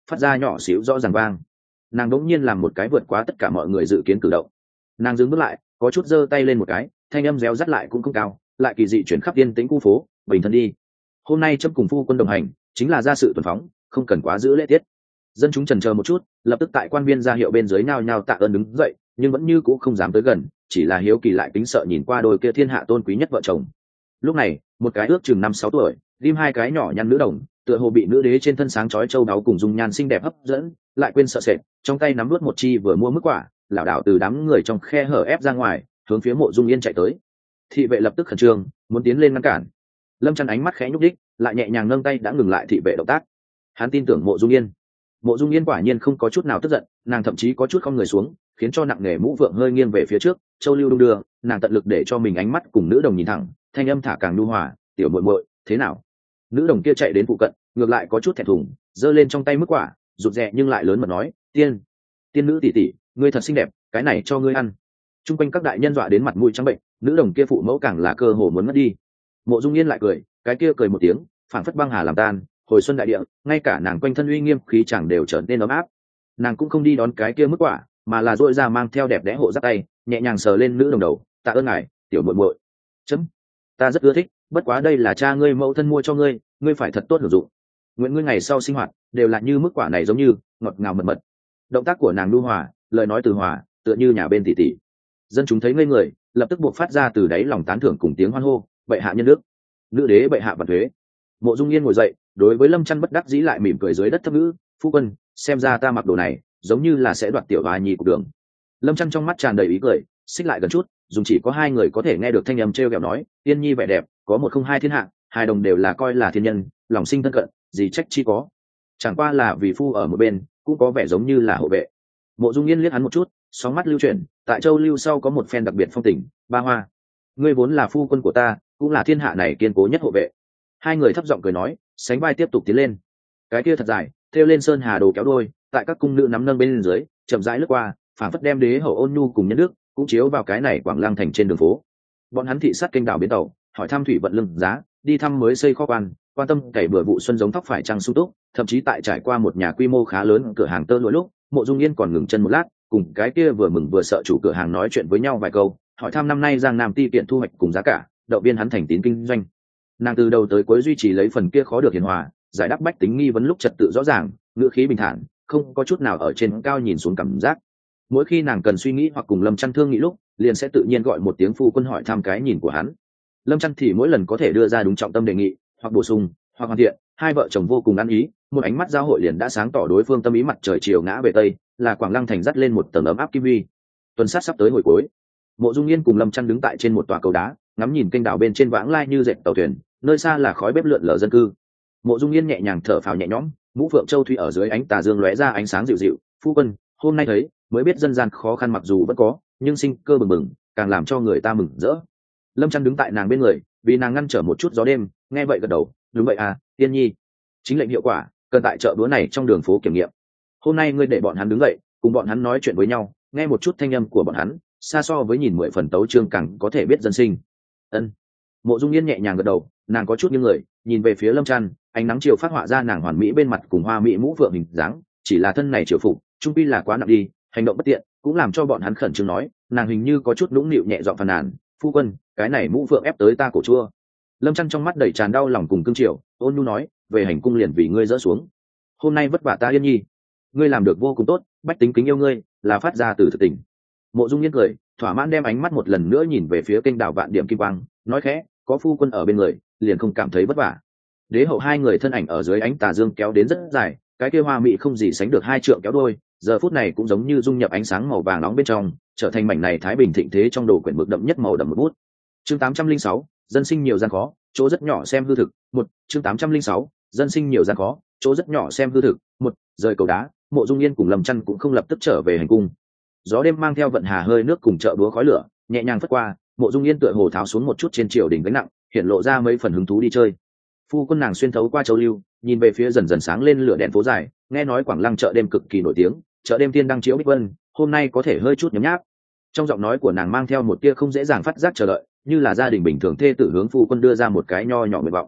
A: phát ra nhỏ xíu rõ ràng vang. Nàng đống nhiên làm một cái vượt quá tất cả mọi người dự kiến cử động. Nàng dừng bước lại, có chút giơ tay lên một cái, thanh âm réo rắt lại cũng không cao, lại kỳ dị chuyển khắp yên tĩnh khu phố. Bình thân đi, hôm nay trâm cùng phu quân đồng hành, chính là ra sự tuần phóng, không cần quá giữ lễ tiết. Dân chúng chần chờ một chút, lập tức tại quan viên ra hiệu bên dưới nhao nhao tạ ơn đứng dậy, nhưng vẫn như cũ không dám tới gần, chỉ là hiếu kỳ lại kính sợ nhìn qua đôi kia thiên hạ tôn quý nhất vợ chồng. Lúc này, một cái ước chừng 5-6 tuổi, ghim hai cái nhỏ nhăn nữ đồng, tựa hồ bị nữ đế trên thân sáng chói châu đáo cùng dung nhan xinh đẹp hấp dẫn, lại quên sợ sệt, trong tay nắm nuốt một chi vừa mua mức quả, lảo đảo từ đám người trong khe hở ép ra ngoài, hướng phía Mộ Dung Yên chạy tới. Thị vệ lập tức khẩn trương, muốn tiến lên ngăn cản. Lâm Chân ánh mắt khẽ nhúc đích, lại nhẹ nhàng nâng tay đã ngừng lại thị vệ động tác. Hắn tin tưởng Mộ Dung Yên. Mộ Dung Yên quả nhiên không có chút nào tức giận, nàng thậm chí có chút không người xuống, khiến cho nặng nề mũ phượng hơi nghiêng về phía trước, châu lưu đung đưa, nàng tận lực để cho mình ánh mắt cùng nữ đồng nhìn thẳng, thanh âm thả càng nhu hòa, "Tiểu muội muội, thế nào?" Nữ đồng kia chạy đến phụ cận, ngược lại có chút thẹn thùng, giơ lên trong tay mức quả, rụt rè nhưng lại lớn mật nói, tiên nữ tỷ tỷ, ngươi thật xinh đẹp, cái này cho ngươi ăn." Trung quanh các đại nhân dọa đến mặt mũi trắng bệnh, nữ đồng kia phụ mẫu càng là cơ hồ muốn mất đi. Mộ Dung Yên lại cười, cái kia cười một tiếng, phảng phất băng hà làm tan, hồi xuân đại địa, ngay cả nàng quanh thân uy nghiêm khí chẳng đều trở nên ấm áp. Nàng cũng không đi đón cái kia mức quả, mà là dội ra mang theo đẹp đẽ hộ giáp tay, nhẹ nhàng sờ lên nữ đồng đầu, "Tạ ơn ngài, tiểu muội muội." Chấm, ta rất ưa thích, bất quá đây là cha ngươi mẫu thân mua cho ngươi, ngươi phải thật tốt hưởng dụng. Nguyện ngươi ngày sau sinh hoạt đều là như mức quả này, giống như ngọt ngào mật mật. Động tác của nàng nhu hòa, lời nói từ hòa, tựa như nhà bên tỷ tỷ. Dân chúng thấy ngây người, lập tức buộc phát ra từ đáy lòng tán thưởng cùng tiếng hoan hô, "Bệ hạ nhân đức, nữ đế bệ hạ vạn thuế." Mộ Dung Yên ngồi dậy, đối với Lâm Chân bất đắc dĩ lại mỉm cười dưới đất thấp ngữ, "Phu quân, xem ra ta mặc đồ này giống như là sẽ đoạt tiểu hoa nhi của đường." Lâm Chân trong mắt tràn đầy ý cười, xích lại gần chút, dùng chỉ có hai người có thể nghe được thanh âm trêu ghẹo nói, "Yên nhi vẻ đẹp, có một không hai thiên hạ, hai đồng đều là coi là thiên nhân, lòng sinh thân cận, gì trách chi có. Chẳng qua là vì phu ở một bên, cũng có vẻ giống như là hộ vệ." Mộ Dung Yên liếc hắn một chút, sóng mắt lưu chuyển, tại Châu Lưu sau có một phen đặc biệt phong tình, "Ba Hoa, ngươi vốn là phu quân của ta, cũng là thiên hạ này kiên cố nhất hộ vệ." Hai người thấp giọng cười nói, sánh vai tiếp tục tiến lên. Cái kia thật dài, thêu lên sơn hà đồ kéo đôi, tại các cung nữ nắm nâng bên dưới, chậm rãi lướt qua, phảng phất đem đế hậu Ôn Nhu cùng nhân đức cũng chiếu vào cái này Quảng Lăng thành trên đường phố. Bọn hắn thị sát kênh đảo bến tàu, hỏi thăm thủy vận lưng giá, đi thăm mới xây kho quan tâm cày bừa vụ xuân giống tóc phải trăng sung túc, thậm chí tại trải qua một nhà quy mô khá lớn cửa hàng tơ lụa lúc, Mộ Dung Yên còn ngừng chân một lát, cùng cái kia vừa mừng vừa sợ chủ cửa hàng nói chuyện với nhau vài câu, hỏi thăm năm nay Giang Nam ti kiện thu hoạch cùng giá cả, động viên hắn thành tín kinh doanh. Nàng từ đầu tới cuối duy trì lấy phần kia khó được hiền hòa, giải đáp bách tính nghi vấn lúc trật tự rõ ràng, ngữ khí bình thản, không có chút nào ở trên cao nhìn xuống cảm giác. Mỗi khi nàng cần suy nghĩ hoặc cùng Lâm Chân thương nghị lúc, liền sẽ tự nhiên gọi một tiếng phu quân hỏi thăm cái nhìn của hắn. Lâm Chân thì mỗi lần có thể đưa ra đúng trọng tâm đề nghị, hoặc bổ sung, hoặc hoàn thiện, hai vợ chồng vô cùng ăn ý, một ánh mắt giao hội liền đã sáng tỏ đối phương tâm ý. Mặt trời chiều ngã về tây, là Quảng Lăng thành dắt lên một tầng ấm áp kim vi. Tuần sát sắp tới hồi cuối, Mộ Dung Yên cùng Lâm Chân đứng tại trên một tòa cầu đá, ngắm nhìn kênh đảo bên trên vãng lai như dệt tàu thuyền, nơi xa là khói bếp lượn lờ dân cư. Mộ Dung Yên nhẹ nhàng thở phào nhẹ nhõm, mũ phượng châu thủy ở dưới ánh tà dương lóe ra ánh sáng dịu dịu, "Phu quân, hôm nay thấy mới biết dân gian khó khăn mặc dù vẫn có, nhưng sinh cơ bừng bừng, càng làm cho người ta mừng rỡ." Lâm Chân đứng tại nàng bên người, vì nàng ngăn trở một chút gió đêm, nghe vậy gật đầu, "Đúng vậy à, Tiên nhi. Chính lệnh hiệu quả, cần tại chợ búa này trong đường phố kiểm nghiệm. Hôm nay ngươi để bọn hắn đứng dậy, cùng bọn hắn nói chuyện với nhau, nghe một chút thanh âm của bọn hắn, xa so với nhìn 10 phần tấu chương càng có thể biết dân sinh." Ân. Mộ Dung Yên nhẹ nhàng gật đầu, nàng có chút nghiêng người, nhìn về phía Lâm Chân, ánh nắng chiều phát họa ra nàng hoàn mỹ bên mặt cùng hoa mỹ mũ phượng hình dáng, chỉ là thân này triều phục, trung quy là quá nặng đi, hành động bất tiện, cũng làm cho bọn hắn khẩn trương nói, nàng hình như có chút nũng nịu nhẹ giọng phàn nàn, "Phu quân, cái này mũ phượng ép tới ta cổ chua." Lâm Chân trong mắt đầy tràn đau lòng cùng cương triều, ôn nhu nói, "Về hành cung liền vì ngươi dỡ xuống. Hôm nay vất vả ta Yên nhi, ngươi làm được vô cùng tốt, bách tính kính yêu ngươi, là phát ra từ thực tình." Mộ Dung Yên cười, thỏa mãn đem ánh mắt một lần nữa nhìn về phía kênh đảo vạn điểm kim quang, nói khẽ, "Có phu quân ở bên người, liền không cảm thấy vất vả." Đế hậu hai người thân ảnh ở dưới ánh tà dương kéo đến rất dài, cái kia hoa mỹ không gì sánh được hai trượng kéo đôi, giờ phút này cũng giống như dung nhập ánh sáng màu vàng nóng bên trong, trở thành mảnh này thái bình thịnh thế trong đồ quyển mực đậm nhất màu đậm một bút. Chương 806, dân sinh nhiều gian khó, chỗ rất nhỏ xem hư thực. Một, chương 806, dân sinh nhiều gian khó, chỗ rất nhỏ xem hư thực. Một, rời cầu đá, Mộ Dung Yên cùng Lâm Chân cũng không lập tức trở về hành cung. Gió đêm mang theo vận hà hơi nước cùng chợ búa khói lửa, nhẹ nhàng phất qua, Mộ Dung Yên tựa hồ tháo xuống một chút trên triều đình gánh nặng, hiện lộ ra mấy phần hứng thú đi chơi. Phu quân nàng xuyên thấu qua Châu Lưu, nhìn về phía dần dần sáng lên lửa đèn phố dài, nghe nói Quảng Lăng chợ đêm cực kỳ nổi tiếng, chợ đêm tiên đăng chiếu bích vân, hôm nay có thể hơi chút nhấm nháp. Trong giọng nói của nàng mang theo một tia không dễ dàng phát giác chờ đợi, như là gia đình bình thường thê tử hướng phu quân đưa ra một cái nho nhỏ nguyện vọng.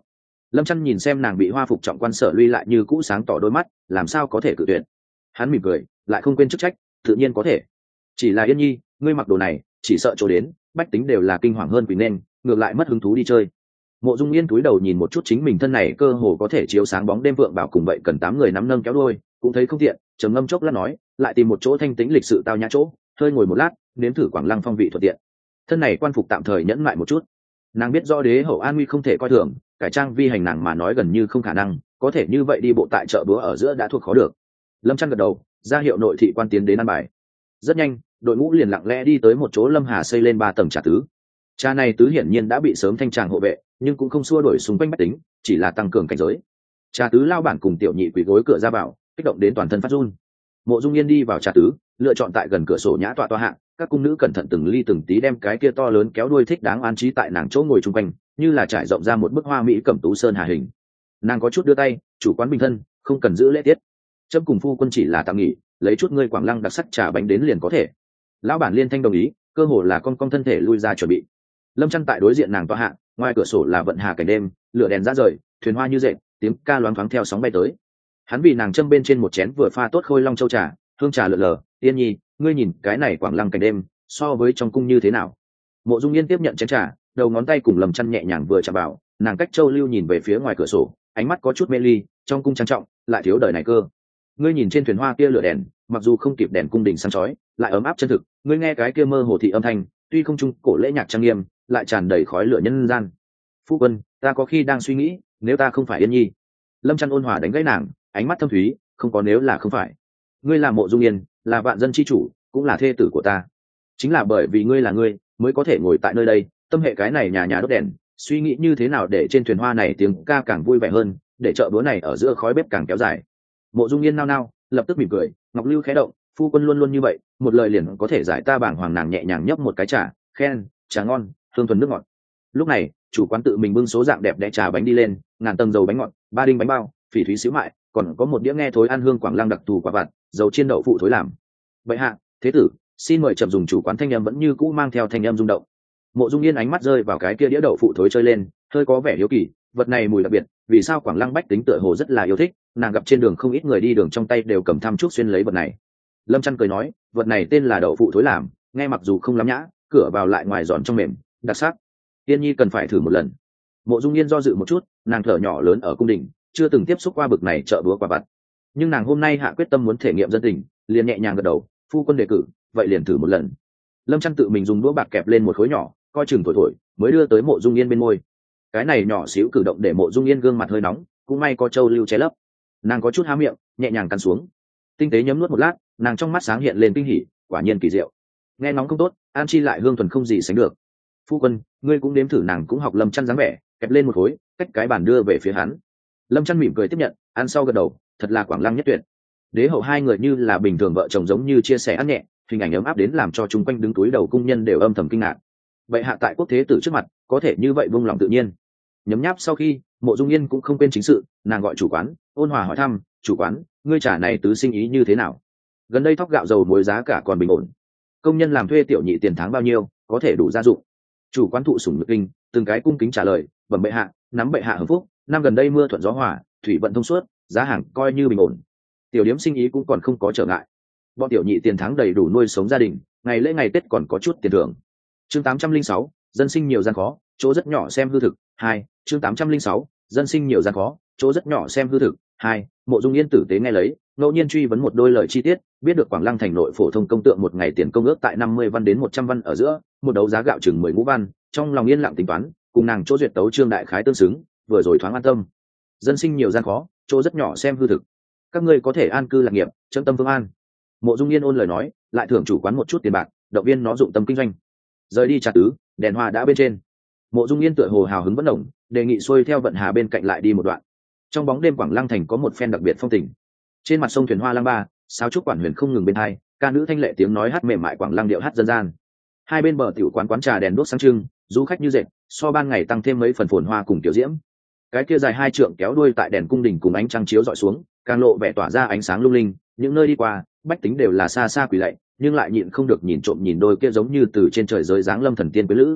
A: Lâm Chân nhìn xem nàng bị hoa phục trọng quan Sở Luy lại như cũ sáng tỏ đôi mắt, làm sao có thể cự tuyệt. Hắn mỉm cười, lại không quên chức trách, tự nhiên có thể. Chỉ là Yên Nhi, ngươi mặc đồ này, chỉ sợ chỗ đến, bách tính đều là kinh hoàng hơn vì nên, ngược lại mất hứng thú đi chơi. Mộ Dung Yên cúi đầu nhìn một chút chính mình thân này cơ hồ có thể chiếu sáng bóng đêm vượng bảo cùng vậy cần 8 người nắm nâng kéo đuôi, cũng thấy không tiện, trầm ngâm chốc lát nói, lại tìm một chỗ thanh tĩnh lịch sự tao nhã chỗ, hơi ngồi một lát, nếm thử Quảng Lăng phong vị thuận tiện. Thân này quan phục tạm thời nhẫn lại một chút. Nàng biết rõ đế hậu an nguy không thể coi thường, cải trang vi hành nàng mà nói gần như không khả năng, có thể như vậy đi bộ tại chợ búa ở giữa đã thuộc khó được. Lâm Trăn gật đầu, ra hiệu nội thị quan tiến đến ăn bài. Rất nhanh, đội ngũ liền lặng lẽ đi tới một chỗ Lâm Hà xây lên 3 tầng trà tứ. Trà này tứ hiển nhiên đã bị sớm thanh tràng hộ vệ, nhưng cũng không xua đuổi xung quanh bách tính, chỉ là tăng cường cảnh giới. Trà tứ lao bản cùng tiểu nhị quỳ gối cửa ra vào, kích động đến toàn thân phát run. Mộ Dung Yên đi vào trà tứ, lựa chọn tại gần cửa sổ nhã tọa tọa hạ, các cung nữ cẩn thận từng ly từng tí đem cái kia to lớn kéo đuôi thích đáng an trí tại nàng chỗ ngồi chung quanh, như là trải rộng ra một bức hoa mỹ cẩm tú sơn hà hình. Nàng có chút đưa tay, chủ quán bình thân, không cần giữ lễ tiết. Trâm cùng phu quân chỉ là tạm nghỉ, lấy chút ngươi Quảng Lăng đặc sắc trà bánh đến liền có thể. Lão bản liên thanh đồng ý, cơ hồ là con thân thể lui ra chuẩn bị. Lâm Trăn tại đối diện nàng tọa hạ, ngoài cửa sổ là vận hà cảnh đêm, lửa đèn rã rời, thuyền hoa như dệt, tiếng ca loáng thoáng theo sóng bay tới. Hắn vì nàng châm bên trên một chén vừa pha tốt khôi long châu trà, hương trà lượn lờ. Yên Nhi, ngươi nhìn cái này Quảng Lăng cảnh đêm, so với trong cung như thế nào? Mộ Dung Yên tiếp nhận chén trà, đầu ngón tay cùng Lâm Trăn nhẹ nhàng vừa chạm vào, nàng cách châu lưu nhìn về phía ngoài cửa sổ, ánh mắt có chút mê ly, trong cung trang trọng, lại thiếu đời này cơ. Ngươi nhìn trên thuyền hoa kia lửa đèn, mặc dù không kịp đèn cung đình sáng chói, lại ấm áp chân thực. Ngươi nghe cái kia mơ hồ thị âm thanh, tuy không trung cổ lễ nhạc trang nghiêm, lại tràn đầy khói lửa nhân gian. Phu quân, ta có khi đang suy nghĩ, nếu ta không phải Yên Nhi. Lâm Trăn ôn hòa đánh gãy nàng, ánh mắt thâm thúy, không có nếu là không phải. Ngươi là Mộ Dung Yên, là vạn dân chi chủ, cũng là thê tử của ta. Chính là bởi vì ngươi là ngươi, mới có thể ngồi tại nơi đây, tâm hệ cái này nhà nhà đốt đèn, suy nghĩ như thế nào để trên thuyền hoa này tiếng ca càng vui vẻ hơn, để chợ búa này ở giữa khói bếp càng kéo dài. Mộ Dung Yên nao nao, lập tức mỉm cười, ngọc lưu khẽ động, phu quân luôn luôn như vậy, một lời liền có thể giải ta bảng hoàng. Nàng nhẹ nhàng nhấp một cái trà, khen, trà ngon, hương thuần nước ngọt. Lúc này, chủ quán tự mình bưng số dạng đẹp đẽ trà bánh đi lên, ngàn tầng dầu bánh ngọt, 3 đinh bánh bao, phỉ thúy xíu mại, còn có một đĩa nghe thối ăn hương Quảng Lăng đặc thù quả vặt, dầu chiên đậu phụ thối làm. Bệ hạ, thế tử, xin mời chậm dùng. Chủ quán thanh âm vẫn như cũ mang theo thanh âm rung động. Mộ Dung Yên ánh mắt rơi vào cái kia đĩa đậu phụ thối chơi lên, hơi có vẻ hiếu kỳ, vật này mùi đặc biệt, vì sao Quảng Lăng bách tính tựa hồ rất là yêu thích. Nàng gặp trên đường không ít người đi đường trong tay đều cầm tham trúc xuyên lấy vật này. Lâm Trăn cười nói, vật này tên là đậu phụ thối làm, nghe mặc dù không lắm nhã, cửa vào lại ngoài giòn trong mềm, đặc sắc. Yên Nhi cần phải thử một lần. Mộ Dung Yên do dự một chút, nàng thở nhỏ lớn ở cung đình, chưa từng tiếp xúc qua bực này chợ búa quả vặt, nhưng nàng hôm nay hạ quyết tâm muốn thể nghiệm dân tình, liền nhẹ nhàng gật đầu. Phu quân đề cử, vậy liền thử một lần. Lâm Trăn tự mình dùng đũa bạc kẹp lên một khối nhỏ, coi chừng thổi thổi, mới đưa tới Mộ Dung Yên bên môi. Cái này nhỏ xíu cử động để Mộ Dung Yên gương mặt hơi nóng, cũng may có châu lưu che lấp. Nàng có chút há miệng, nhẹ nhàng cắn xuống, tinh tế nhấm nuốt một lát, nàng trong mắt sáng hiện lên kinh hỉ, quả nhiên kỳ diệu. Nghe nóng không tốt, an chi lại hương thuần không gì sánh được. Phu quân, ngươi cũng nếm thử. Nàng cũng học Lâm Trăn dáng vẻ, kẹp lên một khối, cách cái bàn đưa về phía hắn. Lâm Trăn mỉm cười tiếp nhận, ăn sau gật đầu, thật là Quảng Lăng nhất tuyệt. Đế hậu hai người như là bình thường vợ chồng giống như chia sẻ ăn nhẹ, hình ảnh ấm áp đến làm cho chúng quanh đứng túi đầu cung nhân đều âm thầm kinh ngạc. Vậy hạ tại quốc thế tử trước mặt, có thể như vậy vung lòng tự nhiên. Nhấm nháp sau khi, Mộ Dung Yên cũng không quên chính sự, nàng gọi chủ quán, ôn hòa hỏi thăm, chủ quán, ngươi trà này tứ sinh ý như thế nào? Gần đây thóc gạo dầu muối giá cả còn bình ổn. Công nhân làm thuê tiểu nhị tiền tháng bao nhiêu, có thể đủ gia dụng? Chủ quán thụ sủng nhược kinh, từng cái cung kính trả lời, bẩm bệ hạ, nắm bệ hạ hưởng phúc, năm gần đây mưa thuận gió hòa, thủy vận thông suốt, giá hàng coi như bình ổn. Tiểu điếm sinh ý cũng còn không có trở ngại. Bọn tiểu nhị tiền tháng đầy đủ nuôi sống gia đình, ngày lễ ngày Tết còn có chút tiền thưởng. Chương 806, dân sinh nhiều gian khó, chỗ rất nhỏ xem hư thực. 2. Chương 806, dân sinh nhiều gian khó, chỗ rất nhỏ xem hư thực. 2. Mộ Dung Yên tử tế nghe lấy, ngẫu nhiên truy vấn một đôi lời chi tiết, biết được Quảng Lăng thành nội phổ thông công tượng một ngày tiền công ước tại 50 văn đến 100 văn ở giữa, một đấu giá gạo chừng 10 ngũ văn, trong lòng yên lặng tính toán, cùng nàng chỗ duyệt tấu chương đại khái tương xứng, vừa rồi thoáng an tâm. Dân sinh nhiều gian khó, chỗ rất nhỏ xem hư thực. Các ngươi có thể an cư lạc nghiệp, chấm tâm phương an. Mộ Dung Yên ôn lời nói, lại thưởng chủ quán một chút tiền bạc, động viên nó dụng tâm kinh doanh. Rời đi trà tứ, đèn hoa đã bên trên. Mộ Dung Yên tựa hồ hào hứng vẫn động, đề nghị xuôi theo vận hà bên cạnh lại đi một đoạn. Trong bóng đêm Quảng Lăng thành có một phen đặc biệt phong tình. Trên mặt sông thuyền hoa lăng ba, sáo trúc quản huyền không ngừng bên hai, ca nữ thanh lệ tiếng nói hát mềm mại Quảng Lăng điệu hát dân gian. Hai bên bờ tiểu quán quán trà đèn đuốc sáng trưng, du khách như dệt, so ban ngày tăng thêm mấy phần phồn hoa cùng tiểu diễm. Cái kia dài 2 trượng kéo đuôi tại đèn cung đình cùng ánh trăng chiếu dọi xuống, càng lộ vẻ tỏa ra ánh sáng lung linh. Những nơi đi qua, bách tính đều là xa xa quỳ lạy, nhưng lại nhịn không được nhìn trộm nhìn đôi kia giống như từ trên trời rơi giáng lâm thần tiên quý lữ.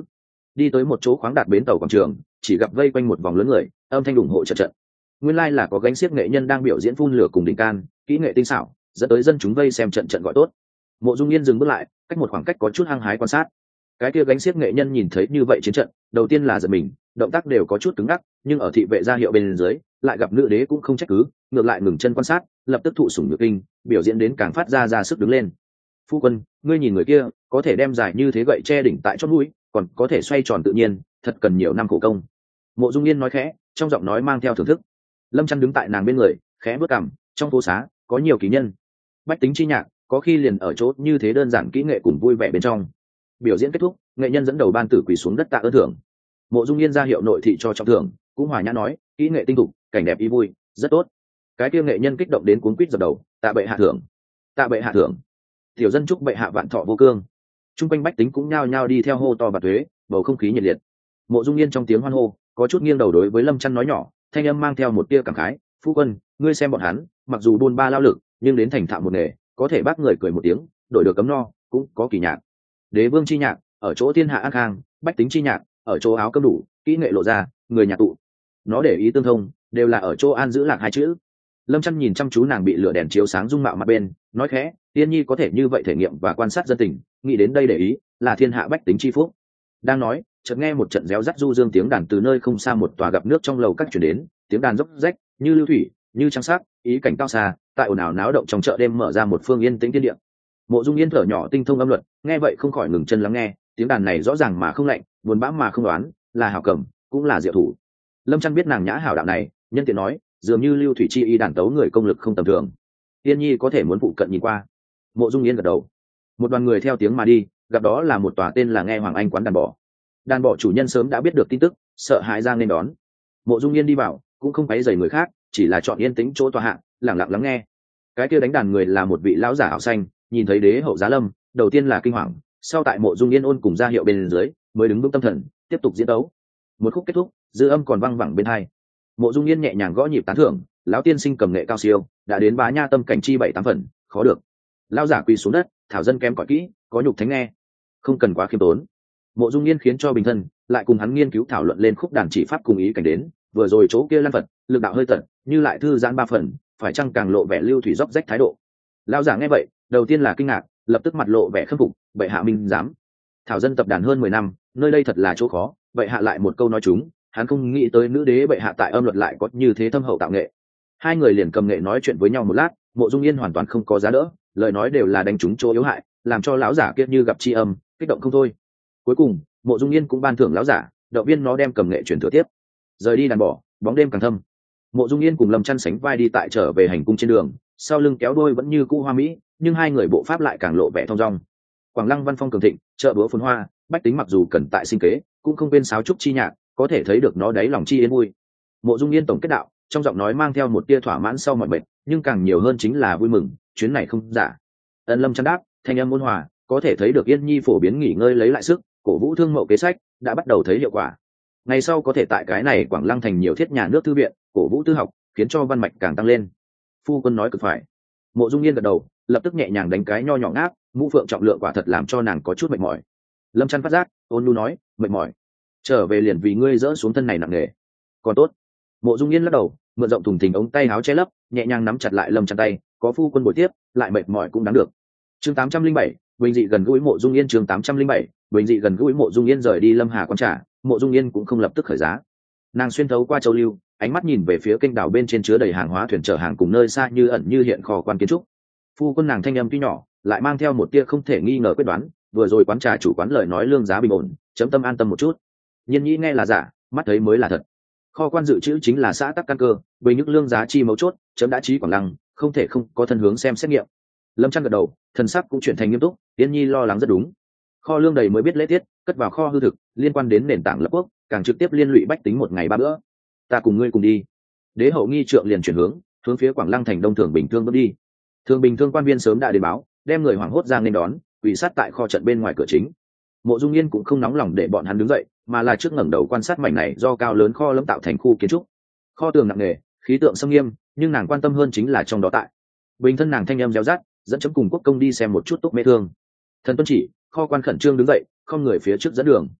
A: đi tới một chỗ khoáng đạt bến tàu quảng trường, chỉ gặp vây quanh một vòng lớn người, âm thanh ủng hộ trận trận. Nguyên lai là có gánh xiếc nghệ nhân đang biểu diễn phun lửa cùng đỉnh can, kỹ nghệ tinh xảo, dẫn tới dân chúng vây xem trận trận gọi tốt. Mộ Dung Yên dừng bước lại, cách một khoảng cách có chút hăng hái quan sát. Cái kia gánh xiếc nghệ nhân nhìn thấy như vậy chiến trận, đầu tiên là giật mình, động tác đều có chút cứng ngắc, nhưng ở thị vệ ra hiệu bên dưới, lại gặp nữ đế cũng không trách cứ, ngược lại ngừng chân quan sát, lập tức thụ sủng nhược kinh, biểu diễn đến càng phát ra sức đứng lên. Phu quân, ngươi nhìn người kia, có thể đem dài như thế gậy che đỉnh tại chót mũi, còn có thể xoay tròn tự nhiên, thật cần nhiều năm khổ công. Mộ Dung Yên nói khẽ, trong giọng nói mang theo thưởng thức. Lâm Chân đứng tại nàng bên người, khẽ bước cằm, trong phố xá có nhiều kỳ nhân, bách tính chi nhạc, có khi liền ở chỗ như thế đơn giản kỹ nghệ cùng vui vẻ bên trong. Biểu diễn kết thúc, nghệ nhân dẫn đầu ban tử quỳ xuống đất tạ ơn thưởng. Mộ Dung Yên ra hiệu nội thị cho trọng thưởng, cũng hòa nhã nói, kỹ nghệ tinh thục, cảnh đẹp ý vui, rất tốt. Cái kia nghệ nhân kích động đến cuống quýt dập đầu, tạ bệ hạ thưởng, tạ bệ hạ thưởng. Tiểu dân chúc bệ hạ vạn thọ vô cương. Trung quanh bách tính cũng nhao nhao đi theo hô to và thuế, bầu không khí nhiệt liệt. Mộ Dung Yên trong tiếng hoan hô, có chút nghiêng đầu đối với Lâm Chân nói nhỏ, thanh âm mang theo một tia cảm khái, phu quân, ngươi xem bọn hắn, mặc dù buôn ba lao lực, nhưng đến thành thạo một nghề, có thể bác người cười một tiếng, đổi được cấm no, cũng có kỳ nhạc. Đế vương chi nhạc, ở chỗ thiên hạ an khang, bách tính chi nhạc, ở chỗ áo cơm đủ, kỹ nghệ lộ ra, người nhạc tụ. Nó để ý tương thông, đều là ở chỗ an giữ lạc hai chữ. Lâm Chân nhìn chăm chú nàng bị lửa đèn chiếu sáng dung mạo mặt bên, nói khẽ, Tiên Nhi có thể như vậy thể nghiệm và quan sát dân tình, nghĩ đến đây để ý, là thiên hạ bách tính chi phúc. Đang nói, chợt nghe một trận réo rắt du dương tiếng đàn từ nơi không xa một tòa gặp nước trong lầu các truyền đến, tiếng đàn dốc rách, như lưu thủy, như trăng sắc, ý cảnh cao xa, tại ồn ào náo động trong chợ đêm mở ra một phương yên tĩnh thiên địa. Mộ Dung Yên thở nhỏ tinh thông âm luật, nghe vậy không khỏi ngừng chân lắng nghe, tiếng đàn này rõ ràng mà không lạnh, buồn bã mà không đoán, là hảo cầm, cũng là diệu thủ. Lâm Chân biết nàng nhã hảo đạo này, nhân tiện nói, dường như lưu thủy chi y đàn tấu người công lực không tầm thường. Tiên Nhi có thể muốn phụ cận nhìn qua. Mộ Dung Yên gật đầu. Một đoàn người theo tiếng mà đi, gặp đó là một tòa tên là Nghe Hoàng Anh quán đàn bò. Đàn bò chủ nhân sớm đã biết được tin tức, sợ hãi ra nên đón. Mộ Dung Yên đi vào, cũng không quấy rầy người khác, chỉ là chọn yên tĩnh chỗ tòa hạ, lặng lặng lắng nghe. Cái kia đánh đàn người là một vị lão giả áo xanh, nhìn thấy đế hậu giá lâm, đầu tiên là kinh hoàng, sau tại Mộ Dung Yên ôn cùng ra hiệu bên dưới, mới đứng vững tâm thần, tiếp tục diễn tấu. Một khúc kết thúc, dư âm còn vang vẳng bên tai. Mộ Dung Yên nhẹ nhàng gõ nhịp tán thưởng, lão tiên sinh cầm nghệ cao siêu, đã đến bá nha tâm cảnh chi 7-8 phần, khó được. Lão giả quỳ xuống đất, thảo dân kém cỏi kỹ, có nhục thánh nghe, không cần quá khiêm tốn. Mộ Dung Yên khiến cho bình thân, lại cùng hắn nghiên cứu thảo luận lên khúc đàn chỉ pháp cùng ý cảnh đến, vừa rồi chỗ kia lăn vật, lực đạo hơi tận, như lại thư giãn 3 phần, phải chăng càng lộ vẻ lưu thủy dốc rách thái độ. Lão giả nghe vậy, đầu tiên là kinh ngạc, lập tức mặt lộ vẻ khâm phục, bệ hạ minh dám. Thảo dân tập đàn hơn 10 năm, nơi đây thật là chỗ khó, bệ hạ lại một câu nói chúng, hắn không nghĩ tới nữ đế bệ hạ tại âm luật lại có như thế thâm hậu tạo nghệ. Hai người liền cầm nghệ nói chuyện với nhau một lát, Mộ Dung Yên hoàn toàn không có giá đỡ, lời nói đều là đánh trúng chỗ yếu hại, làm cho lão giả kia như gặp tri âm, kích động không thôi. Cuối cùng, Mộ Dung Yên cũng ban thưởng lão giả, động viên nó đem cầm nghệ truyền thừa tiếp. Rời đi đàn bỏ, bóng đêm càng thâm. Mộ Dung Yên cùng Lâm Chân sánh vai đi tại trở về hành cung trên đường, sau lưng kéo đôi vẫn như cũ hoa mỹ, nhưng hai người bộ pháp lại càng lộ vẻ thong dong. Quảng Lăng văn phong cường thịnh, chợ búa phồn hoa, bách tính mặc dù cần tại sinh kế, cũng không quên sáo trúc chi nhạc, có thể thấy được nó đáy lòng chi yên vui. Mộ Dung Yên tổng kết đạo, trong giọng nói mang theo một tia thỏa mãn sau mọi mệt, nhưng càng nhiều hơn chính là vui mừng, chuyến này không giả. Ân Lâm Chân đáp, thanh âm ôn hòa, có thể thấy được Yên Nhi phổ biến nghỉ ngơi lấy lại sức, cổ vũ thương mậu kế sách đã bắt đầu thấy hiệu quả. Ngày sau có thể tại cái này Quảng Lăng thành nhiều thiết nhà nước thư viện, cổ vũ tư học, khiến cho văn mạch càng tăng lên. Phu quân nói cực phải. Mộ Dung Yên gật đầu, lập tức nhẹ nhàng đánh cái nho nhỏ ngáp, mũ phượng trọng lượng quả thật làm cho nàng có chút mệt mỏi. Lâm Chân phát giác, ôn nhu nói, mệt mỏi, trở về liền vì ngươi dỡ xuống thân này nặng nề. Còn tốt. Mộ Dung Yên lắc đầu, mượn rộng thùng thình ống tay áo che lấp, nhẹ nhàng nắm chặt lại Lâm Chân tay, có phu quân bồi tiếp, lại mệt mỏi cũng đáng được. Chương 807, bình dị gần gũi Mộ Dung Yên. Chương 807, bình dị gần gũi Mộ Dung Yên rời đi Lâm Hà quán trà, Mộ Dung Yên cũng không lập tức khởi giá. Nàng xuyên thấu qua châu lưu, ánh mắt nhìn về phía kênh đảo bên trên chứa đầy hàng hóa thuyền chở hàng cùng nơi xa như ẩn như hiện kho quan kiến trúc. Phu quân nàng thanh âm tuy nhỏ, lại mang theo một tia không thể nghi ngờ quyết đoán, vừa rồi quán trà chủ quán lời nói lương giá bình ổn, chấm tâm an tâm một chút. Nhiên Nhi nghe là giả, mắt thấy mới là thật. Kho quan dự trữ chính là xã tắc căn cơ, với những lương giá chi mấu chốt, chấm đã trí Quảng Lăng, không thể không có thân hướng xem xét nghiệm. Lâm Chân gật đầu, thần sắc cũng chuyển thành nghiêm túc, Yên Nhi lo lắng rất đúng. Kho lương đầy mới biết lễ tiết, cất vào kho hư thực, liên quan đến nền tảng lập quốc, càng trực tiếp liên lụy bách tính một ngày 3 bữa. Ta cùng ngươi cùng đi. Đế hậu nghi trượng liền chuyển hướng phía Quảng Lăng thành Đông Thường Bình Thương bước đi. Thường Bình Thương quan viên sớm đã đến báo, đem người hoảng hốt ra nên đón, quỳ sát tại kho trận bên ngoài cửa chính. Mộ Dung Yên cũng không nóng lòng để bọn hắn đứng dậy, mà là trước ngẩng đầu quan sát mảnh này do cao lớn kho lẫm tạo thành khu kiến trúc. Kho tường nặng nề, khí tượng sâm nghiêm, nhưng nàng quan tâm hơn chính là trong đó tại. Bình thân nàng thanh âm réo rắt, dẫn chấm cùng quốc công đi xem một chút túc mễ thương. Thần tuân chỉ, kho quan khẩn trương đứng dậy, không người phía trước dẫn đường.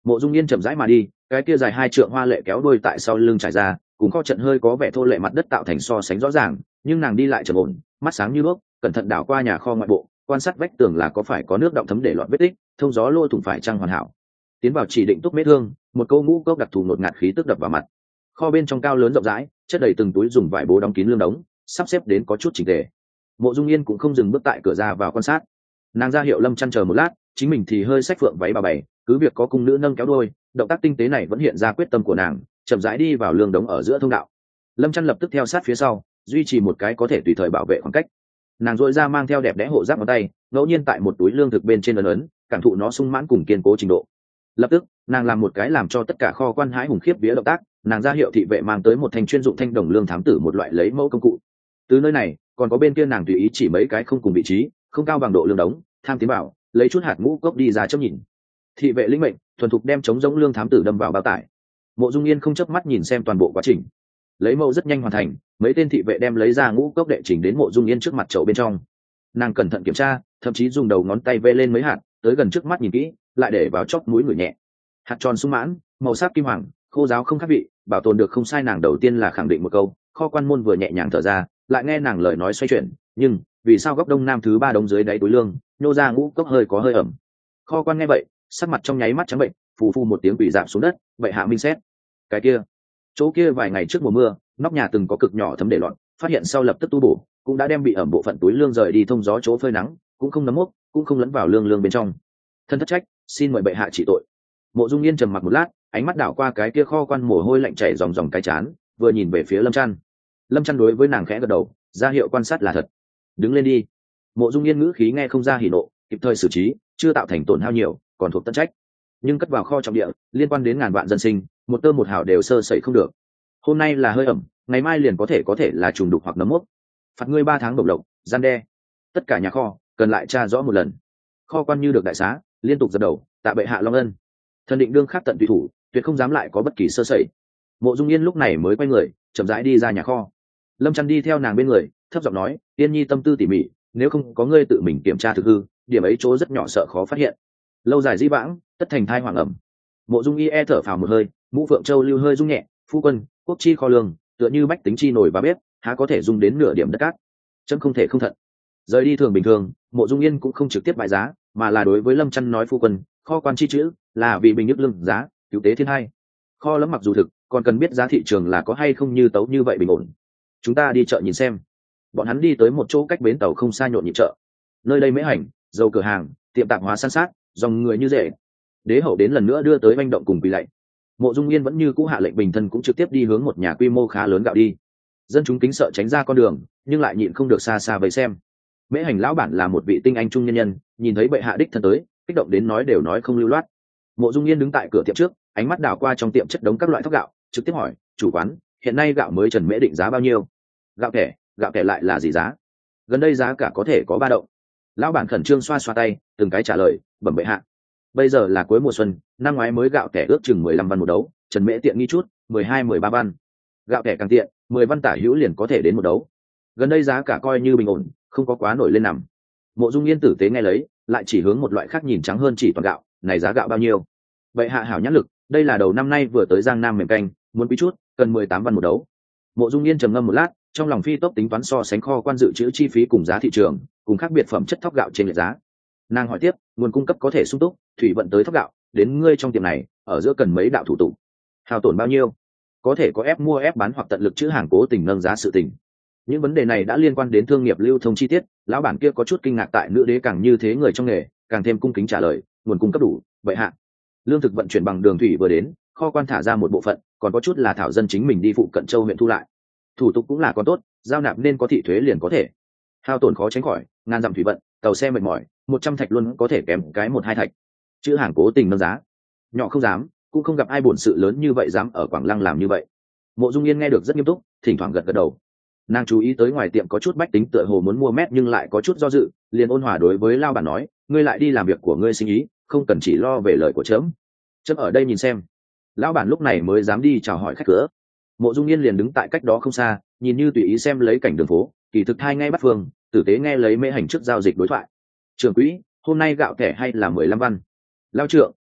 A: Mộ Dung Yên chậm rãi mà đi, cái kia dài 2 trượng hoa lệ kéo đuôi tại sau lưng trải ra, cùng kho trận hơi có vẻ thô lệ mặt đất tạo thành so sánh rõ ràng, nhưng nàng đi lại trầm ổn, mắt sáng như đuốc, cẩn thận đảo qua nhà kho ngoại bộ, quan sát vách tường là có phải có nước đọng thấm để lọt vết tích, thông gió lôi thủng phải trang hoàn hảo. Tiến vào chỉ định túc mét thương, một câu ngũ cốc đặc thù ngột ngạt khí tức đập vào mặt. Kho bên trong cao lớn rộng rãi, chất đầy từng túi dùng vải bố đóng kín lương đống, sắp xếp đến có chút chỉnh tề. Mộ Dung Yên cũng không dừng bước tại cửa ra vào quan sát, nàng ra hiệu Lâm Chăn chờ một lát, chính mình thì hơi xách phượng váy bà bày, cứ việc có cung nữ nâng kéo đôi, động tác tinh tế này vẫn hiện ra quyết tâm của nàng, chậm rãi đi vào lương đống ở giữa thông đạo. Lâm Chăn lập tức theo sát phía sau, duy trì một cái có thể tùy thời bảo vệ khoảng cách. Nàng dội ra mang theo đẹp đẽ hộ giáp ngón tay, ngẫu nhiên tại một túi lương thực bên trên ấn ấn, cảm thụ nó sung mãn cùng kiên cố trình độ. Lập tức nàng làm một cái làm cho tất cả kho quan hãi hùng khiếp vía động tác, nàng ra hiệu thị vệ mang tới một thanh chuyên dụng thanh đồng lương thám tử một loại lấy mẫu công cụ. Từ nơi này còn có bên kia nàng tùy ý chỉ mấy cái không cùng vị trí, không cao bằng độ lương đống, tham tiến bảo lấy chút hạt ngũ cốc đi ra chớp nhìn. Thị vệ lĩnh mệnh thuần thục đem chống giống lương thám tử đâm vào bao tải. Mộ Dung Yên không chớp mắt nhìn xem toàn bộ quá trình, lấy mẫu rất nhanh hoàn thành, mấy tên thị vệ đem lấy ra ngũ cốc đệ trình đến Mộ Dung Yên trước mặt chậu bên trong. Nàng cẩn thận kiểm tra, thậm chí dùng đầu ngón tay vê lên mấy hạt, tới gần trước mắt nhìn kỹ, lại để vào chóp mũi ngửi nhẹ. Hạt tròn sung mãn, màu sắc kim hoàng, khô ráo không khác vị, bảo tồn được không sai. Nàng đầu tiên là khẳng định một câu, kho quan môn vừa nhẹ nhàng thở ra, lại nghe nàng lời nói xoay chuyển, nhưng vì sao góc đông nam thứ 3 đống dưới đáy túi lương nhô ra ngũ cốc hơi có hơi ẩm. Kho quan nghe vậy, sắc mặt trong nháy mắt trắng bệnh, phù phù một tiếng quỷ giảm xuống đất. Vậy hạ minh xét, cái kia chỗ kia vài ngày trước mùa mưa, nóc nhà từng có cực nhỏ thấm để loạn, phát hiện sau lập tức tu bổ, cũng đã đem bị ẩm bộ phận túi lương rời đi thông gió chỗ phơi nắng, cũng không nấm mốc, cũng không lẫn vào lương bên trong. Thân thất trách, xin mời bệ hạ trị tội. Mộ Dung Yên trầm mặc một lát, ánh mắt đảo qua cái kia kho quan, mồ hôi lạnh chảy ròng ròng cái chán, vừa nhìn về phía Lâm Chăn. Lâm Chăn đối với nàng khẽ gật đầu, ra hiệu quan sát là thật. Đứng lên đi. Mộ Dung Yên ngữ khí nghe không ra hỉ nộ, kịp thời xử trí, chưa tạo thành tổn hao nhiều, còn thuộc tân trách. Nhưng cất vào kho trọng địa, liên quan đến ngàn vạn dân sinh, một tơ một hào đều sơ sẩy không được. Hôm nay là hơi ẩm, ngày mai liền có thể là trùng đục hoặc nấm mốc. Phạt ngươi 3 tháng độc lộc, gian đe. Tất cả nhà kho cần lại tra rõ một lần. Kho quan như được đại xá, liên tục dập đầu, tạ bệ hạ long ân. Thần định đương khắc tận tùy thủ, tuyệt không dám lại có bất kỳ sơ sẩy. Mộ Dung Yên lúc này mới quay người, chậm rãi đi ra nhà kho. Lâm Chăn đi theo nàng bên người, thấp giọng nói, Yên Nhi tâm tư tỉ mỉ, nếu không có ngươi tự mình kiểm tra thực hư, điểm ấy chỗ rất nhỏ sợ khó phát hiện. Lâu dài dĩ vãng, tất thành thai hoàng ẩm. Mộ Dung Y thở phào một hơi, mũ phượng châu lưu hơi rung nhẹ, phu quân, quốc chi kho lương, tựa như bách tính chi nổi và bếp, há có thể dùng đến nửa điểm đất cát. Chấm không thể không thận. Rời đi thường bình thường, Mộ Dung Yên cũng không trực tiếp bại giá, mà là đối với Lâm Chăn nói, phu quân, kho quan chi chữ là vì bình nhất lương giá, cứu tế thiên hai. Kho lắm mặc dù thực, còn cần biết giá thị trường là có hay không như tấu như vậy bình ổn. Chúng ta đi chợ nhìn xem. Bọn hắn đi tới một chỗ cách bến tàu không xa nhộn nhịp chợ. Nơi đây mễ hành, dầu cửa hàng, tiệm tạp hóa san sát, dòng người như rể. Đế hậu đến lần nữa đưa tới manh động cùng quỳ lạy. Mộ Dung Yên vẫn như cũ hạ lệnh bình thân, cũng trực tiếp đi hướng một nhà quy mô khá lớn gạo đi. Dân chúng kính sợ tránh ra con đường, nhưng lại nhịn không được xa xa vây xem. Mễ hành lão bản là một vị tinh anh trung nhân nhân, nhìn thấy bệ hạ đích thân tới, kích động đến nói đều nói không lưu loát. Mộ Dung Yên đứng tại cửa tiệm trước, ánh mắt đảo qua trong tiệm chất đống các loại thóc gạo, trực tiếp hỏi, chủ quán, hiện nay gạo mới trần mễ định giá bao nhiêu? Gạo kẻ lại là gì giá? Gần đây giá cả có thể có ba động. Lão bản khẩn trương xoa xoa tay, từng cái trả lời, bẩm bệ hạ. Bây giờ là cuối mùa xuân, năm ngoái mới gạo kẻ ước chừng 15 văn một đấu, trần mễ tiện nghi chút, 12-13 văn. Gạo kẻ càng tiện, 10 văn tả hữu liền có thể đến một đấu. Gần đây giá cả coi như bình ổn, không có quá nổi lên nằm. Mộ Dung Yên tử tế nghe lấy, lại chỉ hướng một loại khác nhìn trắng hơn chỉ toàn gạo, này giá gạo bao nhiêu? Bệ hạ hảo nhãn lực, đây là đầu năm nay vừa tới Giang Nam mềm canh, muốn quý chút, cần 18 văn một đấu. Mộ Dung Yên trầm ngâm một lát, trong lòng phi tốc tính toán so sánh kho quan dự trữ chi phí cùng giá thị trường, cùng khác biệt phẩm chất thóc gạo trên lệch giá. Nàng hỏi tiếp, nguồn cung cấp có thể sung túc, thủy vận tới thóc gạo, đến ngươi trong tiệm này, ở giữa cần mấy đạo thủ tục, hao tổn bao nhiêu, có thể có ép mua ép bán hoặc tận lực chữ hàng cố tình nâng giá sự tình. Những vấn đề này đã liên quan đến thương nghiệp lưu thông chi tiết, lão bản kia có chút kinh ngạc tại nữ đế càng như thế người trong nghề, càng thêm cung kính trả lời, nguồn cung cấp đủ, vậy hạ. Lương thực vận chuyển bằng đường thủy vừa đến, kho quan thả ra một bộ phận, còn có chút là thảo dân chính mình đi phụ cận châu huyện thu lại. Thủ tục cũng là còn tốt, giao nạp nên có thị thuế liền có thể. Hao tổn khó tránh khỏi, ngàn dặm thủy vận, tàu xe mệt mỏi, 100 thạch luôn có thể kém cái 1-2 thạch. Chữ hàng cố tình nâng giá, nhỏ không dám, cũng không gặp ai buồn sự lớn như vậy dám ở Quảng Lăng làm như vậy. Mộ Dung Yên nghe được rất nghiêm túc, thỉnh thoảng gật gật đầu. Nàng chú ý tới ngoài tiệm có chút bách tính tựa hồ muốn mua mét nhưng lại có chút do dự, liền ôn hòa đối với lao bản nói, ngươi lại đi làm việc của ngươi sinh ý, không cần chỉ lo về lời của chấm. Chấm ở đây nhìn xem. Lão bản lúc này mới dám đi chào hỏi khách cửa. Mộ Dung Yên liền đứng tại cách đó không xa, nhìn như tùy ý xem lấy cảnh đường phố, kỳ thực thai ngay bắt phương, tử tế nghe lấy mễ hành trước giao dịch đối thoại. Trưởng quỹ, hôm nay gạo thẻ hay là 15 văn? Lao trượng,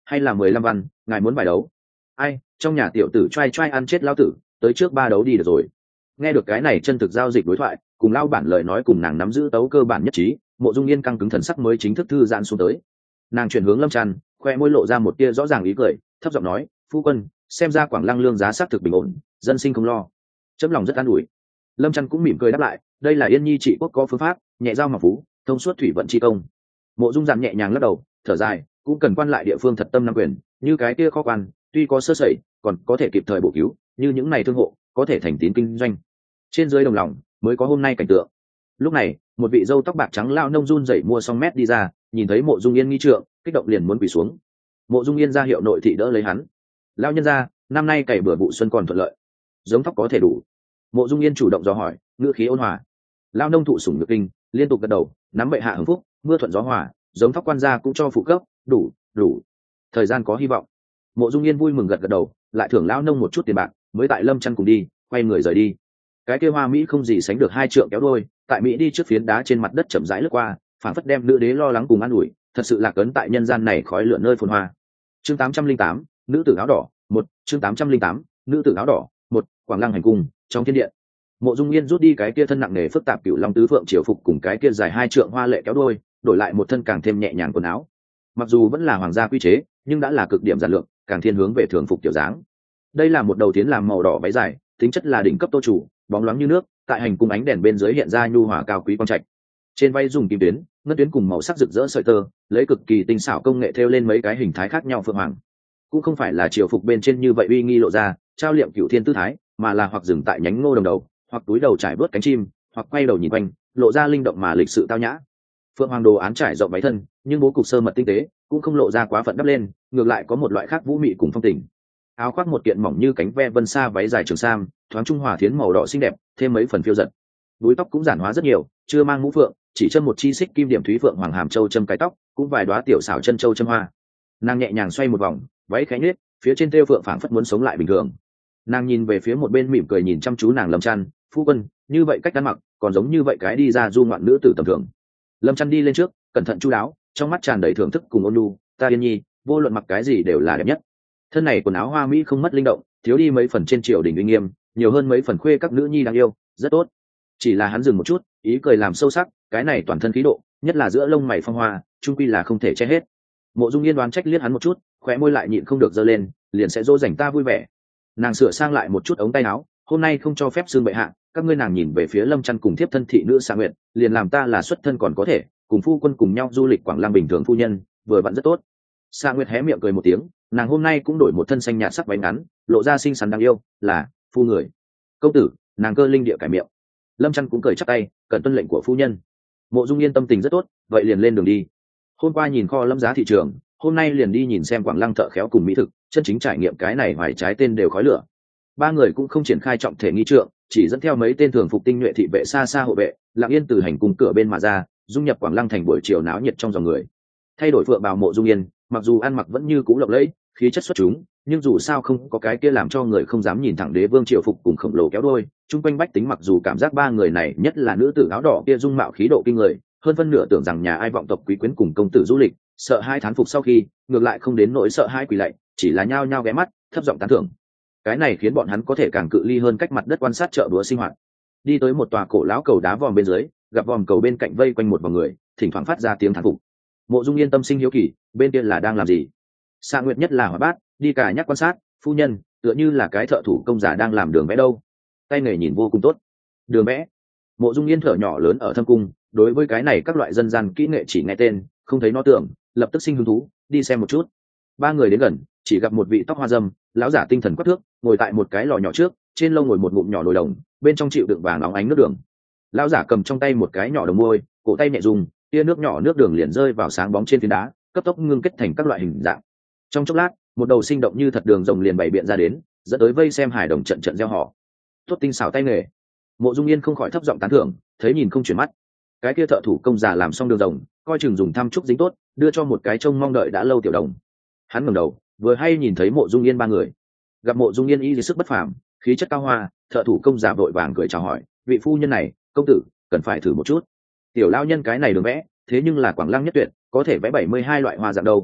A: hay là 15 văn, ngài muốn bài đấu? Ai, trong nhà tiểu tử trai trai ăn chết lao tử, tới trước 3 đấu đi được rồi. Nghe được cái này chân thực giao dịch đối thoại, cùng lao bản lời nói cùng nàng nắm giữ tấu cơ bản nhất trí, Mộ Dung Yên căng cứng thần sắc mới chính thức thư giãn xuống tới. Nàng chuyển hướng Lâm Trăn, khoe môi lộ ra một tia rõ ràng ý cười, thấp giọng nói, phu quân, xem ra Quảng Lăng lương giá xác thực bình ổn, dân sinh không lo. Chấm lòng rất an ủi. Lâm Trăn cũng mỉm cười đáp lại, đây là Yên Nhi trị quốc có phương pháp, nhẹ giao mà phú, thông suốt thủy vận chi công. Mộ Dung dặn nhẹ nhàng lắc đầu, thở dài, cũng cần quan lại địa phương thật tâm nắm quyền, như cái kia khó quan, tuy có sơ sẩy, còn có thể kịp thời bổ cứu, như những này thương hộ, có thể thành tín kinh doanh. Trên dưới đồng lòng, mới có hôm nay cảnh tượng. Lúc này, một vị dâu tóc bạc trắng lao nông run rẩy mua xong mét đi ra, nhìn thấy Mộ Dung Yên nghi trượng, kích động liền muốn quỳ xuống. Mộ Dung Yên ra hiệu nội thị đỡ lấy hắn. Lao nhân gia, năm nay cày bừa vụ xuân còn thuận lợi, giống thóc có thể đủ. Mộ Dung Yên chủ động dò hỏi, ngữ khí ôn hòa. Lao nông thụ sủng nhược kinh, liên tục gật đầu, nắm bệ hạ hưng phúc, mưa thuận gió hòa, giống thóc quan gia cũng cho phụ cấp, đủ. Thời gian có hy vọng. Mộ Dung Yên vui mừng gật gật đầu, lại thưởng Lao nông một chút tiền bạc, mới tại Lâm Trăn cùng đi, quay người rời đi. Cái kia hoa mỹ không gì sánh được 2 trượng kéo đôi, tại mỹ đi trước phiến đá trên mặt đất chậm rãi lướt qua, phản phất đem nữ đế lo lắng cùng an ủi, thật sự lạc ấn tại nhân gian này khói lửa nơi phồn hoa. Chương 808, nữ tử áo đỏ, 1, chương 808, nữ tử áo đỏ, 1, Quảng Lăng hành cung, trong thiên điện. Mộ Dung Yên rút đi cái kia thân nặng nề phức tạp cửu long tứ phượng triều phục cùng cái kia dài 2 trượng hoa lệ kéo đôi, đổi lại một thân càng thêm nhẹ nhàng quần áo. Mặc dù vẫn là hoàng gia quy chế, nhưng đã là cực điểm giản lược, càng thiên hướng về thường phục tiểu dáng. Đây là một đầu tiến làm màu đỏ váy dài, tính chất là đỉnh cấp tô chủ, bóng loáng như nước, tại hành cung ánh đèn bên dưới hiện ra nhu hòa cao quý quang trạch. Trên váy dùng kim tuyến, ngân tuyến cùng màu sắc rực rỡ sợi tơ, lấy cực kỳ tinh xảo công nghệ thêu lên mấy cái hình thái khác nhau phượng hoàng. Cũng không phải là triều phục bên trên như vậy uy nghi lộ ra, trao liệm cửu thiên tư thái, mà là hoặc dừng tại nhánh ngô đồng đầu, hoặc túi đầu trải bớt cánh chim, hoặc quay đầu nhìn quanh, lộ ra linh động mà lịch sự tao nhã. Phượng hoàng đồ án trải rộng váy thân, nhưng bố cục sơ mật tinh tế, cũng không lộ ra quá phận đắp lên, ngược lại có một loại khác vũ mị cùng phong tình. Áo khoác một kiện mỏng như cánh ve vân sa váy dài trường sam, thoáng trung hòa thiến màu đỏ xinh đẹp, thêm mấy phần phiêu giật. Búi tóc cũng giản hóa rất nhiều, chưa mang mũ phượng, chỉ châm một chi xích kim điểm thúy phượng hoàng hàm châu châm cái tóc, cũng vài đóa tiểu xảo chân châu châm hoa. Nàng nhẹ nhàng xoay một vòng, váy khẽ nhếch, phía trên thêu phượng phảng phất muốn sống lại bình thường. Nàng nhìn về phía một bên mỉm cười nhìn chăm chú nàng Lâm Trăn, phu quân, như vậy cách ăn mặc, còn giống như vậy cái đi ra du ngoạn nữ tử tầm thường. Lâm Trăn đi lên trước, cẩn thận chu đáo, trong mắt tràn đầy thưởng thức cùng ôn nhu, ta Yên Nhi, vô luận mặc cái gì đều là đẹp nhất. Thân này quần áo hoa mỹ không mất linh động, thiếu đi mấy phần trên triều đình uy nghiêm, nhiều hơn mấy phần khuê các nữ nhi đáng yêu, rất tốt. Chỉ là hắn dừng một chút, ý cười làm sâu sắc, cái này toàn thân khí độ, nhất là giữa lông mày phong hoa, trung quy là không thể che hết. Mộ Dung Yên đoán trách liếc hắn một chút, khóe môi lại nhịn không được giơ lên, liền sẽ dỗ dành ta vui vẻ. Nàng sửa sang lại một chút ống tay áo, hôm nay không cho phép xương bệ hạ, các ngươi nàng nhìn về phía Lâm Trăn cùng thiếp thân thị nữ Sa Nguyệt, liền làm ta là xuất thân còn có thể, cùng phu quân cùng nhau du lịch Quảng Lăng bình thường phu nhân, vừa vặn rất tốt. Sa Nguyệt hé miệng cười một tiếng, nàng hôm nay cũng đổi một thân xanh nhạt sắc váy ngắn, lộ ra xinh xắn đáng yêu, là phu người. Công tử, nàng cơ linh địa cải miệng. Lâm Trăn cũng cười chắp tay, cần tuân lệnh của phu nhân. Mộ Dung Yên tâm tình rất tốt, vậy liền lên đường đi. Hôm qua nhìn kho lâm giá thị trường, hôm nay liền đi nhìn xem Quảng Lăng thợ khéo cùng mỹ thực, chân chính trải nghiệm cái này hoài trái tên đều khói lửa. Ba người cũng không triển khai trọng thể nghi trượng, chỉ dẫn theo mấy tên thường phục tinh nhuệ thị vệ xa xa hộ vệ, lặng yên từ hành cung cửa bên mà ra, dung nhập Quảng Lăng thành buổi chiều náo nhiệt trong dòng người. Thay đổi phượng bào Mộ Dung Yên, mặc dù ăn mặc vẫn như cũ lộng lẫy, khí chất xuất chúng, nhưng dù sao không có cái kia làm cho người không dám nhìn thẳng đế vương triều phục cùng khổng lồ kéo đôi. Trung quanh bách tính mặc dù cảm giác ba người này, nhất là nữ tử áo đỏ kia dung mạo khí độ kinh người, hơn phân nửa tưởng rằng nhà ai vọng tộc quý quyến cùng công tử du lịch, sợ hai thán phục sau khi, ngược lại không đến nỗi sợ hai quỳ lạy, chỉ là nhao nhao ghé mắt, thấp giọng tán thưởng. Cái này khiến bọn hắn có thể càng cự ly hơn cách mặt đất quan sát chợ búa sinh hoạt. Đi tới một tòa cổ lão cầu đá vòm bên dưới, gặp vòm cầu bên cạnh vây quanh một vòng người, thỉnh thoảng phát ra tiếng thán phục. Mộ Dung Yên tâm sinh hiếu kỳ, bên kia là đang làm gì? Sa Nguyệt nhất là hỏa bát, đi cả nhắc quan sát, phu nhân, tựa như là cái thợ thủ công giả đang làm đường vẽ đâu. Tay nghề nhìn vô cùng tốt. Đường vẽ? Mộ Dung Yên thở nhỏ lớn ở thâm cung, đối với cái này các loại dân gian kỹ nghệ chỉ nghe tên, không thấy nó tưởng, lập tức sinh hứng thú, đi xem một chút. Ba người đến gần, chỉ gặp một vị tóc hoa râm, lão giả tinh thần quắc thước, ngồi tại một cái lò nhỏ trước, trên lông ngồi một ngụm nhỏ nồi đồng, bên trong chịu đựng vàng óng ánh nước đường. Lão giả cầm trong tay một cái nhỏ đồng môi, cổ tay nhẹ dùng, tia nước nhỏ nước đường liền rơi vào sáng bóng trên phiến đá, cấp tốc ngưng kết thành các loại hình dạng. Trong chốc lát, một đầu sinh động như thật đường rồng liền bày biện ra đến, dẫn tới vây xem hài đồng trận trận reo hò. Tốt tinh xảo tay nghề. Mộ Dung Yên không khỏi thấp giọng tán thưởng, thấy nhìn không chuyển mắt. Cái kia thợ thủ công già làm xong đường rồng, coi chừng dùng thăm trúc dính tốt, đưa cho một cái trông mong đợi đã lâu tiểu đồng. Hắn ngẩng đầu, vừa hay nhìn thấy Mộ Dung Yên ba người. Gặp Mộ Dung Yên y sức bất phàm, khí chất cao hoa, thợ thủ công già vội vàng cười chào hỏi, vị phu nhân này, công tử, cần phải thử một chút. Tiểu lão nhân cái này đường vẽ, thế nhưng là Quảng Lăng nhất tuyệt, có thể vẽ 72 loại hoa dạng đâu.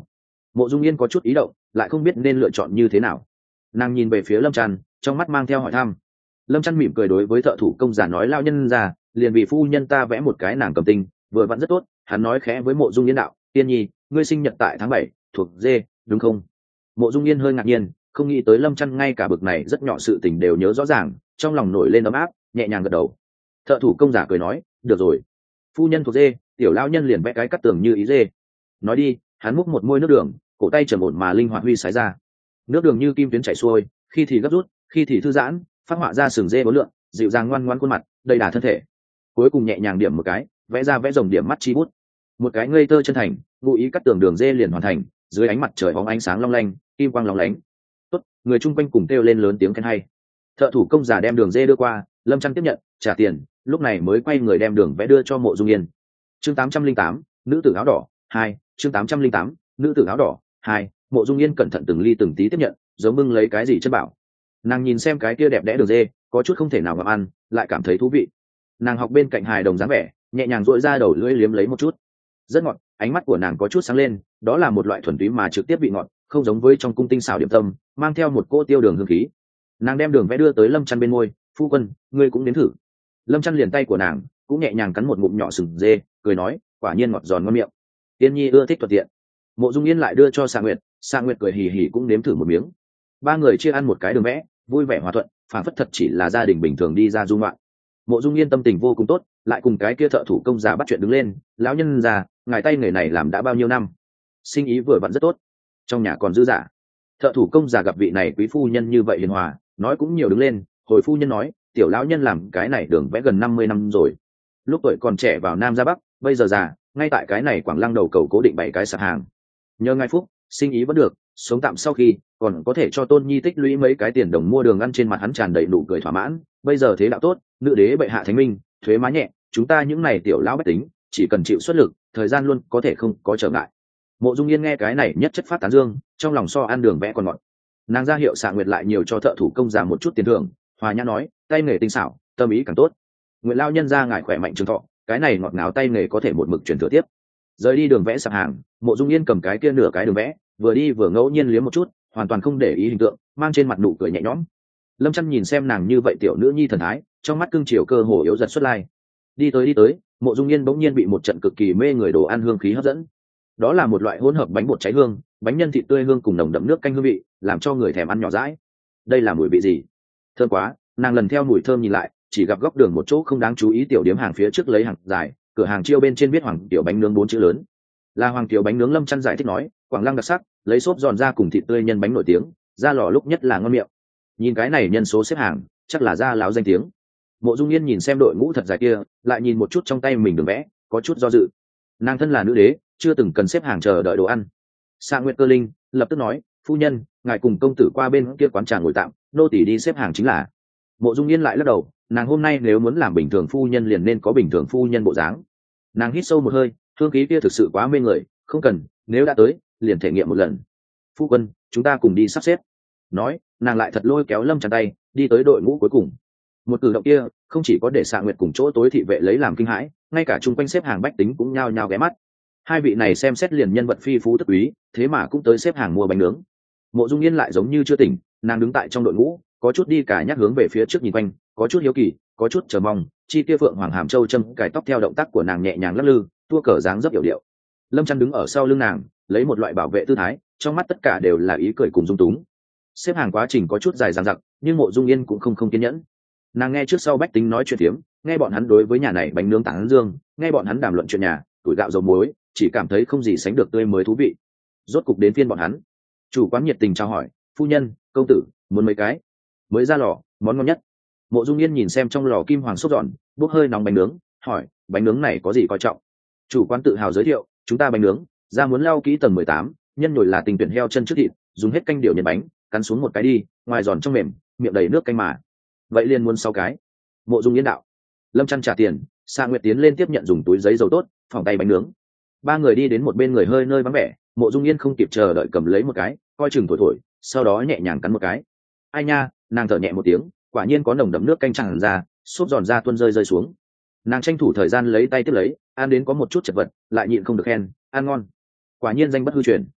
A: Mộ Dung Yên có chút ý động, lại không biết nên lựa chọn như thế nào. Nàng nhìn về phía Lâm Trăn, trong mắt mang theo hỏi thăm. Lâm Trăn mỉm cười đối với thợ thủ công giả nói, lao nhân già, liền vì phu nhân ta vẽ một cái nàng cầm tinh, vừa vặn rất tốt. Hắn nói khẽ với Mộ Dung Yên đạo, Tiên nhi, ngươi sinh nhật tại tháng 7, thuộc dê, đúng không? Mộ Dung Yên hơi ngạc nhiên, không nghĩ tới Lâm Trăn ngay cả bực này rất nhỏ sự tình đều nhớ rõ ràng, trong lòng nổi lên ấm áp, nhẹ nhàng gật đầu. Thợ thủ công giả cười nói, được rồi, phu nhân thuộc dê, tiểu lao nhân liền vẽ cái cắt tường như ý dê. Nói đi, hắn múc một môi nước đường, cổ tay trầm ổn mà linh hoạt huy sái ra, nước đường như kim tuyến chảy xuôi, khi thì gấp rút, khi thì thư giãn, phát họa ra sừng dê bốn lượn, dịu dàng ngoan ngoãn khuôn mặt, đầy đà thân thể. Cuối cùng nhẹ nhàng điểm một cái, vẽ ra vẽ rồng điểm mắt chi bút, một cái ngây thơ chân thành, ngụ ý cắt tường đường dê liền hoàn thành, dưới ánh mặt trời bóng ánh sáng long lanh, kim quang lóng lánh. Tốt, người chung quanh cùng kêu lên lớn tiếng khen hay. Thợ thủ công giả đem đường dê đưa qua, Lâm Trăn tiếp nhận, trả tiền, lúc này mới quay người đem đường vẽ đưa cho Mộ Dung Yên. Chương 808, nữ tử áo đỏ 2, chương 808, nữ tử áo đỏ 2. Mộ Dung Yên cẩn thận từng ly từng tí tiếp nhận, giống bưng lấy cái gì chân bảo. Nàng nhìn xem cái kia đẹp đẽ đường dê, có chút không thể nào ngậm ăn, lại cảm thấy thú vị. Nàng học bên cạnh hài đồng dáng vẻ, nhẹ nhàng duỗi ra đầu lưỡi liếm lấy một chút. Rất ngọt, ánh mắt của nàng có chút sáng lên, đó là một loại thuần túy mà trực tiếp vị ngọt, không giống với trong cung tinh xảo điểm tâm, mang theo một cỗ tiêu đường hương khí. Nàng đem đường vẽ đưa tới Lâm Trăn bên môi, phu quân, ngươi cũng nếm thử. Lâm Trăn liền tay của nàng, cũng nhẹ nhàng cắn một ngụm nhỏ sừng dê, cười nói, quả nhiên ngọt giòn ngon miệng. Tiên nhi ưa thích thuận tiện. Mộ Dung Yên lại đưa cho Sa Nguyệt cười hì hì cũng nếm thử một miếng. Ba người chia ăn một cái đường vẽ, vui vẻ hòa thuận, phản phất thật chỉ là gia đình bình thường đi ra du ngoạn. Mộ Dung Yên tâm tình vô cùng tốt, lại cùng cái kia thợ thủ công già bắt chuyện đứng lên, lão nhân già, ngài tay nghề này làm đã bao nhiêu năm? Sinh ý vừa vặn rất tốt, trong nhà còn dư giả. Thợ thủ công già gặp vị này quý phu nhân như vậy hiền hòa, nói cũng nhiều đứng lên, hồi phu nhân nói, tiểu lão nhân làm cái này đường vẽ gần 50 năm rồi. Lúc tuổi còn trẻ vào Nam ra Bắc, bây giờ già, ngay tại cái này Quảng Lăng đầu cầu cố định 7 cái sạp hàng. Nhờ ngài phúc, sinh ý vẫn được, sống tạm sau khi còn có thể cho tôn nhi tích lũy mấy cái tiền đồng mua đường ăn. Trên mặt hắn tràn đầy nụ cười thỏa mãn. Bây giờ thế đạo tốt, nữ đế bệ hạ thánh minh, thuế má nhẹ, chúng ta những này tiểu lão bách tính chỉ cần chịu xuất lực, thời gian luôn có thể không có trở ngại. Mộ Dung Yên nghe cái này nhất chất phát tán dương, trong lòng so ăn đường vẽ còn ngọt. Nàng ra hiệu Sa Nguyệt lại nhiều cho thợ thủ công già một chút tiền thưởng, hòa nhã nói, tay nghề tinh xảo, tâm ý càng tốt. Nguyện lao nhân ra ngài khỏe mạnh trường thọ, cái này ngọt ngào tay nghề có thể một mực truyền thừa tiếp. Rời đi đường vẽ sạp hàng, Mộ Dung Yên cầm cái kia nửa cái đường vẽ, vừa đi vừa ngẫu nhiên liếm một chút, hoàn toàn không để ý hình tượng, mang trên mặt nụ cười nhẹ nhõm. Lâm Trăn nhìn xem nàng như vậy tiểu nữ nhi thần thái, trong mắt cương chiều cơ hồ yếu dần xuất lai. Đi tới, Mộ Dung Yên bỗng nhiên bị một trận cực kỳ mê người đồ ăn hương khí hấp dẫn. Đó là một loại hỗn hợp bánh bột cháy hương, bánh nhân thịt tươi hương cùng nồng đậm nước canh hương vị, làm cho người thèm ăn nhỏ dãi. Đây là mùi vị gì? Thơm quá! Nàng lần theo mùi thơm nhìn lại, chỉ gặp góc đường một chỗ không đáng chú ý tiểu điếm hàng phía trước lấy hàng dài, cửa hàng chiêu bên trên viết Hoàng Tiểu bánh nướng 4 chữ lớn. Là Hoàng Tiểu bánh nướng. Lâm Trăn giải thích nói, Quảng Lăng đặc sắc, lấy xốp giòn ra cùng thịt tươi nhân bánh nổi tiếng, ra lò lúc nhất là ngon miệng. Nhìn cái này nhân số xếp hàng, chắc là ra láo danh tiếng. Mộ Dung Yên nhìn xem đội ngũ thật dài kia, lại nhìn một chút trong tay mình đường vẽ, có chút do dự. Nàng thân là nữ đế, chưa từng cần xếp hàng chờ đợi đồ ăn. Sa Nguyệt cơ linh, lập tức nói, phu nhân, ngài cùng công tử qua bên kia quán trà ngồi tạm, nô tỳ đi xếp hàng chính là. Mộ Dung Yên lại lắc đầu, nàng hôm nay nếu muốn làm bình thường phu nhân liền nên có bình thường phu nhân bộ dáng. Nàng hít sâu một hơi, hương khí kia thực sự quá mê người, không cần, nếu đã tới, liền thể nghiệm một lần. Phu quân, chúng ta cùng đi sắp xếp. Nói, nàng lại thật lôi kéo Lâm Trăn tay, đi tới đội ngũ cuối cùng. Một cử động kia, không chỉ có để Sa Nguyệt cùng chỗ tối thị vệ lấy làm kinh hãi, ngay cả chung quanh xếp hàng bách tính cũng nhao nhao ghé mắt. Hai vị này xem xét liền nhân vật phi phú tức quý, thế mà cũng tới xếp hàng mua bánh nướng. Mộ Dung Yên lại giống như chưa tỉnh, nàng đứng tại trong đội ngũ, có chút đi cả nhắc hướng về phía trước nhìn quanh, có chút hiếu kỳ, có chút chờ mong. Chi tiêu phượng hoàng hàm châu châm cài tóc theo động tác của nàng nhẹ nhàng lắc lư, tua cờ dáng dấp yểu điệu. Lâm Trăn đứng ở sau lưng nàng, lấy một loại bảo vệ tư thái, trong mắt tất cả đều là ý cười cùng dung túng. Xếp hàng quá trình có chút dài dằng dặc, nhưng Mộ Dung Yên cũng không kiên nhẫn. Nàng nghe trước sau bách tính nói chuyện tiếm, nghe bọn hắn đối với nhà này bánh nướng tán dương, nghe bọn hắn đàm luận chuyện nhà, tuổi gạo dầu muối, chỉ cảm thấy không gì sánh được tươi mới thú vị. Rốt cục đến phiên bọn hắn. Chủ quán nhiệt tình chào hỏi, phu nhân, công tử, muốn mấy cái? Mới ra lò, món ngon nhất. Mộ Dung Yên nhìn xem trong lò kim hoàng sốt giòn, bốc hơi nóng bánh nướng, hỏi, bánh nướng này có gì coi trọng? Chủ quán tự hào giới thiệu, chúng ta bánh nướng, ra muốn lau kỹ tầng 18, nhân nhồi là tình tuyển heo chân trước thịt, dùng hết canh điệu nhân bánh, cắn xuống một cái đi, ngoài giòn trong mềm, miệng đầy nước canh mà. Vậy liền muốn 6 cái. Mộ Dung Yên đạo. Lâm Trăn trả tiền, Sa Nguyệt tiến lên tiếp nhận dùng túi giấy dầu tốt, phòng tay bánh nướng. Ba người đi đến một bên người hơi nơi vắng vẻ, Mộ Dung Yên không kịp chờ đợi cầm lấy một cái, coi chừng thổi thổi, sau đó nhẹ nhàng cắn một cái. Ai nha, nàng thở nhẹ một tiếng, quả nhiên có nồng đậm nước canh tràn ra, xốp giòn ra tuôn rơi xuống. Nàng tranh thủ thời gian lấy tay tiếp lấy, ăn đến có một chút chật vật, lại nhịn không được khen, ăn ngon. Quả nhiên danh bất hư truyền.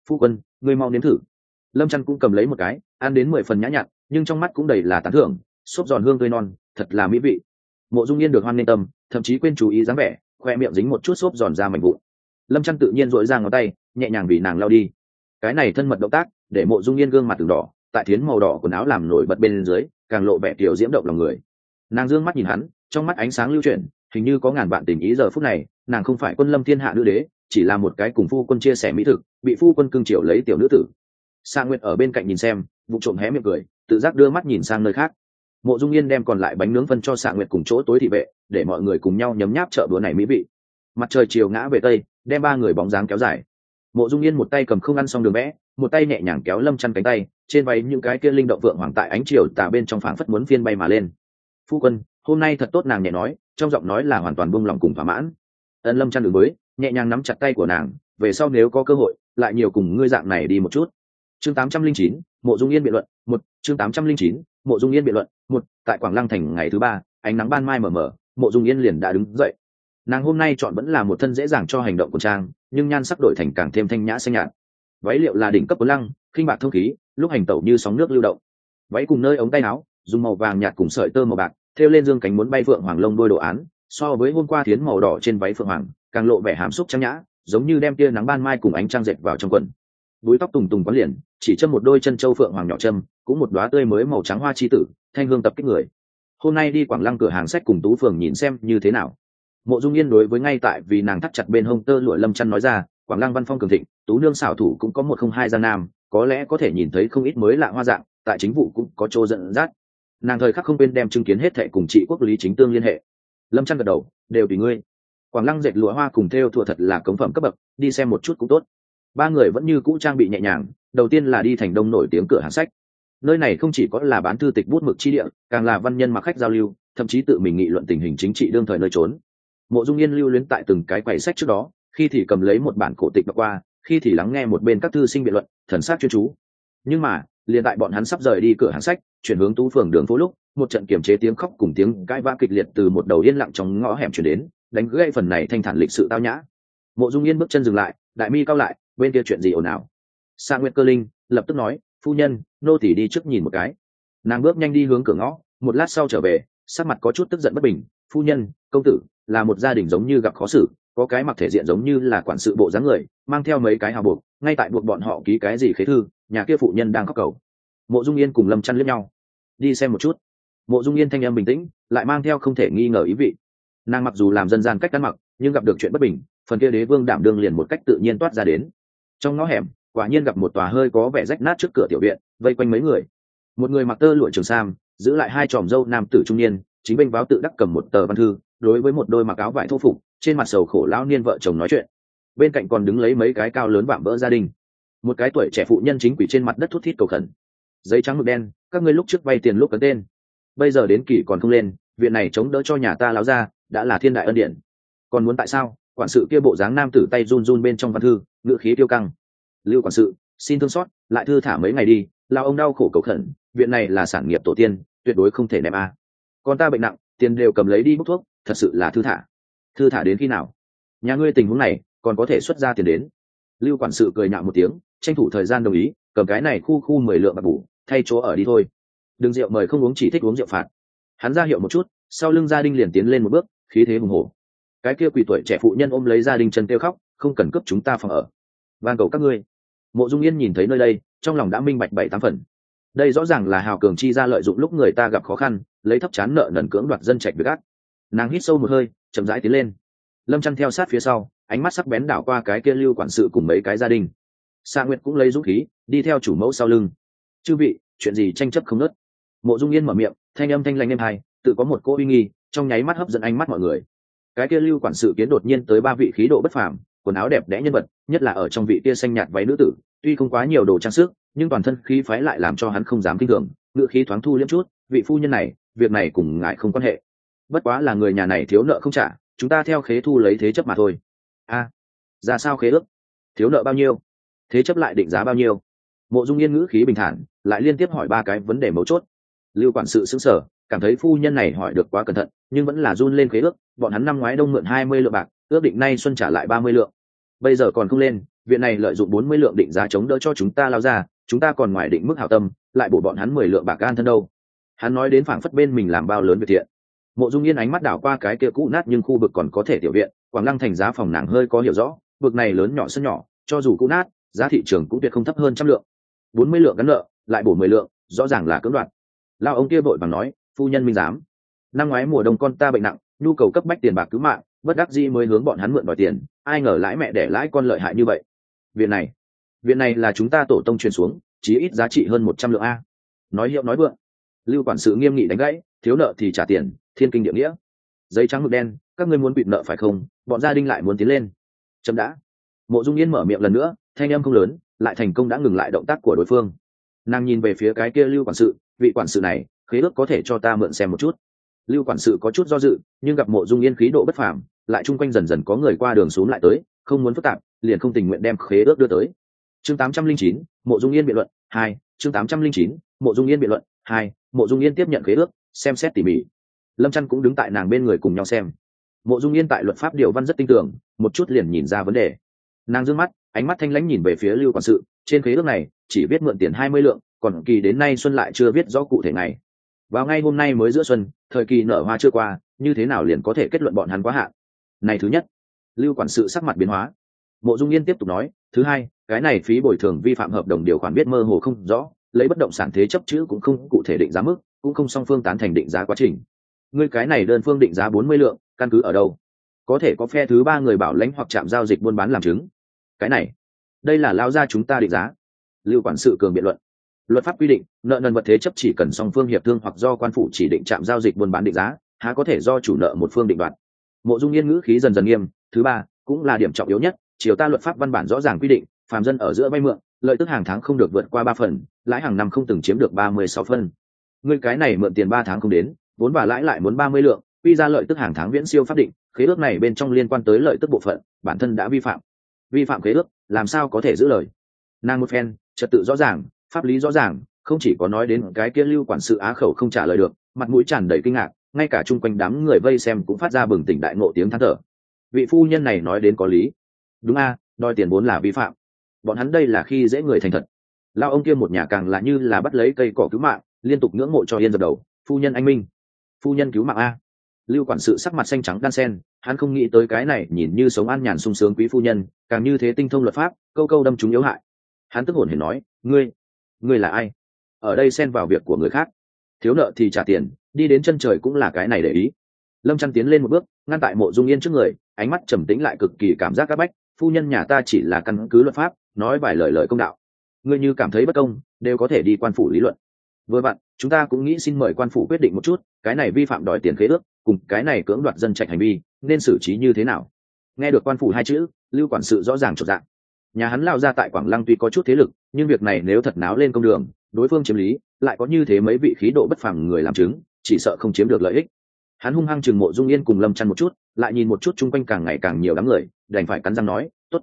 A: Phu quân, ngươi mau nếm thử. Lâm Chăn cũng cầm lấy một cái, ăn đến 10 phần nhã nhặn, nhưng trong mắt cũng đầy là tán thưởng, xốp giòn hương tươi non, thật là mỹ vị. Mộ Dung Yên được hoan nghênh tâm, thậm chí quên chú ý dáng vẻ, khoe miệng dính một chút xốp giòn ra mảnh vụn. Lâm Chăn tự nhiên duỗi ra ngón tay, nhẹ nhàng vì nàng lau đi. Cái này thân mật động tác, để Mộ Dung Yên gương mặt từng đỏ, tại thiến màu đỏ quần áo làm nổi bật bên dưới, càng lộ vẻ tiểu diễm động lòng người. Nàng dương mắt nhìn hắn, trong mắt ánh sáng lưu chuyển, hình như có ngàn vạn tình ý. Giờ phút này, nàng không phải quân lâm thiên hạ nữ đế, chỉ là một cái cùng phu quân chia sẻ mỹ thực, bị phu quân cưng chiều lấy tiểu nữ tử. Sa Nguyệt ở bên cạnh nhìn xem, vụ trộm hé miệng cười, tự giác đưa mắt nhìn sang nơi khác. Mộ Dung Yên đem còn lại bánh nướng phân cho Sa Nguyệt cùng chỗ tối thị vệ, để mọi người cùng nhau nhấm nháp chợ bữa này mỹ vị. Mặt trời chiều ngã về tây, đem ba người bóng dáng kéo dài. Mộ Dung Yên một tay cầm không ăn xong đường vẽ, một tay nhẹ nhàng kéo Lâm Chăn cánh tay, trên váy những cái kia linh động vượng hoàng tại ánh chiều tà bên trong phảng phất muốn phiên bay mà lên. Phu quân, hôm nay thật tốt, nàng nhẹ nói, trong giọng nói là hoàn toàn buông lòng cùng thỏa mãn. Ân Lâm Chăn đứng với, nhẹ nhàng nắm chặt tay của nàng, về sau nếu có cơ hội, lại nhiều cùng ngươi dạng này đi một chút. Chương 809, Mộ Dung Yên biện luận, 1, chương 809, Mộ Dung Yên biện luận, 1, tại Quảng Lăng thành ngày thứ 3, ánh nắng ban mai mờ mờ, Mộ Dung Yên liền đã đứng dậy. Nàng hôm nay chọn vẫn là một thân dễ dàng cho hành động của trang, nhưng nhan sắc đổi thành càng thêm thanh nhã xanh nhạt. Váy liệu là đỉnh cấp của lăng, khinh bạc thông khí, lúc hành tẩu như sóng nước lưu động. Váy cùng nơi ống tay áo, dùng màu vàng nhạt cùng sợi tơ màu bạc, thêu lên dương cánh muốn bay phượng hoàng lông đôi đồ án, so với hôm qua thiến màu đỏ trên váy phượng hoàng, càng lộ vẻ hàm xúc trang nhã, giống như đem tia nắng ban mai cùng ánh trăng dệt vào trong quần. Búi tóc tùng tùng quấn liền, chỉ châm một đôi chân châu phượng hoàng nhỏ châm, cũng một đóa tươi mới màu trắng hoa chi tử, thanh hương tập kích người. Hôm nay đi Quảng Lăng cửa hàng sách cùng Tú Phường nhìn xem như thế nào. Mộ Dung Yên đối với ngay tại vì nàng thắt chặt bên hông tơ lụa Lâm Chăn nói ra, Quảng Lăng văn phong cường thịnh, Tú nương xảo thủ cũng có 102 gian nam, có lẽ có thể nhìn thấy không ít mới lạ hoa dạng, tại chính vụ cũng có chỗ dẫn dắt. Nàng thời khắc không quên đem chứng kiến hết thệ cùng trị quốc lý chính tương liên hệ. Lâm Chăn gật đầu, đều tùy ngươi. Quảng Lăng dệt lụa hoa cùng thêu thùa thật là cống phẩm cấp bậc, đi xem một chút cũng tốt. Ba người vẫn như cũ trang bị nhẹ nhàng, đầu tiên là đi thành đông nổi tiếng cửa hàng sách. Nơi này không chỉ có là bán thư tịch bút mực chi địa, càng là văn nhân mặc khách giao lưu, thậm chí tự mình nghị luận tình hình chính trị đương thời nơi trốn. Mộ Dung Yên lưu luyến tại từng cái quầy sách trước đó, khi thì cầm lấy một bản cổ tịch đọc qua, khi thì lắng nghe một bên các thư sinh biện luận, thần sắc chuyên chú. Nhưng mà, liền tại bọn hắn sắp rời đi cửa hàng sách, chuyển hướng Tú Phường đường phố lúc, một trận kiềm chế tiếng khóc cùng tiếng cãi vã kịch liệt từ một đầu yên lặng trong ngõ hẻm truyền đến, đánh gãy phần này thanh thản lịch sự tao nhã. Mộ Dung Yên bước chân dừng lại, đại mi cau lại, bên kia chuyện gì ồn ào? Sa Nguyệt Cơ Linh lập tức nói, phu nhân, nô tỳ đi trước nhìn một cái. Nàng bước nhanh đi hướng cửa ngõ, một lát sau trở về, sắc mặt có chút tức giận bất bình. Phu nhân, công tử, là một gia đình giống như gặp khó xử, có cái mặc thể diện giống như là quản sự bộ dáng người, mang theo mấy cái hào buộc, ngay tại buộc bọn họ ký cái gì khế thư, nhà kia phụ nhân đang khóc cầu. Mộ Dung Yên cùng Lâm Chăn liếc nhau, đi xem một chút. Mộ Dung Yên thanh âm bình tĩnh, lại mang theo không thể nghi ngờ ý vị. Nàng mặc dù làm dân gian cách ăn mặc, nhưng gặp được chuyện bất bình, phần kia đế vương đảm đương liền một cách tự nhiên toát ra đến. Trong ngõ hẻm, quả nhiên gặp một tòa hơi có vẻ rách nát trước cửa tiểu viện, vây quanh mấy người. Một người mặc tơ lụa trường sam, giữ lại hai tròm râu nam tử trung niên, chính bênh váo tự đắc cầm một tờ văn thư, đối với một đôi mặc áo vải thô phục, trên mặt sầu khổ lão niên vợ chồng nói chuyện. Bên cạnh còn đứng lấy mấy cái cao lớn vạm vỡ gia đình. Một cái tuổi trẻ phụ nhân chính quỷ trên mặt đất thút thít cầu khẩn. Giấy trắng mực đen, các ngươi lúc trước vay tiền lúc cấn tên, bây giờ đến kỳ còn không lên, viện này chống đỡ cho nhà ta láo ra, đã là thiên đại ân điển. Còn muốn tại sao? Quản sự kia bộ dáng nam tử tay run run bên trong văn thư, ngữ khí tiêu căng. Lưu quản sự, xin thương xót, lại thư thả mấy ngày đi, lao ông đau khổ cầu khẩn, viện này là sản nghiệp tổ tiên, tuyệt đối không thể ném a. Con ta bệnh nặng, tiền đều cầm lấy đi bốc thuốc, thật sự là thư thả. Thư thả đến khi nào? Nhà ngươi tình huống này, còn có thể xuất ra tiền đến. Lưu quản sự cười nhạo một tiếng, tranh thủ thời gian đồng ý, cầm cái này khu 10 lượng bạc bù, thay chỗ ở đi thôi. Đừng rượu mời không uống, chỉ thích uống rượu phạt. Hắn ra hiệu một chút, sau lưng gia đình liền tiến lên một bước, khí thế hùng hổ. Cái kia quỷ tuổi trẻ phụ nhân ôm lấy gia đình chân kêu khóc, không cần cướp chúng ta phòng ở, van cầu các ngươi. Mộ Dung Yên nhìn thấy nơi đây, trong lòng đã minh bạch 7-8 phần. Đây rõ ràng là hào cường chi ra lợi dụng lúc người ta gặp khó khăn, lấy thấp chán nợ nần cưỡng đoạt dân trạch việc ác. Nàng hít sâu một hơi, chậm rãi tiến lên. Lâm Chăn theo sát phía sau, ánh mắt sắc bén đảo qua cái kia Lưu quản sự cùng mấy cái gia đình. Sa Nguyệt cũng lấy dũng khí, đi theo chủ mẫu sau lưng. Chư vị, chuyện gì tranh chấp không ngớt? Mộ Dung Yên mở miệng, thanh âm thanh lãnh êm hai, tự có một cô uy nghi, trong nháy mắt hấp dẫn ánh mắt mọi người. Cái kia Lưu quản sự kiến đột nhiên tới 3 vị khí độ bất phàm, quần áo đẹp đẽ nhân vật, nhất là ở trong vị kia xanh nhạt váy nữ tử, tuy không quá nhiều đồ trang sức, nhưng toàn thân khí phái lại làm cho hắn không dám kinh thường, ngữ khí thoáng thu liễm chút, vị phu nhân này, việc này cùng ngài không quan hệ. Bất quá là người nhà này thiếu nợ không trả, chúng ta theo khế thu lấy thế chấp mà thôi. A, ra sao khế ước? Thiếu nợ bao nhiêu? Thế chấp lại định giá bao nhiêu? Mộ Dung Yên ngữ khí bình thản, lại liên tiếp hỏi 3 cái vấn đề mấu chốt. Lưu quản sự sững sờ, cảm thấy phu nhân này hỏi được quá cẩn thận, nhưng vẫn là run lên khế ước. Bọn hắn năm ngoái đông mượn 20 lượng bạc, ước định nay xuân trả lại 30 lượng. Bây giờ còn không lên, viện này lợi dụng 40 lượng định giá chống đỡ cho chúng ta lao ra, chúng ta còn ngoài định mức hảo tâm lại bổ bọn hắn 10 lượng bạc an thân đâu. Hắn nói đến phảng phất bên mình làm bao lớn việc thiện. Mộ Dung Yên ánh mắt đảo qua cái kia cũ nát nhưng khu vực còn có thể tiểu viện, Quảng Lăng thành giá phòng nàng hơi có hiểu rõ, vực này lớn nhỏ sân nhỏ, cho dù cũ nát, giá thị trường cũng tuyệt không thấp hơn trăm lượng. 40 lượng gắn nợ, lại bổ 10 lượng, rõ ràng là cưỡng đoạt. Lao ông kia vội vàng nói, phu nhân minh giám. Năm ngoái mùa đông con ta bệnh nặng, nhu cầu cấp bách tiền bạc cứu mạng, bất đắc dĩ mới hướng bọn hắn mượn đòi tiền, ai ngờ lãi mẹ để lãi con lợi hại như vậy. Viện này là chúng ta tổ tông truyền xuống, chí ít giá trị hơn 100 lượng a. Nói hiệu nói vượng. Lưu quản sự nghiêm nghị đánh gãy, thiếu nợ thì trả tiền, thiên kinh địa nghĩa. Giấy trắng mực đen, các ngươi muốn quỵt nợ phải không? Bọn gia đình lại muốn tiến lên. Chấm đã. Mộ Dung Yên mở miệng lần nữa, thanh âm không lớn, lại thành công đã ngừng lại động tác của đối phương. Nàng nhìn về phía cái kia Lưu quản sự, vị quản sự này, khế ước có thể cho ta mượn xem một chút. Lưu quản sự có chút do dự, nhưng gặp Mộ Dung Yên khí độ bất phàm, lại chung quanh dần dần có người qua đường xuống lại tới, không muốn phức tạp, liền không tình nguyện đem khế ước đưa tới. Chương 809, Mộ Dung Yên biện luận 2, chương 809, Mộ Dung Yên biện luận 2, Mộ Dung Yên tiếp nhận khế ước, xem xét tỉ mỉ. Lâm Chân cũng đứng tại nàng bên người cùng nhau xem. Mộ Dung Yên tại luật pháp điều văn rất tinh tường, một chút liền nhìn ra vấn đề. Nàng dương mắt, ánh mắt thanh lãnh nhìn về phía Lưu quản sự, trên khế ước này chỉ viết mượn tiền 20 lượng, còn kỳ đến nay xuân lại chưa viết rõ cụ thể ngày. Vào ngay hôm nay mới giữa xuân, thời kỳ nở hoa chưa qua, như thế nào liền có thể kết luận bọn hắn quá hạn? Này thứ nhất. Lưu quản sự sắc mặt biến hóa. Mộ Dung Yên tiếp tục nói, thứ hai, cái này phí bồi thường vi phạm hợp đồng điều khoản biết mơ hồ không rõ, lấy bất động sản thế chấp chữ cũng không cụ thể định giá mức, cũng không song phương tán thành định giá quá trình. Ngươi cái này đơn phương định giá 40 lượng, căn cứ ở đâu? Có thể có phe thứ ba người bảo lãnh hoặc chạm giao dịch buôn bán làm chứng. Cái này, đây là lao ra chúng ta định giá. Lưu quản sự cường biện luận. Luật pháp quy định, nợ nần vật thế chấp chỉ cần song phương hiệp thương hoặc do quan phủ chỉ định chạm giao dịch buôn bán định giá, há có thể do chủ nợ một phương định đoạt. Mộ Dung Yên ngữ khí dần dần nghiêm, thứ ba, cũng là điểm trọng yếu nhất, chiều ta luật pháp văn bản rõ ràng quy định, phàm dân ở giữa vay mượn, lợi tức hàng tháng không được vượt qua 3 phần, lãi hàng năm không từng chiếm được 36 phân. Ngươi cái này mượn tiền 3 tháng không đến, vốn và lãi lại muốn 30 lượng, quy ra lợi tức hàng tháng viễn siêu pháp định, khế ước này bên trong liên quan tới lợi tức bộ phận, bản thân đã vi phạm khế ước, làm sao có thể giữ lời? Nàng một phen, trật tự rõ ràng, pháp lý rõ ràng, không chỉ có nói đến cái kia Lưu quản sự á khẩu không trả lời được, mặt mũi tràn đầy kinh ngạc, ngay cả chung quanh đám người vây xem cũng phát ra bừng tỉnh đại ngộ tiếng than thở. Vị phu nhân này nói đến có lý. Đúng a, đòi tiền vốn là vi phạm. Bọn hắn đây là khi dễ người thành thật. Lao ông kia một nhà càng là như là bắt lấy cây cỏ cứu mạng, liên tục ngưỡng mộ cho Yên dập đầu, phu nhân anh minh, phu nhân cứu mạng a. Lưu quản sự sắc mặt xanh trắng đan sen, hắn không nghĩ tới cái này nhìn như sống an nhàn sung sướng quý phu nhân, càng như thế tinh thông luật pháp, câu câu đâm trúng yếu hại. Hắn tức hồn hển nói, ngươi là ai? Ở đây xen vào việc của người khác. Thiếu nợ thì trả tiền, đi đến chân trời cũng là cái này để ý. Lâm Chân tiến lên một bước, ngăn tại Mộ Dung Yên trước người, ánh mắt trầm tĩnh lại cực kỳ cảm giác áp bách. Phu nhân nhà ta chỉ là căn cứ luật pháp, nói vài lời công đạo. Ngươi như cảm thấy bất công, đều có thể đi quan phủ lý luận. Vừa vặn, chúng ta cũng nghĩ xin mời quan phủ quyết định một chút, cái này vi phạm đòi tiền khế ước, cùng cái này cưỡng đoạt dân trạch hành vi, nên xử trí như thế nào? Nghe được quan phủ hai chữ, Lưu quản sự rõ ràng chột dạ. Nhà hắn lao ra tại Quảng Lăng tuy có chút thế lực, nhưng việc này nếu thật náo lên công đường, đối phương chiếm lý, lại có như thế mấy vị khí độ bất phàm người làm chứng, chỉ sợ không chiếm được lợi ích. Hắn hung hăng chừng Mộ Dung Yên cùng Lâm Chân một chút, lại nhìn một chút chung quanh càng ngày càng nhiều đám người, đành phải cắn răng nói, tốt,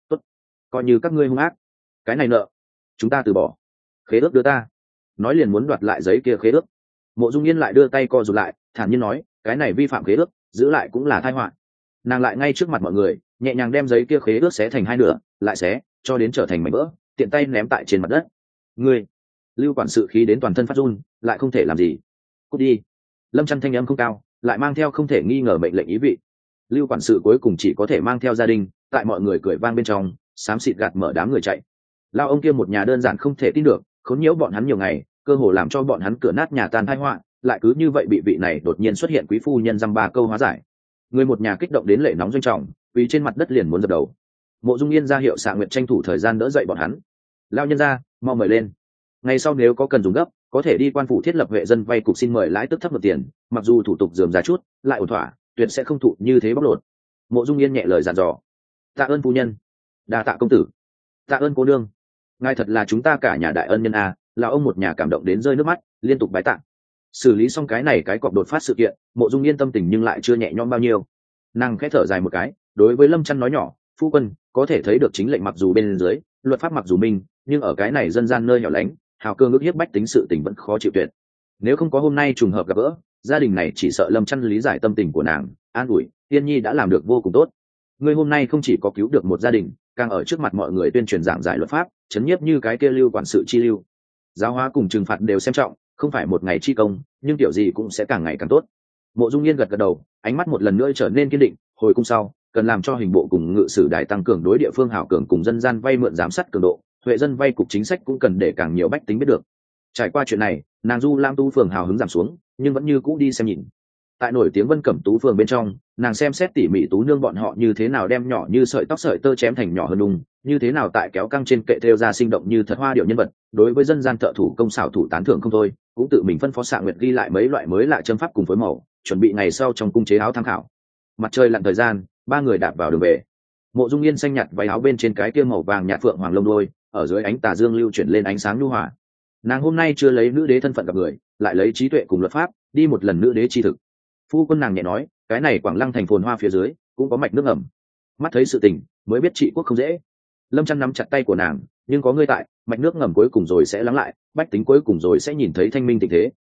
A: coi như các ngươi hung ác, cái này nợ chúng ta từ bỏ, khế ước đưa ta. Nói liền muốn đoạt lại giấy kia khế ước. Mộ Dung Yên lại đưa tay co rụt lại, thản nhiên nói, cái này vi phạm khế ước, giữ lại cũng là tai họa. Nàng lại ngay trước mặt mọi người, nhẹ nhàng đem giấy kia khế ước xé thành hai nửa, lại xé cho đến trở thành mảnh vỡ, tiện tay ném tại trên mặt đất. Ngươi! Lưu quản sự khí đến toàn thân phát run, lại không thể làm gì. Cút đi! Lâm Chân thanh âm không cao, lại mang theo không thể nghi ngờ mệnh lệnh ý vị. Lưu quản sự cuối cùng chỉ có thể mang theo gia đình, tại mọi người cười vang bên trong, xám xịt gạt mở đám người chạy. Lao ông kia một nhà đơn giản không thể tin được, khốn nhiễu bọn hắn nhiều ngày, cơ hồ làm cho bọn hắn cửa nát nhà tan tai họa, lại cứ như vậy bị vị này đột nhiên xuất hiện quý phu nhân dăm ba câu hóa giải. Người một nhà kích động đến lệ nóng doanh trọng, vì trên mặt đất liền muốn dập đầu. Mộ Dung Yên ra hiệu Xạ Nguyệt tranh thủ thời gian đỡ dậy bọn hắn. Lao nhân ra, mau mời lên. Ngày sau nếu có cần dùng gấp, có thể đi quan phủ thiết lập huệ dân vay cục xin mời lãi tức thấp một tiền, mặc dù thủ tục rườm rà chút, lại ổn thỏa, tuyệt sẽ không thụ như thế bóc lột. Mộ Dung Yên nhẹ lời dặn dò. Tạ ơn phu nhân, đa tạ công tử, tạ ơn cô nương, ngài thật là chúng ta cả nhà đại ân nhân a. Là ông một nhà cảm động đến rơi nước mắt, liên tục bái tạ. Xử lý xong cái này cái cọp đột phát sự kiện, Mộ Dung Yên tâm tình nhưng lại chưa nhẹ nhõm bao nhiêu. Nàng khẽ thở dài một cái, đối với Lâm Chân nói nhỏ, phu quân có thể thấy được chính lệnh mặc dù bên dưới, luật pháp mặc dù minh, nhưng ở cái này dân gian nơi hẻo lánh, hào cương ước hiếp bách tính sự tình vẫn khó chịu tuyệt. Nếu không có hôm nay trùng hợp gặp gỡ, gia đình này chỉ sợ Lâm Chân lý giải tâm tình của nàng, an ủi, Tiên Nhi đã làm được vô cùng tốt. Ngươi hôm nay không chỉ có cứu được một gia đình, càng ở trước mặt mọi người tuyên truyền giảng giải luật pháp, chấn nhiếp như cái kia lưu quản sự chi lưu. Giáo hóa cùng trừng phạt đều xem trọng, không phải một ngày chi công, nhưng kiểu gì cũng sẽ càng ngày càng tốt. Mộ Dung Yên gật gật đầu, ánh mắt một lần nữa trở nên kiên định. Hồi cung sau, cần làm cho hình bộ cùng ngự sử đài tăng cường đối địa phương hảo cường cùng dân gian vay mượn giám sát cường độ, huệ dân vay cục chính sách cũng cần để càng nhiều bách tính biết được. Trải qua chuyện này, nàng Du Lam Tu phường hào hứng giảm xuống, nhưng vẫn như cũ đi xem nhìn. Tại nổi tiếng Vân Cẩm Tú phường bên trong, nàng xem xét tỉ mỉ tú nương bọn họ như thế nào đem nhỏ như sợi tóc sợi tơ chém thành nhỏ hơn đùng, như thế nào tại kéo căng trên kệ thêu ra sinh động như thật hoa điệu nhân vật. Đối với dân gian thợ thủ công xảo thủ tán thưởng không thôi, cũng tự mình phân phó Sạ Nguyệt ghi lại mấy loại mới lạ châm pháp cùng phối màu, chuẩn bị ngày sau trong cung chế áo tham khảo. Mặt trời lặn thời gian, ba người đạp vào đường về. Mộ Dung Yên xanh nhạt váy áo bên trên cái kia màu vàng nhạt phượng hoàng lông đôi, ở dưới ánh tà dương lưu chuyển lên ánh sáng nhu hòa. Nàng hôm nay chưa lấy nữ đế thân phận gặp người, lại lấy trí tuệ cùng luật pháp đi một lần nữ đế chi thực. Phu quân nàng nhẹ nói, cái này Quảng Lăng thành phồn hoa phía dưới cũng có mạch nước ngầm, mắt thấy sự tình mới biết trị quốc không dễ. Lâm Trăn nắm chặt tay của nàng, nhưng có ngươi tại, mạch nước ngầm cuối cùng rồi sẽ lắng lại, bách tính cuối cùng rồi sẽ nhìn thấy thanh minh tình thế.